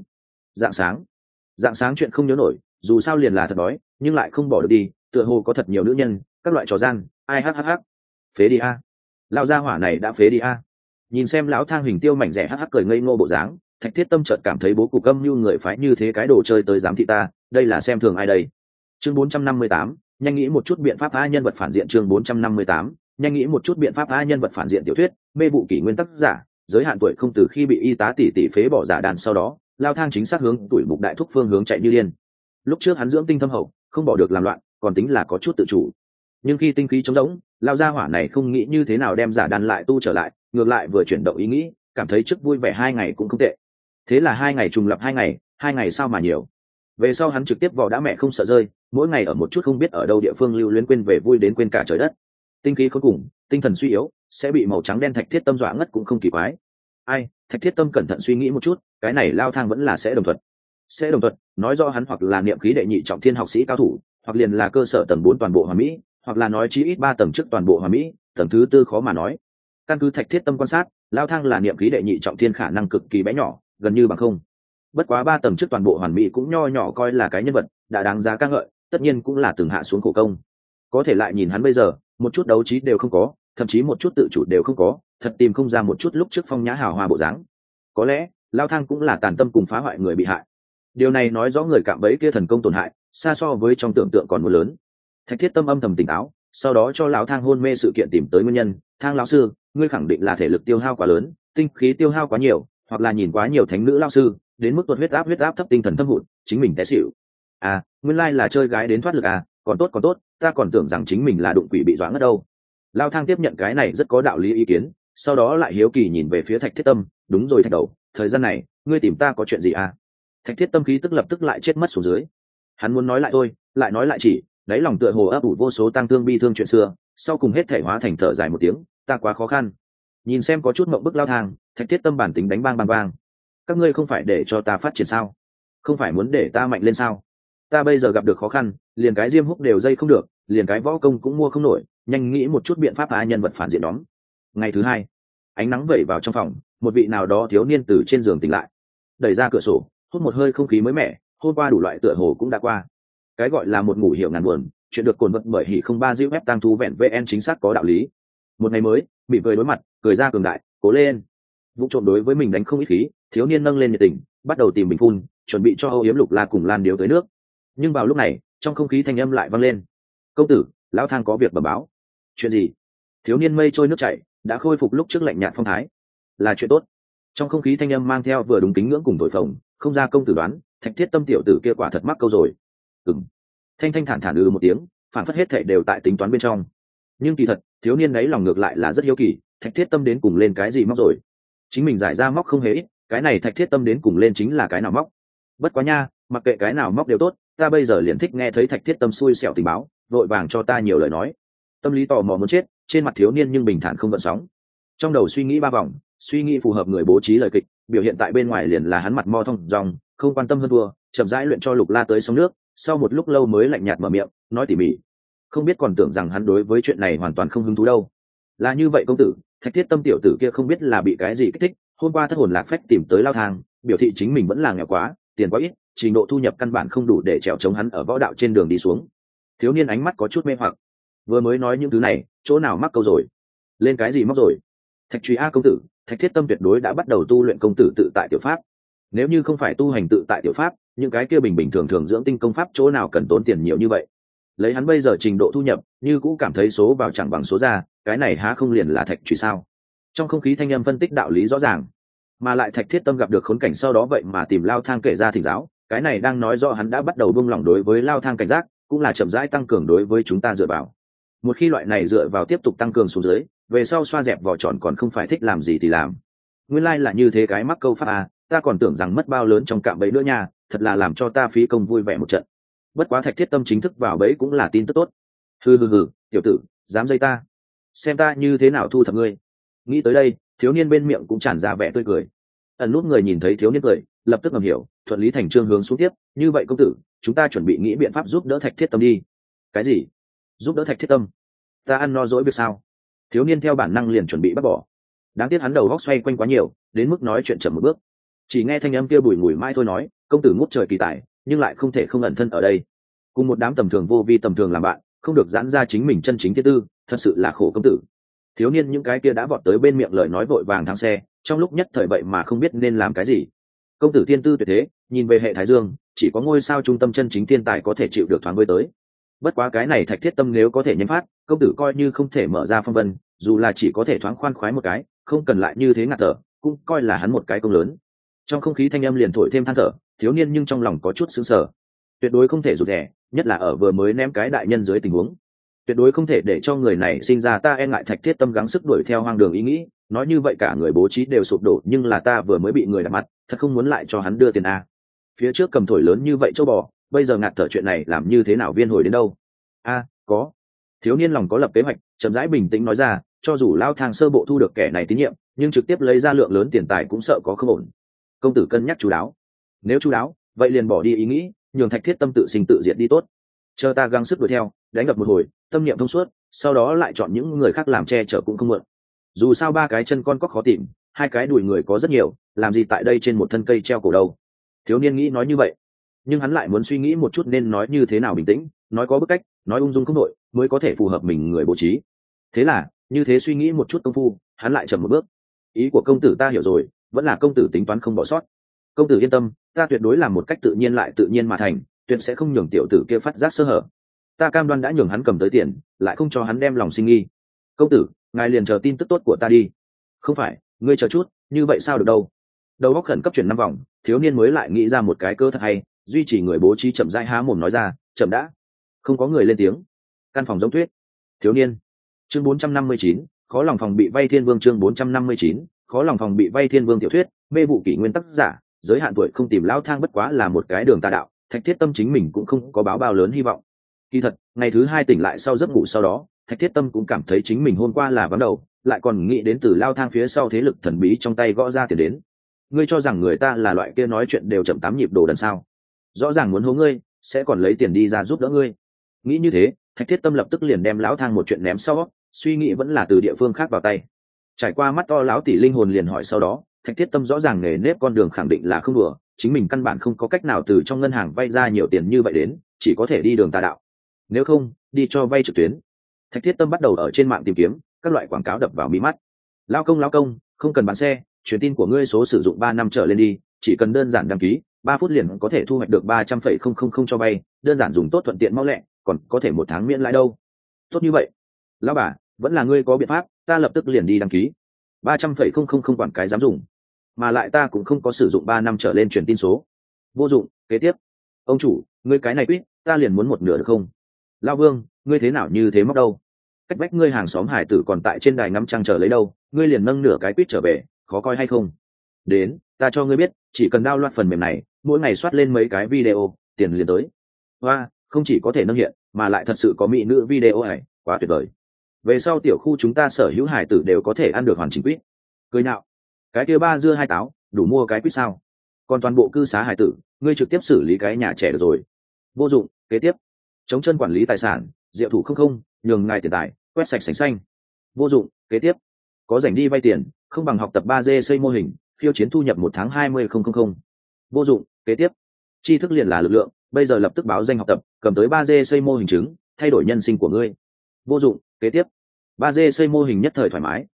rạng sáng chuyện không nhớ nổi, dù sao liền là thật đói, nhưng lại không bỏ được đi, tựa hồ có thật nhiều nữ nhân, các loại trò gian, ai hắc phế đi a. Lão gia hỏa này đã phế đi a. Nhìn xem lão thang Huỳnh Tiêu mảnh rẻ hắc cười ngây ngô bộ dáng, Thạch Thiết Tâm chợt cảm thấy bố cục âm như người phái như thế cái đồ chơi tới giám thị ta, đây là xem thường ai đây. Chương 458, nhanh nghĩ một chút biện pháp a nhân vật phản diện. Chương 458, nhanh nghĩ một chút biện pháp a nhân vật phản diện. Tiểu thuyết mê vụ kỷ nguyên tác giả, giới hạn tuổi không từ khi bị y tá tỷ phế bỏ giả đàn sau đó, lao thang chính xác hướng tuổi mục đại thúc phương hướng chạy như điên. Lúc trước hắn dưỡng tinh thâm hậu, không bỏ được làm loạn, còn tính là có chút tự chủ. Nhưng khi tinh khí trống rỗng, lao gia hỏa này không nghĩ như thế nào đem giả đàn lại tu trở lại, ngược lại vừa chuyển động ý nghĩ, cảm thấy trước vui vẻ 2 ngày cũng không tệ. Thế là 2 ngày trùng lập 2 ngày sao mà nhiều. Về sau hắn trực tiếp vò đã mẹ không sợ rơi, mỗi ngày ở một chút không biết ở đâu địa phương lưu luyến quên về vui đến quên cả trời đất. Tinh khí khốn cùng, tinh thần suy yếu, sẽ bị màu trắng đen Thạch Thiết Tâm dọa ngất cũng không kỳ quái. Ai, Thạch Thiết Tâm cẩn thận suy nghĩ một chút, cái này lao thang vẫn là sẽ đồng thuận, nói rõ hắn hoặc là niệm khí đệ nhị trọng thiên học sĩ cao thủ, hoặc liền là cơ sở tầng 4 toàn bộ hoàn mỹ, hoặc là nói chí ít 3 tầng trước toàn bộ hoàn mỹ, tầng thứ 4 khó mà nói. Căn cứ Thạch Thiết Tâm quan sát, lao thang là niệm khí đệ nhị trọng thiên khả năng cực kỳ bé nhỏ, gần như bằng không. Bất quá 3 tầng trước toàn bộ hoàn mỹ cũng nho nhỏ coi là cái nhân vật đã đáng giá ca ngợi, tất nhiên cũng là từng hạ xuống khổ công. Có thể lại nhìn hắn bây giờ, một chút đấu trí đều không có, thậm chí một chút tự chủ đều không có, thật tìm không ra một chút lúc trước phong nhã hào hoa bộ dáng. Có lẽ lao thang cũng là tàn tâm cùng phá hoại người bị hại. Điều này nói rõ người cạm bẫy kia thần công tổn hại xa so với trong tưởng tượng còn muốn lớn. Thạch Thiết Tâm âm thầm tỉnh táo, sau đó cho lão thang hôn mê sự kiện tìm tới nguyên nhân. Thang lão sư, ngươi khẳng định là thể lực tiêu hao quá lớn, tinh khí tiêu hao quá nhiều, hoặc là nhìn quá nhiều thánh nữ lão sư, đến mức tuột huyết áp thấp, tinh thần thâm hụt, chính mình té xỉu. Nguyên lai là chơi gái đến thoát lực còn tốt, ta còn tưởng rằng chính mình là đụng quỷ bị dọa ngất đâu. Lao thang tiếp nhận cái này rất có đạo lý ý kiến, sau đó lại hiếu kỳ nhìn về phía Thạch Thiết Tâm, đúng rồi Thạch Đầu, thời gian này ngươi tìm ta có chuyện gì Thạch Thiết Tâm khí tức lập tức lại chết mất xuống dưới. Hắn muốn nói lại thôi, lại nói lại chỉ, đáy lòng tựa hồ ấp ủ vô số tang thương bi thương chuyện xưa, sau cùng hết thể hóa thành thở dài một tiếng, ta quá khó khăn. Nhìn xem có chút mộng bức Lao thang, Thạch Thiết Tâm bản tính đánh bang bang. Các ngươi không phải để cho ta phát triển sao? Không phải muốn để ta mạnh lên sao? Ta bây giờ gặp được khó khăn, liền cái diêm húc đều dây không được, liền cái võ công cũng mua không nổi, nhanh nghĩ một chút biện pháp nhân vật phản diện đóm. Ngày thứ 2, ánh nắng vẩy vào trong phòng, một vị nào đó thiếu niên từ trên giường tỉnh lại, đẩy ra cửa sổ, hút một hơi không khí mới mẻ, hôm qua đủ loại tựa hồ cũng đã qua. Cái gọi là một ngủ hiểu ngàn buồn, chuyện được cồn vật bởi hỉ không ba diêu web tăng thu vẹn vn chính xác có đạo lý. Một ngày mới, mỉm cười đối mặt, cười ra cường đại, cố lên. Vụ trộm đối với mình đánh không ít khí, thiếu niên nâng lên nhiệt tình, bắt đầu tìm bình phun, chuẩn bị cho Âu Yếm Lục La cùng Lan Điếu tới nước. Nhưng vào lúc này, trong không khí thanh âm lại vang lên, công tử, lão thang có việc bẩm báo. Chuyện gì? Thiếu niên mây trôi nước chảy, đã khôi phục lúc trước lạnh nhạt phong thái. Là chuyện tốt. Trong không khí thanh âm mang theo vừa đúng kính ngưỡng cùng thổi phồng, không ra công tử đoán, Thạch Thiết Tâm tiểu tử kia quả thật mắc câu rồi. Thanh thanh thản thản một tiếng, phản phất hết thảy đều tại tính toán bên trong. Nhưng kỳ thật, thiếu niên ấy lòng ngược lại là rất hiếu kỳ, Thạch Thiết Tâm đến cùng lên cái gì móc rồi. Chính mình giải ra móc không hề ít, cái này Thạch Thiết Tâm đến cùng lên chính là cái nào móc. Bất quá nha, mặc kệ cái nào móc đều tốt, ta bây giờ liền thích nghe thấy Thạch Thiết Tâm xui xẻo tình báo, vội vàng cho ta nhiều lời nói. Tâm lý tò mò muốn chết, trên mặt thiếu niên nhưng bình thản không gợn sóng. Trong đầu suy nghĩ 3 vòng, suy nghĩ phù hợp người bố trí lời kịch, biểu hiện tại bên ngoài liền là hắn mặt mo thông dòng, không quan tâm hơn thua, chậm rãi luyện cho Lục La tới sông nước, sau một lúc lâu mới lạnh nhạt mở miệng, nói tỉ mỉ. Không biết còn tưởng rằng hắn đối với chuyện này hoàn toàn không hứng thú đâu. Là như vậy công tử, Thạch Thiết Tâm tiểu tử kia không biết là bị cái gì kích thích, hôm qua thất hồn lạc phách tìm tới lao thang, biểu thị chính mình vẫn là nghèo quá, tiền quá ít, trình độ thu nhập căn bản không đủ để trèo chống hắn ở võ đạo trên đường đi xuống. Thiếu niên ánh mắt có chút mê hoặc, vừa mới nói những thứ này, chỗ nào mắc câu rồi? Lên cái gì móc rồi? Thạch Truy A công tử, Thạch Thiết Tâm tuyệt đối đã bắt đầu tu luyện công tử tự tại tiểu pháp. Nếu như không phải tu hành tự tại tiểu pháp, những cái kia bình bình thường thường dưỡng tinh công pháp chỗ nào cần tốn tiền nhiều như vậy. Lấy hắn bây giờ trình độ thu nhập, như cũ cảm thấy số vào chẳng bằng số ra, cái này há không liền là Thạch Truy sao? Trong không khí thanh âm phân tích đạo lý rõ ràng, mà lại Thạch Thiết Tâm gặp được khốn cảnh sau đó vậy mà tìm Lao Thang kể ra thỉnh giáo, cái này đang nói rõ hắn đã bắt đầu buông lỏng đối với Lao Thang cảnh giác, cũng là chậm rãi tăng cường đối với chúng ta dựa vào. Một khi loại này dựa vào tiếp tục tăng cường xuống dưới, về sau xoa dẹp vỏ tròn còn không phải thích làm gì thì làm. Nguyên lai là như thế, cái mắc câu pháp à, ta còn tưởng rằng mất bao lớn trong cạm bẫy nữa nha, thật là làm cho ta phí công vui vẻ một trận. Bất quá Thạch Thiết Tâm chính thức vào bẫy cũng là tin tức tốt. Hừ, tiểu tử, dám dây ta, xem ta như thế nào thu thập ngươi. Nghĩ tới đây, thiếu niên bên miệng cũng tràn ra vẻ tươi cười. Ẩn nút người nhìn thấy thiếu niên cười, lập tức ngầm hiểu, thuận lý thành trương hướng xuống tiếp. Như vậy công tử, chúng ta chuẩn bị nghĩ biện pháp giúp đỡ Thạch Thiết Tâm đi. Cái gì? Giúp đỡ Thạch Thiết Tâm? Ta ăn no dỗi việc sao? Thiếu niên theo bản năng liền chuẩn bị bắt bỏ. Đáng tiếc hắn đầu góc xoay quanh quá nhiều, đến mức nói chuyện chậm một bước. Chỉ nghe thanh âm kia bùi ngùi mãi thôi nói, công tử ngút trời kỳ tài, nhưng lại không thể không ẩn thân ở đây, cùng một đám tầm thường vô vi tầm thường làm bạn, không được giãn ra chính mình chân chính thiên tư, thật sự là khổ công tử. Thiếu niên những cái kia đã vọt tới bên miệng lời nói vội vàng thắng xe, trong lúc nhất thời vậy mà không biết nên làm cái gì. Công tử thiên tư tuyệt thế, nhìn về hệ thái dương, chỉ có ngôi sao trung tâm chân chính thiên tài có thể chịu được thoáng với tới. Bất quá cái này Thạch Thiết Tâm nếu có thể nhanh phát, công tử coi như không thể mở ra phong vân, dù là chỉ có thể thoáng khoan khoái một cái, không cần lại như thế ngạt thở, cũng coi là hắn một cái công lớn. Trong không khí thanh âm liền thổi thêm than thở, thiếu niên nhưng trong lòng có chút sững sờ. Tuyệt đối không thể rụt rè, nhất là ở vừa mới ném cái đại nhân dưới tình huống, tuyệt đối không thể để cho người này sinh ra ta e ngại Thạch Thiết Tâm gắng sức đuổi theo hoang đường ý nghĩ, nói như vậy cả người bố trí đều sụp đổ, nhưng là ta vừa mới bị người đặt mặt, thật không muốn lại cho hắn đưa tiền a. Phía trước cầm thổi lớn như vậy châu bò, bây giờ ngạt thở chuyện này làm như thế nào viên hồi đến đâu? A, có. Thiếu niên lòng có lập kế hoạch, chậm rãi bình tĩnh nói ra, cho dù Lao Thang sơ bộ thu được kẻ này tín nhiệm, nhưng trực tiếp lấy ra lượng lớn tiền tài cũng sợ có không ổn. Công tử cân nhắc chú đáo. Nếu chú đáo, vậy liền bỏ đi ý nghĩ, nhường Thạch Thiết Tâm tự sinh tự diệt đi tốt. Chờ ta gắng sức đuổi theo, đánh gặp một hồi, tâm niệm thông suốt, sau đó lại chọn những người khác làm che chở cũng không muộn. Dù sao ba cái chân con cóc khó tìm, hai cái đùi người có rất nhiều, làm gì tại đây trên một thân cây treo cổ đâu. Thiếu niên nghĩ nói như vậy, nhưng hắn lại muốn suy nghĩ một chút nên nói như thế nào bình tĩnh, nói có bức cách, nói ung dung không đội, mới có thể phù hợp mình người bố trí. Thế là, như thế suy nghĩ một chút công phu, hắn lại chậm một bước. Ý của công tử ta hiểu rồi, vẫn là công tử tính toán không bỏ sót. Công tử yên tâm, ta tuyệt đối làm một cách tự nhiên lại tự nhiên mà thành, tuyệt sẽ không nhường tiểu tử kia phát giác sơ hở. Ta cam đoan đã nhường hắn cầm tới tiền, lại không cho hắn đem lòng sinh nghi. Công tử, ngài liền chờ tin tức tốt của ta đi. Không phải, ngươi chờ chút, như vậy sao được đâu. Đầu óc khẩn cấp chuyển 5 vòng, thiếu niên mới lại nghĩ ra một cái cơ thật hay, duy trì người bố trí chậm rãi há mồm nói ra, chậm đã. Không có người lên tiếng. Căn phòng giống tuyết. Thiếu niên. Chương 459, khó lòng phòng bị vay thiên vương. Chương 459, khó lòng phòng bị vay thiên vương. Tiểu thuyết, mê vụ kỷ nguyên tác giả, giới hạn tuổi không tìm Lão Thang bất quá là một cái đường tà đạo, Thạch Thiết Tâm chính mình cũng không có báo bao lớn hy vọng. Kỳ thật, ngày thứ 2 tỉnh lại sau giấc ngủ sau đó, Thạch Thiết Tâm cũng cảm thấy chính mình hôm qua là vắng đầu, lại còn nghĩ đến từ Lao Thang phía sau thế lực thần bí trong tay gõ ra tiền đến. Ngươi cho rằng người ta là loại kia nói chuyện đều chậm 8 nhịp đồ đần sao? Rõ ràng muốn hố ngươi, sẽ còn lấy tiền đi ra giúp đỡ ngươi. Nghĩ như thế, Thạch Thiết Tâm lập tức liền đem Lão Thang một chuyện ném sau, suy nghĩ vẫn là từ địa phương khác vào tay. Trải qua mắt to lão tỷ linh hồn liền hỏi sau đó, Thạch Thiết Tâm rõ ràng nề nếp con đường khẳng định là không đùa, chính mình căn bản không có cách nào từ trong ngân hàng vay ra nhiều tiền như vậy đến, chỉ có thể đi đường tà đạo. Nếu không, đi cho vay trực tuyến. Thạch Thiết Tâm bắt đầu ở trên mạng tìm kiếm, các loại quảng cáo đập vào mí mắt. Lao công, không cần bán xe, truyền tin của ngươi số sử dụng 3 năm trở lên đi, chỉ cần đơn giản đăng ký, 3 phút liền có thể thu hoạch được 300,000 cho vay, đơn giản dùng tốt thuận tiện mau lẹ, còn có thể 1 tháng miễn lãi đâu. Tốt như vậy. Lão bà, vẫn là ngươi có biện pháp, ta lập tức liền đi đăng ký. 300,000 quản cái dám dùng. Mà lại ta cũng không có sử dụng 3 năm trở lên truyền tin số. Vô dụng, kế tiếp. Ông chủ, ngươi cái này quýt, ta liền muốn một nửa được không? Lao Vương, ngươi thế nào như thế móc đâu? Cách vách ngươi hàng xóm hải tử còn tại trên đài ngắm trăng chờ lấy đâu, ngươi liền nâng nửa cái quýt trở về, khó coi hay không? Đến, ta cho ngươi biết, chỉ cần download phần mềm này, mỗi ngày soát lên mấy cái video, tiền liền tới. Hoa, không chỉ có thể nâng hiện, mà lại thật sự có mỹ nữ video này, quá tuyệt vời. Về sau tiểu khu chúng ta sở hữu hải tử đều có thể ăn được hoàn chỉnh quýt. Cười nhạo, cái kia 3 dưa 2 táo, đủ mua cái quýt sao? Còn toàn bộ cư xá hải tử, ngươi trực tiếp xử lý cái nhà trẻ được rồi. Vô dụng, kế tiếp. Chống chân quản lý tài sản, diệu thủ không, nhường ngài tiền tài, quét sạch sành xanh. Vô dụng, kế tiếp. Có rảnh đi vay tiền, không bằng học tập 3D xây mô hình, khiêu chiến thu nhập 1 tháng 20,000. Vô dụng, kế tiếp. Tri thức liền là lực lượng, bây giờ lập tức báo danh học tập, cầm tới 3D xây mô hình chứng, thay đổi nhân sinh của ngươi. Vô dụng, kế tiếp. 3D xây mô hình nhất thời thoải mái,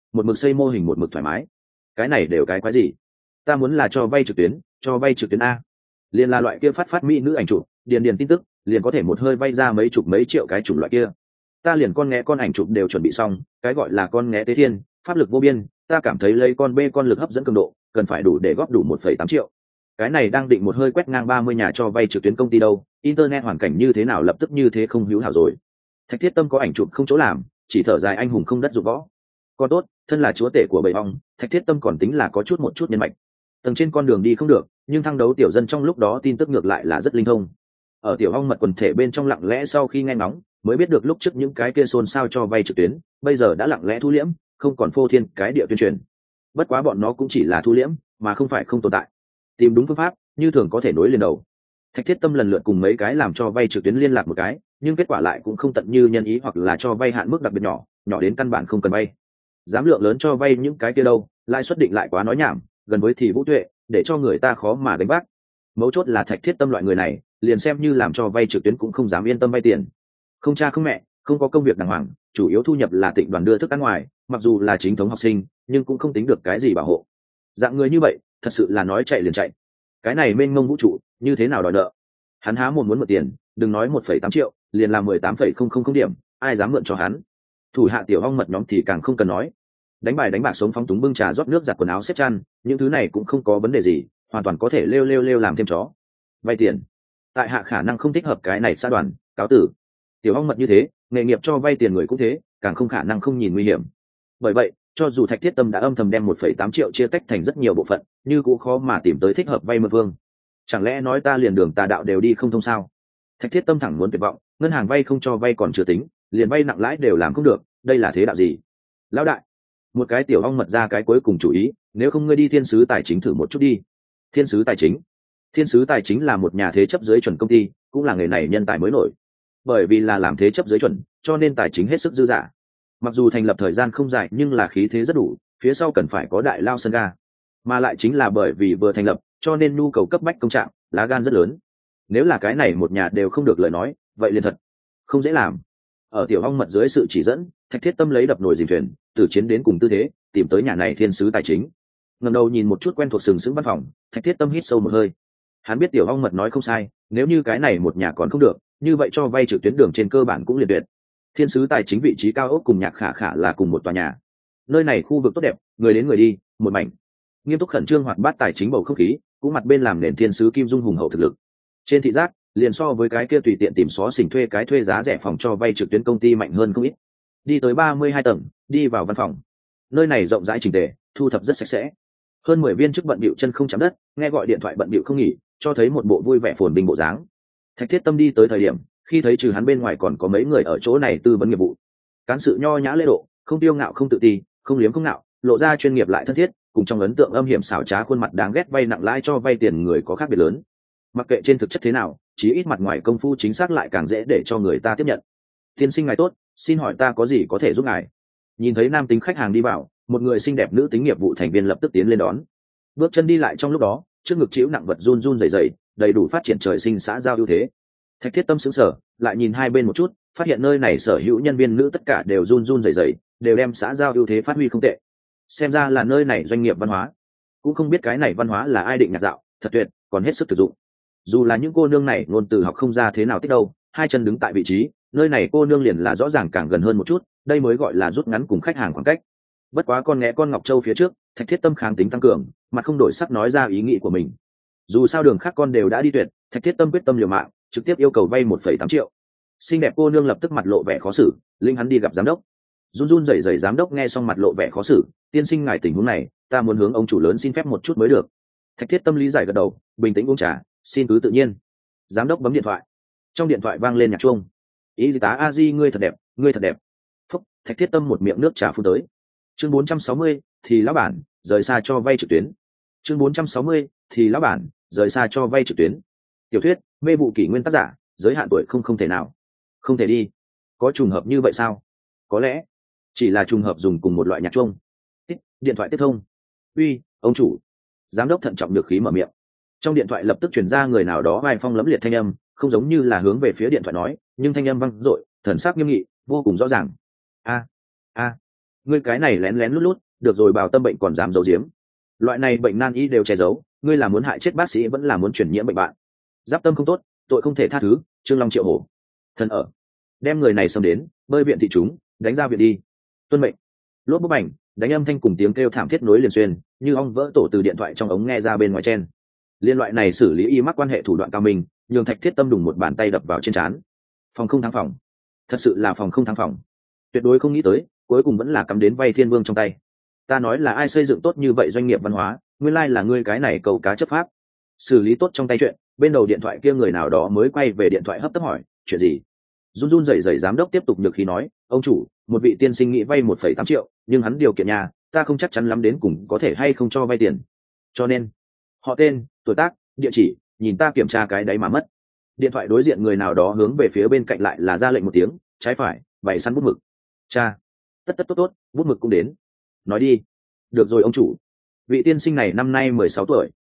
một mực xây mô hình một mực thoải mái. Cái này đều cái quái gì? Ta muốn là cho vay trực tuyến, cho vay trực tuyến a. Liền là loại kia phát mỹ nữ ảnh chụp, điền tin tức, liền có thể một hơi vay ra mấy chục mấy triệu cái chủng loại kia. Ta liền con nghé con ảnh chụp đều chuẩn bị xong, cái gọi là con nghé tế thiên, pháp lực vô biên, ta cảm thấy lấy con bê con lực hấp dẫn cường độ, cần phải đủ để góp đủ 1,8 triệu. Cái này đang định một hơi quét ngang 30 nhà cho vay trực tuyến công ty đâu, internet hoàn cảnh như thế nào lập tức như thế không hữu hảo rồi. Thạch Thiết Tâm có ảnh chụp không chỗ làm, chỉ thở dài anh hùng không đất dụng võ. Còn tốt, thân là chúa tể của bầy ong, Thạch Thiết Tâm còn tính là có một chút nhân mạch. Tầng trên con đường đi không được, nhưng thăng đấu tiểu dân trong lúc đó tin tức ngược lại là rất linh thông. Ở tiểu ong mật quần thể bên trong lặng lẽ sau khi nghe ngóng, mới biết được lúc trước những cái kia xôn xao cho vay trực tuyến, bây giờ đã lặng lẽ thu liễm, không còn phô thiên cái địa tuyên truyền. Bất quá bọn nó cũng chỉ là thu liễm, mà không phải không tồn tại. Tìm đúng phương pháp, như thường có thể nối liền đầu. Thạch Thiết Tâm lần lượt cùng mấy cái làm cho vay trực tuyến liên lạc một cái, nhưng kết quả lại cũng không tận như nhân ý hoặc là cho vay hạn mức đặc biệt nhỏ, nhỏ đến căn bản không cần vay. Dám lượng lớn cho vay những cái kia đâu, lãi suất định lại quá nói nhảm, gần với thì vũ tuệ, để cho người ta khó mà đánh bác. Mấu chốt là Thạch Thiết Tâm loại người này, liền xem như làm cho vay trực tuyến cũng không dám yên tâm vay tiền. Không cha không mẹ, không có công việc đàng hoàng, chủ yếu thu nhập là Tịnh đoàn đưa thức ăn ngoài, mặc dù là chính thống học sinh, nhưng cũng không tính được cái gì bảo hộ. Dạng người như vậy, thật sự là nói chạy liền chạy. Cái này mênh mông vũ trụ, như thế nào đòi nợ? Hắn há mồm muốn mượn tiền, đừng nói 1,8 triệu, liền là 18,000 điểm, ai dám mượn cho hắn? Thủ hạ tiểu ong mật nhóm thì càng không cần nói. Đánh bài đánh bạc sống phóng túng bưng trà rót nước giặt quần áo xếp chăn, những thứ này cũng không có vấn đề gì, hoàn toàn có thể lêu làm thêm chó. Vay tiền, tại hạ khả năng không thích hợp cái này xã đoàn, cáo tử. Tiểu ong mật như thế, nghề nghiệp cho vay tiền người cũng thế, càng không khả năng không nhìn nguy hiểm. Bởi vậy, cho dù Thạch Thiết Tâm đã âm thầm đem 1,8 triệu chia tách thành rất nhiều bộ phận, nhưng cũng khó mà tìm tới thích hợp vay mượn vương. Chẳng lẽ nói ta liền đường tà đạo đều đi không thông sao? Thạch Thiết Tâm thẳng muốn tuyệt vọng, ngân hàng vay không cho vay còn chưa tính, liền vay nặng lãi đều làm không được, đây là thế đạo gì? Lão đại, một cái tiểu ong mật ra cái cuối cùng chủ ý, nếu không ngươi đi thiên sứ tài chính thử một chút đi. Thiên sứ tài chính? Thiên sứ tài chính là một nhà thế chấp dưới chuẩn công ty, cũng là nghề này nhân tài mới nổi. Bởi vì là làm thế chấp dưới chuẩn, cho nên tài chính hết sức dư dả. Mặc dù thành lập thời gian không dài nhưng là khí thế rất đủ, phía sau cần phải có đại lao sân ga, mà lại chính là bởi vì vừa thành lập, cho nên nhu cầu cấp bách công trạng, lá gan rất lớn. Nếu là cái này một nhà đều không được lời nói, vậy liền thật không dễ làm. Ở tiểu ong mật dưới sự chỉ dẫn, Thạch Thiết Tâm lấy đập nồi dìm thuyền, từ chiến đến cùng tư thế, tìm tới nhà này thiên sứ tài chính. Ngẩng đầu nhìn một chút quen thuộc sừng sững văn phòng, Thạch Thiết Tâm hít sâu một hơi. Hắn biết tiểu ong mật nói không sai, nếu như cái này một nhà còn không được, như vậy cho vay trực tuyến đường trên cơ bản cũng liền tuyệt. Thiên sứ tài chính vị trí cao ốc cùng Nhạc Khả Khả là cùng một tòa nhà. Nơi này khu vực tốt đẹp, người đến người đi, một mảnh nghiêm túc khẩn trương hoạt bát tài chính bầu không khí, cũng mặt bên làm nền thiên sứ Kim Dung hùng hậu thực lực. Trên thị giác, liền so với cái kia tùy tiện tìm xó xỉnh thuê cái thuê giá rẻ phòng cho vay trực tuyến công ty mạnh hơn không ít. Đi tới 32 tầng, đi vào văn phòng. Nơi này rộng rãi chỉnh tề, thu thập rất sạch sẽ. Hơn 10 viên chức bận bịu chân không chạm đất, nghe gọi điện thoại bận bịu không nghỉ, cho thấy một bộ vui vẻ phồn bình bộ dáng. Thạch Thiết Tâm đi tới thời điểm, khi thấy trừ hắn bên ngoài còn có mấy người ở chỗ này tư vấn nghiệp vụ. Cán sự nho nhã lễ độ, không tiêu ngạo không tự ti, không liếm không ngạo, lộ ra chuyên nghiệp lại thân thiết, cùng trong ấn tượng âm hiểm xảo trá khuôn mặt đáng ghét vay nặng lãi cho vay tiền người có khác biệt lớn. Mặc kệ trên thực chất thế nào, chí ít mặt ngoài công phu chính xác lại càng dễ để cho người ta tiếp nhận. Tiên sinh ngài tốt, xin hỏi ta có gì có thể giúp ngài? Nhìn thấy nam tính khách hàng đi vào, một người xinh đẹp nữ tính nghiệp vụ thành viên lập tức tiến lên đón. Bước chân đi lại trong lúc đó, trước ngực chịu nặng vật run run rẩy rẩy, đầy đủ phát triển trời sinh xã giao ưu thế. Thạch Thiết Tâm sững sờ, lại nhìn hai bên một chút, phát hiện nơi này sở hữu nhân viên nữ tất cả đều run run rẩy rẩy, đều đem xã giao ưu thế phát huy không tệ. Xem ra là nơi này doanh nghiệp văn hóa. Cũng không biết cái này văn hóa là ai định nhạc dạo, thật tuyệt, còn hết sức thực dụng. Dù là những cô nương này ngôn từ học không ra thế nào tích đâu, hai chân đứng tại vị trí, nơi này cô nương liền là rõ ràng càng gần hơn một chút, đây mới gọi là rút ngắn cùng khách hàng khoảng cách. Bất quá con nghé con Ngọc Châu phía trước, Thạch Thiết Tâm kháng tính tăng cường, mà không đổi sắc nói ra ý nghĩ của mình. Dù sao đường khác con đều đã đi tuyệt, Thạch Thiết Tâm quyết tâm liều mạng, trực tiếp yêu cầu vay 1,8 triệu. Xinh đẹp cô nương lập tức mặt lộ vẻ khó xử, linh hắn đi gặp giám đốc. Run run rẩy rẩy giám đốc nghe xong mặt lộ vẻ khó xử, tiên sinh ngài tình huống này, ta muốn hướng ông chủ lớn xin phép một chút mới được. Thạch Thiết Tâm lý giải gật đầu, bình tĩnh uống trà, xin cứ tự nhiên. Giám đốc bấm điện thoại, trong điện thoại vang lên nhạc chuông. Y tá a di ngươi thật đẹp, ngươi thật đẹp. Phúc, Thạch Thiết Tâm một miệng nước trà phun tới. Chương 460, thì lão bản rời xa cho vay trực tuyến. Chương 460, thì lão bản rời xa cho vay trực tuyến. Tiểu thuyết, mê vụ kỷ nguyên tác giả, giới hạn tuổi không thể nào. Không thể đi. Có trùng hợp như vậy sao? Có lẽ chỉ là trùng hợp dùng cùng một loại nhạc chuông. Điện thoại tiếp thông. Uy, ông chủ. Giám đốc thận trọng được khí mở miệng. Trong điện thoại lập tức truyền ra người nào đó vai phong lẫm liệt thanh âm, không giống như là hướng về phía điện thoại nói, nhưng thanh âm vang dội, thần sắc nghiêm nghị, vô cùng rõ ràng. A, ngươi cái này lén lén lút lút, được rồi, bào tâm bệnh còn dám giấu giếm. Loại này bệnh nan y đều che giấu, ngươi là muốn hại chết bác sĩ vẫn là muốn truyền nhiễm bệnh bạn. Giáp tâm không tốt, tội không thể tha thứ. Trương Long triệu hổ thần ở, đem người này xông đến bơi viện thị chúng, đánh ra viện đi. Tuân mệnh. Lốp bốp ảnh, đánh âm thanh cùng tiếng kêu thảm thiết nối liền xuyên, như ong vỡ tổ từ điện thoại trong ống nghe ra bên ngoài chen. Liên loại này xử lý y mắc quan hệ thủ đoạn cao minh, nhường Thạch Thiết Tâm đùng một bàn tay đập vào trên trán. Phòng không thắng phòng, thật sự là phòng không thắng phòng. Tuyệt đối không nghĩ tới, cuối cùng vẫn là cắm đến vay Thiên Vương trong tay. Ta nói là ai xây dựng tốt như vậy doanh nghiệp văn hóa, nguyên lai là ngươi cái này cầu cá chấp pháp. Xử lý tốt trong tay chuyện, bên đầu điện thoại kia người nào đó mới quay về điện thoại hấp tấp hỏi, chuyện gì? Run run rẩy rẩy giám đốc tiếp tục nhược khí nói, ông chủ, một vị tiên sinh nghĩ vay 1,8 triệu, nhưng hắn điều kiện nhà, ta không chắc chắn lắm đến cùng có thể hay không cho vay tiền. Cho nên, họ tên, tuổi tác, địa chỉ, nhìn ta kiểm tra cái đấy mà mất. Điện thoại đối diện người nào đó hướng về phía bên cạnh lại là ra lệnh một tiếng, trái phải, bày săn bút mực. Cha, tất tất tốt tốt, bút mực cũng đến. Nói đi. Được rồi ông chủ. Vị tiên sinh này năm nay 16 tuổi.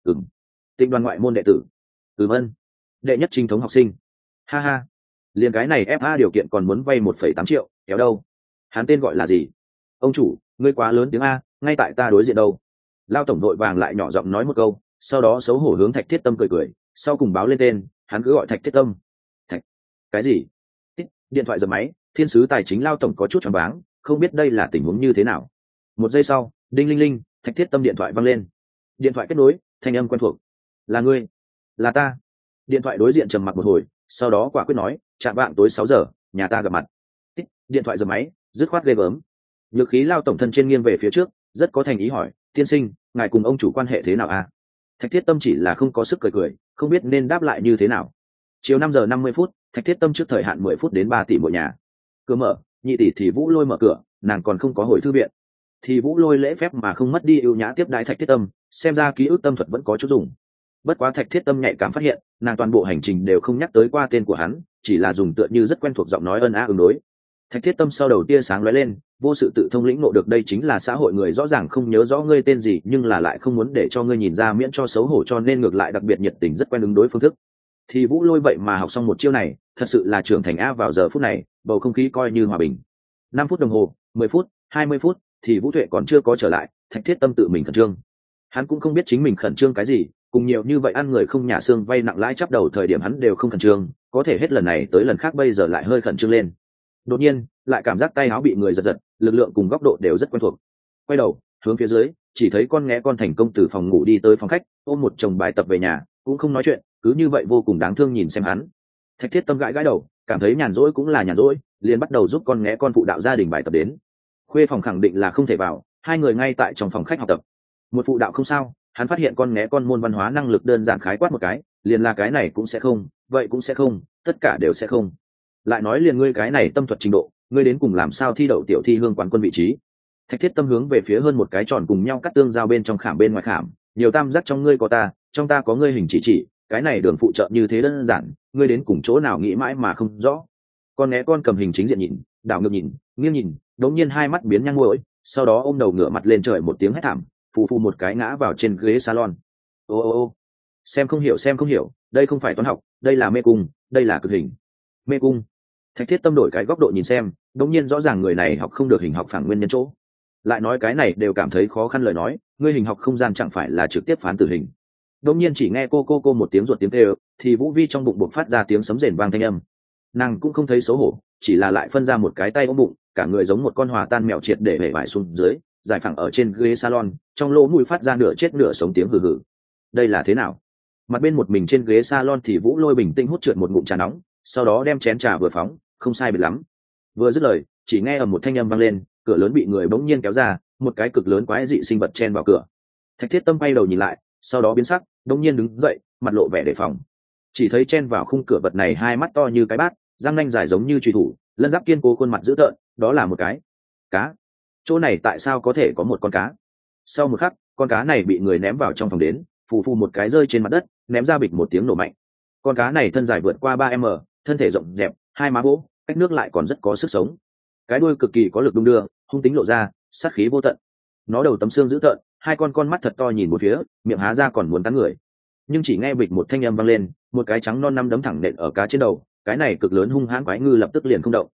Tịnh đoàn ngoại môn đệ tử. Ân. Đệ nhất chính thống học sinh. Ha ha. Liền cái này FA điều kiện còn muốn vay 1,8 triệu, kéo đâu? Hắn tên gọi là gì? Ông chủ, ngươi quá lớn tiếng A, ngay tại ta đối diện đâu. Lao tổng đội vàng lại nhỏ giọng nói một câu, sau đó xấu hổ hướng Thạch Thiết Tâm cười cười, sau cùng báo lên tên, hắn cứ gọi Thạch Thiết Tâm. Thạch. Cái gì? Điện thoại giật máy, thiên sứ tài chính Lao tổng có chút choáng váng, không biết đây là tình huống như thế nào. Một giây sau, đinh linh linh, Thạch Thiết Tâm điện thoại văng lên. Điện thoại kết nối, thanh âm quen thuộc. Là ngươi? Là ta. Điện thoại đối diện trầm mặc một hồi, sau đó quả quyết nói, chạm vạng tối 6 giờ, nhà ta gặp mặt. Điện thoại giật máy, dứt khoát ghê gớm. Nhược khí Lao tổng thân trên nghiêng về phía trước, rất có thành ý hỏi, tiên sinh, ngài cùng ông chủ quan hệ thế nào à? Thạch Thiết Tâm chỉ là không có sức cười cười, không biết nên đáp lại như thế nào. Chiều 5 giờ 50 phút, Thạch Thiết Tâm trước thời hạn 10 phút đến 3 tỷ mỗi nhà. Cửa mở, nhị tỷ thì Vũ Lôi mở cửa, nàng còn không có hồi thư viện. Thì Vũ Lôi lễ phép mà không mất đi ưu nhã tiếp đái Thạch Thiết Tâm, xem ra ký ức tâm thuật vẫn có chút dùng. Bất quá Thạch Thiết Tâm nhạy cảm phát hiện, nàng toàn bộ hành trình đều không nhắc tới qua tên của hắn, chỉ là dùng tựa như rất quen thuộc giọng nói ân á ứng đối. Thạch Thiết Tâm sau đầu tia sáng lóe lên, vô sự tự thông lĩnh ngộ được đây chính là xã hội người rõ ràng không nhớ rõ ngươi tên gì nhưng là lại không muốn để cho ngươi nhìn ra miễn cho xấu hổ, cho nên ngược lại đặc biệt nhiệt tình rất quen ứng đối phương thức. Thì Vũ Lôi vậy mà học xong một chiêu này, thật sự là trưởng thành a. Vào giờ phút này, bầu không khí coi như hòa bình. 5 phút đồng hồ, 10 phút, 20 phút, thì Vũ Tuệ còn chưa có trở lại, Thạch Thiết Tâm tự mình khẩn trương. Hắn cũng không biết chính mình khẩn trương cái gì, cùng nhiều như vậy ăn người không nhà xương vay nặng lãi chắp đầu thời điểm hắn đều không khẩn trương, có thể hết lần này tới lần khác bây giờ lại hơi khẩn trương lên. Đột nhiên, lại cảm giác tay áo bị người giật giật, lực lượng cùng góc độ đều rất quen thuộc. Quay đầu, hướng phía dưới, chỉ thấy con nghé con thành công từ phòng ngủ đi tới phòng khách, ôm một chồng bài tập về nhà, cũng không nói chuyện, cứ như vậy vô cùng đáng thương nhìn xem hắn. Thạch Thiết Tâm gãi gãi đầu, cảm thấy nhàn rỗi cũng là nhàn rỗi, liền bắt đầu giúp con nghé con phụ đạo gia đình bài tập đến. Khuê phòng khẳng định là không thể vào, hai người ngay tại trong phòng khách học tập. Một phụ đạo không sao, hắn phát hiện con nghé con môn văn hóa năng lực đơn giản khái quát một cái, liền là cái này cũng sẽ không, vậy cũng sẽ không, tất cả đều sẽ không. Lại nói liền ngươi cái này tâm thuật trình độ, ngươi đến cùng làm sao thi đậu tiểu thi hương quán quân vị trí? Thạch Thiết Tâm hướng về phía hơn một cái tròn cùng nhau cắt tương giao bên trong khảm bên ngoài khảm, nhiều tam giác trong ngươi có ta, trong ta có ngươi hình chỉ, cái này đường phụ trợ như thế đơn giản, ngươi đến cùng chỗ nào nghĩ mãi mà không rõ. Con né con cầm hình chính diện nhìn, đảo ngược nhìn, nghiêng nhìn, đống nhiên hai mắt biến nhăn muỗi, sau đó ôm đầu ngửa mặt lên trời một tiếng hét thảm, phù phù một cái ngã vào trên ghế salon. Ô, xem không hiểu, đây không phải toán học, đây là mê cung, đây là cực hình. Mê cung. Thạch Thiết Tâm đổi cái góc độ nhìn xem, đống nhiên rõ ràng người này học không được hình học phản nguyên nhân chỗ. Lại nói cái này đều cảm thấy khó khăn lời nói, ngươi hình học không gian chẳng phải là trực tiếp phán tử hình. Đống nhiên chỉ nghe cô một tiếng ruột tiếng kêu, thì Vũ Vi trong bụng buộc phát ra tiếng sấm rền vang thanh âm. Nàng cũng không thấy xấu hổ, chỉ là lại phân ra một cái tay ôm bụng, cả người giống một con hòa tan mèo triệt để hể vải xuống dưới, giải phẳng ở trên ghế salon, trong lỗ mũi phát ra nửa chết nửa sống tiếng hừ hừ. Đây là thế nào? Mặt bên một mình trên ghế salon thì Vũ Lôi bình tĩnh hút trượt một ngụm trà nóng, sau đó đem chén trà vừa phóng, không sai biệt lắm. Vừa dứt lời, chỉ nghe ở một thanh âm vang lên, cửa lớn bị người bỗng nhiên kéo ra, một cái cực lớn quái dị sinh vật chen vào cửa. Thạch Thiết Tâm quay đầu nhìn lại, sau đó biến sắc, bỗng nhiên đứng dậy, mặt lộ vẻ đề phòng. Chỉ thấy chen vào khung cửa vật này hai mắt to như cái bát, răng nanh dài giống như chùy thủ, lân giáp kiên cố, khuôn mặt dữ tợn, đó là một cái cá. Chỗ này tại sao có thể có một con cá? Sau một khắc, con cá này bị người ném vào trong phòng đến, phù phù một cái rơi trên mặt đất, ném ra bịch một tiếng nổ mạnh. Con cá này thân dài vượt qua 3m, thân thể rộng dẹp, hai má vỗ, cách nước lại còn rất có sức sống. Cái đuôi cực kỳ có lực đung đưa, hung tính lộ ra, sát khí vô tận. Nó đầu tấm xương dữ tợn, hai con mắt thật to nhìn một phía, miệng há ra còn muốn cắn người. Nhưng chỉ nghe bịch một thanh âm vang lên, một cái trắng non năm đấm thẳng nện ở cá trên đầu, cái này cực lớn hung hãn quái ngư lập tức liền không động.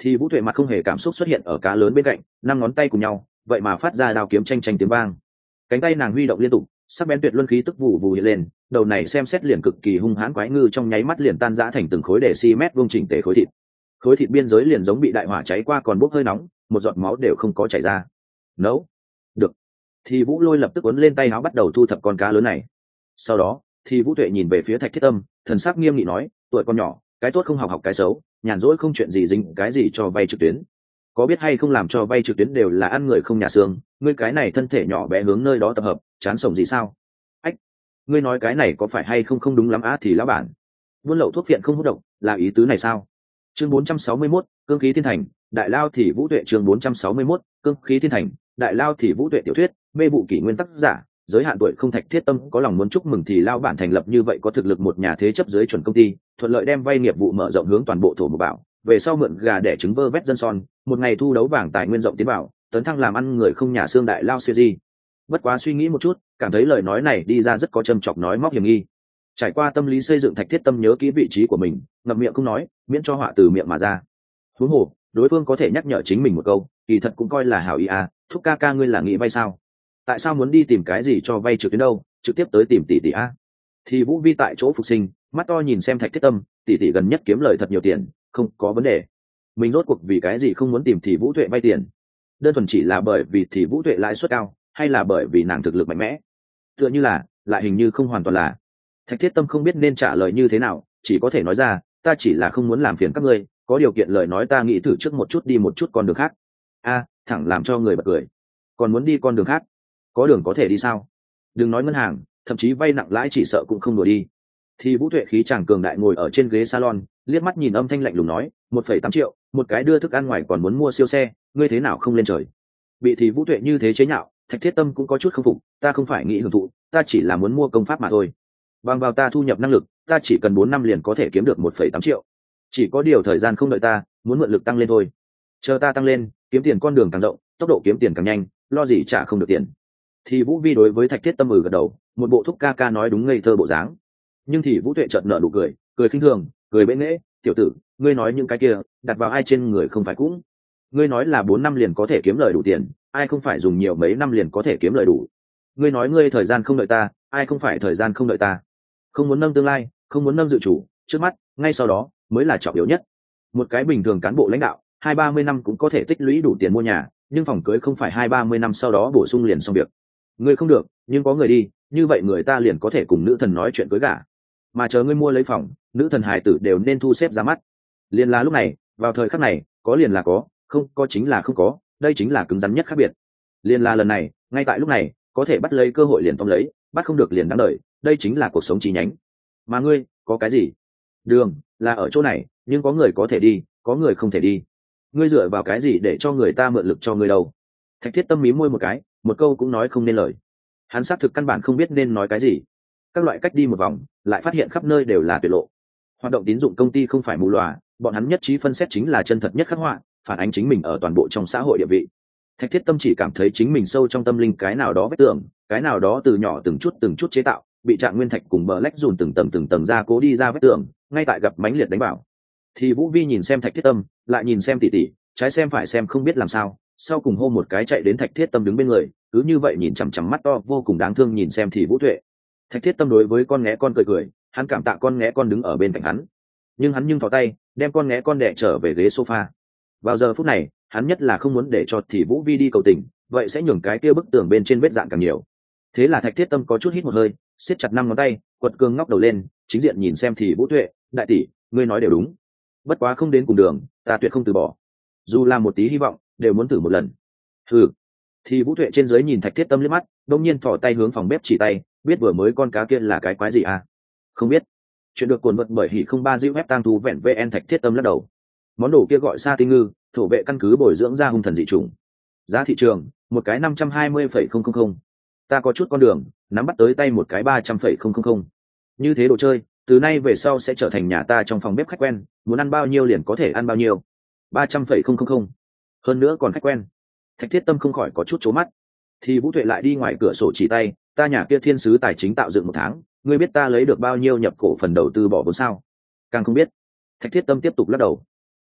Thì Vũ Tuệ mặt không hề cảm xúc xuất hiện ở cá lớn bên cạnh, năm ngón tay cùng nhau, vậy mà phát ra đao kiếm tranh tranh tiếng vang. Cánh tay nàng huy động liên tục, sắc bén tuyệt luân khí tức vụ vụ hiện lên, đầu này xem xét liền cực kỳ hung hãn quái ngư trong nháy mắt liền tan rã thành từng khối mét vuông chỉnh tề khối thịt. Khối thịt biên giới liền giống bị đại hỏa cháy qua còn bốc hơi nóng, một giọt máu đều không có chảy ra. Nấu. Được. Thì Vũ Lôi lập tức uốn lên tay áo bắt đầu thu thập con cá lớn này. Sau đó, thì Vũ Tuệ nhìn về phía Thạch Thiết Tâm, thần sắc nghiêm nghị nói, tuổi con nhỏ, cái tốt không học học cái xấu, nhàn rỗi không chuyện gì dính cái gì cho vay trực tuyến. Có biết hay không làm cho vay trực tuyến đều là ăn người không nhà xương, ngươi cái này thân thể nhỏ bé hướng nơi đó tập hợp, chán sống gì sao? Ách, ngươi nói cái này có phải hay không không đúng lắm á thì lão bản. Buôn lậu thuốc viện không hút độc, là ý tứ này sao? Chương 461, cương khí thiên thành, đại lao thì Vũ Tuệ. Chương 461, cương khí thiên thành, đại lao thì Vũ Tuệ tiểu thuyết, mê vụ kỷ nguyên tác giả, giới hạn tuổi không. Thạch Thiết Tâm có lòng muốn chúc mừng thì lao bản thành lập như vậy có thực lực một nhà thế chấp dưới chuẩn công ty, thuận lợi đem vay nghiệp vụ mở rộng hướng toàn bộ thổ một bảo, về sau mượn gà đẻ trứng vơ vét dân son, một ngày thu đấu vàng tài nguyên rộng tiến bảo, tấn thăng làm ăn người không nhà xương đại lao siêu di. Bất quá suy nghĩ một chút, cảm thấy lời nói này đi ra rất có châm chọc nói móc hiểm nghi. Trải qua tâm lý xây dựng, Thạch Thiết Tâm nhớ kỹ vị trí của mình, ngậm miệng không nói, miễn cho họa từ miệng mà ra. Huống hồ, đối phương có thể nhắc nhở chính mình một câu, kỳ thật cũng coi là hảo ý à, thúc ca ca ngươi là nghĩ vay sao? Tại sao muốn đi tìm cái gì cho vay trực tuyến đâu, trực tiếp tới tìm tỷ tỷ a? Thì Vũ Vi tại chỗ phục sinh, mắt to nhìn xem Thạch Thiết Tâm, tỷ tỷ gần nhất kiếm lời thật nhiều tiền, không có vấn đề. Mình rốt cuộc vì cái gì không muốn tìm thì Vũ Tuệ vay tiền? Đơn thuần chỉ là bởi vì thì Vũ Tuệ lãi suất cao, hay là bởi vì nàng thực lực mạnh mẽ? Tựa như là, lại hình như không hoàn toàn là. Thạch Thiết Tâm không biết nên trả lời như thế nào, chỉ có thể nói ra, ta chỉ là không muốn làm phiền các ngươi, có điều kiện lời nói ta nghĩ thử trước một chút đi một chút con đường khác. A, thẳng làm cho người bật cười. Còn muốn đi con đường khác? Có đường có thể đi sao? Đừng nói ngân hàng, thậm chí vay nặng lãi chỉ sợ cũng không đùa đi. Thì Vũ Tuệ khí chàng cường đại ngồi ở trên ghế salon, liếc mắt nhìn âm thanh lạnh lùng nói, 1,8 triệu, một cái đưa thức ăn ngoài còn muốn mua siêu xe, ngươi thế nào không lên trời? Bị thì Vũ Tuệ như thế chế nhạo, Thạch Thiết Tâm cũng có chút không phục, ta không phải nghĩ hưởng thụ, ta chỉ là muốn mua công pháp mà thôi. Bằng vào ta thu nhập năng lực, ta chỉ cần 4 năm liền có thể kiếm được 1,8 triệu. Chỉ có điều thời gian không đợi ta, muốn mượn lực tăng lên thôi. Chờ ta tăng lên, kiếm tiền con đường càng rộng, tốc độ kiếm tiền càng nhanh, lo gì trả không được tiền. Thì Vũ Vi đối với Thạch Thiết Tâm gật đầu, một bộ thúc ca ca nói đúng ngây thơ bộ dáng. Nhưng thì Vũ Tuệ chợt nở nụ cười, cười khinh thường, cười bẽ nghễ, tiểu tử, ngươi nói những cái kia, đặt vào ai trên người không phải cũng. Ngươi nói là 4 năm liền có thể kiếm lời đủ tiền, ai không phải dùng nhiều mấy năm liền có thể kiếm lời đủ. Ngươi nói ngươi thời gian không đợi ta, ai không phải thời gian không đợi ta. Không muốn nâng tương lai, không muốn nâng dự chủ, trước mắt, ngay sau đó, mới là trọng yếu nhất. Một cái bình thường cán bộ lãnh đạo, 20-30 năm cũng có thể tích lũy đủ tiền mua nhà, nhưng phòng cưới không phải 20-30 năm sau đó bổ sung liền xong việc. Ngươi không được, nhưng có người đi, như vậy người ta liền có thể cùng nữ thần nói chuyện cưới gả. Mà chờ ngươi mua lấy phòng, nữ thần hài tử đều nên thu xếp ra mắt. Liền là lúc này, vào thời khắc này, có liền là có, không có chính là không có, đây chính là cứng rắn nhất khác biệt. Liền là lần này, ngay tại lúc này, có thể bắt lấy cơ hội liền tóm lấy, bắt không được liền đáng đợi, đây chính là cuộc sống chi nhánh. Mà ngươi, có cái gì? Đường là ở chỗ này, nhưng có người có thể đi, có người không thể đi. Ngươi dựa vào cái gì để cho người ta mượn lực cho ngươi đâu? Thạch Thiết Tâm mí môi một cái, một câu cũng nói không nên lời. Hắn xác thực căn bản không biết nên nói cái gì. Các loại cách đi một vòng, lại phát hiện khắp nơi đều là tuyệt lộ. Hoạt động tín dụng công ty không phải mù lòa, bọn hắn nhất trí phân xét chính là chân thật nhất khắc họa, phản ánh chính mình ở toàn bộ trong xã hội địa vị. Thạch Thiết Tâm chỉ cảm thấy chính mình sâu trong tâm linh cái nào đó vết tường, cái nào đó từ nhỏ từng chút chế tạo, bị Trạng Nguyên Thạch cùng bờ lách dùn từng tầng ra cố đi ra vết tường, ngay tại gặp mãnh liệt đánh bảo. Thì Vũ Vi nhìn xem Thạch Thiết Tâm, lại nhìn xem tỷ tỷ, trái xem phải xem không biết làm sao, sau cùng hô một cái chạy đến Thạch Thiết Tâm đứng bên người, cứ như vậy nhìn chằm chằm mắt to vô cùng đáng thương nhìn xem thì Vũ Tuệ. Thạch Thiết Tâm đối với con nghé con cười cười, hắn cảm tạ con nghé con đứng ở bên cạnh hắn, nhưng hắn thò tay đem con nghé con đè trở về ghế sofa. Vào giờ phút này, hắn nhất là không muốn để cho thì Vũ Vi đi cầu tình, vậy sẽ nhường cái kia bức tường bên trên vết dạn càng nhiều. Thế là Thạch Thiết Tâm có chút hít một hơi, siết chặt 5 ngón tay, quật cường ngóc đầu lên, chính diện nhìn xem thì Vũ Tuệ, đại tỷ, ngươi nói đều đúng. Bất quá không đến cùng đường, ta tuyệt không từ bỏ. Dù là một tí hy vọng, đều muốn thử một lần. Thử. Thì Vũ Tuệ trên dưới nhìn Thạch Thiết Tâm liếc mắt, đột nhiên thò tay hướng phòng bếp chỉ tay, biết vừa mới con cá kia là cái quái gì à? Không biết. Chuyện được cuốn vật bởi hỉ không ba diêu web tang thú vẹn vn. Thạch Thiết Tâm lắc đầu. Món đồ kia gọi sa tinh ngư, thổ vệ căn cứ bồi dưỡng ra hung thần dị chủng. Giá thị trường, một cái 520,000. Ta có chút con đường, nắm bắt tới tay một cái 300,000. Như thế đồ chơi, từ nay về sau sẽ trở thành nhà ta trong phòng bếp khách quen, muốn ăn bao nhiêu liền có thể ăn bao nhiêu. 300,000. Hơn nữa còn khách quen. Thạch Thiết Tâm không khỏi có chút chố mắt. Thì Vũ Tuệ lại đi ngoài cửa sổ chỉ tay, ta nhà kia thiên sứ tài chính tạo dựng 1 tháng, ngươi biết ta lấy được bao nhiêu nhập cổ phần đầu tư bỏ vốn sao? Càng không biết. Thạch Thiết Tâm tiếp tục lắc đầu.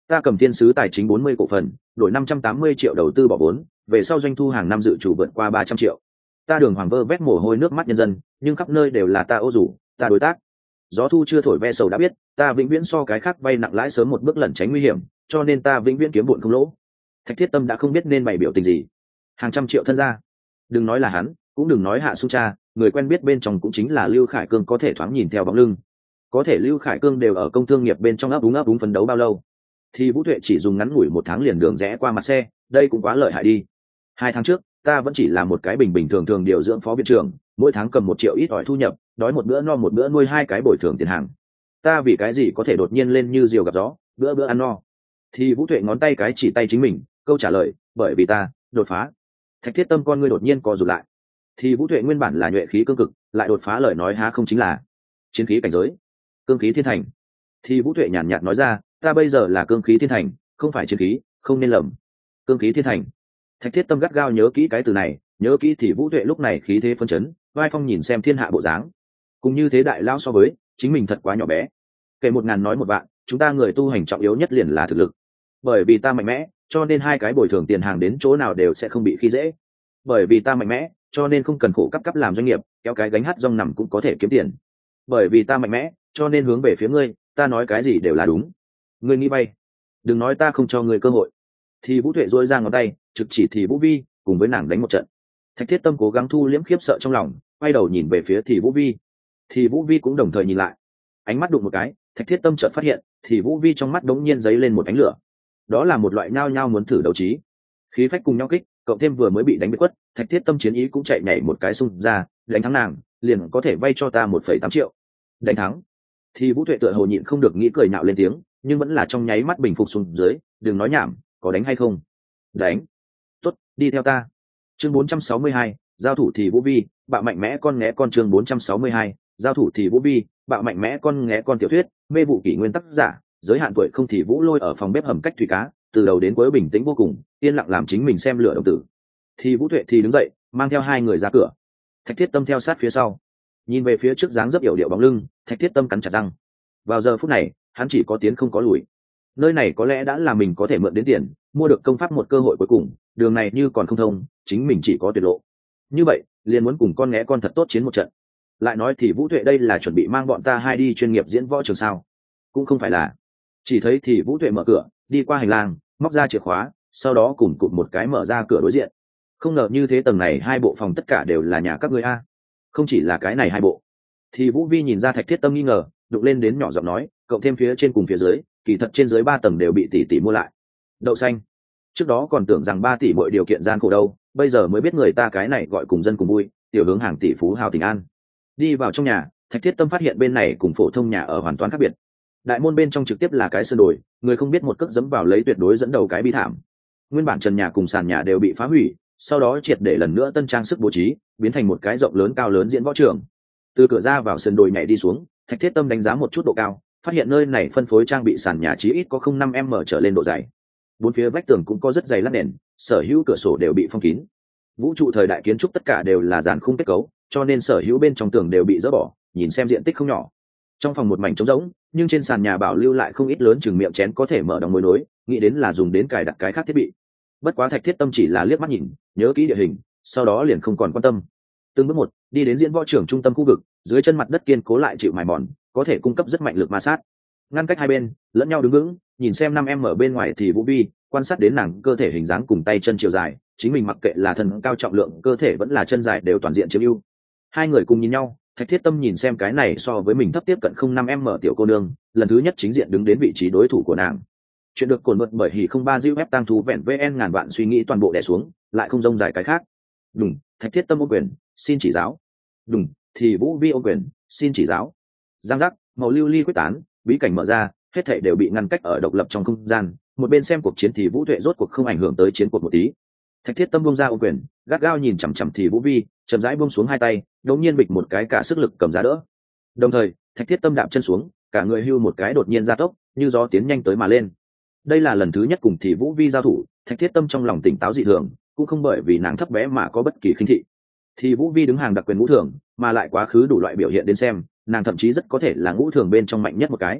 Ta cầm thiên sứ tài chính 40 cổ phần, đổi 580 triệu đầu tư bỏ vốn, về sau doanh thu hàng năm dự trù vượt qua 300 triệu. Ta Đường Hoàng vơ vét mồ hôi nước mắt nhân dân, nhưng khắp nơi đều là ta ô rủ, ta đối tác. Gió thu chưa thổi ve sầu đã biết, ta vĩnh viễn so cái khác vay nặng lãi sớm một bước lẩn tránh nguy hiểm, cho nên ta vĩnh viễn kiếm bụn không lỗ. Thạch Thiết Tâm đã không biết nên bày biểu tình gì. Hàng trăm triệu thân gia, đừng nói là hắn, cũng đừng nói Hạ Su Cha, người quen biết bên trong cũng chính là Lưu Khải Cương có thể thoáng nhìn theo bóng lưng. Có thể Lưu Khải Cương đều ở công thương nghiệp bên trong ấp úng phấn đấu bao lâu, thì Vũ Tuệ chỉ dùng ngắn ngủi 1 tháng liền đường rẽ qua mặt xe, đây cũng quá lợi hại đi. 2 tháng trước ta vẫn chỉ là một cái bình thường thường điều dưỡng phó viện trưởng, mỗi tháng cầm 1 triệu ít ỏi thu nhập, đói một bữa no một bữa nuôi 2 cái bồi thường tiền hàng. Ta vì cái gì có thể đột nhiên lên như diều gặp gió, bữa bữa ăn no? Thì Vũ Tuệ ngón tay cái chỉ tay chính mình, câu trả lời, bởi vì ta đột phá. Thạch Thiết Tâm con ngươi đột nhiên co rụt lại. Thì Vũ Tuệ nguyên bản là nhuệ khí cương cực, lại đột phá lời nói há không chính là chiến khí cảnh giới, cương khí thiên thành. Thì Vũ Tuệ nhàn nhạt nói ra, ta bây giờ là cương khí thiên thành, không phải chiến khí, không nên lầm. Cương khí thiên thành. Thạch Thiết Tâm gắt gao nhớ kỹ cái từ này, nhớ kỹ thì Vũ Tuệ lúc này khí thế phân chấn, vai phong nhìn xem thiên hạ bộ dáng. Cùng như thế đại lao so với, chính mình thật quá nhỏ bé. Kể 1000 nói 1 vạn, chúng ta người tu hành trọng yếu nhất liền là thực lực. Bởi vì ta mạnh mẽ, cho nên 2 cái bồi thường tiền hàng đến chỗ nào đều sẽ không bị khi dễ. Bởi vì ta mạnh mẽ, cho nên không cần khổ cấp làm doanh nghiệp, kéo cái gánh hát rong nằm cũng có thể kiếm tiền. Bởi vì ta mạnh mẽ, cho nên hướng về phía ngươi, ta nói cái gì đều là đúng. Ngươi nghĩ bay, đừng nói ta không cho ngươi cơ hội. Thì Vũ Tuệ dỗi ra ngón tay, trực chỉ thì Vũ Vi, cùng với nàng đánh một trận. Thạch Thiết Tâm cố gắng thu liễm khiếp sợ trong lòng, quay đầu nhìn về phía thì Vũ Vi. Thì Vũ Vi cũng đồng thời nhìn lại, ánh mắt đụng một cái, Thạch Thiết Tâm chợt phát hiện, thì Vũ Vi trong mắt đống nhiên giấy lên một ánh lửa. Đó là một loại nhao nhao muốn thử đấu trí, khí phách cùng nhau kích, cộng thêm vừa mới bị đánh bị quất, Thạch Thiết Tâm chiến ý cũng chạy nhảy một cái xung ra, đánh thắng nàng, liền có thể vay cho ta 1,8 triệu. Đánh thắng. Thì Vũ Tuệ tựa hồ nhịn không được nghĩ cười nhạo lên tiếng, nhưng vẫn là trong nháy mắt bình phục xuống dưới, đừng nói nhảm, có đánh hay không? Đánh. Tốt, đi theo ta. Chương 462, giao thủ thì Vũ Vi, bạo mạnh mẽ con nghé con. Chương 462, giao thủ thì Vũ Vi, bạo mạnh mẽ con nghé con. Tiểu thuyết, mê vụ kỷ nguyên tác giả, giới hạn tuổi không. Thì Vũ Lôi ở phòng bếp hầm cách thủy cá, từ đầu đến cuối bình tĩnh vô cùng, yên lặng làm chính mình xem lửa đồng tử. Thì Vũ Tuệ thì đứng dậy, mang theo 2 người ra cửa. Thạch Thiết Tâm theo sát phía sau, nhìn về phía trước dáng dấp yểu điệu bóng lưng, Thạch Thiết Tâm cắn chặt răng. Vào giờ phút này, hắn chỉ có tiến không có lùi. Nơi này có lẽ đã là mình có thể mượn đến tiền, mua được công pháp một cơ hội cuối cùng, đường này như còn không thông, chính mình chỉ có tuyệt lộ. Như vậy, liền muốn cùng con nghé con thật tốt chiến một trận. Lại nói thì Vũ Tuệ đây là chuẩn bị mang bọn ta 2 đi chuyên nghiệp diễn võ trường sao? Cũng không phải là. Chỉ thấy thì Vũ Tuệ mở cửa, đi qua hành lang, móc ra chìa khóa, sau đó cùng cụt một cái mở ra cửa đối diện. Không ngờ như thế tầng này 2 bộ phòng tất cả đều là nhà các ngươi a. Không chỉ là cái này 2 bộ. Thì Vũ Vi nhìn ra Thạch Thiết Tâm nghi ngờ, đụng lên đến nhỏ giọng nói, cộng thêm phía trên cùng phía dưới, kỳ thật trên dưới 3 tầng đều bị tỷ mua lại. Đậu xanh. Trước đó còn tưởng rằng 3 tỷ mọi điều kiện gian khổ đâu, bây giờ mới biết người ta cái này gọi cùng dân cùng vui, tiểu hướng hàng tỷ phú hào tình an. Đi vào trong nhà, Thạch Thiết Tâm phát hiện bên này cùng phổ thông nhà ở hoàn toàn khác biệt. Đại môn bên trong trực tiếp là cái sơn đồi, người không biết một cước dẫm vào lấy tuyệt đối dẫn đầu cái bi thảm. Nguyên bản trần nhà cùng sàn nhà đều bị phá hủy, sau đó triệt để lần nữa tân trang sức bố trí, biến thành một cái rộng lớn cao lớn diễn võ trường. Từ cửa ra vào sân đồi nhảy đi xuống, Thạch Thiết Tâm đánh giá một chút độ cao, phát hiện nơi này phân phối trang bị sàn nhà chí ít có 0,5 m trở lên độ dày. 4 phía vách tường cũng có rất dày lát nền, sở hữu cửa sổ đều bị phong kín. Vũ trụ thời đại kiến trúc tất cả đều là giàn khung kết cấu, cho nên sở hữu bên trong tường đều bị dỡ bỏ, nhìn xem diện tích không nhỏ. Trong phòng một mảnh trống rỗng, nhưng trên sàn nhà bảo lưu lại không ít lớn chừng miệng chén có thể mở đóng mối nối, nghĩ đến là dùng đến cài đặt cái khác thiết bị. Bất quá Thạch Thiết Tâm chỉ là liếc mắt nhìn, nhớ kỹ địa hình, sau đó liền không còn quan tâm. Từng bước một, đi đến diễn võ trường trung tâm khu vực, dưới chân mặt đất kiên cố lại chịu mài mòn, có thể cung cấp rất mạnh lực ma sát. Ngăn cách 2 bên, lẫn nhau đứng vững, nhìn xem 5 ở bên ngoài thì Vũ Vi, quan sát đến nàng cơ thể hình dáng cùng tay chân chiều dài, chính mình mặc kệ là thân cao trọng lượng cơ thể vẫn là chân dài đều toàn diện chiếm ưu. 2 người cùng nhìn nhau, Thạch Thiết Tâm nhìn xem cái này so với mình thấp tiếp cận 0,5 m tiểu cô nương, lần thứ nhất chính diện đứng đến vị trí đối thủ của nàng. Chuyện được cồn mượt bởi hỉ không 3 web tăng thú vẹn vn ngàn vạn suy nghĩ toàn bộ đè xuống, lại không rông dài cái khác. Đùng, Thạch Thiết Tâm ô quyền, xin chỉ giáo. Đùng, thì Vũ Vi ô quyền, xin chỉ giáo. Giang giác, màu lưu ly quyết tán, bí cảnh mở ra, hết thảy đều bị ngăn cách ở độc lập trong không gian. Một bên xem cuộc chiến thì Vũ Tuệ rốt cuộc không ảnh hưởng tới chiến cuộc một tí. Thạch Thiết Tâm buông ra ô quyền, gắt gao nhìn chằm chằm thì Vũ Vi, chậm rãi buông xuống 2 tay, đột nhiên bịch một cái cả sức lực cầm giá đỡ. Đồng thời, Thạch Thiết Tâm đạp chân xuống, cả người hưu một cái đột nhiên gia tốc, như gió tiến nhanh tới mà lên. Đây là lần thứ nhất cùng thì Vũ Vi giao thủ, Thạch Thiết Tâm trong lòng tỉnh táo dị thường, cũng không bởi vì nàng thấp bé mà có bất kỳ khinh thị. Thì Vũ Vi đứng hàng đặc quyền ngũ thường, mà lại quá khứ đủ loại biểu hiện đến xem, nàng thậm chí rất có thể là ngũ thường bên trong mạnh nhất một cái.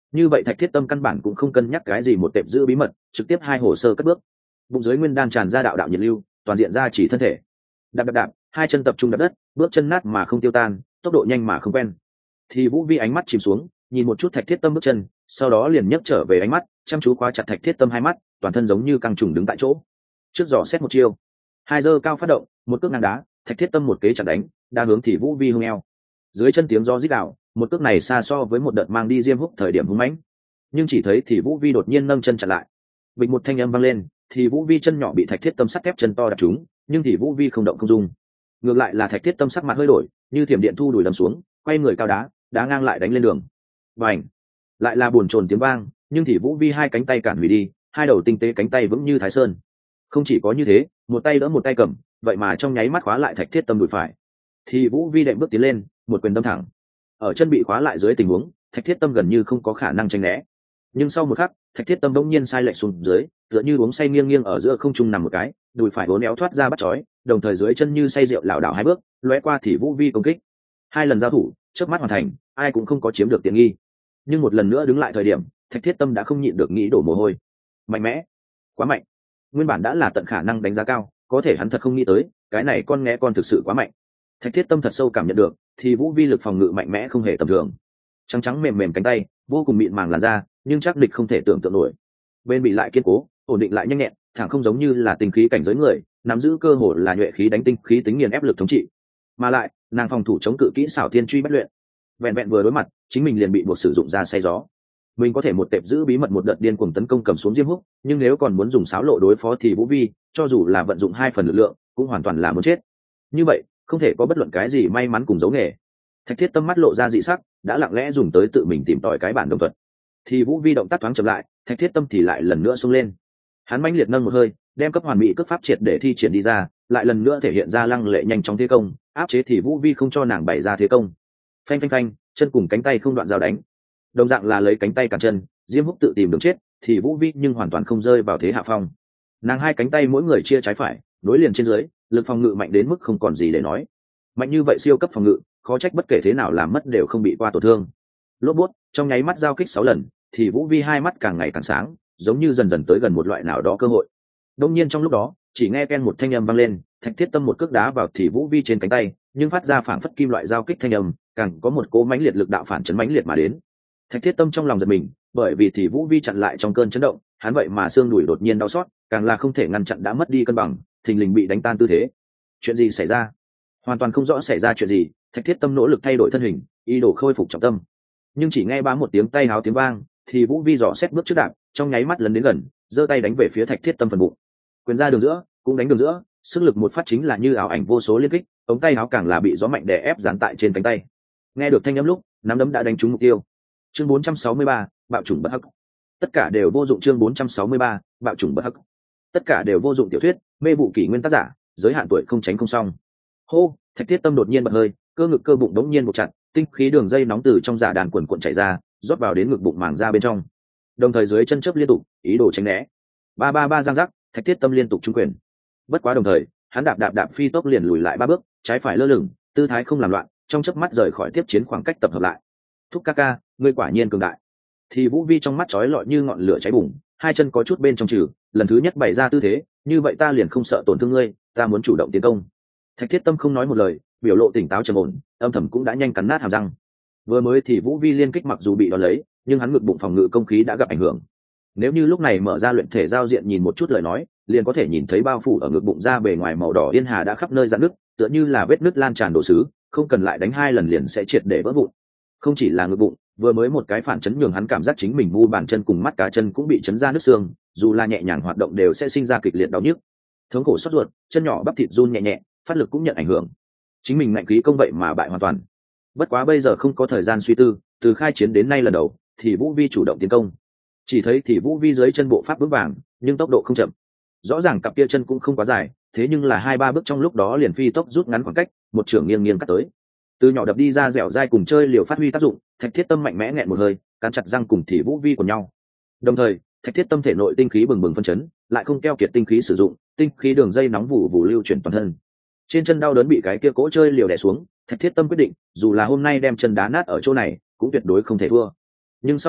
như vậy thạch thiết tâm căn bản cũng không cân nhắc cái gì một tệp giữ bí mật, trực tiếp hai hồ sơ cất bước. Bụng dưới nguyên đan tràn ra đạo đạo nhiệt lưu, toàn diện ra chỉ thân thể. Đạp đạp đạp, hai chân tập trung đạp đất, bước chân nát mà không tiêu tan, tốc độ nhanh mà không quen. Thì Vũ Vi ánh mắt chìm xuống, nhìn một chút thạch thiết tâm bước chân, sau đó liền nhấc trở về ánh mắt, chăm chú khóa chặt thạch thiết tâm hai mắt, toàn thân giống như căng trùng đứng tại chỗ. Trước giỏ xét một chiêu, hai giơ cao phát động, một cước ngang đá, thạch thiết tâm một kế chặn đánh, đa hướng thì Vũ Vi hung eo. Dưới chân tiếng gió rít đảo, một cước này xa so với một đợt mang đi diêm húc thời điểm hung mãnh. Nhưng chỉ thấy thì Vũ Vi đột nhiên nâng chân chặn lại, bịch một thanh âm vang lên, thì Vũ Vi chân nhỏ bị thạch thiết tâm sắt thép chân to đập trúng, nhưng thì Vũ Vi không động không dung. Ngược lại là thạch thiết tâm sắc mặt hơi đổi, như thiểm điện thu đuổi đầm xuống, quay người cao đá ngang lại đánh lên đường. Bành! Lại là buồn chồn tiếng vang, nhưng thì Vũ Vi hai cánh tay cản hủy đi, hai đầu tinh tế cánh tay vững như thái sơn. Không chỉ có như thế, một tay đỡ một tay cầm, vậy mà trong nháy mắt khóa lại thạch thiết tâm đùi phải. Thì Vũ Vi đệm bước tiến lên, một quyền đâm thẳng. Ở chân bị khóa lại dưới tình huống, thạch thiết tâm gần như không có khả năng tránh né. Nhưng sau một khắc, thạch thiết tâm bỗng nhiên sai lệch xuống dưới, tựa như uống say nghiêng nghiêng ở giữa không trung nằm một cái, đùi phải uốn éo thoát ra bắt chói, đồng thời dưới chân như say rượu lảo đảo hai bước, lóe qua thì Vũ Vi công kích. Hai lần giao thủ, chớp mắt hoàn thành, ai cũng không có chiếm được tiện nghi. Nhưng một lần nữa đứng lại thời điểm, thạch thiết tâm đã không nhịn được nghĩ đổ mồ hôi. Mạnh mẽ, quá mạnh. Nguyên bản đã là tận khả năng đánh giá cao, có thể hắn thật không nghĩ tới, cái này con nghe con thực sự quá mạnh. Thạch thiết tâm thật sâu cảm nhận được, thì Vũ Vi lực phòng ngự mạnh mẽ không hề tầm thường. Trắng trắng mềm mềm cánh tay, vô cùng mịn màng làn da, nhưng chắc địch không thể tưởng tượng nổi. Bên bị lại kiên cố, ổn định lại nhanh nhẹn, thẳng không giống như là tinh khí cảnh giới người, nắm giữ cơ hội là nhuệ khí đánh tinh khí tính nghiền ép lực thống trị. Mà lại, nàng phòng thủ chống cự kỹ xảo thiên truy bất luyện. Vẹn vẹn vừa đối mặt, chính mình liền bị buộc sử dụng ra say gió. Mình có thể một tệp giữ bí mật một đợt điên cuồng tấn công cầm xuống Diêm Húc, nhưng nếu còn muốn dùng sáo lộ đối phó thì Vũ Vi, cho dù là vận dụng hai phần lực lượng, cũng hoàn toàn là muốn chết. Như vậy, không thể có bất luận cái gì may mắn cùng dấu nghề. Thạch thiết tâm mắt lộ ra dị sắc, đã lặng lẽ dùng tới tự mình tìm tòi cái bản đồng thuật. Thì Vũ Vi động tác thoáng chậm lại, thạch thiết tâm thì lại lần nữa xông lên. Hắn mãnh liệt nâng một hơi, đem cấp hoàn mỹ cước pháp triệt để thi triển đi ra, lại lần nữa thể hiện ra lăng lệ nhanh chóng thế công, áp chế thì Vũ Vi không cho nàng bày ra thế công. Phanh phanh phanh, chân cùng cánh tay không đoạn giao đánh. Đồng dạng là lấy cánh tay cản chân, Diêm Húc tự tìm đường chết, thì Vũ Vi nhưng hoàn toàn không rơi vào thế hạ phong. Nàng hai cánh tay mỗi người chia trái phải, nối liền trên dưới, lực phòng ngự mạnh đến mức không còn gì để nói. Mạnh như vậy siêu cấp phòng ngự, khó trách bất kể thế nào làm mất đều không bị qua tổn thương. Lốp bút, trong nháy mắt giao kích 6 lần, thì Vũ Vi hai mắt càng ngày càng sáng, giống như dần dần tới gần một loại nào đó cơ hội. Đương nhiên trong lúc đó, chỉ nghe ken một thanh âm vang lên, thạch thiết tâm một cước đá vào thì Vũ Vi trên cánh tay, nhưng phát ra phảng phất kim loại giao kích thanh âm, càng có một cỗ mãnh liệt lực đạo phản chấn mãnh liệt mà đến. Thạch thiết tâm trong lòng giật mình, bởi vì thì Vũ Vi chặn lại trong cơn chấn động, hắn vậy mà xương đùi đột nhiên đau xót, càng là không thể ngăn chặn đã mất đi cân bằng, thình lình bị đánh tan tư thế. Chuyện gì xảy ra? Hoàn toàn không rõ xảy ra chuyện gì, thạch thiết tâm nỗ lực thay đổi thân hình, ý đồ khôi phục trọng tâm. Nhưng chỉ nghe bá một tiếng tay háo tiếng vang, thì Vũ Vi dò xét bước trước đạp, trong nháy mắt lấn đến gần, giơ tay đánh về phía thạch thiết tâm phần bụng. Quyền ra đường giữa, cũng đánh đường giữa, sức lực một phát chính là như ảo ảnh vô số liên kích, ống tay áo càng là bị gió mạnh đè ép dán tại trên cánh tay. Nghe được thanh âm lúc, nắm đấm đã đánh trúng mục tiêu. Chương 463, bạo chủng bất hắc. Tất cả đều vô dụng. Chương 463, bạo chủng bất hắc. Tất cả đều vô dụng. Tiểu thuyết, mê vụ kỷ nguyên tác giả, giới hạn tuổi không tránh không xong. Hô, thạch thiết tâm đột nhiên bật hơi, cơ ngực cơ bụng đống nhiên buộc chặt, tinh khí đường dây nóng từ trong giả đàn quần cuộn chảy ra, rót vào đến ngực bụng màng ra bên trong. Đồng thời dưới chân chớp liên tục, ý đồ tránh né. Ba ba ba giang giác, thạch thiết tâm liên tục trúng quyền. Bất quá đồng thời, hắn đạp đạp đạp phi tốc liền lùi lại 3 bước, trái phải lơ lửng, tư thái không làm loạn, trong chớp mắt rời khỏi tiếp chiến khoảng cách tập hợp lại. Thúc ca ca, ngươi quả nhiên cường đại. Thì Vũ Vi trong mắt chói lọi như ngọn lửa cháy bùng, hai chân có chút bên trong trừ, lần thứ nhất bày ra tư thế, như vậy ta liền không sợ tổn thương ngươi, ta muốn chủ động tiến công. Thạch thiết tâm không nói một lời, biểu lộ tỉnh táo trầm ổn, âm thầm cũng đã nhanh cắn nát hàm răng. Vừa mới thì Vũ Vi liên kích mặc dù bị đón lấy, nhưng hắn ngực bụng phòng ngự công khí đã gặp ảnh hưởng. Nếu như lúc này mở ra luyện thể giao diện nhìn một chút lời nói, liền có thể nhìn thấy bao phủ ở ngực bụng ra bề ngoài màu đỏ yên hà đã khắp nơi rạn nứt, tựa như là vết nứt lan tràn đồ sứ, không cần lại đánh 2 lần liền sẽ triệt để vỡ vụn. Không chỉ là ngực bụng, vừa mới một cái phản chấn nhường hắn cảm giác chính mình mu bàn chân cùng mắt cá chân cũng bị chấn ra nứt xương, dù là nhẹ nhàng hoạt động đều sẽ sinh ra kịch liệt đau nhức. Thống khổ sốt ruột, chân nhỏ bắp thịt run nhẹ nhẹ, phát lực cũng nhận ảnh hưởng. Chính mình ngạnh khí công vậy mà bại hoàn toàn. Bất quá bây giờ không có thời gian suy tư, từ khai chiến đến nay lần đầu, thì Vũ Vi chủ động tiến công. Chỉ thấy thì Vũ Vi dưới chân bộ pháp vững vàng, nhưng tốc độ không chậm. Rõ ràng cặp kia chân cũng không quá dài, thế nhưng là 2-3 bước trong lúc đó liền phi tốc rút ngắn khoảng cách, một chưởng nghiêng nghiêng cắt tới. Từ nhỏ đập đi ra dẻo dai cùng chơi liều phát huy tác dụng, thạch thiết tâm mạnh mẽ nghẹn một hơi, cắn chặt răng cùng thì Vũ Vi của nhau. Đồng thời, thạch thiết tâm thể nội tinh khí bừng bừng phân chấn, lại không keo kiệt tinh khí sử dụng, tinh khí đường dây nóng vụ vụ lưu chuyển toàn thân. Trên chân đau đớn bị cái kia cỗ chơi liều đè xuống, thạch thiết tâm quyết định, dù là hôm nay đem chân đá nát ở chỗ này, cũng tuyệt đối không thể thua. Nhưng sau một khắc,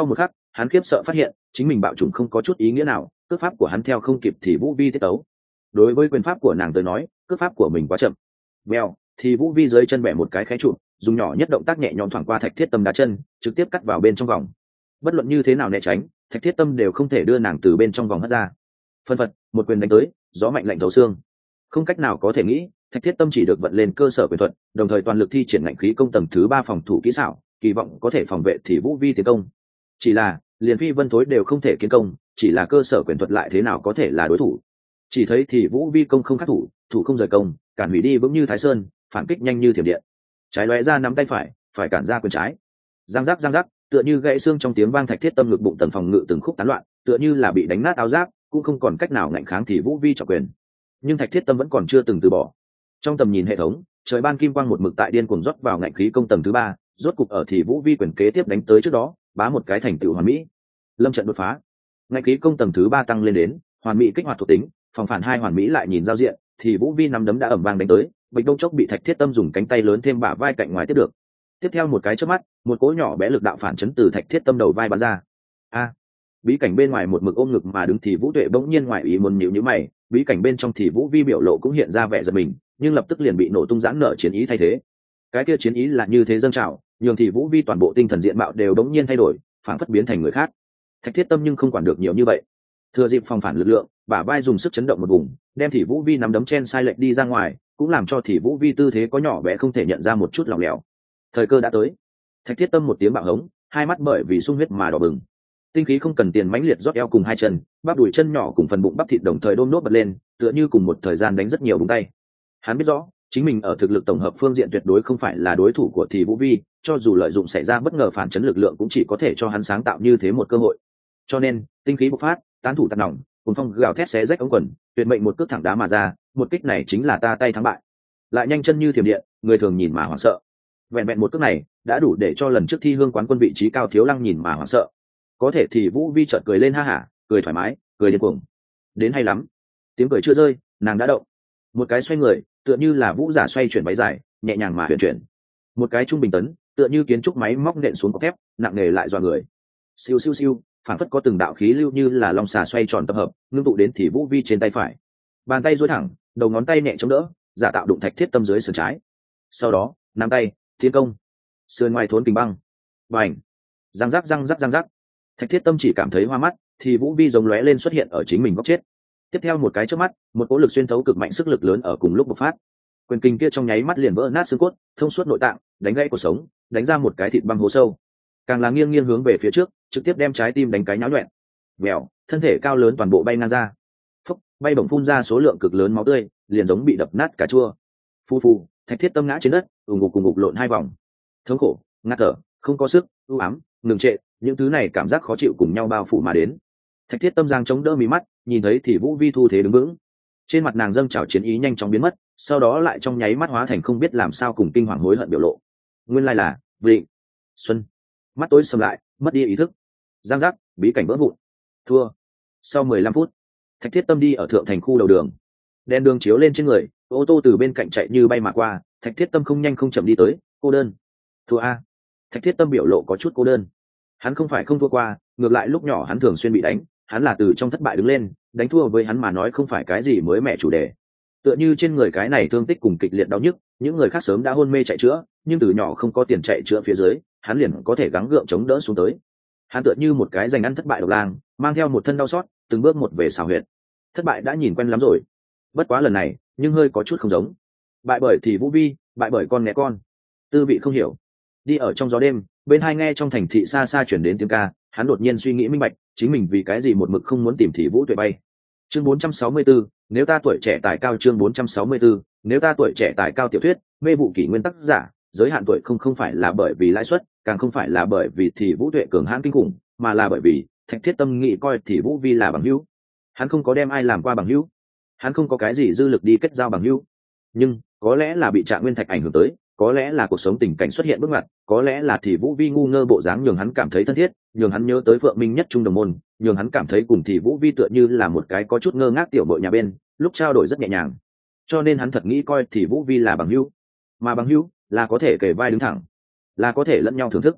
hắn khiếp sợ phát hiện chính mình bạo chủng không có chút ý nghĩa nào, cước pháp của hắn theo không kịp thì vũ vi tiết tấu. Đối với quyền pháp của nàng tới nói, cước pháp của mình quá chậm. Bèo, thì vũ vi dưới chân bẻ một cái khé trụ, dùng nhỏ nhất động tác nhẹ nhõm thoảng qua Thạch Thiết Tâm đá chân, trực tiếp cắt vào bên trong vòng. Bất luận như thế nào né tránh, Thạch Thiết Tâm đều không thể đưa nàng từ bên trong vòng hất ra. Phân phật, một quyền đánh tới, gió mạnh lạnh thấu xương. Không cách nào có thể nghĩ, Thạch Thiết Tâm chỉ được vận lên cơ sở quyền thuật, đồng thời toàn lực thi triển ngạnh khí công tầng thứ 3 phòng thủ kỹ xảo, kỳ vọng có thể phòng vệ thì vũ vi tiến công. Chỉ là liền phi vân thối đều không thể kiến công, chỉ là cơ sở quyền thuật lại thế nào có thể là đối thủ. Chỉ thấy thì vũ vi công không khắc thủ, thủ không rời công, cản hủy đi vững như thái sơn, phản kích nhanh như thiểm điện. Trái lóe ra nắm tay phải cản ra quyền trái. Giang giác, tựa như gãy xương trong tiếng vang. Thạch Thiết Tâm ngực bụng tầng phòng ngự từng khúc tán loạn, tựa như là bị đánh nát áo giáp, cũng không còn cách nào ngạnh kháng thì vũ vi trọng quyền. Nhưng Thạch Thiết Tâm vẫn còn chưa từng từ bỏ. Trong tầm nhìn hệ thống, trời ban kim quang một mực tại điên cuồng rót vào ngạnh khí công tầng thứ 3, rốt cục ở thì vũ vi quyền kế tiếp đánh tới trước đó, bá một cái thành tựu hoàn mỹ. Lâm trận đột phá, ngạnh khí công tầng thứ 3 tăng lên đến hoàn mỹ kích hoạt thuộc tính, phòng phản 2 hoàn mỹ lại nhìn giao diện, thì vũ vi nắm đấm đã ầm vang đánh tới, bịch đông chốc bị Thạch Thiết Tâm dùng cánh tay lớn thêm bả vai cạnh ngoài tiếp được. Tiếp theo một cái chớp mắt, một cỗ nhỏ bé lực đạo phản chấn từ Thạch Thiết Tâm đầu vai bắn ra. Bí cảnh bên ngoài một mực ôm ngực mà đứng thì vũ tuệ bỗng nhiên ngoài ý muốn nhíu mày, bí cảnh bên trong thì vũ vi biểu lộ cũng hiện ra vẻ giật mình, nhưng lập tức liền bị nổ tung giãn nở chiến ý thay thế. Cái kia chiến ý là như thế dâng trào, nhường thì vũ vi toàn bộ tinh thần diện mạo đều đống nhiên thay đổi, phản phất biến thành người khác. Thạch Thiết Tâm nhưng không quản được nhiều như vậy, thừa dịp phòng phản lực lượng, bả vai dùng sức chấn động một vùng, đem thì vũ vi nắm đấm chen sai lệch đi ra ngoài, cũng làm cho thì vũ vi tư thế có nhỏ bé không thể nhận ra một chút lỏng lẻo. Thời cơ đã tới. Thạch Thiết Tâm một tiếng bạo hống, hai mắt bởi vì sung huyết mà đỏ bừng. Tinh khí không cần tiền mãnh liệt rót eo cùng hai chân, bắp đùi chân nhỏ cùng phần bụng bắp thịt đồng thời đôm nốt bật lên, tựa như cùng một thời gian đánh rất nhiều búng tay. Hắn biết rõ, chính mình ở thực lực tổng hợp phương diện tuyệt đối không phải là đối thủ của thì vũ vi, cho dù lợi dụng xảy ra bất ngờ phản chấn lực lượng cũng chỉ có thể cho hắn sáng tạo như thế một cơ hội. Cho nên, tinh khí bộc phát, tán thủ tạt nòng, cùng phong gào thét xé rách ống quần, tuyệt mệnh một cước thẳng đá mà ra, một kích này chính là ta tay thắng bại. Lại nhanh chân như thiểm điện, người thường nhìn mà hoảng sợ. Vẹn vẹn một cước này đã đủ để cho lần trước thi hương quán quân vị trí cao Thiếu Lăng nhìn mà hoảng sợ. Có thể thì vũ vi chợt cười lên ha hả, cười thoải mái, cười điên cuồng. Đến hay lắm. Tiếng cười chưa rơi, nàng đã động. Một cái xoay người, tựa như là vũ giả xoay chuyển váy dài, nhẹ nhàng mà huyền chuyển. Một cái trung bình tấn, tựa như kiến trúc máy móc nện xuống cọc thép, nặng nề lại dọa người. Siêu siêu siêu, phản phất có từng đạo khí lưu như là long xà xoay tròn tập hợp, ngưng tụ đến thì vũ vi trên tay phải. Bàn tay duỗi thẳng, đầu ngón tay nhẹ chống đỡ, giả tạo đụng Thạch Thiết Tâm dưới sườn trái. Sau đó, nắm tay, tiến công. Sườn ngoài thốn kình băng. Bành. Răng rắc. Thạch Thiết Tâm chỉ cảm thấy hoa mắt, thì vũ vi giống lóe lên xuất hiện ở chính mình góc chết. Tiếp theo một cái chớp mắt, một cỗ lực xuyên thấu cực mạnh sức lực lớn ở cùng lúc bộc phát. Quyền kình kia trong nháy mắt liền vỡ nát xương cốt, thông suốt nội tạng, đánh gãy cuộc sống, đánh ra một cái thịt băng hố sâu. Càng là nghiêng hướng về phía trước, trực tiếp đem trái tim đánh cái nháo nhọn. Vèo, thân thể cao lớn toàn bộ bay ngang ra. Phốc, bay bổng phun ra số lượng cực lớn máu tươi, liền giống bị đập nát cà chua. Phù, Thạch Thiết Tâm ngã trên đất, cùng ngục lộn hai vòng. Thống khổ, ngạt thở, không có sức, u ám, ngừng trệ, những thứ này cảm giác khó chịu cùng nhau bao phủ mà đến. Thạch Thiết Tâm giang chống đỡ mí mắt, nhìn thấy thì vũ vi thu thế đứng vững. Trên mặt nàng dâng trào chiến ý nhanh chóng biến mất, sau đó lại trong nháy mắt hóa thành không biết làm sao cùng kinh hoàng hối hận biểu lộ. Nguyên lai là Vịnh Xuân. Mắt tối sầm lại, mất đi ý thức. Giang giác, bí cảnh vỡ vụn. Thua. Sau 15 phút, Thạch Thiết Tâm đi ở thượng thành khu đầu đường. Đèn đường chiếu lên trên người, ô tô từ bên cạnh chạy như bay mà qua, Thạch Thiết Tâm không nhanh không chậm đi tới, cô đơn. Thua a. Thạch Thiết Tâm biểu lộ có chút cô đơn. Hắn không phải không thua qua, ngược lại lúc nhỏ hắn thường xuyên bị đánh, hắn là từ trong thất bại đứng lên, đánh thua với hắn mà nói không phải cái gì mới mẻ chủ đề. Tựa như trên người cái này thương tích cùng kịch liệt đau nhức, những người khác sớm đã hôn mê chạy chữa, nhưng từ nhỏ không có tiền chạy chữa phía dưới, hắn liền có thể gắng gượng chống đỡ xuống tới. Hắn tựa như một cái giành ăn thất bại độc lang, mang theo một thân đau xót, từng bước một về xào huyệt. Thất bại đã nhìn quen lắm rồi, bất quá lần này, nhưng hơi có chút không giống. Bại bởi thì vũ vi, bại bởi con né con. Tư vị không hiểu. Đi ở trong gió đêm, bên hai nghe trong thành thị xa xa chuyển đến tiếng ca, hắn đột nhiên suy nghĩ minh bạch, chính mình vì cái gì một mực không muốn tìm thì vũ tuệ bay. Chương 464, nếu ta tuổi trẻ tài cao. Chương 464, nếu ta tuổi trẻ tài cao. Tiểu thuyết mê vụ kỷ nguyên tác giả, giới hạn tuổi không phải là bởi vì lãi suất, càng không phải là bởi vì thì vũ tuệ cường hãn kinh khủng, mà là bởi vì Thạch Thiết Tâm nghĩ coi thì vũ vi là bằng hữu. Hắn không có đem ai làm qua bằng hữu, hắn không có cái gì dư lực đi kết giao bằng hữu. Nhưng có lẽ là bị Trạng Nguyên Thạch ảnh hưởng tới, có lẽ là cuộc sống tình cảnh xuất hiện bước ngoặt, có lẽ là thì vũ vi ngu ngơ bộ dáng nhường hắn cảm thấy thân thiết, nhường hắn nhớ tới Phượng Minh Nhất trung đồng môn, nhường hắn cảm thấy cùng thì vũ vi tựa như là một cái có chút ngơ ngác tiểu bội nhà bên, lúc trao đổi rất nhẹ nhàng. Cho nên hắn thật nghĩ coi thì vũ vi là bằng hữu, mà bằng hữu là có thể kề vai đứng thẳng, là có thể lẫn nhau thưởng thức.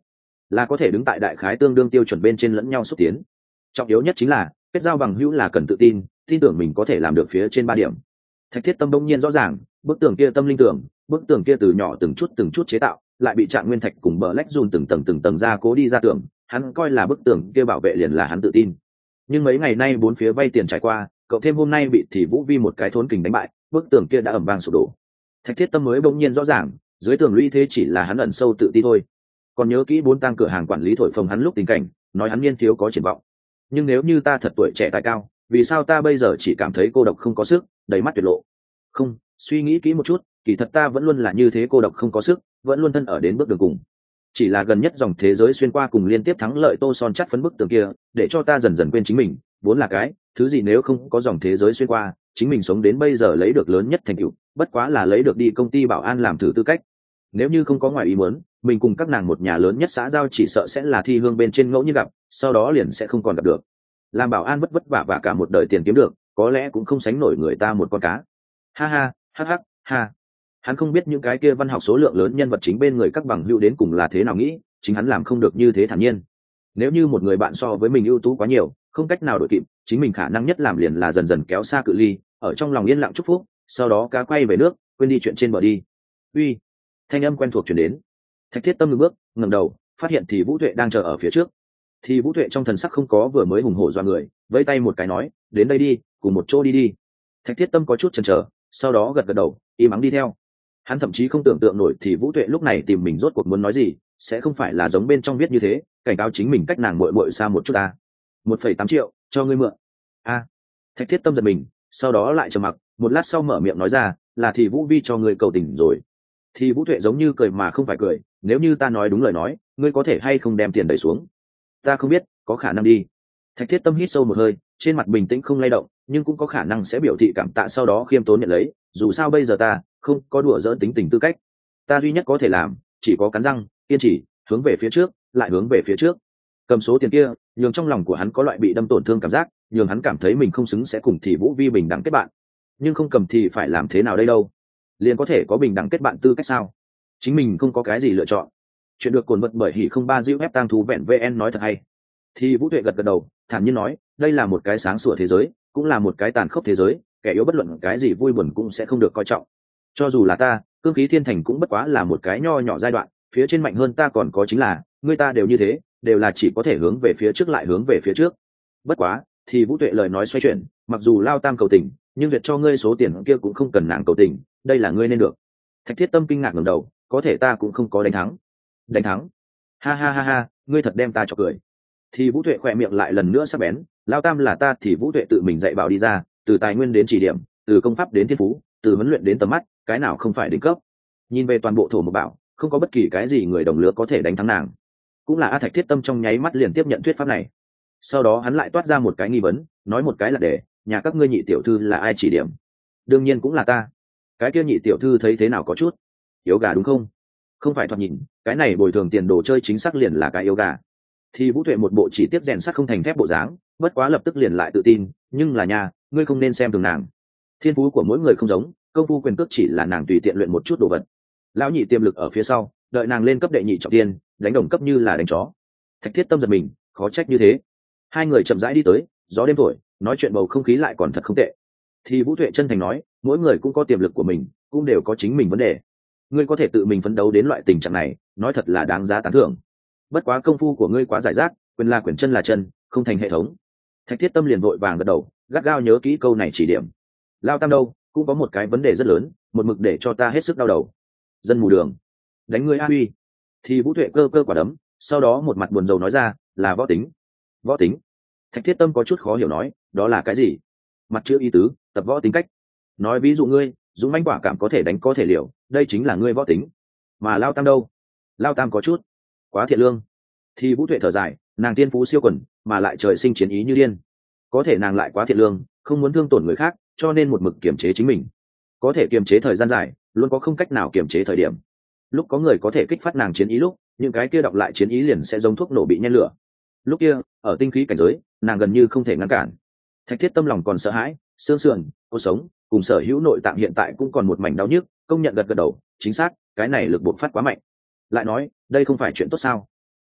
là có thể đứng tại đại khái tương đương tiêu chuẩn bên trên lẫn nhau xúc tiến. Trọng yếu nhất chính là kết giao bằng hữu là cần tự tin, tin tưởng mình có thể làm được phía trên 3 điểm. Thạch Thiết Tâm đông nhiên rõ ràng, bức tường kia tâm linh tường, bức tường kia từ nhỏ từng chút chế tạo, lại bị Trạng Nguyên Thạch cùng bờ lách dùn từng tầng ra cố đi ra tường, hắn coi là bức tường kia bảo vệ liền là hắn tự tin. Nhưng mấy ngày nay bốn phía vay tiền trải qua, cậu thêm hôm nay bị thì Vũ Vi một cái thốn kình đánh bại, bức tường kia đã ầm vang sụp đổ. Thạch Thiết Tâm mới bỗng nhiên rõ ràng, dưới tường lũy thế chỉ là hắn ẩn sâu tự ti thôi. Còn nhớ kỹ 4 tang cửa hàng quản lý thổi phồng hắn lúc tình cảnh, nói hắn niên thiếu có triển vọng. Nhưng nếu như ta thật tuổi trẻ tài cao, vì sao ta bây giờ chỉ cảm thấy cô độc không có sức, đầy mắt tuyệt lộ? Không, suy nghĩ kỹ một chút, kỳ thật ta vẫn luôn là như thế, cô độc không có sức, vẫn luôn thân ở đến bước đường cùng. Chỉ là gần nhất dòng thế giới xuyên qua cùng liên tiếp thắng lợi tô son chắt phấn bức tường kia, để cho ta dần dần quên chính mình, vốn là cái thứ gì nếu không có dòng thế giới xuyên qua, chính mình sống đến bây giờ lấy được lớn nhất thành tựu, bất quá là lấy được đi công ty bảo an làm thử tư cách. Nếu như không có ngoài ý muốn, mình cùng các nàng một nhà lớn nhất xã giao chỉ sợ sẽ là thi hương bên trên ngẫu nhiên gặp, sau đó liền sẽ không còn gặp được. Làm bảo an vất vả và cả một đời tiền kiếm được, có lẽ cũng không sánh nổi người ta một con cá. Ha ha, hắc hắc, ha. Hắn không biết những cái kia văn học số lượng lớn nhân vật chính bên người các bằng hữu đến cùng là thế nào nghĩ, chính hắn làm không được như thế thản nhiên. Nếu như một người bạn so với mình ưu tú quá nhiều, không cách nào đổi kịp, chính mình khả năng nhất làm liền là dần dần kéo xa cự ly, ở trong lòng yên lặng chúc phúc, sau đó cá quay về nước, quên đi chuyện trên bờ đi. Uy, thanh âm quen thuộc truyền đến. Thạch Thiết Tâm ngừng bước, ngẩng đầu, phát hiện thì Vũ Tuệ đang chờ ở phía trước. Thì Vũ Tuệ trong thần sắc không có vừa mới hùng hổ dọa người, vẫy tay một cái nói, đến đây đi, cùng một chỗ đi đi. Thạch Thiết Tâm có chút chần chờ, sau đó gật gật đầu, im ắng đi theo. Hắn thậm chí không tưởng tượng nổi thì Vũ Tuệ lúc này tìm mình rốt cuộc muốn nói gì, sẽ không phải là giống bên trong viết như thế, cảnh cáo chính mình cách nàng muội muội xa một chút ta. 1,8 triệu, cho ngươi mượn. A. Thạch Thiết Tâm giật mình, sau đó lại trầm mặc, một lát sau mở miệng nói ra, là thì Vũ Vi cho ngươi cầu tình rồi. Thì Vũ Tuệ giống như cười mà không phải cười, nếu như ta nói đúng lời nói, ngươi có thể hay không đem tiền đẩy xuống? Ta không biết, có khả năng đi. Thạch Thiết Tâm hít sâu một hơi, trên mặt bình tĩnh không lay động, nhưng cũng có khả năng sẽ biểu thị cảm tạ, sau đó khiêm tốn nhận lấy, dù sao bây giờ ta không có đùa giỡn tính tình tư cách. Ta duy nhất có thể làm chỉ có cắn răng kiên trì, hướng về phía trước, lại hướng về phía trước. Cầm số tiền kia, nhường trong lòng của hắn có loại bị đâm tổn thương cảm giác, nhường hắn cảm thấy mình không xứng sẽ cùng thì Vũ Vi bình đẳng kết bạn. Nhưng không cầm thì phải làm thế nào đây đâu? Liền có thể có bình đẳng kết bạn tư cách sao? Chính mình không có cái gì lựa chọn. Chuyện được cuốn vật bởi hỉ không ba diêu ép tang thú vẹn vn nói thật hay. Thì Vũ Tuệ gật gật đầu, thản nhiên nói, đây là một cái sáng sủa thế giới, cũng là một cái tàn khốc thế giới, kẻ yếu bất luận cái gì vui buồn cũng sẽ không được coi trọng. Cho dù là ta, cương khí thiên thành cũng bất quá là một cái nho nhỏ giai đoạn, phía trên mạnh hơn ta còn có chính là, người ta đều như thế, đều là chỉ có thể hướng về phía trước lại hướng về phía trước. Bất quá, thì Vũ Tuệ lời nói xoay chuyển, mặc dù Lao Tam cầu tình, nhưng việc cho ngươi số tiền kia cũng không cần nàng cầu tình, đây là ngươi nên được. Thạch Thiết Tâm kinh ngạc ngẩng đầu, có thể ta cũng không có đánh thắng. Đánh thắng? Ha ha ha ha, ngươi thật đem ta cho cười. Thì Vũ Tuệ khỏe miệng lại lần nữa sắc bén, Lao Tam là ta thì Vũ Tuệ tự mình dạy bảo đi ra, từ tài nguyên đến chỉ điểm, từ công pháp đến thiên phú, từ huấn luyện đến tầm mắt, cái nào không phải đỉnh cấp. Nhìn về toàn bộ thổ một bảo, không có bất kỳ cái gì người đồng lứa có thể đánh thắng nàng. Cũng là A Thạch Thiết Tâm trong nháy mắt liền tiếp nhận thuyết pháp này. Sau đó hắn lại toát ra một cái nghi vấn, nói một cái là để, nhà các ngươi nhị tiểu thư là ai chỉ điểm? Đương nhiên cũng là ta. Cái kia nhị tiểu thư thấy thế nào có chút yếu gà đúng không? Không phải thoạt nhìn, cái này bồi thường tiền đồ chơi chính xác liền là cái yếu gà. Thì Vũ Tuệ một bộ chỉ tiếp rèn sắt không thành thép bộ dáng, bất quá lập tức liền lại tự tin, nhưng là nhà, ngươi không nên xem thường nàng. Thiên phú của mỗi người không giống, công phu quyền cước chỉ là nàng tùy tiện luyện một chút đồ vật. Lão nhị tiềm lực ở phía sau, đợi nàng lên cấp đệ nhị trọng tiên, đánh đồng cấp như là đánh chó. Thạch Thiết Tâm giật mình, khó trách như thế. Hai người chậm rãi đi tới, gió đêm thổi, nói chuyện bầu không khí lại còn thật không tệ. Thì Vũ Tuệ chân thành nói, mỗi người cũng có tiềm lực của mình, cũng đều có chính mình vấn đề. Ngươi có thể tự mình phấn đấu đến loại tình trạng này, nói thật là đáng giá tán thưởng. Bất quá công phu của ngươi quá giải rác, quyền là quyền, chân là chân, không thành hệ thống. Thạch Thiết Tâm liền vội vàng gật đầu, gắt gao nhớ kỹ câu này chỉ điểm. Lao Tam đâu, cũng có một cái vấn đề rất lớn, một mực để cho ta hết sức đau đầu. Dân mù đường, đánh ngươi a uy. Thì Vũ Tuệ cơ cơ quả đấm, sau đó một mặt buồn rầu nói ra, là võ tính. Võ tính? Thạch Thiết Tâm có chút khó hiểu nói, đó là cái gì? Mặt chữ ý tứ, tập võ tính cách. Nói ví dụ ngươi, dũng mãnh quả cảm có thể đánh có thể liều, đây chính là ngươi võ tính. Mà Lao Tam đâu? Lao Tam có chút quá thiện lương. Thì Vũ Tuệ thở dài, nàng tiên phú siêu quần, mà lại trời sinh chiến ý như điên. Có thể nàng lại quá thiện lương, không muốn thương tổn người khác, cho nên một mực kiềm chế chính mình. Có thể kiềm chế thời gian dài, luôn có không cách nào kiềm chế thời điểm. Lúc có người có thể kích phát nàng chiến ý lúc, những cái kia đọc lại chiến ý liền sẽ giống thuốc nổ bị nhen lửa. Lúc kia, ở tinh khí cảnh giới, nàng gần như không thể ngăn cản. Thạch Thiết Tâm lòng còn sợ hãi, xương sườn, cốt sống, cùng sở hữu nội tạng hiện tại cũng còn một mảnh đau nhức, công nhận gật gật đầu, chính xác, cái này lực buộc phát quá mạnh. Lại nói, đây không phải chuyện tốt sao?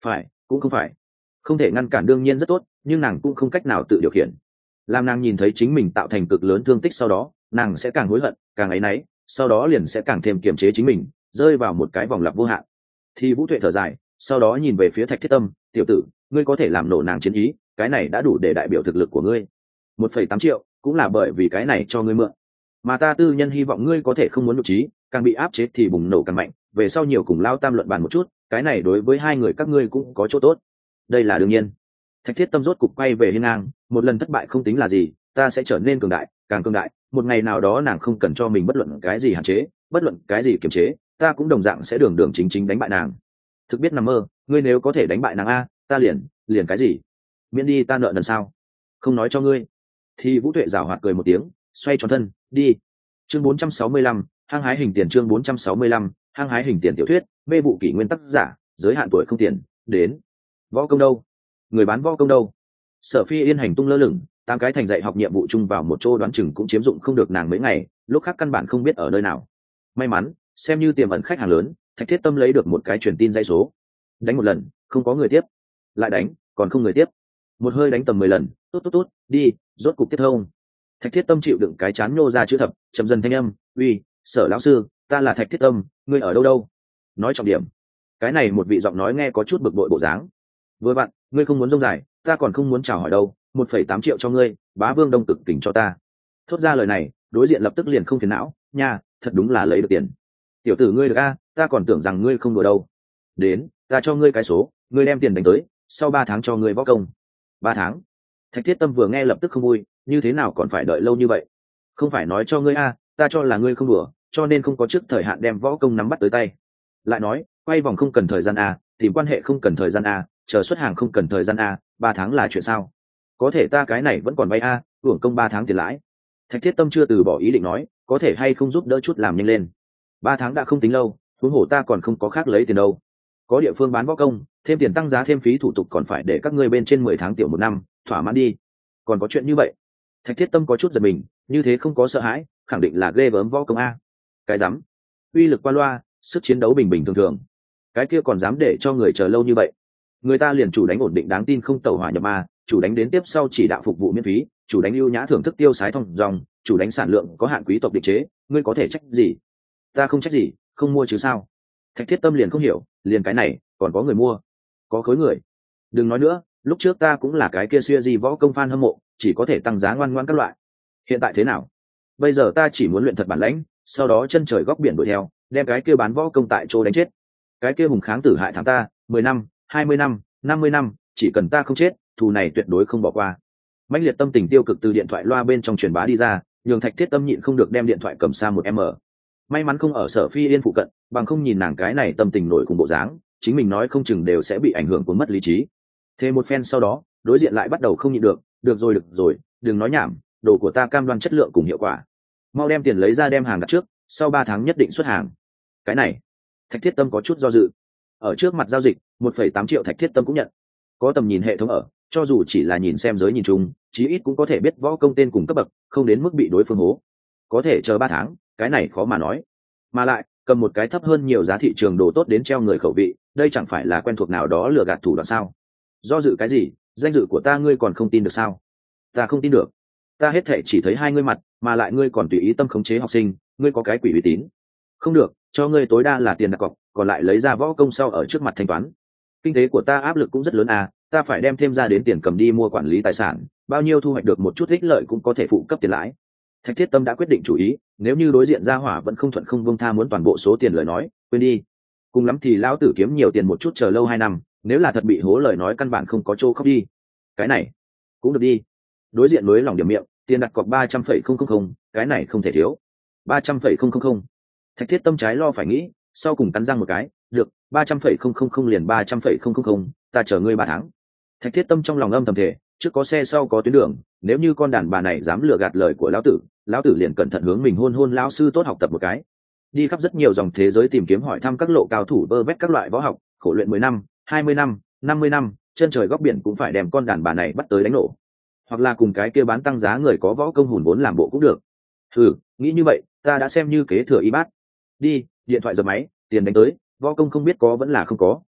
phải cũng không phải, không thể ngăn cản đương nhiên rất tốt, nhưng nàng cũng không cách nào tự điều khiển. Làm nàng nhìn thấy chính mình tạo thành cực lớn thương tích sau đó, nàng sẽ càng hối hận, càng áy náy, sau đó liền sẽ càng thêm kiềm chế chính mình, rơi vào một cái vòng lặp vô hạn. Thì Vũ Tuệ thở dài, sau đó nhìn về phía Thạch Thiết Tâm, tiểu tử, ngươi có thể làm nổ nàng chiến ý, cái này đã đủ để đại biểu thực lực của ngươi. 1,8 triệu cũng là bởi vì cái này cho ngươi mượn, mà ta tư nhân hy vọng ngươi có thể không muốn nhục trí, càng bị áp chế thì bùng nổ càng mạnh, về sau nhiều cùng Lao Tam luận bàn một chút, cái này đối với hai người các ngươi cũng có chỗ tốt. Đây là đương nhiên. Thạch Thiết Tâm rốt cục quay về hiên ngang, một lần thất bại không tính là gì, ta sẽ trở nên cường đại, càng cường đại, một ngày nào đó nàng không cần cho mình bất luận cái gì hạn chế, bất luận cái gì kiềm chế, ta cũng đồng dạng sẽ đường đường chính chính đánh bại nàng. Thực biết nằm mơ, ngươi nếu có thể đánh bại nàng a, ta liền cái gì? Miễn đi ta nợ nần sao? Không nói cho ngươi. Thì Vũ Tuệ giảo hoạt cười một tiếng, xoay tròn thân, đi. Chương 465, hăng hái hình tiền. Chương 465, hăng hái hình tiền tiểu thuyết, mê vụ kỷ nguyên tác giả, giới hạn tuổi không tiền, đến. Võ công đâu? Người bán võ công đâu? Sở Phi Yên hành tung lơ lửng, 8 cái thành dạy học nhiệm vụ chung vào một chỗ đoán chừng cũng chiếm dụng không được nàng mấy ngày, lúc khác căn bản không biết ở nơi nào. May mắn, xem như tiềm ẩn khách hàng lớn, Thạch Thiết Tâm lấy được một cái truyền tin dây số. Đánh một lần, không có người tiếp. Lại đánh, còn không người tiếp. Một hơi đánh tầm 10 lần, tốt, đi, rốt cục tiếp thông. Thạch Thiết Tâm chịu đựng cái chán nhô ra chữ thập, chậm dần thanh âm, uy, Sở lão sư, ta là Thạch Thiết Tâm, ngươi ở đâu? Nói trọng điểm. Cái này một vị giọng nói nghe có chút bực bội bộ dáng. Vừa bạn, ngươi không muốn rông dài, ta còn không muốn chào hỏi đâu, 1,8 triệu cho ngươi, Bá Vương Đông cực tỉnh cho ta. Thốt ra lời này, đối diện lập tức liền không phiền não, nha, thật đúng là lấy được tiền. Tiểu tử ngươi được a, ta còn tưởng rằng ngươi không đùa đâu. Đến, ta cho ngươi cái số, ngươi đem tiền đánh tới, sau 3 tháng cho ngươi võ công. 3 tháng? Thạch Thiết Tâm vừa nghe lập tức không vui, như thế nào còn phải đợi lâu như vậy? Không phải nói cho ngươi a, ta cho là ngươi không đùa, cho nên không có trước thời hạn đem võ công nắm bắt tới tay. Lại nói, quay vòng không cần thời gian a, tìm quan hệ không cần thời gian a, chờ xuất hàng không cần thời gian a, 3 tháng là chuyện sao? Có thể ta cái này vẫn còn vay a, hưởng công 3 tháng tiền lãi. Thạch Thiết Tâm chưa từ bỏ ý định nói, có thể hay không giúp đỡ chút làm nhanh lên. 3 tháng đã không tính lâu, huống hồ ta còn không có khác lấy tiền đâu. Có địa phương bán võ công, thêm tiền tăng giá thêm phí thủ tục còn phải để các ngươi bên trên 10 tháng tiểu một năm, thỏa mãn đi. Còn có chuyện như vậy? Thạch Thiết Tâm có chút giật mình, như thế không có sợ hãi, khẳng định là ghê gớm võ công a. Cái rắm, uy lực qua loa, sức chiến đấu bình bình thường thường. Cái kia còn dám để cho người chờ lâu như vậy? Người ta liền chủ đánh ổn định đáng tin không tẩu hỏa nhập ma, chủ đánh đến tiếp sau chỉ đạo phục vụ miễn phí, chủ đánh ưu nhã thưởng thức tiêu sái thông dòng, chủ đánh sản lượng có hạn quý tộc định chế, ngươi có thể trách gì? Ta không trách gì, không mua chứ sao? Thạch Thiết Tâm liền không hiểu, liền cái này còn có người mua, có khối người. Đừng nói nữa, lúc trước ta cũng là cái kia xưa gì võ công fan hâm mộ, chỉ có thể tăng giá ngoan ngoãn các loại. Hiện tại thế nào? Bây giờ ta chỉ muốn luyện thật bản lãnh, sau đó chân trời góc biển đuổi theo, đem cái kia bán võ công tại chỗ đánh chết. Cái kia hùng kháng tử hại thằng ta, 10 năm, 20 năm, 50 năm, chỉ cần ta không chết, thù này tuyệt đối không bỏ qua. Mãnh liệt tâm tình tiêu cực từ điện thoại loa bên trong truyền bá đi ra, nhường Thạch Thiết Tâm nhịn không được đem điện thoại cầm xa 1m. May mắn không ở Sở Phi Yên phụ cận, bằng không nhìn nàng cái này tâm tình nổi cùng bộ dáng, chính mình nói không chừng đều sẽ bị ảnh hưởng của mất lý trí. Thế một phen sau đó, đối diện lại bắt đầu không nhịn được, được rồi, đừng nói nhảm, đồ của ta cam đoan chất lượng cùng hiệu quả. Mau đem tiền lấy ra đem hàng đặt trước, sau 3 tháng nhất định xuất hàng. Cái này, Thạch Thiết Tâm có chút do dự. Ở trước mặt giao dịch, 1,8 triệu Thạch Thiết Tâm cũng nhận. Có tầm nhìn hệ thống ở, cho dù chỉ là nhìn xem giới nhìn chung, chí ít cũng có thể biết võ công tên cùng cấp bậc, không đến mức bị đối phương hố. Có thể chờ 3 tháng, cái này khó mà nói. Mà lại, cầm một cái thấp hơn nhiều giá thị trường đồ tốt đến treo người khẩu vị, đây chẳng phải là quen thuộc nào đó lừa gạt thủ đoạn sao? Do dự cái gì? Danh dự của ta ngươi còn không tin được sao? Ta không tin được. Ta hết thệ chỉ thấy hai ngươi mặt, mà lại ngươi còn tùy ý tâm khống chế học sinh, ngươi có cái quỷ uy tín. Không được, cho ngươi tối đa là tiền đặt cọc, còn lại lấy ra võ công sau ở trước mặt thanh toán. Kinh tế của ta áp lực cũng rất lớn à, ta phải đem thêm ra đến tiền cầm đi mua quản lý tài sản, bao nhiêu thu hoạch được một chút ích lợi cũng có thể phụ cấp tiền lãi. Thạch Thiết Tâm đã quyết định chủ ý, nếu như đối diện gia hỏa vẫn không thuận không buông tha muốn toàn bộ số tiền lời nói, quên đi. Cùng lắm thì lão tử kiếm nhiều tiền một chút chờ lâu 2 năm, nếu là thật bị hố lời nói căn bản không có chỗ khóc đi. Cái này cũng được đi. Đối diện mới lòng điểm miệng, tiền đặt cọc 300,000, cái này không thể thiếu. 300,000. Thạch Thiết Tâm trái lo phải nghĩ, sau cùng cắn răng một cái, được, 300,000 liền 300,000, ta chờ ngươi 3 tháng. Thạch Thiết Tâm trong lòng âm thầm thể, trước có xe sau có tuyến đường, nếu như con đàn bà này dám lừa gạt lời của lão tử liền cẩn thận hướng mình hôn lão sư tốt học tập một cái. Đi khắp rất nhiều dòng thế giới tìm kiếm hỏi thăm các lộ cao thủ vơ vét các loại võ học, khổ luyện 10 năm, 20 năm, 50 năm, chân trời góc biển cũng phải đem con đàn bà này bắt tới đánh nổ. Hoặc là cùng cái kia bán tăng giá người có võ công hùn vốn làm bộ cũng được. Nghĩ như vậy, ta đã xem như kế thừa y bát. Đi, điện thoại giật máy, tiền đánh tới, võ công không biết có vẫn là không có,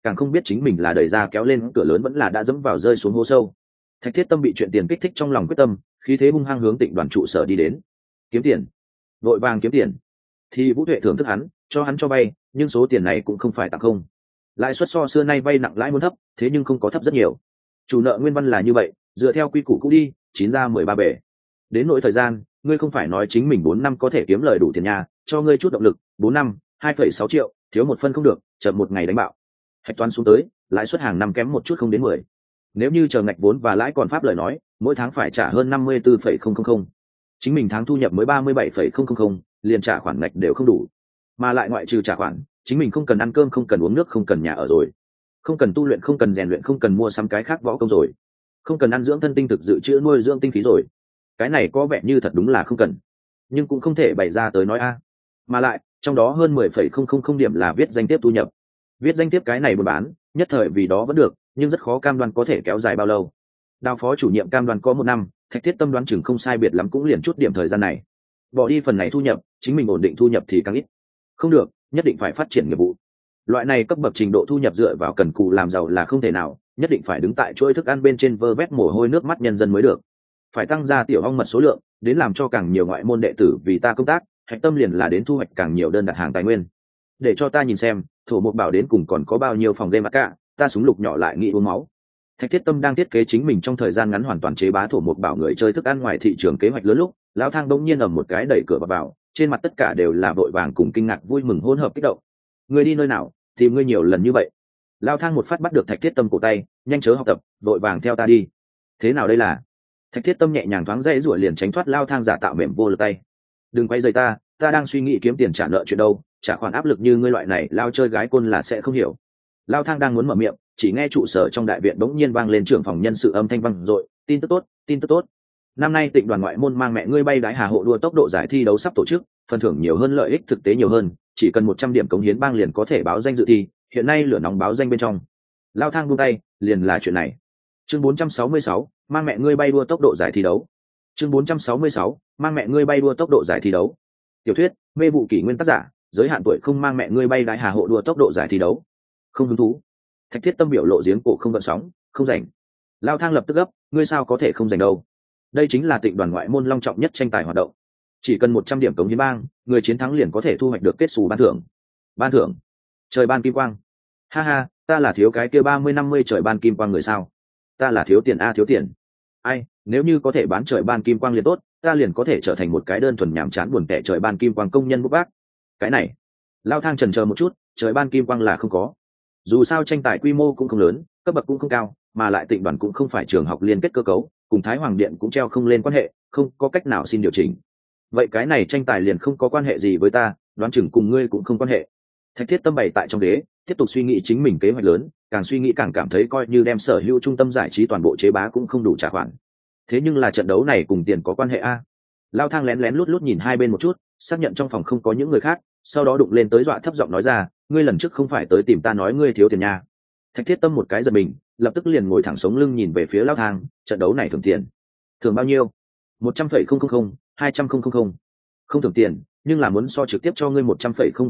càng không biết chính mình là đẩy ra kéo lên cửa lớn vẫn là đã dẫm vào rơi xuống hố sâu. Thạch Thiết Tâm bị chuyện tiền kích thích trong lòng quyết tâm, khí thế hung hăng hướng Tịnh Đoàn trụ sở đi đến. Kiếm tiền, vội vàng kiếm tiền. Thì Vũ Tuệ thưởng thức hắn, cho hắn cho vay, nhưng số tiền này cũng không phải tặng không. Lãi suất so xưa nay vay nặng lãi muốn thấp, thế nhưng không có thấp rất nhiều. Chủ nợ nguyên văn là như vậy, dựa theo quy củ cũ đi, 9 ra 13 bể. Đến nỗi thời gian, ngươi không phải nói chính mình 4 năm có thể kiếm lời đủ tiền nhà, cho ngươi chút động lực, 4 năm, 2,6 triệu, thiếu một phân không được, chậm một ngày đánh bạo. Hạch toán xuống tới, lãi suất hàng năm kém một chút không đến 10. Nếu như chờ ngạch vốn và lãi còn pháp lời nói, mỗi tháng phải trả hơn 54,000. Chính mình tháng thu nhập mới 37,000, liền trả khoản ngạch đều không đủ. Mà lại ngoại trừ trả khoản, chính mình không cần ăn cơm, không cần uống nước, không cần nhà ở rồi. Không cần tu luyện, không cần rèn luyện, không cần mua sắm cái khác võ công rồi. Không cần ăn dưỡng thân tinh thực dự trữ nuôi dưỡng tinh khí rồi. Cái này có vẻ như thật đúng là không cần, nhưng cũng không thể bày ra tới nói a. Mà lại, trong đó hơn 10,000 điểm là viết danh tiếp thu nhập. Viết danh tiếp cái này buôn bán, nhất thời vì đó vẫn được, nhưng rất khó cam đoan có thể kéo dài bao lâu. Đào phó chủ nhiệm cam đoan có 1 năm, Thạch Thiết Tâm đoán chừng không sai biệt lắm cũng liền chút điểm thời gian này. Bỏ đi phần này thu nhập, chính mình ổn định thu nhập thì càng ít. Không được, nhất định phải phát triển nghiệp vụ. Loại này cấp bậc trình độ thu nhập dựa vào cần cù làm giàu là không thể nào, nhất định phải đứng tại chuỗi thức ăn bên trên vơ vét mồ hôi nước mắt nhân dân mới được. Phải tăng ra tiểu ong mật số lượng, đến làm cho càng nhiều ngoại môn đệ tử vì ta công tác, Hạch Tâm liền là đến thu hoạch càng nhiều đơn đặt hàng tài nguyên. Để cho ta nhìn xem, Thổ Mộc Bảo đến cùng còn có bao nhiêu phòng game cả, ta súng lục nhỏ lại nghĩ uống máu. Thạch Thiết Tâm đang thiết kế chính mình trong thời gian ngắn hoàn toàn chế bá Thổ Mộc Bảo người chơi thức ăn ngoài thị trường kế hoạch lớn lúc, lão Thang bỗng nhiên ầm một cái đẩy cửa vào, trên mặt tất cả đều là vội vàng cùng kinh ngạc vui mừng hỗn hợp kích động. Ngươi đi nơi nào, tìm ngươi nhiều lần như vậy. Lão Thang một phát bắt được Thạch Thiết Tâm cổ tay, nhanh chớ học tập, vội vàng theo ta đi. Thế nào đây là? Thạch Thiết Tâm nhẹ nhàng thoáng dãy rủa liền tránh thoát Lão Thang giả tạo mềm vô lực tay. Đừng quay rời ta đang suy nghĩ kiếm tiền trả nợ chuyện đâu, trả khoản áp lực như ngươi loại này lao chơi gái côn là sẽ không hiểu. Lão Thang đang muốn mở miệng, chỉ nghe trụ sở trong đại viện bỗng nhiên vang lên trưởng phòng nhân sự âm thanh vang dội, tin tức tốt, tin tức tốt. Năm nay Tịnh Đoàn ngoại môn mang mẹ ngươi bay đái hà hộ đua tốc độ giải thi đấu sắp tổ chức, phần thưởng nhiều hơn, lợi ích thực tế nhiều hơn, chỉ cần 100 điểm cống hiến bang liền có thể báo danh dự thi, hiện nay lửa nóng báo danh bên trong. Lão Thang buông tay, liền là chuyện này. Chương 466, mang mẹ ngươi bay đua tốc độ giải thi đấu. Chương 466, mang mẹ ngươi bay đua tốc độ giải thi đấu. Tiểu thuyết, mê vụ kỷ nguyên tác giả, giới hạn tuổi không mang mẹ ngươi bay đái hà hộ đua tốc độ giải thi đấu. Không hứng thú. Thạch Thiết Tâm biểu lộ giếng cổ không gợn sóng, không rảnh. Lão Thang lập tức gấp, ngươi sao có thể không rảnh đâu? Đây chính là Tịnh Đoàn ngoại môn long trọng nhất tranh tài hoạt động, chỉ cần 100 điểm cống hiến bang, người chiến thắng liền có thể thu hoạch được kết xù ban thưởng. Ban thưởng? Trời ban kim quang. Ha ha, ta là thiếu cái kia 30-50 trời ban kim quang người sao? Ta là thiếu tiền a, thiếu tiền. Ai, nếu như có thể bán trời ban kim quang liền tốt, ta liền có thể trở thành một cái đơn thuần nhàm chán buồn tẻ trời ban kim quang công nhân bốc vác. Cái này, Lão Thang chần chờ một chút, trời ban kim quang là không có. Dù sao tranh tài quy mô cũng không lớn, cấp bậc cũng không cao, mà lại Tịnh Đoàn cũng không phải trường học liên kết cơ cấu, cùng Thái Hoàng Điện cũng treo không lên quan hệ, không có cách nào xin điều chỉnh. Vậy cái này tranh tài liền không có quan hệ gì với ta, đoán chừng cùng ngươi cũng không quan hệ. Thạch Thiết Tâm bày tại trong ghế, tiếp tục suy nghĩ chính mình kế hoạch lớn, càng suy nghĩ càng cảm thấy coi như đem sở hữu trung tâm giải trí toàn bộ chế bá cũng không đủ trả khoản. Thế nhưng là trận đấu này cùng tiền có quan hệ a. Lão Thang lén lén lút lút nhìn hai bên một chút, xác nhận trong phòng không có những người khác, sau đó đụng lên tới dọa thấp giọng nói ra, ngươi lần trước không phải tới tìm ta nói ngươi thiếu tiền nha. Thạch Thiết Tâm một cái giật mình, lập tức liền ngồi thẳng sống lưng nhìn về phía Lão Thang, trận đấu này thưởng tiền. Thưởng bao nhiêu? 100,000, 200,000. Không thưởng tiền, nhưng là muốn so trực tiếp cho ngươi 100,000,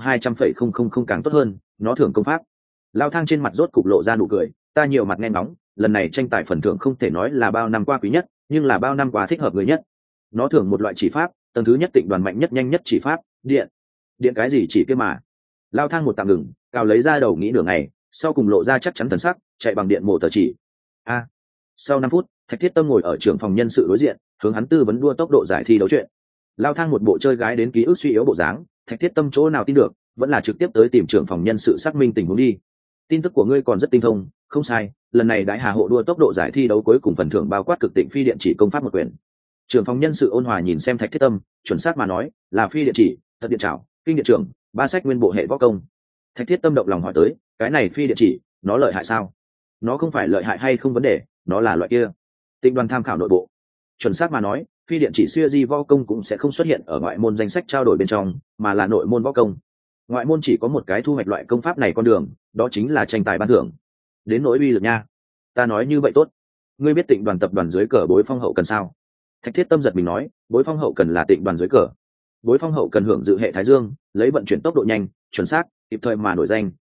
200,000 càng tốt hơn, nó thưởng công pháp. Lão Thang trên mặt rốt cục lộ ra nụ cười, ta nhiều mặt nghe ngóng, lần này tranh tài phần thưởng không thể nói là bao năm qua quý nhất, nhưng là bao năm qua thích hợp người nhất. Nó thưởng một loại chỉ pháp, tầng thứ nhất Tịnh Đoàn mạnh nhất nhanh nhất chỉ pháp, điện. Điện cái gì chỉ kia mà? Lão Thang một tạm ngừng, cào lấy ra đầu nghĩ nửa ngày, sau cùng lộ ra chắc chắn thần sắc, chạy bằng điện mổ tờ chỉ. A. Sau 5 phút, Thạch Thiết Tâm ngồi ở trưởng phòng nhân sự đối diện, hướng hắn tư vấn đua tốc độ giải thi đấu chuyện. Lão Thang một bộ chơi gái đến ký ức suy yếu bộ dáng, Thạch Thiết Tâm chỗ nào tin được, vẫn là trực tiếp tới tìm trưởng phòng nhân sự xác minh tình huống đi. Tin tức của ngươi còn rất tinh thông, không sai, lần này Đại Hà hộ đua tốc độ giải thi đấu cuối cùng phần thưởng bao quát cực tịnh phi điện chỉ công pháp một quyển. Trưởng phòng nhân sự ôn hòa nhìn xem Thạch Thiết Tâm, chuẩn xác mà nói, là phi điện chỉ, thật điện trảo, kinh điện trưởng, 3 sách nguyên bộ hệ võ công. Thạch Thiết Tâm động lòng hỏi tới, cái này phi điện chỉ, nó lợi hại sao? Nó không phải lợi hại hay không vấn đề, nó là loại kia. Tịnh Đoàn tham khảo nội bộ. Chuẩn xác mà nói, phi điện chỉ xưa di võ công cũng sẽ không xuất hiện ở ngoại môn danh sách trao đổi bên trong, mà là nội môn võ công. Ngoại môn chỉ có một cái thu hoạch loại công pháp này con đường, đó chính là tranh tài ban thưởng. Đến nỗi uy lực nha, ta nói như vậy tốt. Ngươi biết Tịnh Đoàn tập đoàn dưới cờ Bối Phong hậu cần sao? Thạch Thiết Tâm giật mình nói, Bối Phong hậu cần là Tịnh Đoàn dưới cờ. Bối Phong hậu cần hưởng dự hệ Thái Dương, lấy vận chuyển tốc độ nhanh, chuẩn xác, kịp thời mà nổi danh,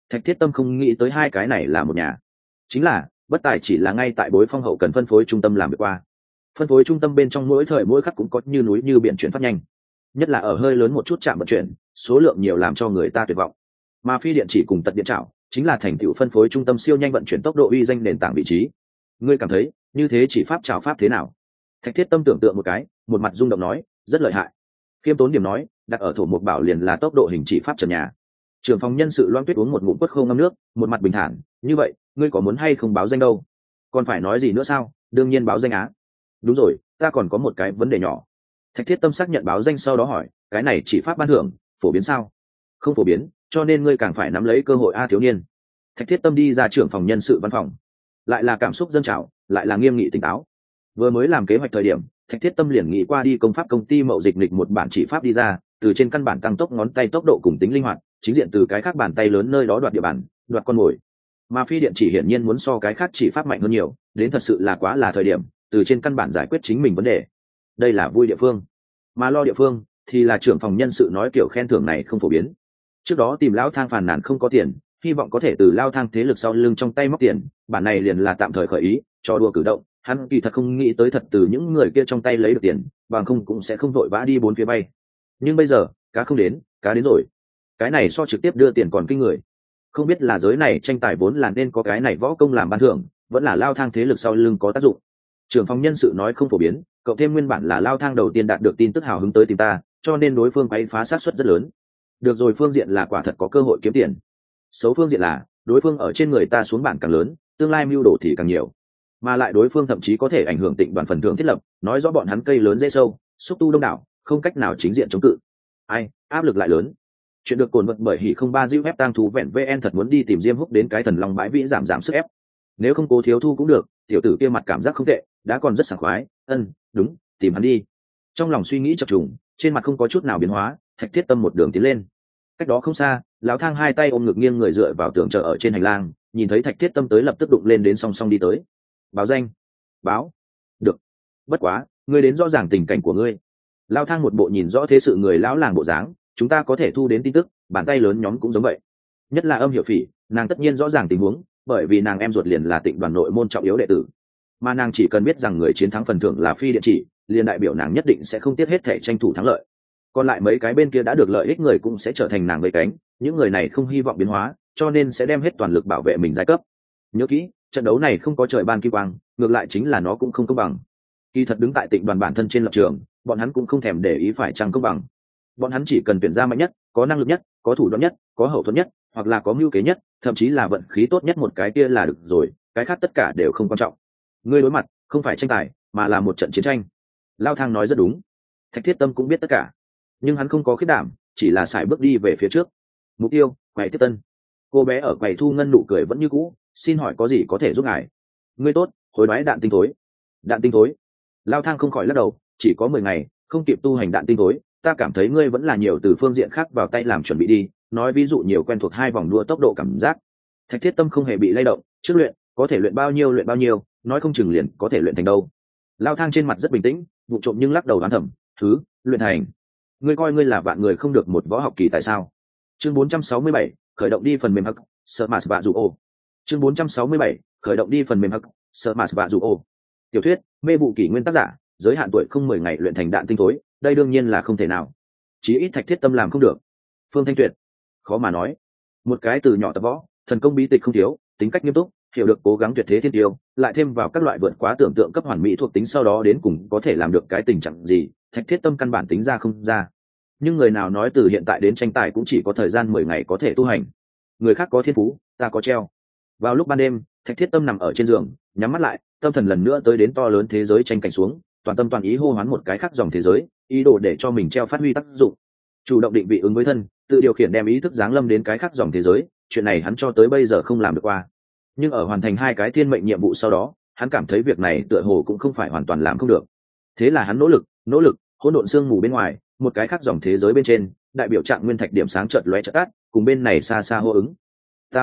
Thạch Thiết Tâm không nghĩ tới hai cái này là một nhà. Chính là bất tài chỉ là ngay tại Bối Phong hậu cần phân phối trung tâm làm việc qua. Phân phối trung tâm bên trong mỗi thời mỗi khắc cũng có như núi như biển chuyển phát nhanh, nhất là ở hơi lớn một chút trạm vận chuyển, số lượng nhiều làm cho người ta tuyệt vọng. Mà Phi Điện Chỉ cùng Tật Điện Trảo chính là thành tựu phân phối trung tâm siêu nhanh vận chuyển tốc độ uy danh nền tảng vị trí. Ngươi cảm thấy như thế chỉ pháp trảo pháp thế nào? Thạch Thiết Tâm tưởng tượng một cái, một mặt rung động nói, rất lợi hại. Khiêm tốn điểm nói, đặt ở thổ mục bảo liền là tốc độ hình chỉ pháp trần nhà. Trưởng phòng nhân sự Loan Tuyết uống một ngụm quất khô ngâm nước, một mặt bình thản, như vậy ngươi có muốn hay không báo danh đâu? Còn phải nói gì nữa sao? Đương nhiên báo danh á. Đúng rồi, ta còn có một cái vấn đề nhỏ. Thạch Thiết Tâm xác nhận báo danh sau đó hỏi, cái này chỉ pháp ban thưởng phổ biến sao? Không phổ biến, cho nên ngươi càng phải nắm lấy cơ hội a thiếu niên. Thạch Thiết Tâm đi ra trưởng phòng nhân sự văn phòng, lại là cảm xúc dâng trào, lại là nghiêm nghị tỉnh táo. Vừa mới làm kế hoạch thời điểm, Thạch Thiết Tâm liền nghĩ qua đi công pháp công ty mậu dịch lịch một bản chỉ pháp đi ra, từ trên căn bản tăng tốc ngón tay tốc độ cùng tính linh hoạt, chính diện từ cái khác bàn tay lớn nơi đó đoạt địa bàn, đoạt con mồi. Mà Phi Điện Chỉ hiển nhiên muốn so cái khác chỉ pháp mạnh hơn nhiều, đến thật sự là quá là thời điểm, từ trên căn bản giải quyết chính mình vấn đề. Đây là vui địa phương, mà lo địa phương thì là trưởng phòng nhân sự nói kiểu khen thưởng này không phổ biến. Trước đó tìm Lão Thang phàn nàn không có tiền, hy vọng có thể từ Lao Thang thế lực sau lưng trong tay móc tiền, bản này liền là tạm thời khởi ý, cho đùa cử động, hắn kỳ thật không nghĩ tới thật từ những người kia trong tay lấy được tiền, bằng không cũng sẽ không vội vã đi bốn phía bay. Nhưng bây giờ cá không đến, cá đến rồi, cái này so trực tiếp đưa tiền còn kinh người. Không biết là giới này tranh tài vốn là nên có cái này võ công làm ban thưởng, vẫn là Lao Thang thế lực sau lưng có tác dụng. Trưởng phòng nhân sự nói không phổ biến, cậu thêm nguyên bản là Lao Thang đầu tiên đạt được tin tức hào hứng tới tìm ta, cho nên đối phương quấy phá sát suất rất lớn. Được rồi, phương diện là quả thật có cơ hội kiếm tiền. Xấu phương diện là đối phương ở trên người ta xuống bản càng lớn, tương lai mưu đồ thì càng nhiều, mà lại đối phương thậm chí có thể ảnh hưởng Tịnh Đoàn phần thưởng thiết lập, nói rõ bọn hắn cây lớn dễ sâu, xúc tu đông đảo, không cách nào chính diện chống cự. Ai, áp lực lại lớn. Chuyện được cồn vật bởi hỉ không ba diêu ép tăng thú vẹn vn thật muốn đi tìm Diêm Húc đến cái thần long bãi vĩ giảm sức ép. Nếu không Cố Thiếu Thu cũng được, tiểu tử kia mặt cảm giác không tệ, đã còn rất sảng khoái, đúng, tìm hắn đi. Trong lòng suy nghĩ chập trùng, trên mặt không có chút nào biến hóa, Thạch Thiết Tâm một đường tiến lên. Cách đó không xa, Lão Thang hai tay ôm ngực nghiêng người dựa vào tường chờ ở trên hành lang, nhìn thấy Thạch Thiết Tâm tới lập tức đụng lên đến song song đi tới. Báo danh. Báo. Được. Bất quá, ngươi đến rõ ràng tình cảnh của ngươi. Lão Thang một bộ nhìn rõ thế sự người lão làng bộ dáng, chúng ta có thể thu đến tin tức, bàn tay lớn nhóm cũng giống vậy. Nhất là Âm Hiểu Phỉ, nàng tất nhiên rõ ràng tình huống, bởi vì nàng em ruột liền là Tịnh Đoàn nội môn trọng yếu đệ tử, mà nàng chỉ cần biết rằng người chiến thắng phần thưởng là Phi Điện Chỉ, liền đại biểu nàng nhất định sẽ không tiếc hết thể tranh thủ thắng lợi. Còn lại mấy cái bên kia đã được lợi ích người cũng sẽ trở thành nàng vây cánh, những người này không hy vọng biến hóa, cho nên sẽ đem hết toàn lực bảo vệ mình giai cấp. Nhớ kỹ, trận đấu này không có trời ban kim quang, ngược lại chính là nó cũng không công bằng. Kỳ thật đứng tại Tịnh Đoàn bản thân trên lập trường, bọn hắn cũng không thèm để ý phải chăng công bằng. Bọn hắn chỉ cần tuyển ra mạnh nhất, có năng lực nhất, có thủ đoạn nhất, có hậu thuẫn nhất, hoặc là có mưu kế nhất, thậm chí là vận khí tốt nhất một cái kia là được rồi, cái khác tất cả đều không quan trọng. Ngươi đối mặt không phải tranh tài, mà là một trận chiến tranh. Lao Thang nói rất đúng. Thạch Thiết Tâm cũng biết tất cả, nhưng hắn không có khiết đảm, chỉ là sải bước đi về phía trước. Mục tiêu, quầy tiếp tân. Cô bé ở quầy thu ngân nụ cười vẫn như cũ, xin hỏi có gì có thể giúp ngài? Ngươi tốt, hối đoái đạn tinh thối. Đạn tinh thối. Lao Thang không khỏi lắc đầu, chỉ có 10 ngày, không kịp tu hành đạn tinh thối, ta cảm thấy ngươi vẫn là nhiều từ phương diện khác vào tay làm chuẩn bị đi, nói ví dụ nhiều quen thuộc 2 vòng đua tốc độ cảm giác. Thạch Thiết Tâm không hề bị lay động, trước luyện, có thể luyện bao nhiêu, nói không chừng liền có thể luyện thành đâu. Lao Thang trên mặt rất bình tĩnh, vụ trộm nhưng lắc đầu đoán thầm, luyện thành. Ngươi coi ngươi là vạn người không được một võ học kỳ tại sao? Chương 467, khởi động đi phần mềm hắc, sợ mà vạ dụ ô. Chương 467, khởi động đi phần mềm hắc, sợ mà vạ dụ ô. Tiểu thuyết, mê vụ kỷ nguyên tác giả, giới hạn tuổi không 10 ngày luyện thành đạn tinh thối, đây đương nhiên là không thể nào. Chí ít Thạch Thiết Tâm làm không được. Phương Thanh Tuyệt, khó mà nói. Một cái từ nhỏ tập võ, thần công bí tịch không thiếu, tính cách nghiêm túc, hiểu được cố gắng tuyệt thế thiên tiêu, lại thêm vào các loại vượt quá tưởng tượng cấp hoàn mỹ thuộc tính sau đó đến cùng có thể làm được cái tình trạng gì, Thạch Thiết Tâm căn bản tính ra không ra. Nhưng người nào nói từ hiện tại đến tranh tài cũng chỉ có thời gian 10 ngày có thể tu hành. Người khác có thiên phú, ta có treo. Vào lúc ban đêm, Thạch Thiết Tâm nằm ở trên giường, nhắm mắt lại, tâm thần lần nữa tới đến to lớn thế giới tranh cảnh xuống, toàn tâm toàn ý hô hoán một cái khác dòng thế giới, ý đồ để cho mình treo phát huy tác dụng. Chủ động định vị ứng với thân, tự điều khiển đem ý thức giáng lâm đến cái khác dòng thế giới, chuyện này hắn cho tới bây giờ không làm được qua. Nhưng ở hoàn thành 2 cái thiên mệnh nhiệm vụ sau đó, hắn cảm thấy việc này tựa hồ cũng không phải hoàn toàn làm không được. Thế là hắn nỗ lực, hỗn độn sương mù bên ngoài, một cái khác dòng thế giới bên trên, đại biểu trạng nguyên thạch điểm sáng chợt lóe chợt tắt, cùng bên này xa xa hô ứng. Ta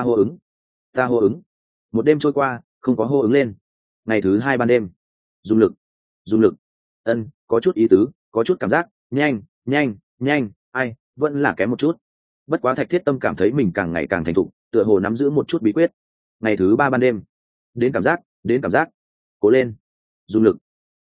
hô ứng. Một đêm trôi qua, không có hô ứng lên. Ngày thứ 2 ban đêm, dùng lực. Có chút ý tứ, có chút cảm giác, nhanh, ai, vẫn là kém một chút. Bất quá Thạch Thiết Tâm cảm thấy mình càng ngày càng thành thục, tựa hồ nắm giữ một chút bí quyết. Ngày thứ 3 ban đêm, đến cảm giác, cố lên, dùng lực,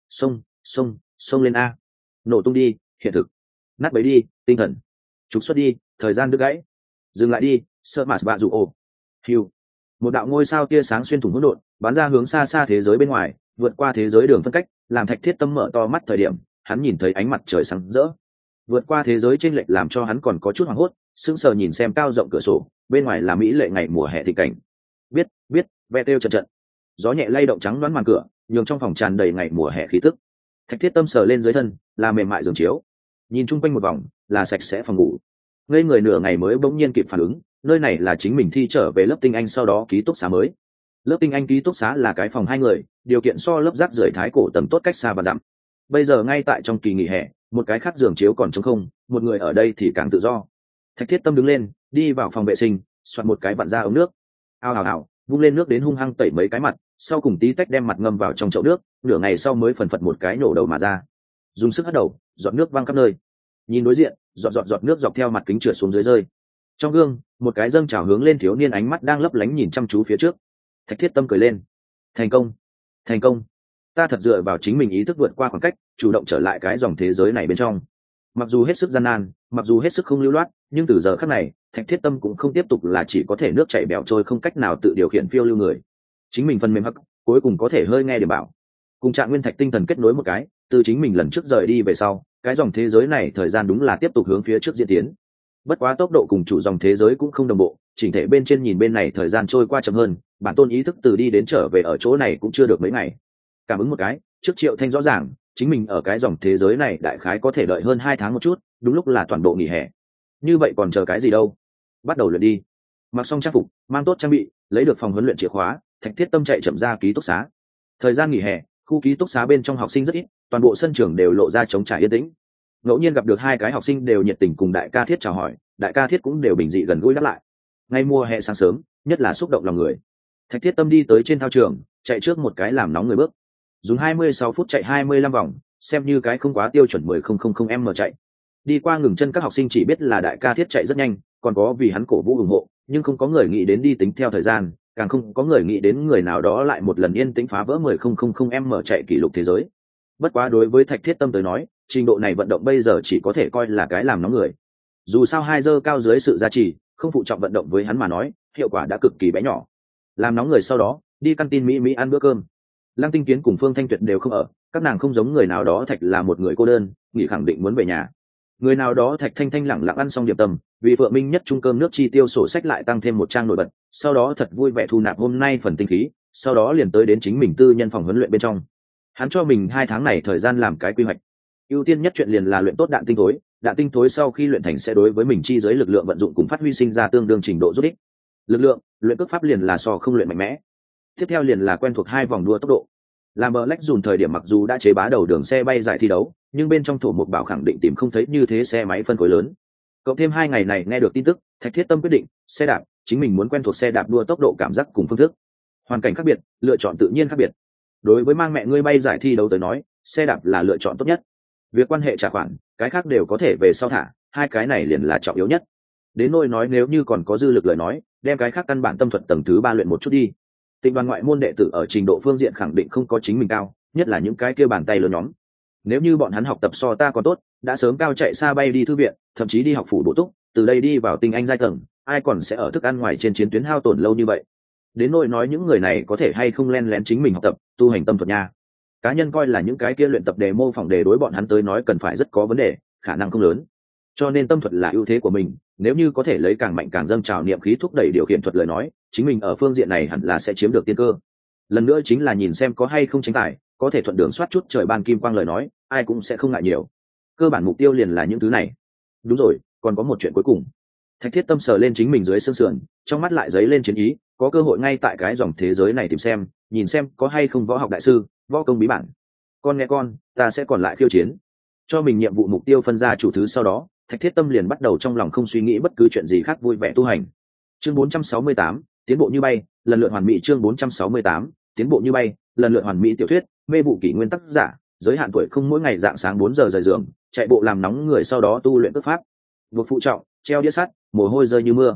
xông lên a, nổ tung đi, hiện thực, nát bấy đi, tinh thần, trục xuất đi, thời gian đứt gãy, dừng lại đi, sợ mạt bạ dụ ổ, hiu. Một đạo ngôi sao tia sáng xuyên thủng hỗn độn, bắn ra hướng xa xa thế giới bên ngoài, vượt qua thế giới đường phân cách, làm Thạch Thiết Tâm mở to mắt thời điểm, hắn nhìn thấy ánh mặt trời sáng rỡ. Vượt qua thế giới chênh lệch làm cho hắn còn có chút hoảng hốt, sững sờ nhìn xem cao rộng cửa sổ, bên ngoài là mỹ lệ ngày mùa hè thị cảnh. Biết, ve têu trận, gió nhẹ lay động trắng đoán màn cửa, nhường trong phòng tràn đầy ngày mùa hè khí tức. Thạch Thiết Tâm sờ lên dưới thân, là mềm mại giường chiếu, nhìn chung quanh một vòng, là sạch sẽ phòng ngủ. Ngây người nửa ngày mới bỗng nhiên kịp phản ứng, nơi này là chính mình thi trở về lớp tinh anh sau đó ký túc xá mới. Lớp tinh anh ký túc xá là cái phòng 2 người, điều kiện so lớp rác rưởi thái cổ tầm tốt cách xa và dặm. Bây giờ ngay tại trong kỳ nghỉ hè, một cái khác giường chiếu còn trống không, một người ở đây thì càng tự do. Thạch Thiết Tâm đứng lên, đi vào phòng vệ sinh, xoạt một cái vặn ra ống nước, ào, vung lên nước đến hung hăng tẩy mấy cái mặt, sau cùng tí tách đem mặt ngâm vào trong chậu nước, nửa ngày sau mới phần phật một cái nổ đầu mà ra, dùng sức hất đầu, giọt nước văng khắp nơi. Nhìn đối diện, giọt nước dọc theo mặt kính trượt xuống dưới rơi. Trong gương, một cái dâng trào hướng lên thiếu niên ánh mắt đang lấp lánh nhìn chăm chú phía trước. Thạch Thiết Tâm cười lên, thành công, ta thật dựa vào chính mình ý thức vượt qua khoảng cách, chủ động trở lại cái dòng thế giới này bên trong. Mặc dù hết sức gian nan, mặc dù hết sức không lưu loát, nhưng từ giờ khắc này, Thạch Thiết Tâm cũng không tiếp tục là chỉ có thể nước chảy bèo trôi không cách nào tự điều khiển phiêu lưu người. Chính mình phần mềm hắc, cuối cùng có thể hơi nghe điểm bảo. Cùng Trạng Nguyên Thạch tinh thần kết nối một cái, từ chính mình lần trước rời đi về sau, cái dòng thế giới này thời gian đúng là tiếp tục hướng phía trước diễn tiến. Bất quá tốc độ cùng chủ dòng thế giới cũng không đồng bộ, chỉnh thể bên trên nhìn bên này thời gian trôi qua chậm hơn, bản tôn ý thức từ đi đến trở về ở chỗ này cũng chưa được mấy ngày. Cảm ứng một cái, trước Triệu Thanh rõ ràng, chính mình ở cái dòng thế giới này đại khái có thể đợi hơn 2 tháng một chút, đúng lúc là toàn bộ nghỉ hè. Như vậy còn chờ cái gì đâu? Bắt đầu luyện đi. Mặc xong trang phục, mang tốt trang bị, lấy được phòng huấn luyện chìa khóa, Thạch Thiết Tâm chạy chậm ra ký túc xá. Thời gian nghỉ hè, khu ký túc xá bên trong học sinh rất ít, toàn bộ sân trường đều lộ ra trống trải yên tĩnh. Ngẫu nhiên gặp được 2 cái học sinh đều nhiệt tình cùng đại ca Thiết chào hỏi, đại ca Thiết cũng đều bình dị gần gũi đáp lại. Ngay mùa hè sáng sớm, nhất là xúc động lòng người. Thạch Thiết Tâm đi tới trên thao trường, chạy trước một cái làm nóng người bước. Dùng 26 phút chạy 25 vòng, xem như cái không quá tiêu chuẩn 10.000m chạy. Đi qua ngừng chân các học sinh chỉ biết là đại ca Thiết chạy rất nhanh, còn có vì hắn cổ vũ ủng hộ, nhưng không có người nghĩ đến đi tính theo thời gian, càng không có người nghĩ đến người nào đó lại một lần yên tĩnh phá vỡ 10.000m chạy kỷ lục thế giới. Bất quá đối với Thạch Thiết Tâm tới nói, trình độ này vận động bây giờ chỉ có thể coi là cái làm nóng người. Dù sao 2 giơ cao dưới sự gia trì, không phụ trọng vận động với hắn mà nói, hiệu quả đã cực kỳ bé nhỏ. Làm nóng người sau đó, đi căn tin Mỹ ăn bữa cơm. Lăng Tinh Kiến cùng Phương Thanh Tuyệt đều không ở, các nàng không giống người nào đó Thạch là một người cô đơn, nghỉ khẳng định muốn về nhà. Người nào đó Thạch Thanh Thanh lẳng lặng ăn xong điểm tâm, vì Phượng Minh nhất trung cơm nước chi tiêu sổ sách lại tăng thêm một trang nổi bật, sau đó thật vui vẻ thu nạp hôm nay phần tinh khí, sau đó liền tới đến chính mình tư nhân phòng huấn luyện bên trong. Hắn cho mình 2 tháng này thời gian làm cái quy hoạch. Ưu tiên nhất chuyện liền là luyện tốt đạn tinh thối sau khi luyện thành sẽ đối với mình chi giới lực lượng vận dụng cùng phát huy sinh ra tương đương trình độ rút ích. Lực lượng, luyện cước pháp liền là so không luyện mạnh mẽ. Tiếp theo liền là quen thuộc 2 vòng đua tốc độ. Làm Black dùn thời điểm mặc dù đã chế bá đầu đường xe bay giải thi đấu, nhưng bên trong thổ một bảo khẳng định tìm không thấy như thế xe máy phân khối lớn. Cộng thêm 2 ngày này nghe được tin tức, Thạch Thiết Tâm quyết định, xe đạp, chính mình muốn quen thuộc xe đạp đua tốc độ cảm giác cùng phương thức. Hoàn cảnh khác biệt, lựa chọn tự nhiên khác biệt. Đối với mang mẹ ngươi bay giải thi đấu tới nói, xe đạp là lựa chọn tốt nhất. Việc quan hệ trả khoản, cái khác đều có thể về sau thả, 2 cái này liền là trọng yếu nhất. Đến nỗi nói nếu như còn có dư lực lời nói, đem cái khác căn bản tâm thuật tầng thứ 3 luyện một chút đi. Tịnh đoàn ngoại môn đệ tử ở trình độ phương diện khẳng định không có chính mình cao, nhất là những cái kia bàn tay lớn nhóm. Nếu như bọn hắn học tập so ta còn tốt, đã sớm cao chạy xa bay đi thư viện, thậm chí đi học phủ bổ túc, từ đây đi vào tinh anh giai tầng, ai còn sẽ ở thức ăn ngoài trên chiến tuyến hao tổn lâu như vậy. Đến nỗi nói những người này có thể hay không len lén chính mình học tập, tu hành tâm thuật nha. Cá nhân coi là những cái kia luyện tập đề mô phỏng đề đối bọn hắn tới nói cần phải rất có vấn đề, khả năng không lớn. Cho nên tâm thuật là ưu thế của mình, nếu như có thể lấy càng mạnh càng dâng trào niệm khí thúc đẩy điều khiển thuật lời nói, chính mình ở phương diện này hẳn là sẽ chiếm được tiên cơ. Lần nữa chính là nhìn xem có hay không tránh tải, có thể thuận đường soát chút trời ban kim quang lời nói, ai cũng sẽ không ngại nhiều. Cơ bản mục tiêu liền là những thứ này. Đúng rồi, còn có một chuyện cuối cùng. Thạch Thiết Tâm sờ lên chính mình dưới xương sườn, trong mắt lại dấy lên chiến ý, có cơ hội ngay tại cái dòng thế giới này tìm xem, nhìn xem có hay không võ học đại sư, võ công bí bản. Con nghe con, ta sẽ còn lại khiêu chiến. Cho mình nhiệm vụ mục tiêu phân ra chủ thứ sau đó, Thạch Thiết Tâm liền bắt đầu trong lòng không suy nghĩ bất cứ chuyện gì khác vui vẻ tu hành. Chương 468, tiến bộ như bay, lần lượt hoàn mỹ. Chương 468, tiến bộ như bay, lần lượt hoàn mỹ. Tiểu thuyết, mê vụ kỷ nguyên tác giả, giới hạn tuổi không mỗi ngày dạng sáng 4 giờ rời giường, chạy bộ làm nóng người sau đó tu luyện cước pháp. Buộc phụ trọng, treo đĩa sắt, mồ hôi rơi như mưa.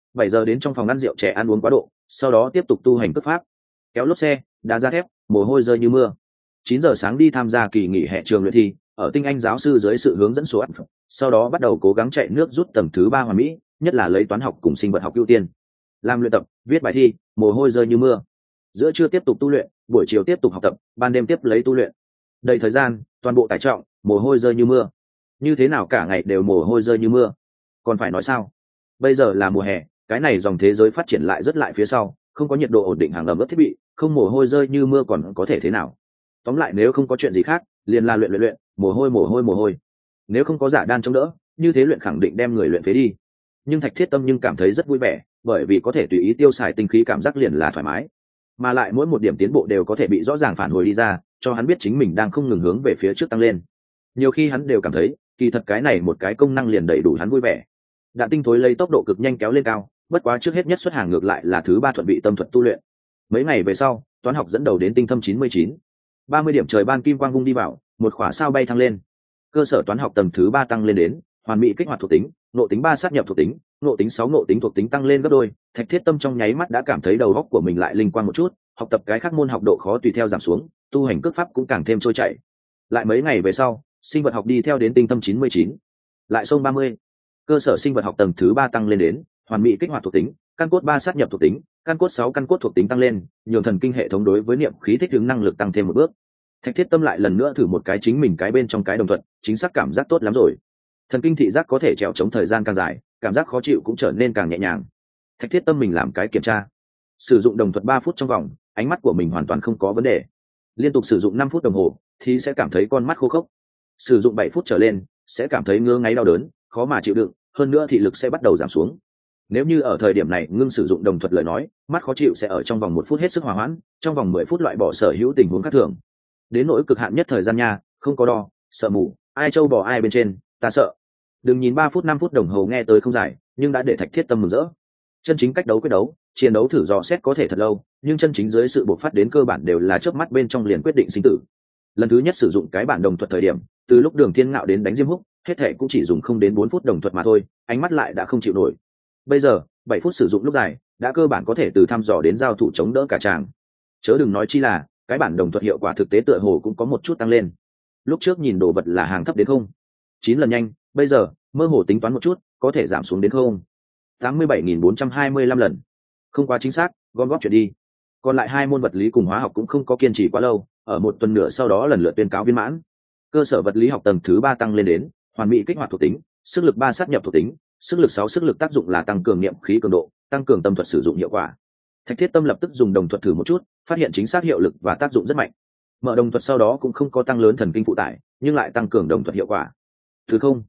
7 giờ đến trong phòng ăn rượu trẻ ăn uống quá độ, sau đó tiếp tục tu hành cước pháp, kéo lốp xe, đá ra thép, mồ hôi rơi như mưa. 9 giờ sáng đi tham gia kỳ nghỉ hè trường luyện thi, ở tinh anh giáo sư dưới sự hướng dẫn số ăn, sau đó bắt đầu cố gắng chạy nước rút tầng thứ 3 hoàn mỹ, nhất là lấy toán học cùng sinh vật học ưu tiên. Làm luyện tập, viết bài thi, mồ hôi rơi như mưa. Giữa trưa tiếp tục tu luyện, buổi chiều tiếp tục học tập, ban đêm tiếp lấy tu luyện. Đầy thời gian, toàn bộ tải trọng, mồ hôi rơi như mưa. Như thế nào cả ngày đều mồ hôi rơi như mưa, còn phải nói sao? Bây giờ là mùa hè, cái này dòng thế giới phát triển lại rất lại phía sau, không có nhiệt độ ổn định hàng ẩm ướt thiết bị, không mồ hôi rơi như mưa còn có thể thế nào? Tóm lại nếu không có chuyện gì khác, liền là luyện, mồ hôi. Nếu không có giả đan chống đỡ, như thế luyện khẳng định đem người luyện phế đi. Nhưng Thạch Thiết Tâm nhưng cảm thấy rất vui vẻ, bởi vì có thể tùy ý tiêu xài tinh khí, cảm giác liền là thoải mái, mà lại mỗi một điểm tiến bộ đều có thể bị rõ ràng phản hồi đi ra, cho hắn biết chính mình đang không ngừng hướng về phía trước tăng lên. Nhiều khi hắn đều cảm thấy kỳ thật cái này một cái công năng liền đầy đủ hắn vui vẻ. Đạn tinh thối lấy tốc độ cực nhanh kéo lên cao, bất quá trước hết nhất xuất hàng ngược lại là thứ 3 thuận vị tâm thuật tu luyện. Mấy ngày về sau, toán học dẫn đầu đến tinh thâm 99. 30 điểm trời ban kim quang vung đi vào, một khỏa sao bay thăng lên. Cơ sở toán học tầng thứ 3 tăng lên đến hoàn mỹ kích hoạt thuộc tính, ngộ tính 3 sát nhập thuộc tính, ngộ tính 6 ngộ tính thuộc tính tăng lên gấp đôi. Thạch Thiết Tâm trong nháy mắt đã cảm thấy đầu óc của mình lại linh quang một chút, học tập cái khác môn học độ khó tùy theo giảm xuống, tu hành cước pháp cũng càng thêm trôi chảy. Lại mấy ngày về sau, sinh vật học đi theo đến tinh thâm 99. Lại sông 30. Cơ sở sinh vật học tầng thứ 3 tăng lên đến hoàn mỹ kích hoạt thuộc tính, căn cốt 3 sát nhập thuộc tính, căn cốt 6 căn cốt thuộc tính tăng lên, nhường thần kinh hệ thống đối với niệm khí thích ứng năng lực tăng thêm một bước. Thạch Thiết Tâm lại lần nữa thử một cái chính mình cái bên trong cái đồng thuận, chính xác cảm giác tốt lắm rồi. Thần kinh thị giác có thể trèo chống thời gian càng dài, cảm giác khó chịu cũng trở nên càng nhẹ nhàng. Thạch Thiết Tâm mình làm cái kiểm tra, sử dụng đồng thuận 3 phút trong vòng, ánh mắt của mình hoàn toàn không có vấn đề. Liên tục sử dụng 5 phút đồng hồ thì sẽ cảm thấy con mắt khô khốc, sử dụng 7 phút trở lên sẽ cảm thấy ngứa ngáy đau đớn, khó mà chịu đựng, hơn nữa thị lực sẽ bắt đầu giảm xuống. Nếu như ở thời điểm này ngưng sử dụng đồng thuật lời nói, mắt khó chịu sẽ ở trong vòng 1 phút hết sức hòa hoãn, trong vòng 10 phút loại bỏ sở hữu tình huống khác thường. Đến nỗi cực hạn nhất thời gian nha, không có đo, sợ mù, ai trâu bò ai bên trên, ta sợ. Đừng nhìn 3 phút 5 phút đồng hồ nghe tới không dài, nhưng đã để Thạch Thiết Tâm mừng rỡ. Chân chính cách đấu quyết đấu, chiến đấu thử dò xét có thể thật lâu, nhưng chân chính dưới sự bộc phát đến cơ bản đều là chớp mắt bên trong liền quyết định sinh tử. Lần thứ nhất sử dụng cái bản đồng thuật thời điểm, từ lúc Đường Thiên Ngạo đến đánh Diêm Húc, hết thể cũng chỉ dùng không đến 4 phút đồng thuật mà thôi, ánh mắt lại đã không chịu nổi. Bây giờ 7 phút sử dụng lúc dài đã cơ bản có thể từ thăm dò đến giao thủ chống đỡ cả tràng, chớ đừng nói chi là cái bản đồng thuật hiệu quả thực tế tựa hồ cũng có một chút tăng lên. Lúc trước nhìn đồ vật là hàng thấp đến không 9 lần nhanh, bây giờ mơ hồ tính toán một chút có thể giảm xuống đến không 87.425 lần. Không quá chính xác, gom góp chuyện đi. Còn lại 2 môn vật lý cùng hóa học cũng không có kiên trì quá lâu, ở 1 tuần nửa sau đó lần lượt tuyên cáo viên mãn. Cơ sở vật lý học tầng thứ 3 tăng lên đến hoàn mỹ kích hoạt thuộc tính, sức lực 3 sát nhập thuộc tính, sức lực 6 sức lực tác dụng là tăng cường niệm khí cường độ, tăng cường tâm thuật sử dụng hiệu quả. Thạch Thiết Tâm lập tức dùng đồng thuật thử một chút, phát hiện chính xác hiệu lực và tác dụng rất mạnh. Mở đồng thuật sau đó cũng không có tăng lớn thần kinh phụ tải, nhưng lại tăng cường đồng thuật hiệu quả. Thứ không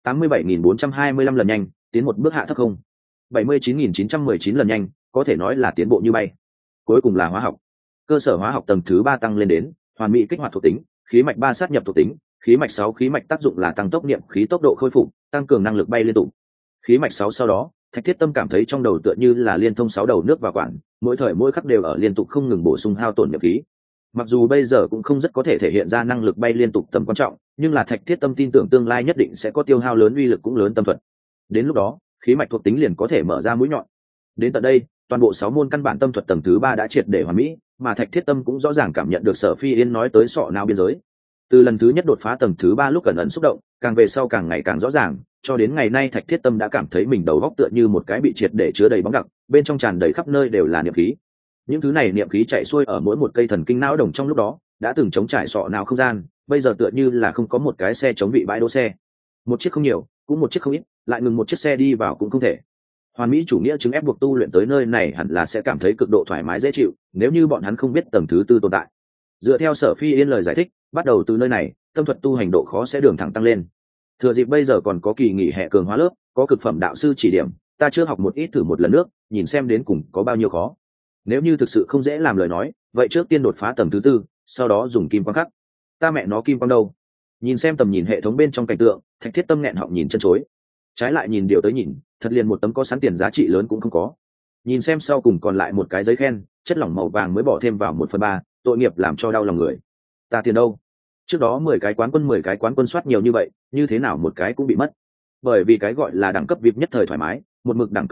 87.425 lần nhanh, tiến một bước hạ thấp không 79.919 lần nhanh, có thể nói là tiến bộ như bay. Cuối cùng là hóa học. Cơ sở hóa học tầng thứ 3 tăng lên đến hoàn mỹ kích hoạt thuộc tính, khí mạch 3 sát nhập thuộc tính, khí mạch 6 khí mạch tác dụng là tăng tốc niệm khí tốc độ khôi phục, tăng cường năng lực bay liên tục. Khí mạch 6 sau đó, Thạch Thiết Tâm cảm thấy trong đầu tựa như là liên thông 6 đầu nước và quản, mỗi thời mỗi khắc đều ở liên tục không ngừng bổ sung hao tổn niệm khí. Mặc dù bây giờ cũng không rất có thể thể hiện ra năng lực bay liên tục tầm quan trọng, nhưng là Thạch Thiết Tâm tin tưởng tương lai nhất định sẽ có tiêu hao lớn, uy lực cũng lớn tâm thuật. Đến lúc đó, khí mạch thuộc tính liền có thể mở ra mũi nhọn. Đến tận đây, toàn bộ 6 môn căn bản tâm thuật tầng thứ 3 đã triệt để hoàn mỹ, mà Thạch Thiết Tâm cũng rõ ràng cảm nhận được Sở Phi Yên nói tới sọ não biên giới. Từ lần thứ nhất đột phá tầng thứ 3 lúc cẩn ẩn xúc động, càng về sau càng ngày càng rõ ràng, cho đến ngày nay Thạch Thiết Tâm đã cảm thấy mình đầu óc tựa như một cái bị triệt để chứa đầy bóng đặc, bên trong tràn đầy khắp nơi đều là niệm khí. Những thứ này niệm khí chạy xuôi ở mỗi một cây thần kinh não đồng trong lúc đó, đã từng chống trải sọ não không gian, bây giờ tựa như là không có một cái xe chống vị bãi đỗ xe. Một chiếc không nhiều, cũng một chiếc không ít, lại ngừng một chiếc xe đi vào cũng không thể. Hoàn mỹ chủ nghĩa chứng ép buộc tu luyện tới nơi này hẳn là sẽ cảm thấy cực độ thoải mái dễ chịu, nếu như bọn hắn không biết tầng thứ 4 tồn tại. Dựa theo Sở Phi Yên lời giải thích, bắt đầu từ nơi này, tâm thuật tu hành độ khó sẽ đường thẳng tăng lên. Thừa dịp bây giờ còn có kỳ nghỉ hè cường hóa lớp, có cực phẩm đạo sư chỉ điểm, ta chưa học một ít thử một lần nước, nhìn xem đến cùng có bao nhiêu khó. Nếu như thực sự không dễ làm lời nói, vậy trước tiên đột phá tầng thứ 4, sau đó dùng kim quang khắc. Ta mẹ nó kim quang đâu? Nhìn xem tầm nhìn hệ thống bên trong cảnh tượng, Thạch Thiết Tâm nghẹn họng nhìn chân chối. Trái lại nhìn điều tới nhìn, thật liền một tấm có sẵn tiền giá trị lớn cũng không có. Nhìn xem sau cùng còn lại một cái giấy khen, chất lỏng màu vàng mới bỏ thêm vào 1/3, tội nghiệp làm cho đau lòng người. Ta tiền đâu? Trước đó 10 cái quán quân 10 cái quán quân soát nhiều như vậy, như thế nào một cái cũng bị mất. Bởi vì cái gọi là đẳng cấp VIP nhất thời thoải mái, một mực đẳng cấp VIP,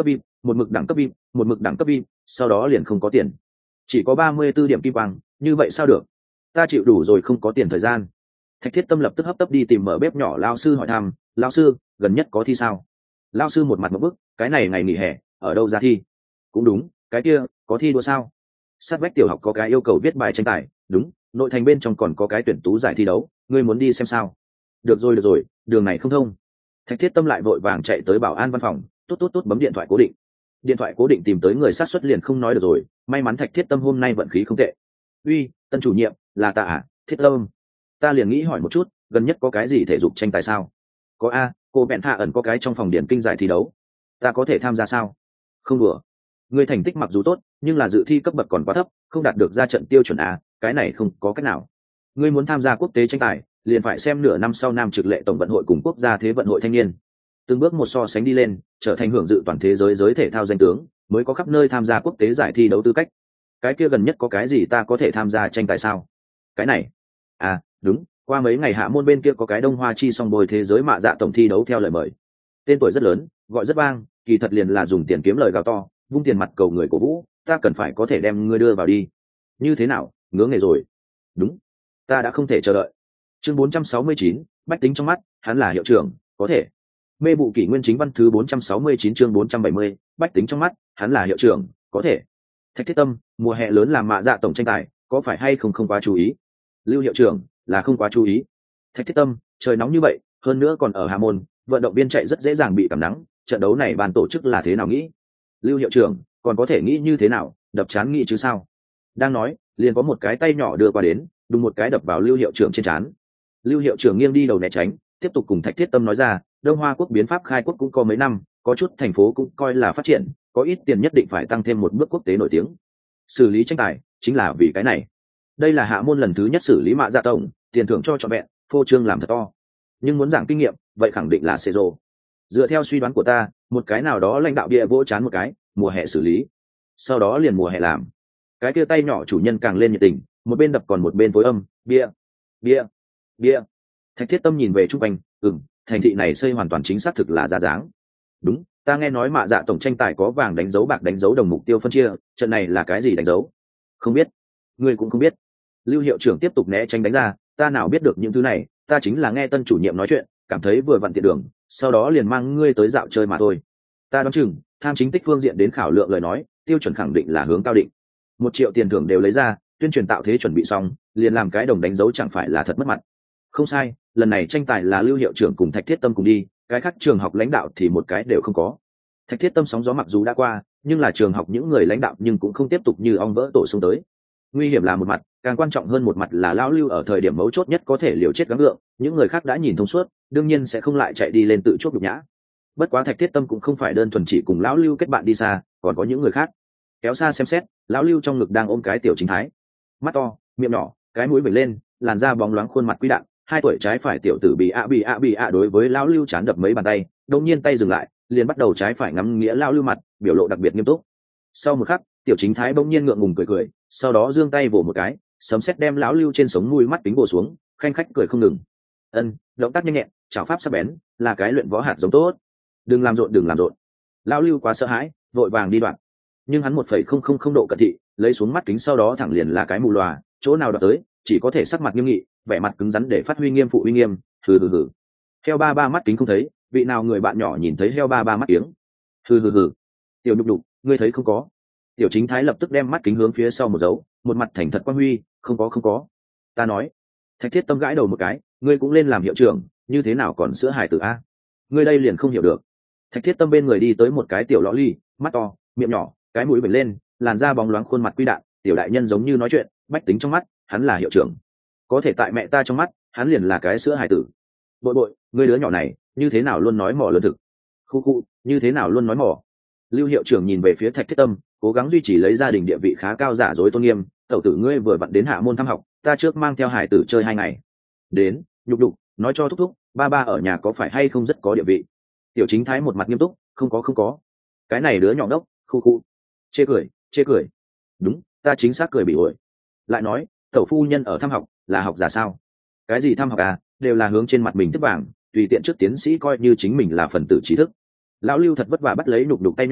một mực đẳng cấp vip, một mực đẳng cấp vip, sau đó liền không có tiền, chỉ có 34 điểm kim quang, như vậy sao được? Ta chịu đủ rồi, không có tiền thời gian. Thạch Thiết Tâm lập tức hấp tấp đi tìm mở bếp nhỏ lão sư hỏi thăm, lão sư gần nhất có thi sao? Lão sư một mặt một bức, cái này ngày nghỉ hè ở đâu ra thi? Cũng đúng, cái kia có thi đua sao? Sát vách tiểu học có cái yêu cầu viết bài tranh tài, đúng, nội thành bên trong còn có cái tuyển tú giải thi đấu, ngươi muốn đi xem sao? Được rồi, đường này không thông. Thạch Thiết Tâm lại vội vàng chạy tới bảo an văn phòng, tốt bấm điện thoại cố định. Điện thoại cố định tìm tới người sát xuất liền không nói được rồi, may mắn Thạch Thiết Tâm hôm nay vận khí không tệ. Uy, tân chủ nhiệm, là ta à? Thiết Tâm, ta liền nghĩ hỏi một chút, gần nhất có cái gì thể dục tranh tài sao? Có a, cô bẹn hạ ẩn có cái trong phòng điển kinh giải thi đấu, ta có thể tham gia sao? Không đùa, người thành tích mặc dù tốt, nhưng là dự thi cấp bậc còn quá thấp, không đạt được ra trận tiêu chuẩn a, cái này không có cách nào. Ngươi muốn tham gia quốc tế tranh tài, liền phải xem nửa năm sau Nam Trực Lệ tổng vận hội cùng quốc gia thế vận hội thanh niên, từng bước một so sánh đi lên, trở thành hưởng dự toàn thế giới giới thể thao danh tướng, mới có khắp nơi tham gia quốc tế giải thi đấu tư cách. Cái kia gần nhất có cái gì ta có thể tham gia tranh tài sao? Cái này à, đúng, qua mấy ngày hạ môn bên kia có cái Đông Hoa chi song bồi thế giới mạ dạ tổng thi đấu theo lời mời, tên tuổi rất lớn, gọi rất vang, kỳ thật liền là dùng tiền kiếm lời gào to, vung tiền mặt cầu người cổ vũ, ta cần phải có thể đem ngươi đưa vào đi. Như thế nào, ngứa nghề rồi? Đúng, ta đã không thể chờ đợi. Chương 469, bách tính trong mắt, hắn là hiệu trưởng, có thể. Mê vụ kỷ nguyên chính văn thứ 469 chương 470, bách tính trong mắt, hắn là hiệu trưởng, có thể. Thạch Thiết Tâm, mùa hè lớn làm mạ dạ tổng tranh tài, có phải hay không quá chú ý? Lưu hiệu trưởng, là không quá chú ý. Thạch Thiết Tâm, trời nóng như vậy, hơn nữa còn ở Hà Môn, vận động viên chạy rất dễ dàng bị cảm nắng, trận đấu này ban tổ chức là thế nào nghĩ? Lưu hiệu trưởng, còn có thể nghĩ như thế nào, đập chán nghĩ chứ sao? Đang nói, liền có một cái tay nhỏ đưa qua đến, đùng một cái đập vào Lưu hiệu trưởng trên trán. Lưu hiệu trưởng nghiêng đi đầu né tránh, tiếp tục cùng Thạch Thiết Tâm nói ra, Đông Hoa quốc biến pháp khai quốc cũng có mấy năm, có chút thành phố cũng coi là phát triển, có ít tiền nhất định phải tăng thêm một bước quốc tế nổi tiếng. Xử lý tranh tài chính là vì cái này. Đây là hạ môn lần thứ nhất xử lý mạ dạ tổng, tiền thưởng cho trọn vẹn, phô trương làm thật to. Nhưng muốn giảng kinh nghiệm, vậy khẳng định là Cezro. Dựa theo suy đoán của ta, một cái nào đó lãnh đạo bia vỗ chán một cái, mùa hè xử lý, sau đó liền mùa hè làm. Cái kia tay nhỏ chủ nhân càng lên nhiệt tình, một bên đập còn một bên phối âm, bia, bia, bia. Thạch Thiết Tâm nhìn về trung quanh, thành thị này xây hoàn toàn chính xác thực là ra dáng. Đúng, ta nghe nói mạ dạ tổng tranh tài có vàng đánh dấu bạc đánh dấu đồng mục tiêu phân chia, trận này là cái gì đánh dấu? Không biết, ngươi cũng không biết. Lưu hiệu trưởng tiếp tục né tránh đánh ra, ta nào biết được những thứ này, ta chính là nghe tân chủ nhiệm nói chuyện, cảm thấy vừa vặn tiện đường, sau đó liền mang ngươi tới dạo chơi mà thôi. Ta đoán chừng, tham chính tích phương diện đến khảo lượng lời nói, tiêu chuẩn khẳng định là hướng cao định. 1 triệu tiền thưởng đều lấy ra, tuyên truyền tạo thế chuẩn bị xong, liền làm cái đồng đánh dấu chẳng phải là thật mất mặt. Không sai, lần này tranh tài là Lưu hiệu trưởng cùng Thạch Thiết Tâm cùng đi, cái khác trường học lãnh đạo thì một cái đều không có. Thạch Thiết Tâm sóng gió mặc dù đã qua, nhưng là trường học những người lãnh đạo nhưng cũng không tiếp tục như ong vỡ tổ xung tới. Nguy hiểm là một mặt, càng quan trọng hơn một mặt là lão Lưu ở thời điểm mấu chốt nhất có thể liều chết gắng gượng, những người khác đã nhìn thông suốt, đương nhiên sẽ không lại chạy đi lên tự chuốc nhục nhã. Bất quá Thạch Thiết Tâm cũng không phải đơn thuần chỉ cùng lão Lưu kết bạn đi xa, còn có những người khác. Kéo xa xem xét, lão Lưu trong ngực đang ôm cái tiểu chính thái, mắt to, miệng nhỏ, cái mũi vểnh lên, làn da bóng loáng, khuôn mặt quý đạn, 2 tuổi trái phải tiểu tử bị ạ đối với lão Lưu chán đập mấy bàn tay, đột nhiên tay dừng lại, liền bắt đầu trái phải ngắm nghĩa lão Lưu mặt, biểu lộ đặc biệt nghiêm túc. Sau một khắc, tiểu chính thái bỗng nhiên ngượng ngùng cười, sau đó giương tay vỗ một cái, sấm sét đem lão Lưu trên sống mũi mắt kính bổ xuống, khanh khách cười không ngừng. Động tác nhanh nhẹn, chảo pháp sắc bén, là cái luyện võ hạt giống tốt. Đừng làm rộn. Lão Lưu quá sợ hãi, vội vàng đi đoạn. Nhưng hắn 1,000 độ cận thị, lấy xuống mắt kính sau đó thẳng liền là cái mù lòa, chỗ nào đoạt tới, chỉ có thể sắc mặt nghiêm nghị, vẻ mặt cứng rắn để phát huy nghiêm phụ uy nghiêm. Hừ. Heo ba mắt kính không thấy, vị nào người bạn nhỏ nhìn thấy heo ba mắt tiếng. Hừ. Tiểu nhục đục, ngươi thấy không có? Tiểu chính thái lập tức đem mắt kính hướng phía sau một dấu, một mặt thành thật quan huy, không có. Ta nói. Thạch Thiết Tâm gãi đầu một cái, ngươi cũng lên làm hiệu trưởng, như thế nào còn sữa hài tử a? Ngươi đây liền không hiểu được. Thạch Thiết Tâm bên người đi tới một cái tiểu lõ ly, mắt to, miệng nhỏ, cái mũi vểnh lên, làn da bóng loáng, khuôn mặt quy đạn, tiểu đại nhân giống như nói chuyện, bách tính trong mắt, hắn là hiệu trưởng. Có thể tại mẹ ta trong mắt, hắn liền là cái sữa hài tử. Bội, ngươi đứa nhỏ này, như thế nào luôn nói mỏ lớn thực? Khu, như thế nào luôn nói mỏ? Lưu hiệu trưởng nhìn về phía Thạch Thiết Tâm, cố gắng duy trì lấy gia đình địa vị khá cao giả dối tôn nghiêm. Tẩu tử ngươi vừa vặn đến hạ môn thăm học, ta trước mang theo hải tử chơi 2 ngày. Đến, nhục đục, nói cho thúc, ba ở nhà có phải hay không rất có địa vị? Tiểu chính thái một mặt nghiêm túc, không có. Cái này đứa nhỏ đốc, khu. Chê cười. Đúng, ta chính xác cười bị ổi. Lại nói, tẩu phu nhân ở thăm học, là học giả sao? Cái gì thăm học à, đều là hướng trên mặt mình thức vàng, tùy tiện trước tiến sĩ coi như chính mình là phần tử trí thức. Lão Lưu thật vất vả bắt lấy nhục tay nhỏ,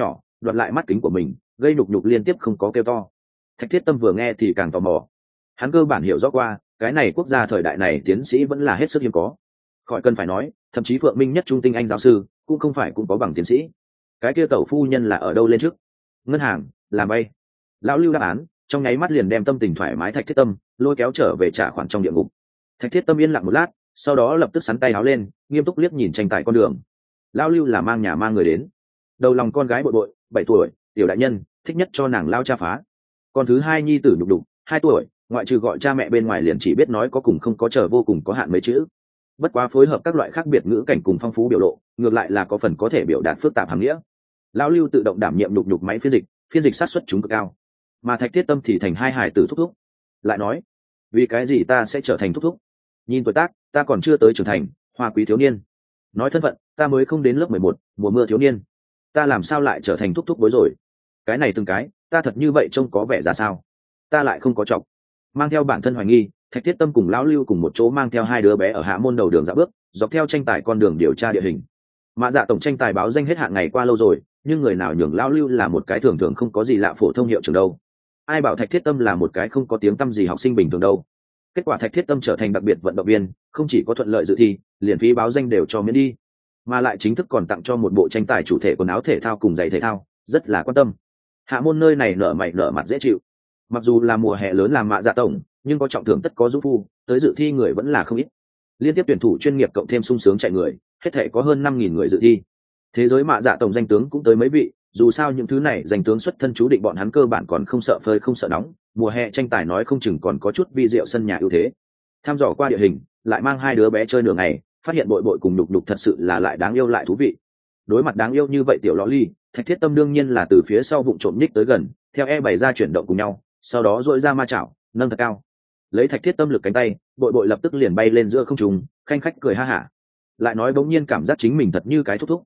đoạt lại mắt kính của mình, gây nhục nhục liên tiếp không có kêu to. Thạch Thiết Tâm vừa nghe thì càng tò mò. Hắn cơ bản hiểu rõ qua, cái này quốc gia thời đại này tiến sĩ vẫn là hết sức hiếm có. Khỏi cần phải nói, thậm chí Phượng Minh nhất trung tinh anh giáo sư cũng không phải cũng có bằng tiến sĩ. Cái kia tẩu phu nhân là ở đâu lên trước? Ngân hàng, làm bay. Lão Lưu đáp án, trong nháy mắt liền đem tâm tình thoải mái Thạch Thiết Tâm lôi kéo trở về trả khoản trong địa ngục. Thạch Thiết Tâm yên lặng một lát, sau đó lập tức sắn tay áo lên, nghiêm túc liếc nhìn tranh tài con đường. Lão Lưu là mang nhà mang người đến. Đầu lòng con gái bội bội, 7 tuổi, tiểu đại nhân, thích nhất cho nàng lao cha phá. Con thứ hai nhi tử nhục đục, 2 tuổi, ngoại trừ gọi cha mẹ bên ngoài liền chỉ biết nói có cùng không có chờ vô cùng có hạn mấy chữ. Bất quá phối hợp các loại khác biệt ngữ cảnh cùng phong phú biểu lộ, ngược lại là có phần có thể biểu đạt phức tạp hàm nghĩa. Lão Lưu tự động đảm nhiệm nhục nhục máy phiên dịch sát xuất chúng cực cao. Mà Thạch Thiết Tâm thì thành hai hài tử thúc thúc. Lại nói, vì cái gì ta sẽ trở thành thúc thúc? Nhìn tuổi tác, ta còn chưa tới trưởng thành, hoa quý thiếu niên. Nói thân phận, ta mới không đến lớp 11, mùa mưa thiếu niên. Ta làm sao lại trở thành thúc thúc bối rồi? Cái này từng cái, ta thật như vậy trông có vẻ ra sao? Ta lại không có chọc. Mang theo bản thân hoài nghi, Thạch Thiết Tâm cùng Lão Lưu cùng một chỗ mang theo hai đứa bé ở hạ môn đầu đường dạo bước, dọc theo tranh tài con đường điều tra địa hình. Mã Dạ tổng tranh tài báo danh hết hạn ngày qua lâu rồi, nhưng người nào nhường Lão Lưu là một cái thường thường không có gì lạ phổ thông hiệu trưởng đâu. Ai bảo Thạch Thiết Tâm là một cái không có tiếng tăm gì học sinh bình thường đâu. Kết quả Thạch Thiết Tâm trở thành đặc biệt vận động viên, không chỉ có thuận lợi dự thi, liền phí báo danh đều cho miễn đi, mà lại chính thức còn tặng cho một bộ tranh tài chủ thể quần áo thể thao cùng giày thể thao, rất là quan tâm. Hạ môn nơi này nở mày nở mặt dễ chịu. Mặc dù là mùa hè lớn làm Mã Dạ tổng, nhưng có trọng thưởng tất có dũng phu, tới dự thi người vẫn là không ít. Liên tiếp tuyển thủ chuyên nghiệp cộng thêm sung sướng chạy người, hết thể có hơn 5.000 người dự thi. Thế giới Mã Dạ tổng danh tướng cũng tới mấy vị, dù sao những thứ này danh tướng xuất thân chú định bọn hắn cơ bản còn không sợ phơi không sợ nóng, mùa hè tranh tài nói không chừng còn có chút vi diệu sân nhà ưu thế. Tham dò qua địa hình, lại mang hai đứa bé chơi nửa ngày, phát hiện bội bội cùng nhục nhục thật sự là lại đáng yêu lại thú vị. Đối mặt đáng yêu như vậy tiểu lọ ly, Thạch Thiết Tâm đương nhiên là từ phía sau vụng trộm nhích tới gần, theo bày ra chuyển động cùng nhau, sau đó duỗi ra ma chảo, nâng thật cao. Lấy Thạch Thiết Tâm lực cánh tay, bội bội lập tức liền bay lên giữa không trung, khanh khách cười ha hả. Lại nói bỗng nhiên cảm giác chính mình thật như cái thúc thúc.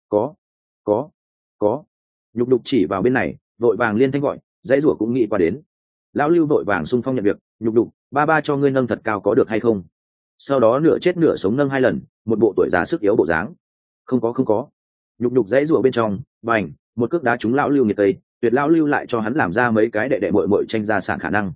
Có. Nhục nhục chỉ vào bên này, vội vàng liên thanh gọi, dãy rủa cũng nghĩ qua đến. Lão Lưu vội vàng xung phong nhận việc, nhục nhục, ba cho ngươi nâng thật cao có được hay không? Sau đó nửa chết nửa sống nâng 2 lần, một bộ tuổi già sức yếu bộ dáng. Không có. Nhục nhục dãy rủa bên trong, bành, một cước đá trúng Lão Lưu nghiệt tây, tuyệt Lão Lưu lại cho hắn làm ra mấy cái đệ đệ muội tranh ra sản khả năng.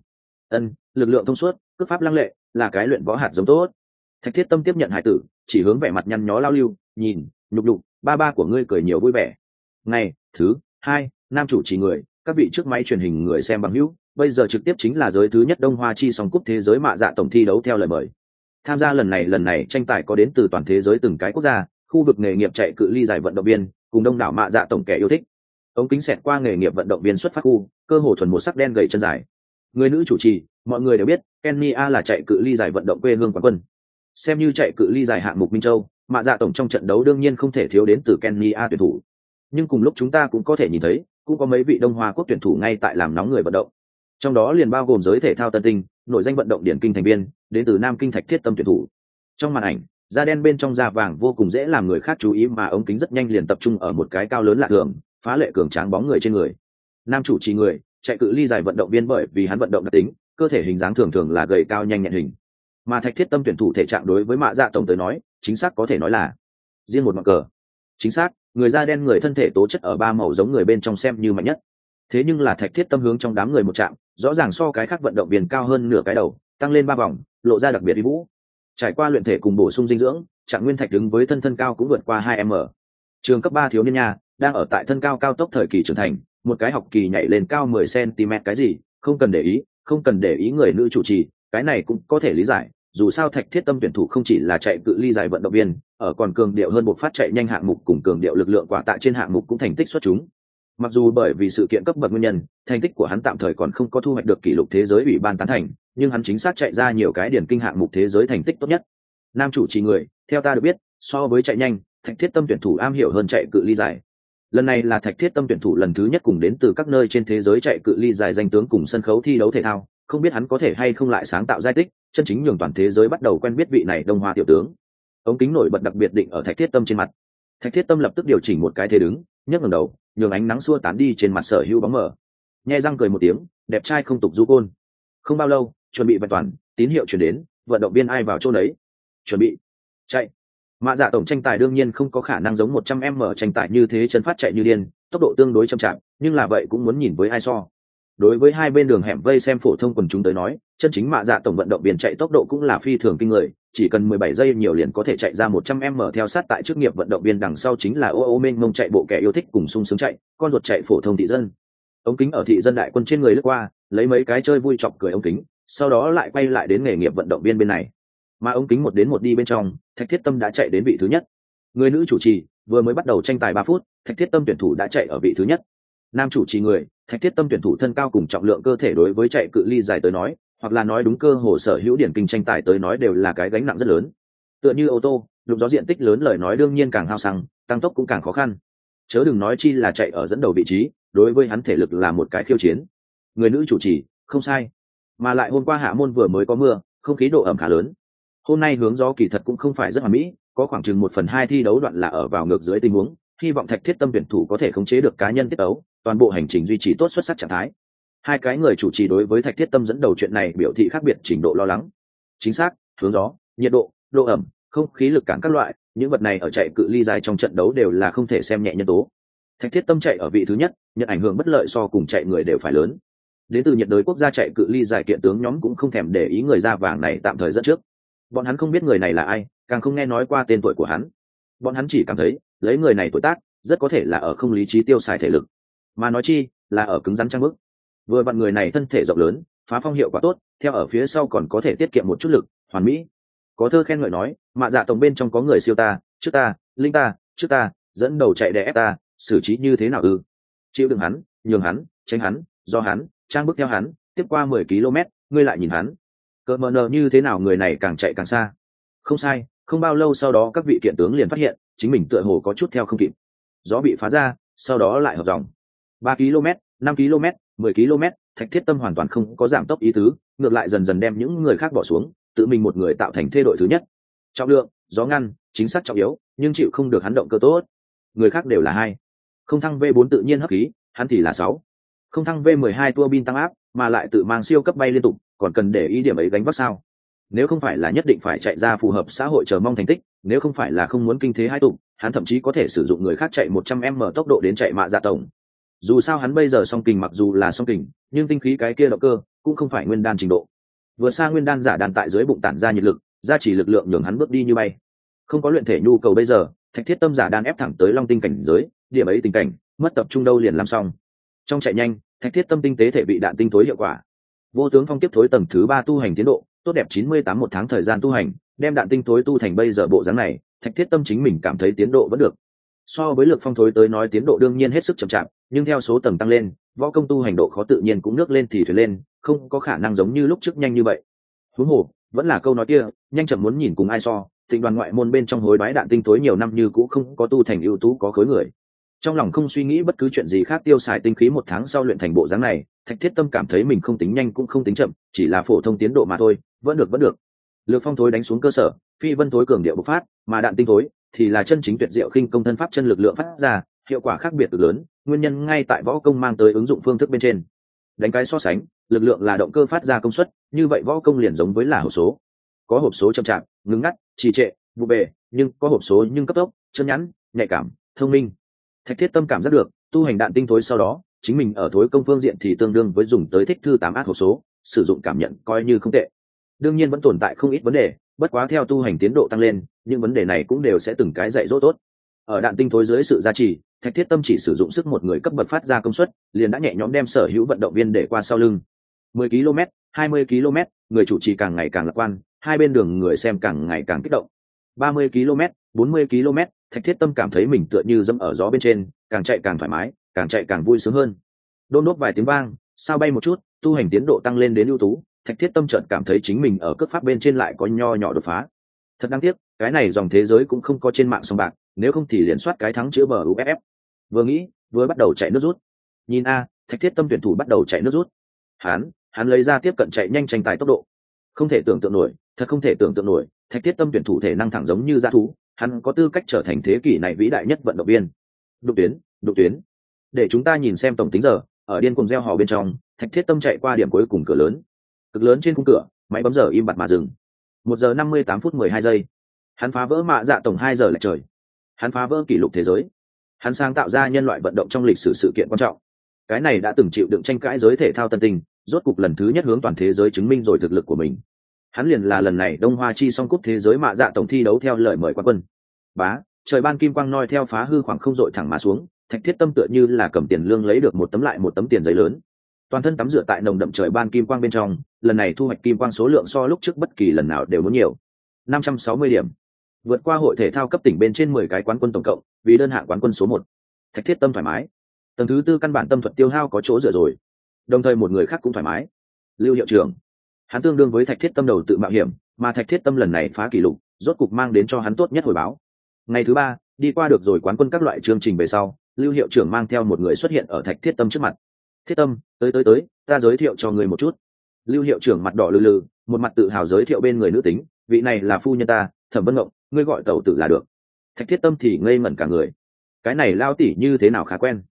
Lực lượng thông suốt, cước pháp lăng lệ, là cái luyện võ hạt giống tốt. Thạch Thiết Tâm tiếp nhận hải tử, chỉ hướng vẻ mặt nhăn nhó Lão Lưu, nhìn, nhục nhục, ba của ngươi cười nhiều vui vẻ. Ngày thứ 2, nam chủ trì người, các vị trước máy truyền hình người xem bằng hữu, bây giờ trực tiếp chính là giới thứ nhất Đông Hoa chi song cúp thế giới Mã Dạ tổng thi đấu theo lời mời. Tham gia lần này tranh tài có đến từ toàn thế giới từng cái quốc gia, khu vực nghề nghiệp chạy cự ly dài vận động viên, cùng đông đảo Mã Dạ tổng kẻ yêu thích. Ống kính xẹt qua nghề nghiệp vận động viên xuất phát khu, cơ hồ thuần một sắc đen gầy chân dài. Người nữ chủ trì, mọi người đều biết, Kenya là chạy cự ly dài vận động quê hương quán quân. Xem như chạy cự ly dài hạng mục Minh Châu, Mã Dạ tổng trong trận đấu đương nhiên không thể thiếu đến từ Kenya tuyển thủ. Nhưng cùng lúc chúng ta cũng có thể nhìn thấy, cũng có mấy vị Đông Hoa quốc tuyển thủ ngay tại làm nóng người vận động. Trong đó liền bao gồm giới thể thao tân tinh, nội danh vận động điển kinh thành viên, đến từ Nam Kinh Thạch Thiết Tâm tuyển thủ. Trong màn ảnh, da đen bên trong da vàng vô cùng dễ làm người khác chú ý, mà ống kính rất nhanh liền tập trung ở một cái cao lớn lạ thường, phá lệ cường tráng bóng người trên người. Nam chủ trì người, chạy cự ly dài vận động viên, bởi vì hắn vận động đặc tính, cơ thể hình dáng thường thường là gầy cao nhanh nhẹn hình. Mà Thạch Thiết Tâm tuyển thủ thể trạng đối với Mã Dạ tổng tới nói, chính xác có thể nói là riêng một mặt cờ. Chính xác, người da đen người thân thể tố chất ở 3 màu giống người bên trong xem như mạnh nhất. Thế nhưng là Thạch Thiết Tâm hướng trong đám người một chạm, rõ ràng so cái khác vận động viên cao hơn nửa cái đầu, tăng lên 3 vòng, lộ ra đặc biệt uy vũ. Trải qua luyện thể cùng bổ sung dinh dưỡng, Trạng Nguyên Thạch đứng với thân cao cũng vượt qua 2m. Trường cấp 3 thiếu niên nha, đang ở tại thân cao cao tốc thời kỳ trưởng thành, một cái học kỳ nhảy lên cao 10 cm cái gì, không cần để ý người nữ chủ trì, cái này cũng có thể lý giải, dù sao Thạch Thiết Tâm tuyển thủ không chỉ là chạy cự ly dài vận động viên, ở còn cường điệu hơn một phát chạy nhanh hạng mục cùng cường điệu lực lượng quả tạ trên hạng mục cũng thành tích xuất chúng. Mặc dù bởi vì sự kiện cấp bậc nguyên nhân, thành tích của hắn tạm thời còn không có thu hoạch được kỷ lục thế giới ủy ban tán thành, nhưng hắn chính xác chạy ra nhiều cái điển kinh hạng mục thế giới thành tích tốt nhất. Nam chủ trì người, theo ta được biết, so với chạy nhanh, Thạch Thiết Tâm tuyển thủ am hiểu hơn chạy cự ly dài. Lần này là Thạch Thiết Tâm tuyển thủ lần thứ nhất cùng đến từ các nơi trên thế giới chạy cự ly dài danh tướng cùng sân khấu thi đấu thể thao, không biết hắn có thể hay không lại sáng tạo giai tích, chân chính nhường toàn thế giới bắt đầu quen biết vị này Đông Hoa tiểu tướng. Ống kính nổi bật đặc biệt định ở Thạch Thiết Tâm trên mặt. Thạch Thiết Tâm lập tức điều chỉnh một cái thế đứng, nhấc ngẩng đầu, nhường ánh nắng xua tán đi trên mặt sở hữu bóng mờ. Nhe răng cười một tiếng, đẹp trai không tục du côn. Không bao lâu, chuẩn bị vẹn toàn, tín hiệu truyền đến, vận động viên ai vào chỗ đấy. Chuẩn bị, chạy. Mã Dạ tổng tranh tài đương nhiên không có khả năng giống 100m tranh tài như thế chân phát chạy như điên, tốc độ tương đối chậm chạp, nhưng là vậy cũng muốn nhìn với ai so. Đối với hai bên đường hẻm vây xem phổ thông quần chúng tới nói, chân chính mạ dạ tổng vận động viên chạy tốc độ cũng là phi thường kinh người, chỉ cần 17 giây nhiều liền có thể chạy ra 100m. Theo sát tại chức nghiệp vận động viên đằng sau chính là ô mênh mông chạy bộ kẻ yêu thích cùng sung sướng chạy, con ruột chạy phổ thông thị dân. Ống kính ở thị dân đại quân trên người lướt qua, lấy mấy cái chơi vui chọc cười ống kính, sau đó lại quay lại đến nghề nghiệp vận động viên bên này. Mà ống kính một đến một đi bên trong, Thạch Thiết Tâm đã chạy đến vị thứ nhất. Người nữ chủ trì vừa mới bắt đầu tranh tài 3 phút, Thạch Thiết Tâm tuyển thủ đã chạy ở vị thứ nhất. Nam chủ trì người, Thạch Thiết Tâm tuyển thủ thân cao cùng trọng lượng cơ thể đối với chạy cự ly dài tới nói, hoặc là nói đúng cơ hồ sở hữu điển kinh tranh tài tới nói đều là cái gánh nặng rất lớn. Tựa như ô tô, lúc gió diện tích lớn lời nói đương nhiên càng hao xăng, tăng tốc cũng càng khó khăn. Chớ đừng nói chi là chạy ở dẫn đầu vị trí, đối với hắn thể lực là một cái khiêu chiến. Người nữ chủ trì, không sai. Mà lại hôm qua hạ môn vừa mới có mưa, không khí độ ẩm khá lớn. Hôm nay hướng gió kỳ thật cũng không phải rất hoàn mỹ, có khoảng chừng 1/2 thi đấu đoạn là ở vào ngược dưới tình huống, hy vọng Thạch Thiết Tâm tuyển thủ có thể khống chế được cá nhân tiết tấu, toàn bộ hành trình duy trì tốt xuất sắc trạng thái. Hai cái người chủ trì đối với Thạch Thiết Tâm dẫn đầu chuyện này biểu thị khác biệt trình độ lo lắng. Chính xác, hướng gió, nhiệt độ, độ ẩm, không khí lực cản các loại, những vật này ở chạy cự ly dài trong trận đấu đều là không thể xem nhẹ nhân tố. Thạch Thiết Tâm chạy ở vị thứ nhất, nhận ảnh hưởng bất lợi so cùng chạy người đều phải lớn. Đến từ nhiệt đới quốc gia chạy cự ly dài kiện tướng nhóm cũng không thèm để ý người da vàng này tạm thời dẫn trước. Bọn hắn không biết người này là ai, càng không nghe nói qua tên tuổi của hắn. Bọn hắn chỉ cảm thấy lấy người này tuổi tác rất có thể là ở không lý trí tiêu xài thể lực, mà nói chi là ở cứng rắn trang bức. Vừa vặn người này thân thể rộng lớn, phá phong hiệu quả tốt, theo ở phía sau còn có thể tiết kiệm một chút lực, hoàn mỹ. Có thơ khen ngợi nói, mạ dạ tổng bên trong có người siêu ta, trước ta, linh ta, trước ta, dẫn đầu chạy đè ép ta, xử trí như thế nào ư? Chịu đựng hắn, nhường hắn, tránh hắn, do hắn, trang bức theo hắn, tiếp qua 10 km, ngươi lại nhìn hắn. Cỡ mờ nờ như thế nào người này càng chạy càng xa. Không sai, không bao lâu sau đó các vị kiện tướng liền phát hiện, chính mình tựa hồ có chút theo không kịp. Gió bị phá ra, sau đó lại hợp dòng. 3 km, 5 km, 10 km, Thạch Thiết Tâm hoàn toàn không có giảm tốc ý tứ, ngược lại dần dần đem những người khác bỏ xuống, tự mình một người tạo thành thê đội thứ nhất. Trọng lượng, gió ngăn, chính xác trọng yếu, nhưng chịu không được hắn động cơ tốt. Người khác đều là 2. Không thăng V4 tự nhiên hấp khí, hắn thì là 6. Không thăng V12 tua bin tăng áp, mà lại tự mang siêu cấp bay liên tục, còn cần để ý điểm ấy gánh vác sao? Nếu không phải là nhất định phải chạy ra phù hợp xã hội chờ mong thành tích, nếu không phải là không muốn kinh thế hai tụng, hắn thậm chí có thể sử dụng người khác chạy 100m tốc độ đến chạy mạ dạ tổng. Dù sao hắn bây giờ song kình mặc dù là song kình, nhưng tinh khí cái kia động cơ cũng không phải nguyên đan trình độ. Vừa xa nguyên đan giả đàn tại dưới bụng tản ra nhiệt lực, gia trì lực lượng nhường hắn bước đi như bay. Không có luyện thể nhu cầu bây giờ, Thạch Thiết Tâm giả đan ép thẳng tới long tinh cảnh giới, điểm ấy tình cảnh, mất tập trung đâu liền làm xong. Trong chạy nhanh, Thạch Thiết Tâm tinh tế thể bị đạn tinh tối hiệu quả. Vô tướng phong tiếp thối tầng thứ 3 tu hành tiến độ, tốt đẹp 98 một tháng thời gian tu hành, đem đạn tinh thối tu thành bây giờ bộ dáng này, Thạch Thiết Tâm chính mình cảm thấy tiến độ vẫn được. So với lực phong thối tới nói tiến độ đương nhiên hết sức chậm chạp, nhưng theo số tầng tăng lên, võ công tu hành độ khó tự nhiên cũng nước lên thì thuyền lên, không có khả năng giống như lúc trước nhanh như vậy. Huống hồ, vẫn là câu nói kia, nhanh chậm muốn nhìn cùng ai so, Tịnh đoàn ngoại môn bên trong hối đoái đạn tinh thối nhiều năm như cũ không có tu thành ưu tú có khối người. Trong lòng không suy nghĩ bất cứ chuyện gì khác, tiêu xài tinh khí 1 tháng sau luyện thành bộ dáng này, Thạch Thiết Tâm cảm thấy mình không tính nhanh cũng không tính chậm, chỉ là phổ thông tiến độ mà thôi, vẫn được. Lược phong thối đánh xuống cơ sở, phi vân thối cường điệu bộc phát, mà đạn tinh thối thì là chân chính tuyệt diệu khinh công thân pháp chân lực lượng phát ra, hiệu quả khác biệt cực lớn, nguyên nhân ngay tại võ công mang tới ứng dụng phương thức bên trên. Đánh cái so sánh, lực lượng là động cơ phát ra công suất, như vậy võ công liền giống với là hộp số. Có hộp số chậm chạp, ngưng ngắt, trì trệ, vụ bề, nhưng có hộp số nhưng cấp tốc, chân nhẵn, nhạy cảm, thông minh. Thạch Thiết Tâm cảm giác được, tu hành đạn tinh thối sau đó, chính mình ở thối công phương diện thì tương đương với dùng tới thích thư 8 át hộp số, sử dụng cảm nhận coi như không tệ. Đương nhiên vẫn tồn tại không ít vấn đề, bất quá theo tu hành tiến độ tăng lên, những vấn đề này cũng đều sẽ từng cái dạy dỗ tốt. Ở đạn tinh thối dưới sự gia trì, Thạch Thiết Tâm chỉ sử dụng sức một người cấp bậc phát ra công suất, liền đã nhẹ nhõm đem sở hữu vận động viên để qua sau lưng. 10 km, 20 km, người chủ trì càng ngày càng lạc quan, hai bên đường người xem càng ngày càng kích động. 30 km, 40 km, Thạch Thiết Tâm cảm thấy mình tựa như dẫm ở gió bên trên, càng chạy càng thoải mái, càng chạy càng vui sướng hơn. Đôn đốt vài tiếng vang, sao bay một chút, tu hành tiến độ tăng lên đến ưu tú, Thạch Thiết Tâm chợt cảm thấy chính mình ở cước pháp bên trên lại có nho nhỏ đột phá. Thật đáng tiếc, cái này dòng thế giới cũng không có trên mạng sòng bạc, nếu không thì liền soát cái thắng chữ bờ UFF. Vừa nghĩ, vừa bắt đầu chạy nước rút. Nhìn a, Thạch Thiết Tâm tuyển thủ bắt đầu chạy nước rút. Hắn lấy ra tiếp cận chạy nhanh tranh tài tốc độ. Không thể tưởng tượng nổi, thật không thể tưởng tượng nổi, Thạch Thiết Tâm tuyển thủ thể năng thẳng giống như dã thú, hắn có tư cách trở thành thế kỷ này vĩ đại nhất vận động viên. Đục tuyến. Để chúng ta nhìn xem tổng tính giờ, ở điên cuồng reo hò bên trong, Thạch Thiết Tâm chạy qua điểm cuối cùng cửa lớn. Cực lớn trên khung cửa, máy bấm giờ im bặt mà dừng. 1 giờ 58 phút 12 giây. Hắn phá vỡ mạ dạ tổng 2 giờ lệch trời. Hắn phá vỡ kỷ lục thế giới. Hắn sáng tạo ra nhân loại vận động trong lịch sử sự kiện quan trọng. Cái này đã từng chịu đựng tranh cãi giới thể thao tân tinh, rốt cục lần thứ nhất hướng toàn thế giới chứng minh rồi thực lực của mình. Hắn liền là lần này Đông Hoa chi song cúp thế giới mạ dạ tổng thi đấu theo lời mời quán quân. Bá, trời ban kim quang noi theo phá hư khoảng không dội thẳng mà xuống, Thạch Thiết Tâm tựa như là cầm tiền lương lấy được một tấm lại một tấm tiền giấy lớn. Toàn thân tắm rửa tại nồng đậm trời ban kim quang bên trong, lần này thu hoạch kim quang số lượng so lúc trước bất kỳ lần nào đều muốn nhiều. 560 điểm, vượt qua hội thể thao cấp tỉnh bên trên 10 cái quán quân tổng cộng, vì đơn hạng quán quân số 1. Thạch Thiết Tâm thoải mái. Tầng thứ tư căn bản tâm thuật tiêu hao có chỗ dựa rồi. Đồng thời một người khác cũng thoải mái. Lưu hiệu trưởng, hắn tương đương với Thạch Thiết Tâm đầu tự mạo hiểm, mà Thạch Thiết Tâm lần này phá kỷ lục, rốt cục mang đến cho hắn tốt nhất hồi báo. Ngày thứ ba, đi qua được rồi quán quân các loại chương trình về sau, Lưu hiệu trưởng mang theo một người xuất hiện ở Thạch Thiết Tâm trước mặt. Thiết Tâm, tới, ta giới thiệu cho người một chút. Lưu hiệu trưởng mặt đỏ lừ lừ, một mặt tự hào giới thiệu bên người nữ tính, vị này là phu nhân ta, Thẩm Vân Ngộng, ngươi gọi tẩu tử là được. Thạch Thiết Tâm thì ngây ngẩn cả người. Cái này lao tỷ như thế nào khá quen.